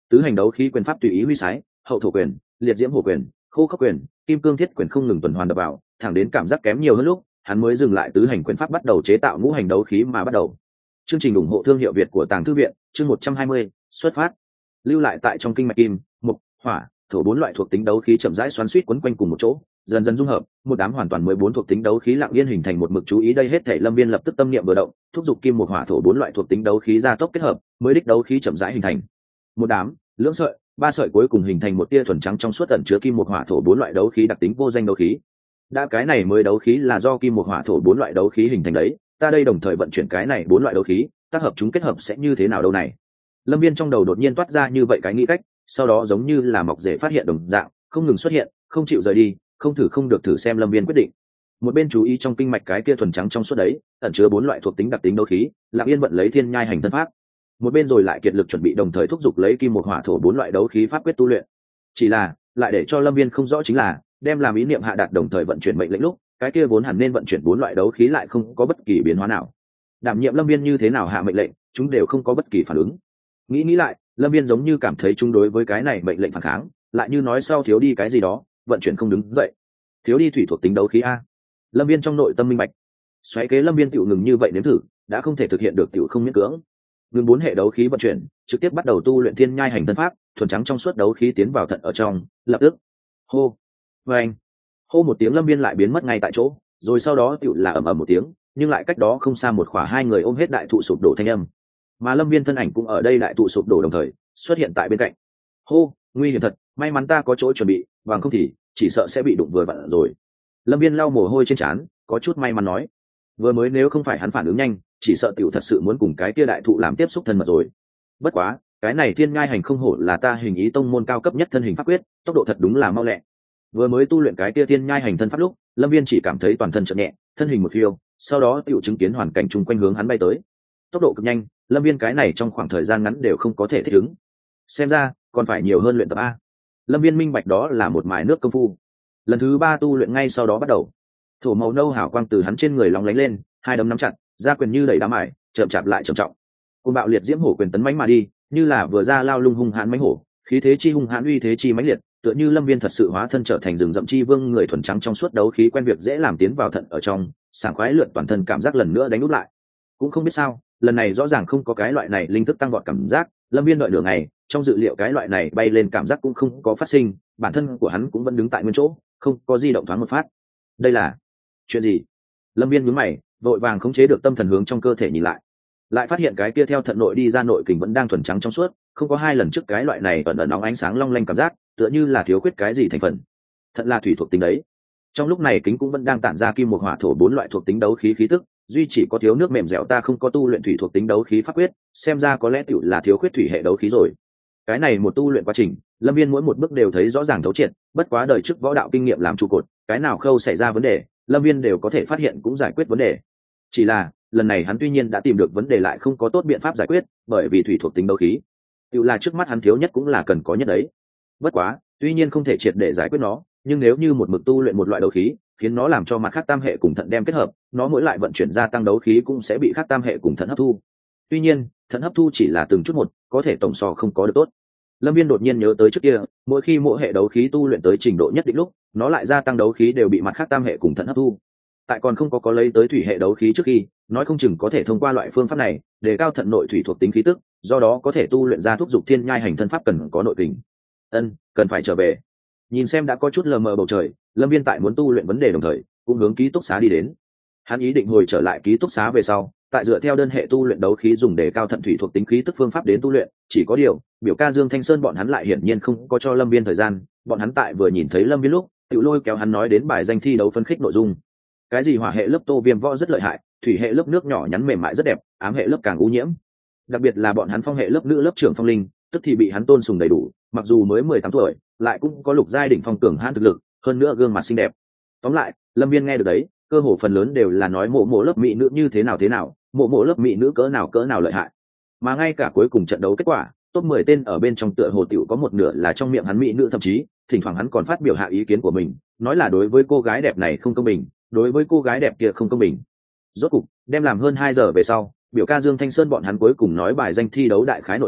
Tứ hành đấu khí quyền pháp tùy ý huy sái, hậu thổ quyền, liệt diễm hổ quyền, khô khốc quyền, kim cương thiết quyền không ngừng tuần hoàn đập vào, thẳng đến cảm giác kém nhiều hơn lúc hắn mới dừng lại tứ hành quyền pháp, bắt đầu chế tạo ngũ hành đấu khí mà bắt đầu. Chương trình ủng hộ thương hiệu Việt của Tàng Thư viện, chương 120, xuất phát. Lưu lại tại trong kinh mạch kim, mộc, hỏa, thổ bốn loại thuộc tính đấu khí chậm rãi xoắn xuýt quấn quanh cùng một chỗ, dần dần dung hợp, một đám hoàn toàn 14 thuộc tính đấu khí lặng yên hình thành một mực. Chú ý đây hết thảy Lâm Viên lập tức tâm niệm vừa động, thúc giục kim mộc hỏa thổ bốn loại thuộc tính đấu khí gia tốc kết hợp, mới đích đấu khí chậm rãi hình thành. Một đám, lưỡng sợi, ba sợi cuối cùng hình thành một tia thuần trắng trong suốt ẩn chứa kim mộc hỏa thổ bốn loại đấu khí đặc tính vô danh đấu khí. Đã cái này mới đấu khí là do kim mộc hỏa thổ bốn loại đấu khí hình thành đấy, ta đây đồng thời vận chuyển cái này bốn loại đấu khí, tác hợp chúng kết hợp sẽ như thế nào đâu này? Lâm Viên trong đầu đột nhiên toát ra như vậy cái nghĩ cách, sau đó giống như là mọc rễ phát hiện đồng dạng, không ngừng xuất hiện, không chịu rời đi, không thử không được thử xem. Lâm Viên quyết định. Một bên chú ý trong kinh mạch cái kia thuần trắng trong suốt đấy, ẩn chứa bốn loại thuộc tính đặc tính đấu khí, lặng yên vận lấy thiên nhai hành thân pháp. Một bên rồi lại kiệt lực chuẩn bị đồng thời thúc giục lấy kim một hỏa thổ bốn loại đấu khí pháp quyết tu luyện. Chỉ là, lại để cho Lâm Viên không rõ chính là, đem làm ý niệm hạ đạt đồng thời vận chuyển mệnh lệnh lúc, cái kia vốn hẳn nên vận chuyển bốn loại đấu khí lại không có bất kỳ biến hóa nào. Đảm nhiệm Lâm Viên như thế nào hạ mệnh lệnh, chúng đều không có bất kỳ phản ứng. Nghĩ lại, Lâm Viên giống như cảm thấy chúng đối với cái này mệnh lệnh phản kháng, lại như nói sau thiếu đi cái gì đó, vận chuyển không đứng dậy, thiếu đi thủy thuộc tính đấu khí a. Lâm Viên trong nội tâm minh bạch, xoáy kế Lâm Viên tiểu ngừng như vậy nếm thử, đã không thể thực hiện được tiểu không miễn cưỡng. Ngừng bốn hệ đấu khí vận chuyển, trực tiếp bắt đầu tu luyện thiên nhai hành thân pháp, thuần trắng trong suốt đấu khí tiến vào thận ở trong, lập tức hô, vang, hô một tiếng, Lâm Viên lại biến mất ngay tại chỗ, rồi sau đó tiểu là ầm ầm một tiếng, nhưng lại cách đó không xa một khỏa hai người ôm hết đại thụ sụp đổ thanh âm, mà Lâm Viên thân ảnh cũng ở đây đại thụ sụp đổ đồng thời xuất hiện tại bên cạnh. Hô, nguy hiểm thật, may mắn ta có chỗ chuẩn bị, bằng không thì chỉ sợ sẽ bị đụng vừa vặn rồi. Lâm Viên lau mồ hôi trên trán, có chút may mắn nói, vừa mới nếu không phải hắn phản ứng nhanh, chỉ sợ tiểu thật sự muốn cùng cái kia đại thụ làm tiếp xúc thân mật rồi. Bất quá, cái này thiên ngai hành không hổ là ta hình ý tông môn cao cấp nhất thân hình pháp quyết, tốc độ thật đúng là mau lẹ. Vừa mới tu luyện cái kia thiên nhai hành thân pháp lúc, Lâm Viên chỉ cảm thấy toàn thân chợt nhẹ, thân hình một phiêu, sau đó tiểu chứng kiến hoàn cảnh chung quanh hướng hắn bay tới. Tốc độ cực nhanh, Lâm Viên cái này trong khoảng thời gian ngắn đều không có thể thích ứng. Xem ra, còn phải nhiều hơn luyện tập a. Lâm Viên minh bạch đó là một mài nước công phu. Lần thứ 3 tu luyện ngay sau đó bắt đầu. Thổ màu nâu hào quang từ hắn trên người lóng lánh lên, hai đấm nắm chặt, ra quyền như đẩy đám ải, chậm chạp lại trầm trọng. Côn bạo liệt diễm hổ quyền tấn mãnh mà đi, như là vừa ra lao lung hung hãn mãnh hổ, khí thế chi hung hãn uy thế chi mãnh liệt, tựa như Lâm Viên thật sự hóa thân trở thành rừng rậm chi vương, người thuần trắng trong suốt đấu khí quen việc dễ làm tiến vào thận ở trong, sảng khoái lượn toàn thân, cảm giác lần nữa đánh úp lại. Cũng không biết sao, lần này rõ ràng không có cái loại này linh thức tăng vọt cảm giác. Lâm Viên đợi nửa ngày, trong dự liệu cái loại này bay lên cảm giác cũng không có phát sinh, bản thân của hắn cũng vẫn đứng tại nguyên chỗ, không có di động thoáng một phát. Đây là chuyện gì? Lâm Viên nhướng mày, vội vàng khống chế được tâm thần hướng trong cơ thể nhìn lại phát hiện cái kia theo thận nội đi ra nội kình vẫn đang thuần trắng trong suốt, không có hai lần trước cái loại này ẩn ẩn nóng ánh sáng long lanh cảm giác, tựa như là thiếu khuyết cái gì thành phần. Thận là thủy thuộc tính đấy. Trong lúc này kính cũng vẫn đang tản ra kim một hỏa thổ bốn loại thuộc tính đấu khí khí tức, duy chỉ có thiếu nước mềm dẻo, ta không có tu luyện thủy thuộc tính đấu khí pháp quyết, xem ra có lẽ tựu là thiếu khuyết thủy hệ đấu khí rồi. Cái này một tu luyện quá trình, Lâm Viên mỗi một bước đều thấy rõ ràng thấu triệt, bất quá đời trước võ đạo kinh nghiệm làm trụ cột, cái nào khâu xảy ra vấn đề, Lâm Viên đều có thể phát hiện cũng giải quyết vấn đề. Chỉ là, lần này hắn tuy nhiên đã tìm được vấn đề lại không có tốt biện pháp giải quyết, bởi vì thủy thuộc tính đấu khí, tựu là trước mắt hắn thiếu nhất cũng là cần có nhất đấy. Bất quá, tuy nhiên không thể triệt để giải quyết nó, nhưng nếu như một mực tu luyện một loại đấu khí, khiến nó làm cho mặt khác tam hệ cùng thận đem kết hợp, nó mỗi lại vận chuyển gia tăng đấu khí cũng sẽ bị khác tam hệ cùng thận hấp thu. Tuy nhiên, thận hấp thu chỉ là từng chút một, có thể tổng so không có được tốt. Lâm Viên đột nhiên nhớ tới trước kia, mỗi khi mỗi hệ đấu khí tu luyện tới trình độ nhất định lúc, nó lại gia tăng đấu khí đều bị mặt khác tam hệ cùng thận hấp thu. Tại còn không có lấy tới thủy hệ đấu khí trước khi, nói không chừng có thể thông qua loại phương pháp này để cao thận nội thủy thuộc tính khí tức, do đó có thể tu luyện ra thúc dục thiên nhai hành thân pháp cần có nội kình. Cần phải trở về. Nhìn xem đã có chút lờ mờ bầu trời, Lâm Viên tại muốn tu luyện vấn đề đồng thời cũng hướng ký túc xá đi đến. Hắn ý định hồi trở lại ký túc xá về sau, tại dựa theo đơn hệ tu luyện đấu khí dùng để cao thận thủy thuộc tính khí tức phương pháp đến tu luyện. Chỉ có điều, biểu ca Dương Thanh Sơn bọn hắn lại hiển nhiên không có cho Lâm Viên thời gian. Bọn hắn tại vừa nhìn thấy Lâm Viên lúc, tự lôi kéo hắn nói đến bài danh thi đấu phân khích nội dung. Cái gì hỏa hệ lớp Tô Viêm Võ rất lợi hại, thủy hệ lớp nước nhỏ nhắn mềm mại rất đẹp, ám hệ lớp càng ô nhiễm. Đặc biệt là bọn hắn phong hệ lớp nữ lớp trưởng Phong Linh, tức thì bị hắn tôn sùng đầy đủ, mặc dù mới 18 tuổi, lại cũng có lục giai đỉnh phong cường hãn thực lực, hơn nữa gương mặt xinh đẹp. Tóm lại, Lâm Viên nghe được đấy, cơ hồ phần lớn đều là nói mộ lớp mỹ nữ như thế nào, mộ lớp mỹ nữ cỡ nào lợi hại. Mà ngay cả cuối cùng trận đấu kết quả, top 10 tên ở bên trong tựa hồ tiểu có một nửa là trong miệng hắn mỹ nữ, thậm chí, thỉnh thoảng hắn còn phát biểu hạ ý kiến của mình, nói là đối với cô gái đẹp này không công bình, đối với cô gái đẹp kia không công bình. Rốt cục, đem làm hơn 2 giờ về sau, biểu ca Dương Thanh Sơn bọn hắn cuối cùng nói bài danh thi đấu đại khái nội dung,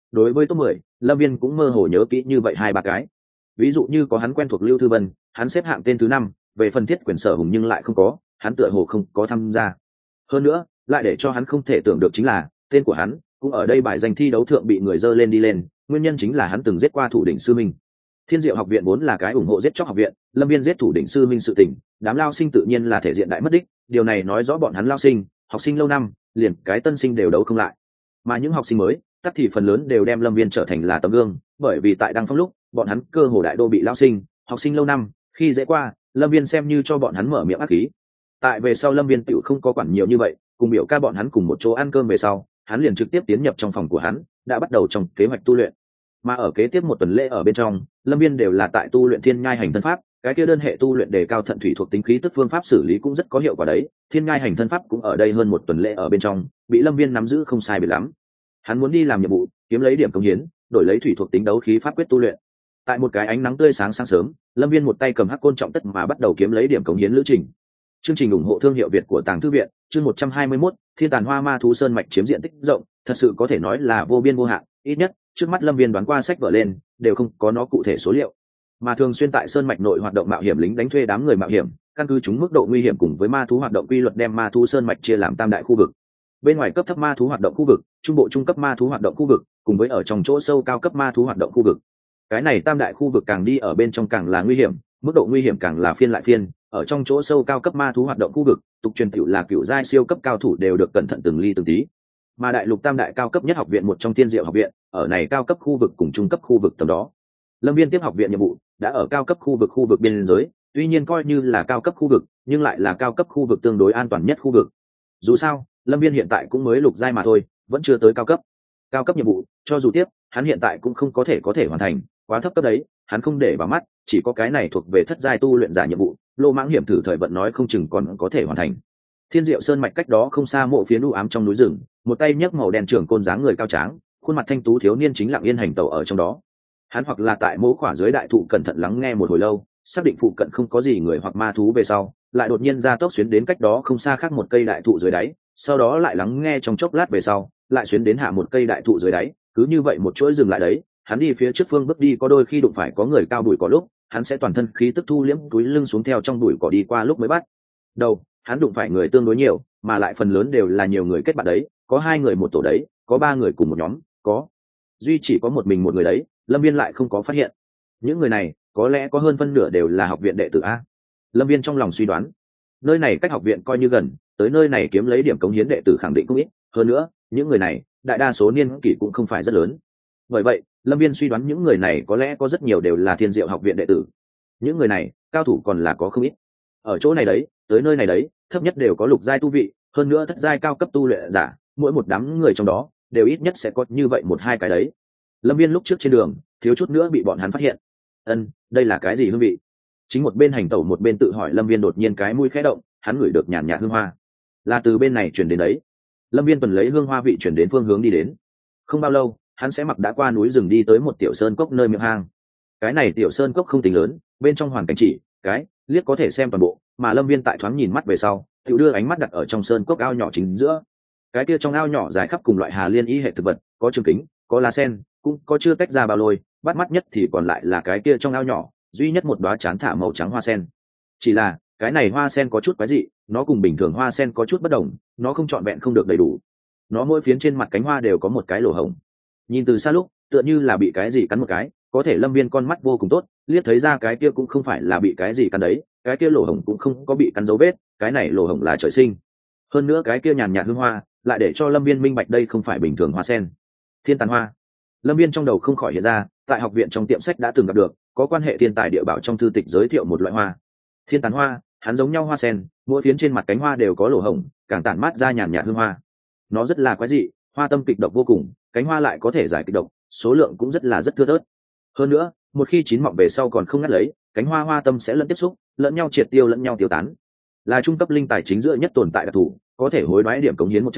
đối với top 10, lâm viên cũng mơ hồ nhớ kỹ như vậy hai ba cái. Ví dụ như có hắn quen thuộc Lưu Thư Vân, hắn xếp hạng tên thứ 5, về phần Thiết Quyền Sở Hùng nhưng lại không có, hắn tựa hồ không có tham gia. Hơn nữa, lại để cho hắn không thể tưởng được chính là tên của hắn cũng ở đây bài danh thi đấu thượng bị người dơ lên đi lên, nguyên nhân chính là hắn từng giết qua thủ đỉnh sư minh. Thiên Diệu học viện vốn là cái ủng hộ giết chóc học viện, lâm viên giết thủ đỉnh sư minh sự tình, đám lao sinh tự nhiên là thể diện đại mất đích, điều này nói rõ bọn hắn lao sinh, học sinh lâu năm, liền cái tân sinh đều đấu không lại. Mà những học sinh mới, tất thì phần lớn đều đem lâm viên trở thành là tấm gương, bởi vì tại đăng phong lúc, bọn hắn cơ hồ đại đô bị lao sinh, học sinh lâu năm, khi dễ qua, lâm viên xem như cho bọn hắn mở miệng ác khí. Tại về sau lâm viên tựu không có quản nhiều như vậy, cùng biểu ca bọn hắn cùng một chỗ ăn cơm về sau, hắn liền trực tiếp tiến nhập trong phòng của hắn, đã bắt đầu trong kế hoạch tu luyện. Mà ở kế tiếp một tuần lễ ở bên trong, lâm viên đều là tại tu luyện thiên nhai hành thân pháp, cái kia đơn hệ tu luyện đề cao thận thủy thuộc tính khí tức phương pháp xử lý cũng rất có hiệu quả đấy. Thiên nhai hành thân pháp cũng ở đây hơn một tuần lễ ở bên trong, bị lâm viên nắm giữ không sai biệt lắm. Hắn muốn đi làm nhiệm vụ, kiếm lấy điểm cống hiến, đổi lấy thủy thuộc tính đấu khí pháp quyết tu luyện. Tại một cái ánh nắng tươi sáng sáng sớm, lâm viên một tay cầm hắc côn trọng tất mà bắt đầu kiếm lấy điểm cống hiến lữ trình. Chương trình ủng hộ thương hiệu Việt của Tàng Thư viện, chương 121, Thiên Tàn Hoa Ma Thú Sơn mạch chiếm diện tích rộng, thật sự có thể nói là vô biên vô hạn, ít nhất, trước mắt lâm viên đoán qua sách vở lên, đều không có nó cụ thể số liệu. Mà thường xuyên tại sơn mạch nội hoạt động mạo hiểm lính đánh thuê đám người mạo hiểm, căn cứ chúng mức độ nguy hiểm cùng với ma thú hoạt động quy luật đem ma thú sơn mạch chia làm tam đại khu vực. Bên ngoài cấp thấp ma thú hoạt động khu vực, trung bộ trung cấp ma thú hoạt động khu vực, cùng với ở trong chỗ sâu cao cấp ma thú hoạt động khu vực. Cái này tam đại khu vực càng đi ở bên trong càng là nguy hiểm, mức độ nguy hiểm càng là phiên lại phiên. Ở trong chỗ sâu cao cấp ma thú hoạt động khu vực, tục truyền tiểu là cựu giai siêu cấp cao thủ đều được cẩn thận từng ly từng tí. Mà đại lục tam đại cao cấp nhất học viện một trong Thiên Diệu học viện, ở này cao cấp khu vực cùng trung cấp khu vực tầm đó. Lâm viên tiếp học viện nhiệm vụ đã ở cao cấp khu vực biên giới, tuy nhiên coi như là cao cấp khu vực, nhưng lại là cao cấp khu vực tương đối an toàn nhất khu vực. Dù sao, lâm viên hiện tại cũng mới lục giai mà thôi, vẫn chưa tới cao cấp nhiệm vụ, cho dù tiếp hắn hiện tại cũng không có thể hoàn thành, quá thấp cấp đấy, hắn không để vào mắt, chỉ có cái này thuộc về thất giai tu luyện giả nhiệm vụ, lô mãng hiểm thử thời vận nói không chừng còn có thể hoàn thành. Thiên Diệu sơn mạch cách đó không xa mộ phiến u ám trong núi rừng, một tay nhấc màu đen trưởng côn dáng người cao tráng, khuôn mặt thanh tú thiếu niên chính lặng yên hành tẩu ở trong đó. Hắn hoặc là tại mỗ khỏa dưới đại thụ cẩn thận lắng nghe một hồi lâu, xác định phụ cận không có gì người hoặc ma thú về sau, lại đột nhiên ra tốc xuyến đến cách đó không xa khác một cây đại thụ dưới đáy, sau đó lại lắng nghe trong chốc lát về sau, lại xuyến đến hạ một cây đại thụ dưới đáy, cứ như vậy một chuỗi dừng lại đấy. Hắn đi phía trước phương bước đi có đôi khi đụng phải có người cao bụi cỏ lúc, hắn sẽ toàn thân khí tức thu liễm túi lưng xuống theo trong bụi cỏ đi qua lúc mới bắt đầu. Hắn đụng phải người tương đối nhiều, mà lại phần lớn đều là nhiều người kết bạn đấy, có 2 người một tổ đấy, có 3 người cùng một nhóm, có duy chỉ có một mình một người đấy, lâm viên lại không có phát hiện. Những người này có lẽ có hơn phân nửa đều là học viện đệ tử a. Lâm viên trong lòng suy đoán, nơi này cách học viện coi như gần, tới nơi này kiếm lấy điểm cống hiến đệ tử khẳng định cũng ít, hơn nữa những người này đại đa số niên kỷ cũng không phải rất lớn. Bởi vậy lâm viên suy đoán những người này có lẽ có rất nhiều đều là Thiên Diệu học viện đệ tử. Những người này cao thủ còn là có không ít, ở chỗ này đấy, tới nơi này đấy, thấp nhất đều có lục giai tu vị, hơn nữa thất giai cao cấp tu luyện giả, mỗi một đám người trong đó đều ít nhất sẽ có như vậy 1-2 cái đấy. Lâm viên lúc trước trên đường thiếu chút nữa bị bọn hắn phát hiện. Đây là cái gì hương vị? Chính một bên hành tẩu một bên tự hỏi lâm viên, đột nhiên cái mũi khẽ động, hắn ngửi được nhàn nhạt hương hoa, là từ bên này chuyển đến đấy. Lâm viên tuần lấy hương hoa vị chuyển đến phương hướng đi đến. Không bao lâu hắn sẽ mặc đã qua núi rừng đi tới một tiểu sơn cốc nơi miệng hang. Cái này tiểu sơn cốc không tính lớn, bên trong hoàn cảnh chỉ cái liếc có thể xem toàn bộ, mà lâm viên tại thoáng nhìn mắt về sau tự đưa ánh mắt đặt ở trong sơn cốc ao nhỏ chính giữa. Cái kia trong ao nhỏ dài khắp cùng loại hà liên y hệ thực vật, có trường kính, có lá sen, cũng có chưa tách ra bao lôi, bắt mắt nhất thì còn lại là cái kia trong ao nhỏ duy nhất một đóa chán thả màu trắng hoa sen. Chỉ là cái này hoa sen có chút quái dị, nó cùng bình thường hoa sen có chút bất đồng, nó không trọn vẹn không được đầy đủ, nó mỗi phiến trên mặt cánh hoa đều có một cái lỗ hổng. Nhìn từ xa lúc tựa như là bị cái gì cắn một cái, có thể lâm viên con mắt vô cùng tốt, liếc thấy ra cái kia cũng không phải là bị cái gì cắn đấy, cái kia lỗ hổng cũng không có bị cắn dấu vết, cái này lỗ hổng là trời sinh. Hơn nữa cái kia nhàn nhạt hương hoa lại để cho lâm viên minh bạch đây không phải bình thường hoa sen. Thiên tàn hoa. Lâm viên trong đầu không khỏi hiện ra, tại học viện trong tiệm sách đã từng gặp được, có quan hệ thiên tài địa bảo trong thư tịch giới thiệu một loại hoa. Thiên tàn hoa, hắn giống nhau hoa sen, mỗi phiến trên mặt cánh hoa đều có lỗ hổng, càng tản mát ra nhàn nhạt hương hoa. Nó rất là quái dị, hoa tâm kịch độc vô cùng, cánh hoa lại có thể giải kịch độc, số lượng cũng rất thưa thớt. Hơn nữa, một khi chín mọng về sau còn không ngắt lấy, cánh hoa hoa tâm sẽ lẫn tiếp xúc, lẫn nhau triệt tiêu lẫn nhau tiêu tán. Là trung cấp linh tài chính giữa nhất tồn tại đặc thù, có thể hối đoái điểm cống hiến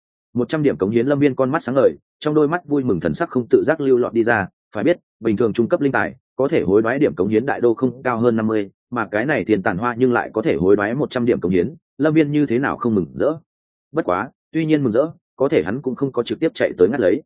100 điểm cống hiến. Lâm viên con mắt sáng ngời, trong đôi mắt vui mừng thần sắc không tự giác lưu lọt đi ra. Phải biết, bình thường trung cấp linh tài có thể hối đoái điểm cống hiến đại đô không cao hơn 50, mà cái này tiền tàn hoa nhưng lại có thể hối đoái 100 điểm cống hiến. Lâm viên như thế nào không mừng rỡ. Bất quá, tuy nhiên mừng rỡ, có thể hắn cũng không có trực tiếp chạy tới ngắt lấy.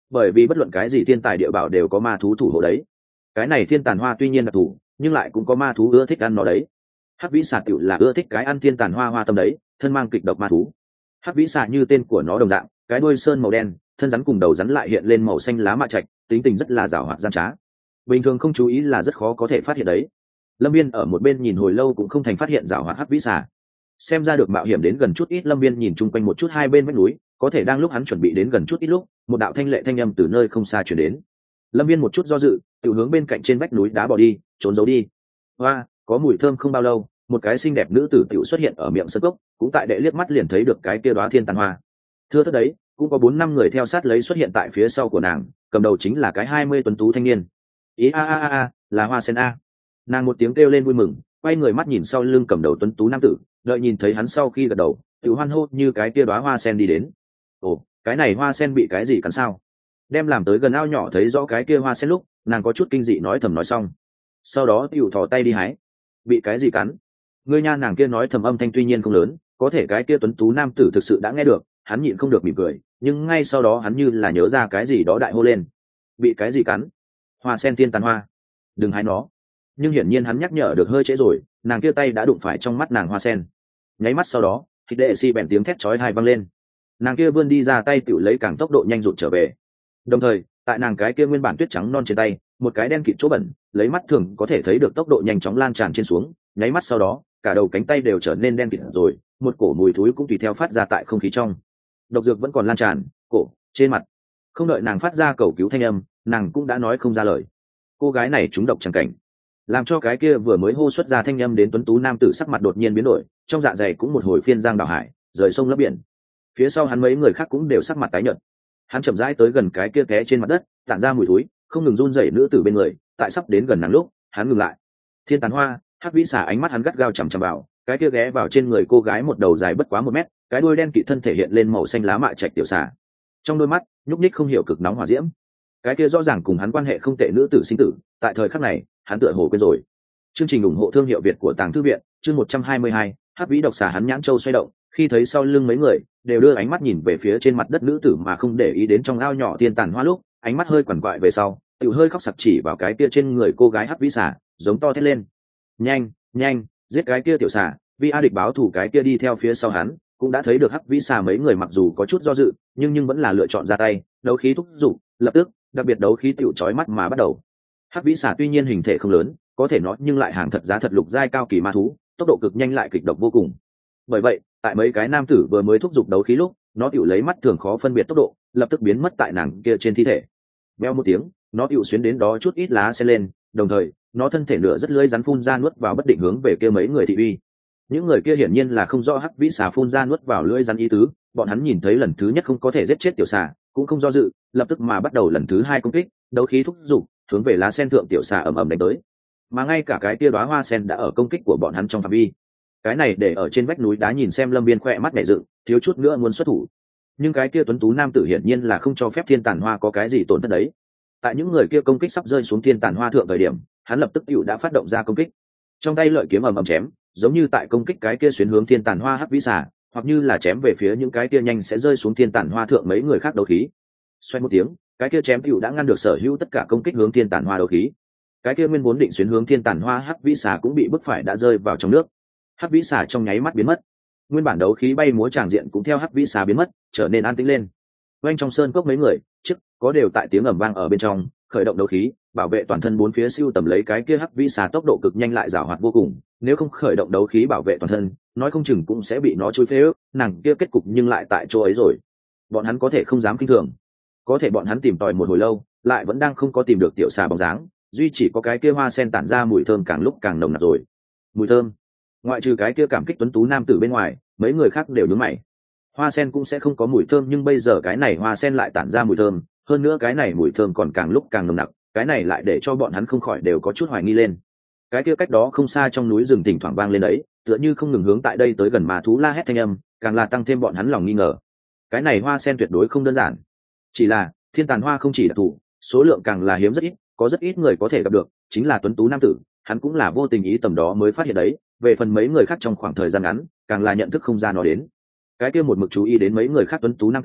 bởi vì bất luận cái gì thiên tài địa bảo đều có ma thú thủ hộ đấy. Cái này thiên tàn hoa tuy nhiên đặc thù, nhưng lại cũng có ma thú ưa thích ăn nó đấy. Hắc vĩ xà tiểu là ưa thích cái ăn thiên tàn hoa hoa tâm đấy, thân mang kịch độc ma thú. Hắc vĩ xà như tên của nó đồng dạng, cái đuôi sơn màu đen, thân rắn cùng đầu rắn lại hiện lên màu xanh lá mạ trạch, tính tình rất là giàu hoạt gian trá. Bình thường không chú ý là rất khó có thể phát hiện đấy. Lâm Viên ở một bên nhìn hồi lâu cũng không thành phát hiện giảo hoạt hắc vĩ xà. Xem ra được mạo hiểm đến gần chút ít. Lâm Viên nhìn chung quanh một chút hai bên vách núi, có thể đang lúc hắn chuẩn bị đến gần chút ít lúc, một đạo thanh lệ thanh âm từ nơi không xa truyền đến. Lâm Viên một chút do dự, tự hướng bên cạnh trên vách núi đá bỏ đi, trốn giấu đi. Hoa, có mùi thơm không bao lâu, một cái xinh đẹp nữ tử tiểu xuất hiện ở miệng sơn cốc, cũng tại đệ liếc mắt liền thấy được cái kia đóa thiên tàn hoa. Thưa thớt đấy, cũng có 4-5 người theo sát lấy xuất hiện tại phía sau của nàng, cầm đầu chính là cái 20 tuấn tú thanh niên. Ý là Hoa Sen a. Nàng một tiếng kêu lên vui mừng, quay người mắt nhìn sau lưng cầm đầu tuấn tú nam tử, đợi nhìn thấy hắn sau khi gật đầu, tự hoan hô như cái kia đóa hoa sen đi đến. Ồ, cái này hoa sen bị cái gì cắn sao? Đem làm tới gần ao nhỏ thấy rõ cái kia hoa sen lúc, nàng có chút kinh dị nói thầm nói xong. Sau đó tiểu thò tay đi hái. Bị cái gì cắn? Ngươi nha, nàng kia nói thầm âm thanh tuy nhiên không lớn, có thể cái kia tuấn tú nam tử thực sự đã nghe được, hắn nhịn không được mỉm cười, nhưng ngay sau đó hắn như là nhớ ra cái gì đó đại hô lên. Bị cái gì cắn? Hoa sen thiên tàn hoa. Đừng hái nó. Nhưng hiển nhiên hắn nhắc nhở được hơi trễ rồi, nàng kia tay đã đụng phải trong mắt nàng hoa sen. Nháy mắt sau đó, Hít Đệ Si bèn tiếng thét chói tai vang lên. Nàng kia vươn đi ra tay tự lấy càng tốc độ nhanh rụt trở về. Đồng thời, tại nàng cái kia nguyên bản tuyết trắng non trên tay, một cái đen kịt chỗ bẩn, lấy mắt thường có thể thấy được tốc độ nhanh chóng lan tràn trên xuống, nháy mắt sau đó, cả đầu cánh tay đều trở nên đen kịt rồi, một cổ mùi thối cũng tùy theo phát ra tại không khí trong. Độc dược vẫn còn lan tràn, cổ, trên mặt. Không đợi nàng phát ra cầu cứu thanh âm, nàng cũng đã nói không ra lời. Cô gái này trúng độc chẳng cảnh, làm cho cái kia vừa mới hô xuất ra thanh âm đến tuấn tú nam tử sắc mặt đột nhiên biến đổi, trong dạ dày cũng một hồi phiên giang đảo hải, rời sông lấp biển. Phía sau hắn mấy người khác cũng đều sắc mặt tái nhợt. Hắn chậm rãi tới gần cái kia té trên mặt đất, tản ra mùi thối, không ngừng run rẩy nữ tử bên người, tại sắp đến gần nàng lúc, hắn ngừng lại. Thiên tàn hoa, hắc vĩ xà ánh mắt hắn gắt gao chằm chằm vào, cái kia ghé vào trên người cô gái một đầu dài bất quá 1 mét, cái đuôi đen kịt thân thể hiện lên màu xanh lá mạ trạch tiểu xà. Trong đôi mắt, nhúc nhích không hiểu cực nóng hỏa diễm. Cái kia rõ ràng cùng hắn quan hệ không tệ nữ tử sinh tử, tại thời khắc này, hắn tựa hồ quên rồi. Chương trình ủng hộ thương hiệu Việt của Tàng Thư viện, chương 122, hắc vĩ độc xà. Hắn nhãn châu xoay động, khi thấy sau lưng mấy người đều đưa ánh mắt nhìn về phía trên mặt đất nữ tử mà không để ý đến trong ao nhỏ thiên tàn hoa lúc, ánh mắt hơi quằn quại về sau, tự hơi khóc sặc chỉ vào cái kia trên người cô gái hắc vĩ xà, giống to thét lên. Nhanh, nhanh, giết cái kia tiểu xà, vì a địch báo thù. Cái kia đi theo phía sau hắn, cũng đã thấy được hắc vĩ xà mấy người mặc dù có chút do dự, nhưng vẫn là lựa chọn ra tay, đấu khí thúc giục, lập tức, đặc biệt đấu khí tiểu chói mắt mà bắt đầu. Hắc vĩ xà tuy nhiên hình thể không lớn, có thể nó nhưng lại hàng thật giá thật lục giai cao kỳ ma thú, tốc độ cực nhanh lại kịch độc vô cùng. Bởi vậy, tại mấy cái nam tử vừa mới thúc giục đấu khí lúc, nó tiểu lấy mắt thường khó phân biệt tốc độ, lập tức biến mất tại nàng kia trên thi thể. Beo một tiếng, nó tiểu xuyến đến đó chút ít lá sen lên, đồng thời, nó thân thể nửa rất lưỡi rắn phun ra nuốt vào bất định hướng về kia mấy người thị uy. Những người kia hiển nhiên là không rõ hắc vĩ xà phun ra nuốt vào lưỡi rắn ý tứ, bọn hắn nhìn thấy lần thứ nhất không có thể giết chết tiểu xà, cũng không do dự, lập tức mà bắt đầu lần thứ 2 công kích, đấu khí thúc giục, hướng về lá sen thượng tiểu xà ầm ầm đánh tới. Mà ngay cả cái tia đóa hoa sen đã ở công kích của bọn hắn trong phạm vi. Cái này để ở trên vách núi đá nhìn xem Lâm Viên khỏe mắt nhảy dựng, thiếu chút nữa muốn xuất thủ. Nhưng cái kia tuấn tú nam tử hiển nhiên là không cho phép thiên tàn hoa có cái gì tổn thất đấy. Tại những người kia công kích sắp rơi xuống thiên tàn hoa thượng thời điểm, hắn lập tức hữu đã phát động ra công kích. Trong tay lợi kiếm ầm ầm chém, giống như tại công kích cái kia xuyến hướng thiên tàn hoa hắc vĩ xà, hoặc như là chém về phía những cái kia nhanh sẽ rơi xuống thiên tàn hoa thượng mấy người khác đấu khí. Xoay một tiếng, cái kia chém hữu đã ngăn được sở hữu tất cả công kích hướng thiên tàn hoa đấu khí. Cái kia nguyên vốn định xuyến hướng thiên tàn hoa hắc vĩ xà cũng bị bức phải đã rơi vào trong nước. Hắc vĩ xà trong nháy mắt biến mất, nguyên bản đấu khí bay múa tràng diện cũng theo hắc vĩ xà biến mất, trở nên an tĩnh lên. Quanh trong sơn cốc mấy người trước có đều tại tiếng ầm vang ở bên trong khởi động đấu khí, bảo vệ toàn thân bốn phía, siêu tầm lấy cái kia hắc vĩ xà tốc độ cực nhanh lại giảo hoạt vô cùng, nếu không khởi động đấu khí bảo vệ toàn thân, nói không chừng cũng sẽ bị nó chui phế ước, nàng kia kết cục nhưng lại tại chỗ ấy rồi. Bọn hắn có thể không dám kinh thường, có thể bọn hắn tìm tòi một hồi lâu, lại vẫn đang không có tìm được tiểu xà bóng dáng, duy chỉ có cái kia hoa sen tản ra mùi thơm càng lúc càng nồng nặc rồi. Mùi thơm, ngoại trừ cái kia cảm kích tuấn tú nam tử bên ngoài, mấy người khác đều nhướng mày. Hoa sen cũng sẽ không có mùi thơm, nhưng bây giờ cái này hoa sen lại tản ra mùi thơm, hơn nữa cái này mùi thơm còn càng lúc càng nồng nặc, cái này lại để cho bọn hắn không khỏi đều có chút hoài nghi lên. Cái kia cách đó không xa trong núi rừng thỉnh thoảng vang lên đấy, tựa như không ngừng hướng tại đây tới gần mà thú la hét thanh âm, càng là tăng thêm bọn hắn lòng nghi ngờ. Cái này hoa sen tuyệt đối không đơn giản, chỉ là thiên tàn hoa không chỉ đặc thù, số lượng càng là hiếm rất ít, có rất ít người có thể gặp được, chính là tuấn tú nam tử, hắn cũng là vô tình ý tầm đó mới phát hiện đấy, về phần mấy người khác trong khoảng thời gian ngắn, càng là nhận thức không ra nó đến. Cái kia một mực chú ý đến mấy người khác tuấn tú nam tử,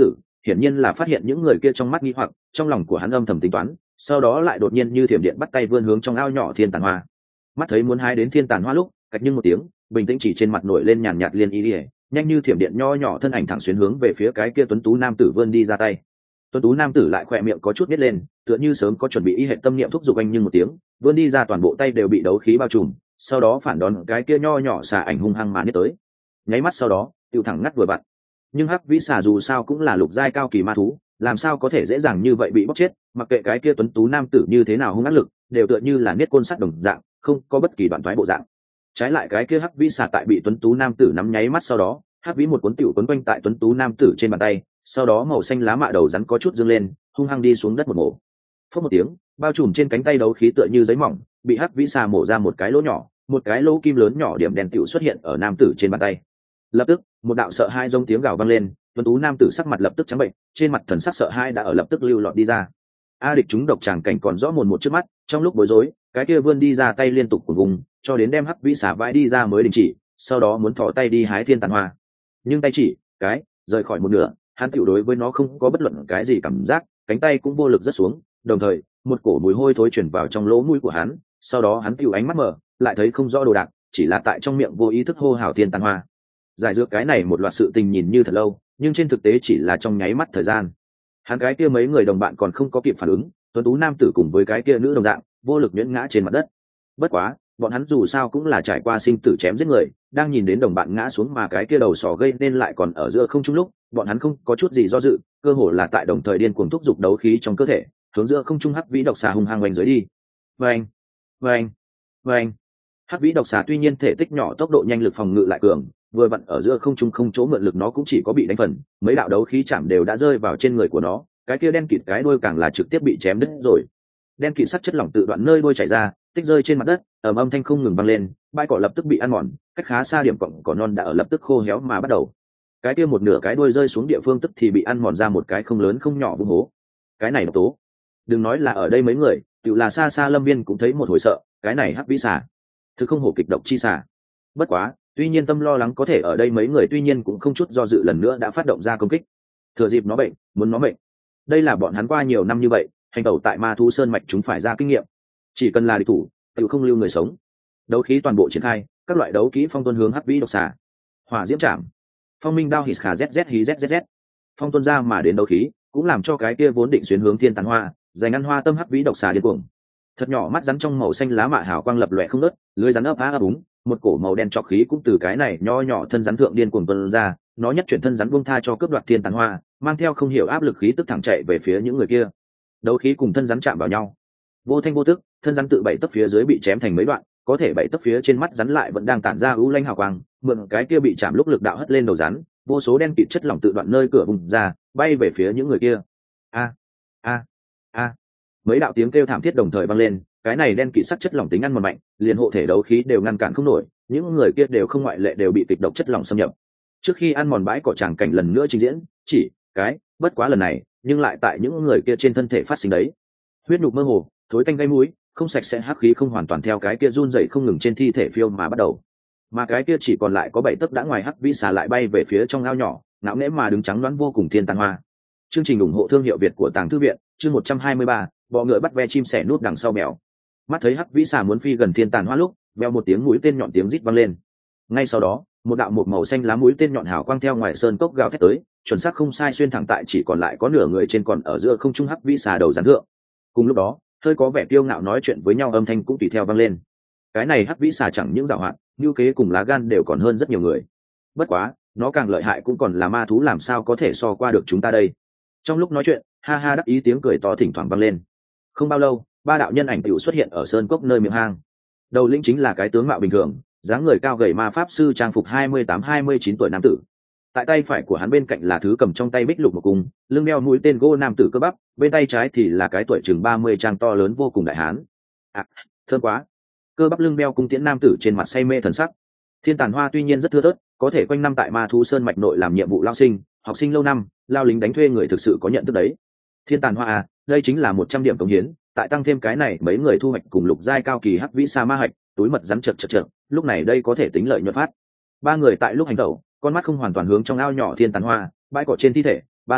hiển nhiên là phát hiện những người kia trong mắt nghi hoặc, trong lòng của hắn âm thầm tính toán, sau đó lại đột nhiên như thiểm điện bắt tay vươn hướng trong ao nhỏ thiên tàn hoa. Mắt thấy muốn hái đến thiên tàn hoa lúc, cạch nhưng một tiếng, bình tĩnh chỉ trên mặt nổi lên nhàn nhạt liên ý ỉa, nhanh như thiểm điện nho nhỏ thân ảnh thẳng xuyên hướng về phía cái kia tuấn tú nam tử vươn đi ra tay. Tuấn tú nam tử lại khỏe miệng có chút nít lên, tựa như sớm có chuẩn bị y hệ tâm niệm thúc giục anh, nhưng một tiếng vươn đi ra, toàn bộ tay đều bị đấu khí bao trùm, sau đó phản đón cái kia nho nhỏ xà ảnh hung hăng mà nít tới. Nháy mắt sau đó tiêu thẳng ngắt vừa vặn. Nhưng hắc vĩ xà dù sao cũng là lục giai cao kỳ ma thú, làm sao có thể dễ dàng như vậy bị bóc chết, mặc kệ cái kia tuấn tú nam tử như thế nào hung ác lực, đều tựa như là niết côn sắt đồng dạng, không có bất kỳ đoạn thoái bộ dạng. Trái lại cái kia hắc vĩ xà tại bị tuấn tú nam tử nắm nháy mắt sau đó, hắc vĩ một cuốn tiểu quấn quanh tại tuấn tú nam tử trên bàn tay, sau đó màu xanh lá mạ đầu rắn có chút dương lên, hung hăng đi xuống đất một mổ. Phất một tiếng, bao trùm trên cánh tay đấu khí tựa như giấy mỏng, bị hắc vĩ xà mổ ra một cái lỗ nhỏ, một cái lỗ kim lớn nhỏ điểm đen tiểu xuất hiện ở nam tử trên bàn tay. Lập tức một đạo sợ hãi giống tiếng gào vang lên, tuấn tú nam tử sắc mặt lập tức trắng bệnh, trên mặt thần sắc sợ hãi đã ở lập tức lưu lọt đi ra. A địch chúng độc tràng cảnh còn rõ mồn một trước mắt, trong lúc bối rối cái kia vươn đi ra tay liên tục của vùng cho đến đem hắc vĩ xà vãi đi ra mới đình chỉ, sau đó muốn thò tay đi hái thiên tàn hoa, nhưng tay chỉ cái rời khỏi một nửa, hắn tiểu đối với nó không có bất luận cái gì cảm giác, cánh tay cũng vô lực rớt xuống, đồng thời một cổ mùi hôi thối chuyển vào trong lỗ mũi của hắn, sau đó hắn tiểu ánh mắt mở lại thấy không rõ đồ đạc, chỉ là tại trong miệng vô ý thức hô hào thiên tàn hoa. Giải dược cái này một loạt sự tình nhìn như thật lâu, nhưng trên thực tế chỉ là trong nháy mắt thời gian. Hắn cái kia mấy người đồng bạn còn không có kịp phản ứng, tuấn tú nam tử cùng với cái kia nữ đồng dạng vô lực nhuyễn ngã trên mặt đất. Bất quá bọn hắn dù sao cũng là trải qua sinh tử chém giết người, đang nhìn đến đồng bạn ngã xuống mà cái kia đầu sỏ gây nên lại còn ở giữa không trung lúc, bọn hắn không có chút gì do dự, cơ hồ là tại đồng thời điên cuồng thúc giục đấu khí trong cơ thể, hướng giữa không trung hắc vĩ độc xà hung hăng oanh dưới đi. Vâng, vâng, vâng. Hắc vĩ độc xà tuy nhiên thể tích nhỏ, tốc độ nhanh, lực phòng ngự lại cường, vừa vặn ở giữa không trung không chỗ mượn lực, nó cũng chỉ có bị đánh phần, mấy đạo đấu khí chạm đều đã rơi vào trên người của nó, cái kia đen kịt cái đuôi càng là trực tiếp bị chém đứt rồi. Đen kịt sắc chất lỏng tự đoạn nơi đuôi chảy ra, tích rơi trên mặt đất, âm thanh không ngừng vang lên, bãi cỏ lập tức bị ăn mòn, cách khá xa điểm cọng cỏ non đã ở lập tức khô héo mà bắt đầu. Cái kia một nửa cái đuôi rơi xuống địa phương tức thì bị ăn mòn ra một cái không lớn không nhỏ vũng hố. Cái này độc tố, đừng nói là ở đây mấy người, tự là xa xa Lâm Viên cũng thấy một hồi sợ, cái này hắc vĩ xà, thứ không hổ kịch độc chi xà. Bất quá tuy nhiên tâm lo lắng có thể ở đây mấy người tuy nhiên cũng không chút do dự lần nữa đã phát động ra công kích, thừa dịp nó bệnh muốn nó bệnh. Đây là bọn hắn qua nhiều năm như vậy hành tẩu tại ma thú sơn mạch chúng phải ra kinh nghiệm, chỉ cần là địch thủ tự không lưu người sống. Đấu khí toàn bộ triển khai, các loại đấu kỹ phong tuân hướng hắc vĩ độc xà. Hỏa diễm trảm, phong minh đao hít khà zz hí zz, phong tuân ra mà đến đấu khí cũng làm cho cái kia vốn định xuyên hướng thiên tàn hoa dành ăn hoa tâm hắc vĩ độc xà điên cuồng. Thật nhỏ mắt rắn trong màu xanh lá mạ hào quang lập lòe không ngớt, lưới rắn ấp á ấp úng, một cổ màu đen trọc khí cũng từ cái này nho nhỏ thân rắn thượng điên cuồng tuôn ra, nó nhất chuyển thân rắn buông tha cho cướp đoạt thiên tàn hoa, mang theo không hiểu áp lực khí tức thẳng chạy về phía những người kia. Đấu khí cùng thân rắn chạm vào nhau, vô thanh vô tức, thân rắn tự bảy tấc phía dưới bị chém thành mấy đoạn, có thể bảy tấc phía trên mắt rắn lại vẫn đang tản ra ưu lanh hào quang, mượn cái kia bị chạm lúc lực đạo hất lên đầu rắn, vô số đen kịt chất lỏng tự đoạn nơi cửa vùng ra, bay về phía những người kia. A a a, mấy đạo tiếng kêu thảm thiết đồng thời vang lên, cái này đen kịt sắc chất lỏng tính ăn mòn mạnh, liền hộ thể đấu khí đều ngăn cản không nổi, những người kia đều không ngoại lệ đều bị kịch độc chất lỏng xâm nhập. Trước khi ăn mòn bãi cỏ tràng cảnh lần nữa trình diễn, chỉ cái bất quá lần này nhưng lại tại những người kia trên thân thể phát sinh đấy. Huyết nhục mơ hồ, thối tanh gây mũi, không sạch sẽ, hắc khí không hoàn toàn theo cái kia run dậy không ngừng trên thi thể phiêu mà bắt đầu. Mà cái kia chỉ còn lại có 7 tấc đã ngoài hắc vĩ xà lại bay về phía trong ao nhỏ, ngạo nghễ mà đứng trắng đoán vô cùng thiên tàn hoa. Chương trình ủng hộ thương hiệu Việt của Tàng Thư viện, chương 123, bọ ngựa bắt ve chim sẻ nút đằng sau mèo. Mắt thấy hắc vĩ xà muốn phi gần thiên tàn hoa lúc, veo một tiếng mũi tên nhọn tiếng rít vang lên. Ngay sau đó một đạo một màu xanh lá mũi tên nhọn hào quang theo ngoài sơn cốc gào thét tới, chuẩn xác không sai xuyên thẳng tại chỉ còn lại có nửa người trên còn ở giữa không trung hắc vĩ xà đầu rắn thượng. Cùng lúc đó hơi có vẻ kiêu ngạo nói chuyện với nhau âm thanh cũng tùy theo vang lên. Cái này hắc vĩ xà chẳng những giàu hạn, như kế cùng lá gan đều còn hơn rất nhiều người. Bất quá nó càng lợi hại cũng còn là ma thú, làm sao có thể so qua được chúng ta đây. Trong lúc nói chuyện ha ha đắc ý tiếng cười to thỉnh thoảng vang lên. Không bao lâu 3 đạo nhân ảnh tựu xuất hiện ở sơn cốc nơi miệng hang. Đầu lĩnh chính là cái tướng mạo bình thường, dáng người cao gầy ma pháp sư trang phục 28-29 tuổi nam tử. Tại tay phải của hắn bên cạnh là thứ cầm trong tay bích lục một cung, lưng đeo mũi tên gỗ nam tử cơ bắp, bên tay trái thì là cái tuổi chừng 30 trang to lớn vô cùng đại hán. À, thơm quá. Cơ bắp lưng đeo cung tiễn nam tử trên mặt say mê thần sắc. Thiên tàn hoa tuy nhiên rất thưa thớt, có thể quanh năm tại ma thú sơn mạch nội làm nhiệm vụ lao sinh, học sinh lâu năm, lao lính đánh thuê người thực sự có nhận thức đấy. Thiên tàn hoa à, đây chính là 100 điểm cống hiến, tại tăng thêm cái này mấy người thu hoạch cùng lục giai cao kỳ hắc vĩ sa ma hạch, túi mật rắn chật, lúc này đây có thể tính lợi nhuận phát. 3 người tại lúc hành tẩu, con mắt không hoàn toàn hướng trong ao nhỏ thiên tàn hoa, bãi cỏ trên thi thể, ba lô,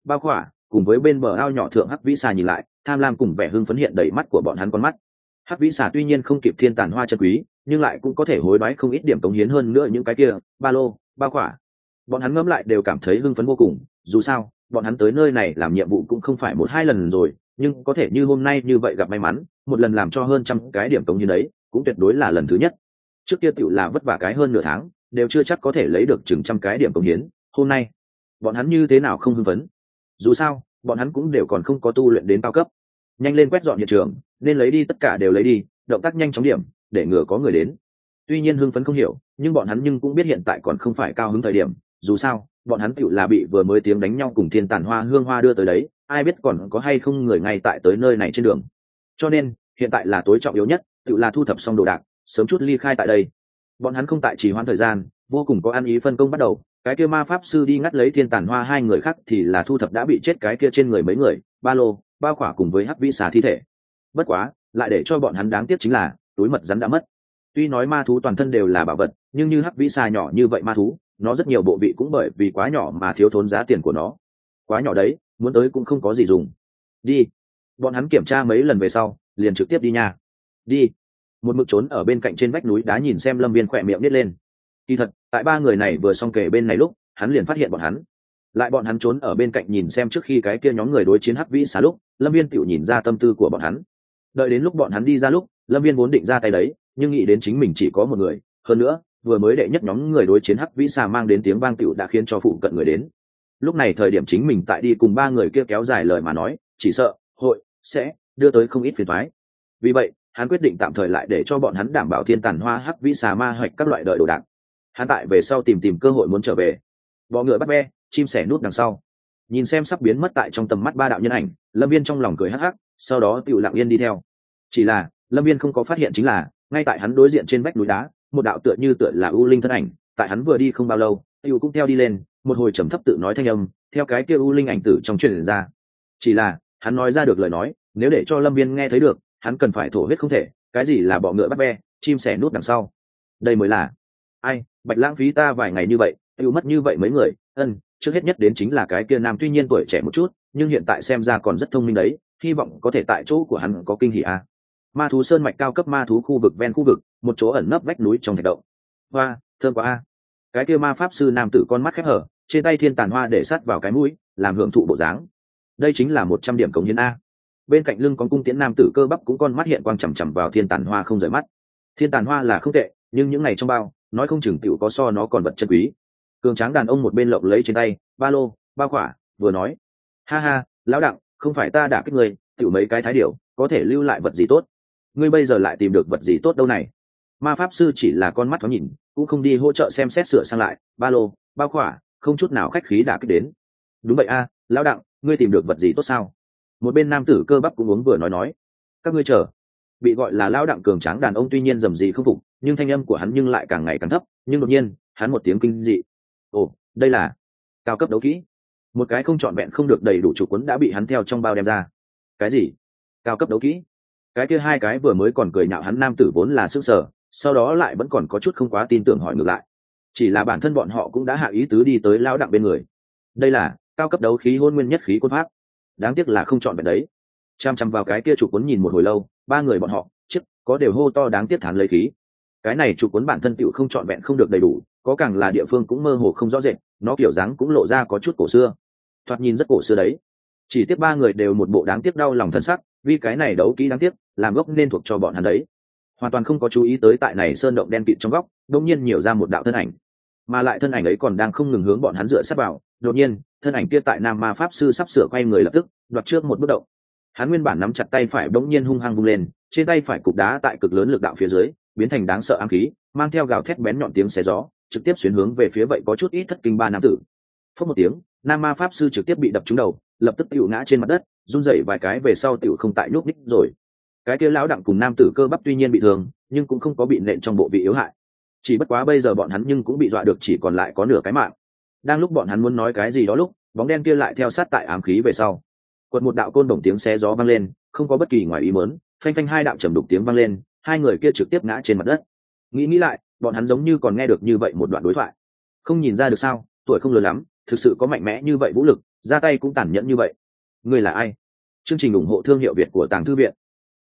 bao khỏa cùng với bên bờ ao nhỏ thượng hắc vĩ xà nhìn lại, tham lam cùng vẻ hưng phấn hiện đầy mắt của bọn hắn con mắt. Hắc vĩ xà tuy nhiên không kịp thiên tàn hoa chân quý, nhưng lại cũng có thể hối đoái không ít điểm cống hiến hơn nữa những cái kia ba lô bao khỏa. Bọn hắn ngẫm lại đều cảm thấy hưng phấn vô cùng, dù sao bọn hắn tới nơi này làm nhiệm vụ cũng không phải một hai lần rồi, nhưng có thể như hôm nay như vậy gặp may mắn một lần làm cho hơn trăm cái điểm cống hiến đấy cũng tuyệt đối là lần thứ nhất. Trước kia tựu là vất vả cái hơn nửa tháng đều chưa chắc có thể lấy được chừng trăm cái điểm cống hiến, hôm nay bọn hắn như thế nào không hưng phấn. Dù sao bọn hắn cũng đều còn không có tu luyện đến cao cấp. Nhanh lên quét dọn hiện trường, nên lấy đi tất cả đều lấy đi, động tác nhanh chóng điểm để ngừa có người đến. Tuy nhiên hưng phấn không hiểu, nhưng bọn hắn nhưng cũng biết hiện tại còn không phải cao hứng thời điểm, dù sao bọn hắn tựu là bị vừa mới tiếng đánh nhau cùng thiên tàn hoa hương hoa đưa tới đấy, ai biết còn có hay không người ngay tại tới nơi này trên đường. Cho nên hiện tại là tối trọng yếu nhất tựu là thu thập xong đồ đạc, sớm chút ly khai tại đây. Bọn hắn không tại trì hoãn thời gian, vô cùng có ăn ý phân công bắt đầu. Cái kia ma pháp sư đi ngắt lấy thiên tàn hoa, hai người khác thì là thu thập đã bị chết cái kia trên người mấy người ba lô bao khỏa cùng với hắc vĩ xà thi thể. Bất quá lại để cho bọn hắn đáng tiếc chính là túi mật rắn đã mất. Tuy nói ma thú toàn thân đều là bảo vật, nhưng như hắc vĩ xà nhỏ như vậy ma thú, nó rất nhiều bộ vị cũng bởi vì quá nhỏ mà thiếu thốn giá tiền của nó. Quá nhỏ đấy, muốn tới cũng không có gì dùng. Đi. Bọn hắn kiểm tra mấy lần về sau liền trực tiếp đi nha. Đi. Một mực trốn ở bên cạnh trên vách núi đá nhìn xem Lâm Viên khỏe miệng nít lên. Kỳ thật tại ba người này vừa xong kể bên này lúc hắn liền phát hiện bọn hắn. Lại bọn hắn trốn ở bên cạnh nhìn xem trước khi cái kia nhóm người đối chiến hắc vĩ xà lúc Lâm Viên tựu nhìn ra tâm tư của bọn hắn. Đợi đến lúc bọn hắn đi ra lúc Lâm Viên vốn định ra tay đấy, nhưng nghĩ đến chính mình chỉ có một người, hơn nữa vừa mới đệ nhất nhóm người đối chiến hắc vĩ xà mang đến tiếng vang tựu đã khiến cho phụ cận người đến. Lúc này thời điểm chính mình tại đi cùng ba người kia kéo dài lời mà nói, chỉ sợ hội sẽ đưa tới không ít phiền toái. Vì vậy hắn quyết định tạm thời lại để cho bọn hắn đảm bảo thiên tàn hoa hắc vĩ xà ma hoạch các loại đợi đồ đạc. Hắn tại về sau tìm cơ hội muốn trở về. Bọ ngựa bắt be, chim sẻ nút đằng sau. Nhìn xem sắp biến mất tại trong tầm mắt ba đạo nhân ảnh, Lâm Viên trong lòng cười hắc hắc, sau đó tựu lặng yên đi theo. Chỉ là Lâm Viên không có phát hiện chính là ngay tại hắn đối diện trên vách núi đá, một đạo tựa là u linh thân ảnh, tại hắn vừa đi không bao lâu tựu cũng theo đi lên, một hồi trầm thấp tự nói thanh âm theo cái kia u linh ảnh tử trong truyền ra. Chỉ là hắn nói ra được lời nói, nếu để cho Lâm Viên nghe thấy được, hắn cần phải thổ huyết không thể. Cái gì là bọ ngựa bắt be, chim sẻ nút đằng sau, đây mới là ai? Bạch lãng phí ta vài ngày như vậy, tiêu mất như vậy mấy người. Trước hết nhất đến chính là cái kia nam, tuy nhiên tuổi trẻ một chút nhưng hiện tại xem ra còn rất thông minh đấy, hy vọng có thể tại chỗ của hắn có kinh hỉ a. Ma thú sơn mạch cao cấp ma thú khu vực ven khu vực, một chỗ ẩn nấp vách núi trong thạch động. Hoa thơm quá a. Cái kia ma pháp sư nam tử con mắt khép hở, trên tay thiên tàn hoa để sát vào cái mũi làm hưởng thụ bộ dáng. Đây chính là 100 điểm cống hiến a. Bên cạnh lưng con cung tiễn nam tử cơ bắp cũng con mắt hiện quang chằm chằm vào thiên tàn hoa không rời mắt. Thiên tàn hoa là không tệ, nhưng những ngày trong bao nói không chừng tiểu có so nó còn vật chân quý. Cường tráng đàn ông một bên lộng lấy trên tay ba lô bao khỏa vừa nói, ha ha lão đặng, không phải ta đả kích người, tiểu mấy cái thái điểu có thể lưu lại vật gì tốt, ngươi bây giờ lại tìm được vật gì tốt đâu này. Ma pháp sư chỉ là con mắt thoáng nhìn, cũng không đi hỗ trợ xem xét sửa sang lại ba lô bao khỏa, không chút nào khách khí đả kích đến. Đúng vậy a, lão đặng, ngươi tìm được vật gì tốt sao? Một bên nam tử cơ bắp cũng uống vừa nói, các ngươi chờ. Bị gọi là lão đặng cường tráng đàn ông tuy nhiên rầm rì không phục, nhưng thanh âm của hắn nhưng lại càng ngày càng thấp. Nhưng đột nhiên hắn một tiếng kinh dị, ồ, đây là cao cấp đấu kỹ. Một cái không trọn vẹn không được đầy đủ chủ cuốn đã bị hắn theo trong bao đem ra. Cái gì? Cao cấp đấu kỹ? Cái kia hai cái vừa mới còn cười nhạo hắn nam tử vốn là sức sở, sau đó lại vẫn còn có chút không quá tin tưởng hỏi ngược lại. Chỉ là bản thân bọn họ cũng đã hạ ý tứ đi tới lão đặng bên người. Đây là cao cấp đấu khí hôn nguyên nhất khí cốt pháp. Đáng tiếc là không chọn vẹn đấy. Chăm chăm vào cái kia chủ cuốn nhìn một hồi lâu, ba người bọn họ có đều hô to đáng tiếc thán lấy khí. Cái này chủ cuốn bản thân tựu không trọn vẹn không được đầy đủ, có càng là địa phương cũng mơ hồ không rõ rệt, nó kiểu dáng cũng lộ ra có chút cổ xưa, thoạt nhìn rất cổ xưa đấy. Chỉ tiếc ba người đều một bộ đáng tiếc đau lòng thân sắc, vì cái này đấu kỹ đáng tiếc làm gốc nên thuộc cho bọn hắn đấy. Hoàn toàn không có chú ý tới tại này sơn động đen kịt trong góc đột nhiên nhiều ra một đạo thân ảnh, mà lại thân ảnh ấy còn đang không ngừng hướng bọn hắn dựa sát vào. Đột nhiên thân ảnh kia tại nam ma pháp sư sắp sửa quay người lập tức đoạt trước một bước động. Hắn nguyên bản nắm chặt tay phải bỗng nhiên hung hăng vung lên, trên tay phải cục đá tại cực lớn lực đạo phía dưới biến thành đáng sợ ám khí, mang theo gào thét bén nhọn tiếng xé gió, trực tiếp xuyên hướng về phía vậy có chút ít thất kinh ba nam tử. Phất một tiếng, nam ma pháp sư trực tiếp bị đập trúng đầu, lập tức tiểu ngã trên mặt đất, run rẩy vài cái về sau tiểu không tại nhúc nhích rồi. Cái kia lão đặng cùng nam tử cơ bắp tuy nhiên bị thương, nhưng cũng không có bị nện trong bộ vị yếu hại. Chỉ bất quá bây giờ bọn hắn nhưng cũng bị dọa được chỉ còn lại có nửa cái mạng. Đang lúc bọn hắn muốn nói cái gì đó lúc, bóng đen kia lại theo sát tại ám khí về sau. Quật một đạo côn đồng tiếng xé gió vang lên, không có bất kỳ ngoài ý muốn, phanh phanh hai đạo trầm đục tiếng vang lên, hai người kia trực tiếp ngã trên mặt đất. Nghĩ lại, bọn hắn giống như còn nghe được như vậy một đoạn đối thoại. Không nhìn ra được sao, tuổi không lớn lắm, thực sự có mạnh mẽ như vậy vũ lực, ra tay cũng tàn nhẫn như vậy. Ngươi là ai? Chương trình ủng hộ thương hiệu Việt của Tàng Thư Viện.